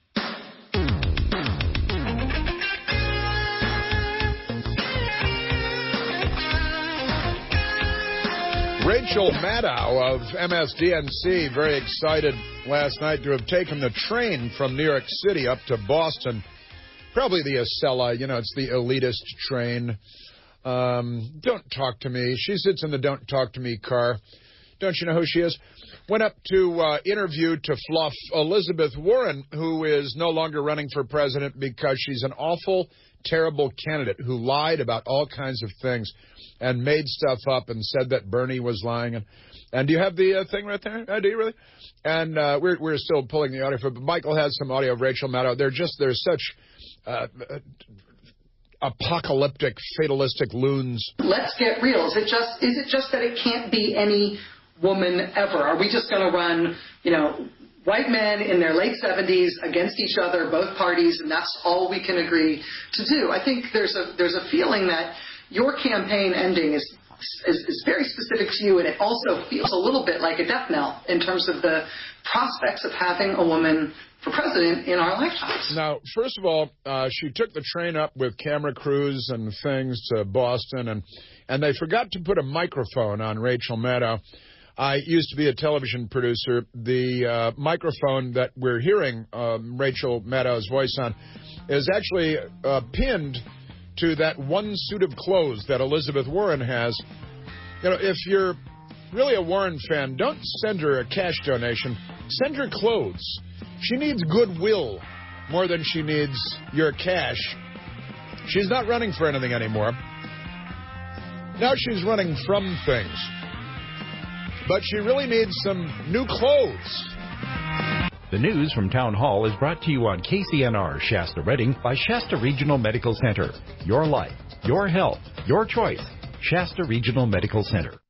Speaker 11: Rachel Maddow of M S D N C, very excited last night to have taken the train from New York City up to Boston. Probably the Acela, you know, it's the elitist train. Um, don't talk to me. She sits in the don't talk to me car. Don't you know who she is? Went up to uh, interview to fluff Elizabeth Warren, who is no longer running for president because she's an awful, terrible candidate who lied about all kinds of things and made stuff up and said that Bernie was lying. And, and do you have the uh, thing right there? Uh, do you really? And uh, we're we're still pulling the audio for it, but Michael has some audio of Rachel Maddow. They're just, they're such uh, apocalyptic, fatalistic loons.
Speaker 18: Let's get real. Is it just, is it just that it can't be any woman ever? Are we just going to run, you know, white men in their late seventies against each other, both parties, and that's all we can agree to do? I think there's a there's a feeling that your campaign ending is, is is very specific to you, and it also feels a little bit like a death knell in terms of the prospects of having a woman for president in our lifetimes.
Speaker 11: Now, first of all, uh, she took the train up with camera crews and things to Boston, and, and they forgot to put a microphone on Rachel Maddow. I used to be a television producer. The uh, microphone that we're hearing um, Rachel Maddow's voice on is actually uh, pinned to that one suit of clothes that Elizabeth Warren has. You know, if you're really a Warren fan, don't send her a cash donation. Send her clothes. She needs goodwill more than she needs your cash. She's not running for anything anymore. Now she's running from things. But she really needs some new clothes.
Speaker 23: The news from Town Hall is brought to you on K C N R Shasta Redding by Shasta Regional Medical Center. Your life, your health, your choice. Shasta Regional Medical Center.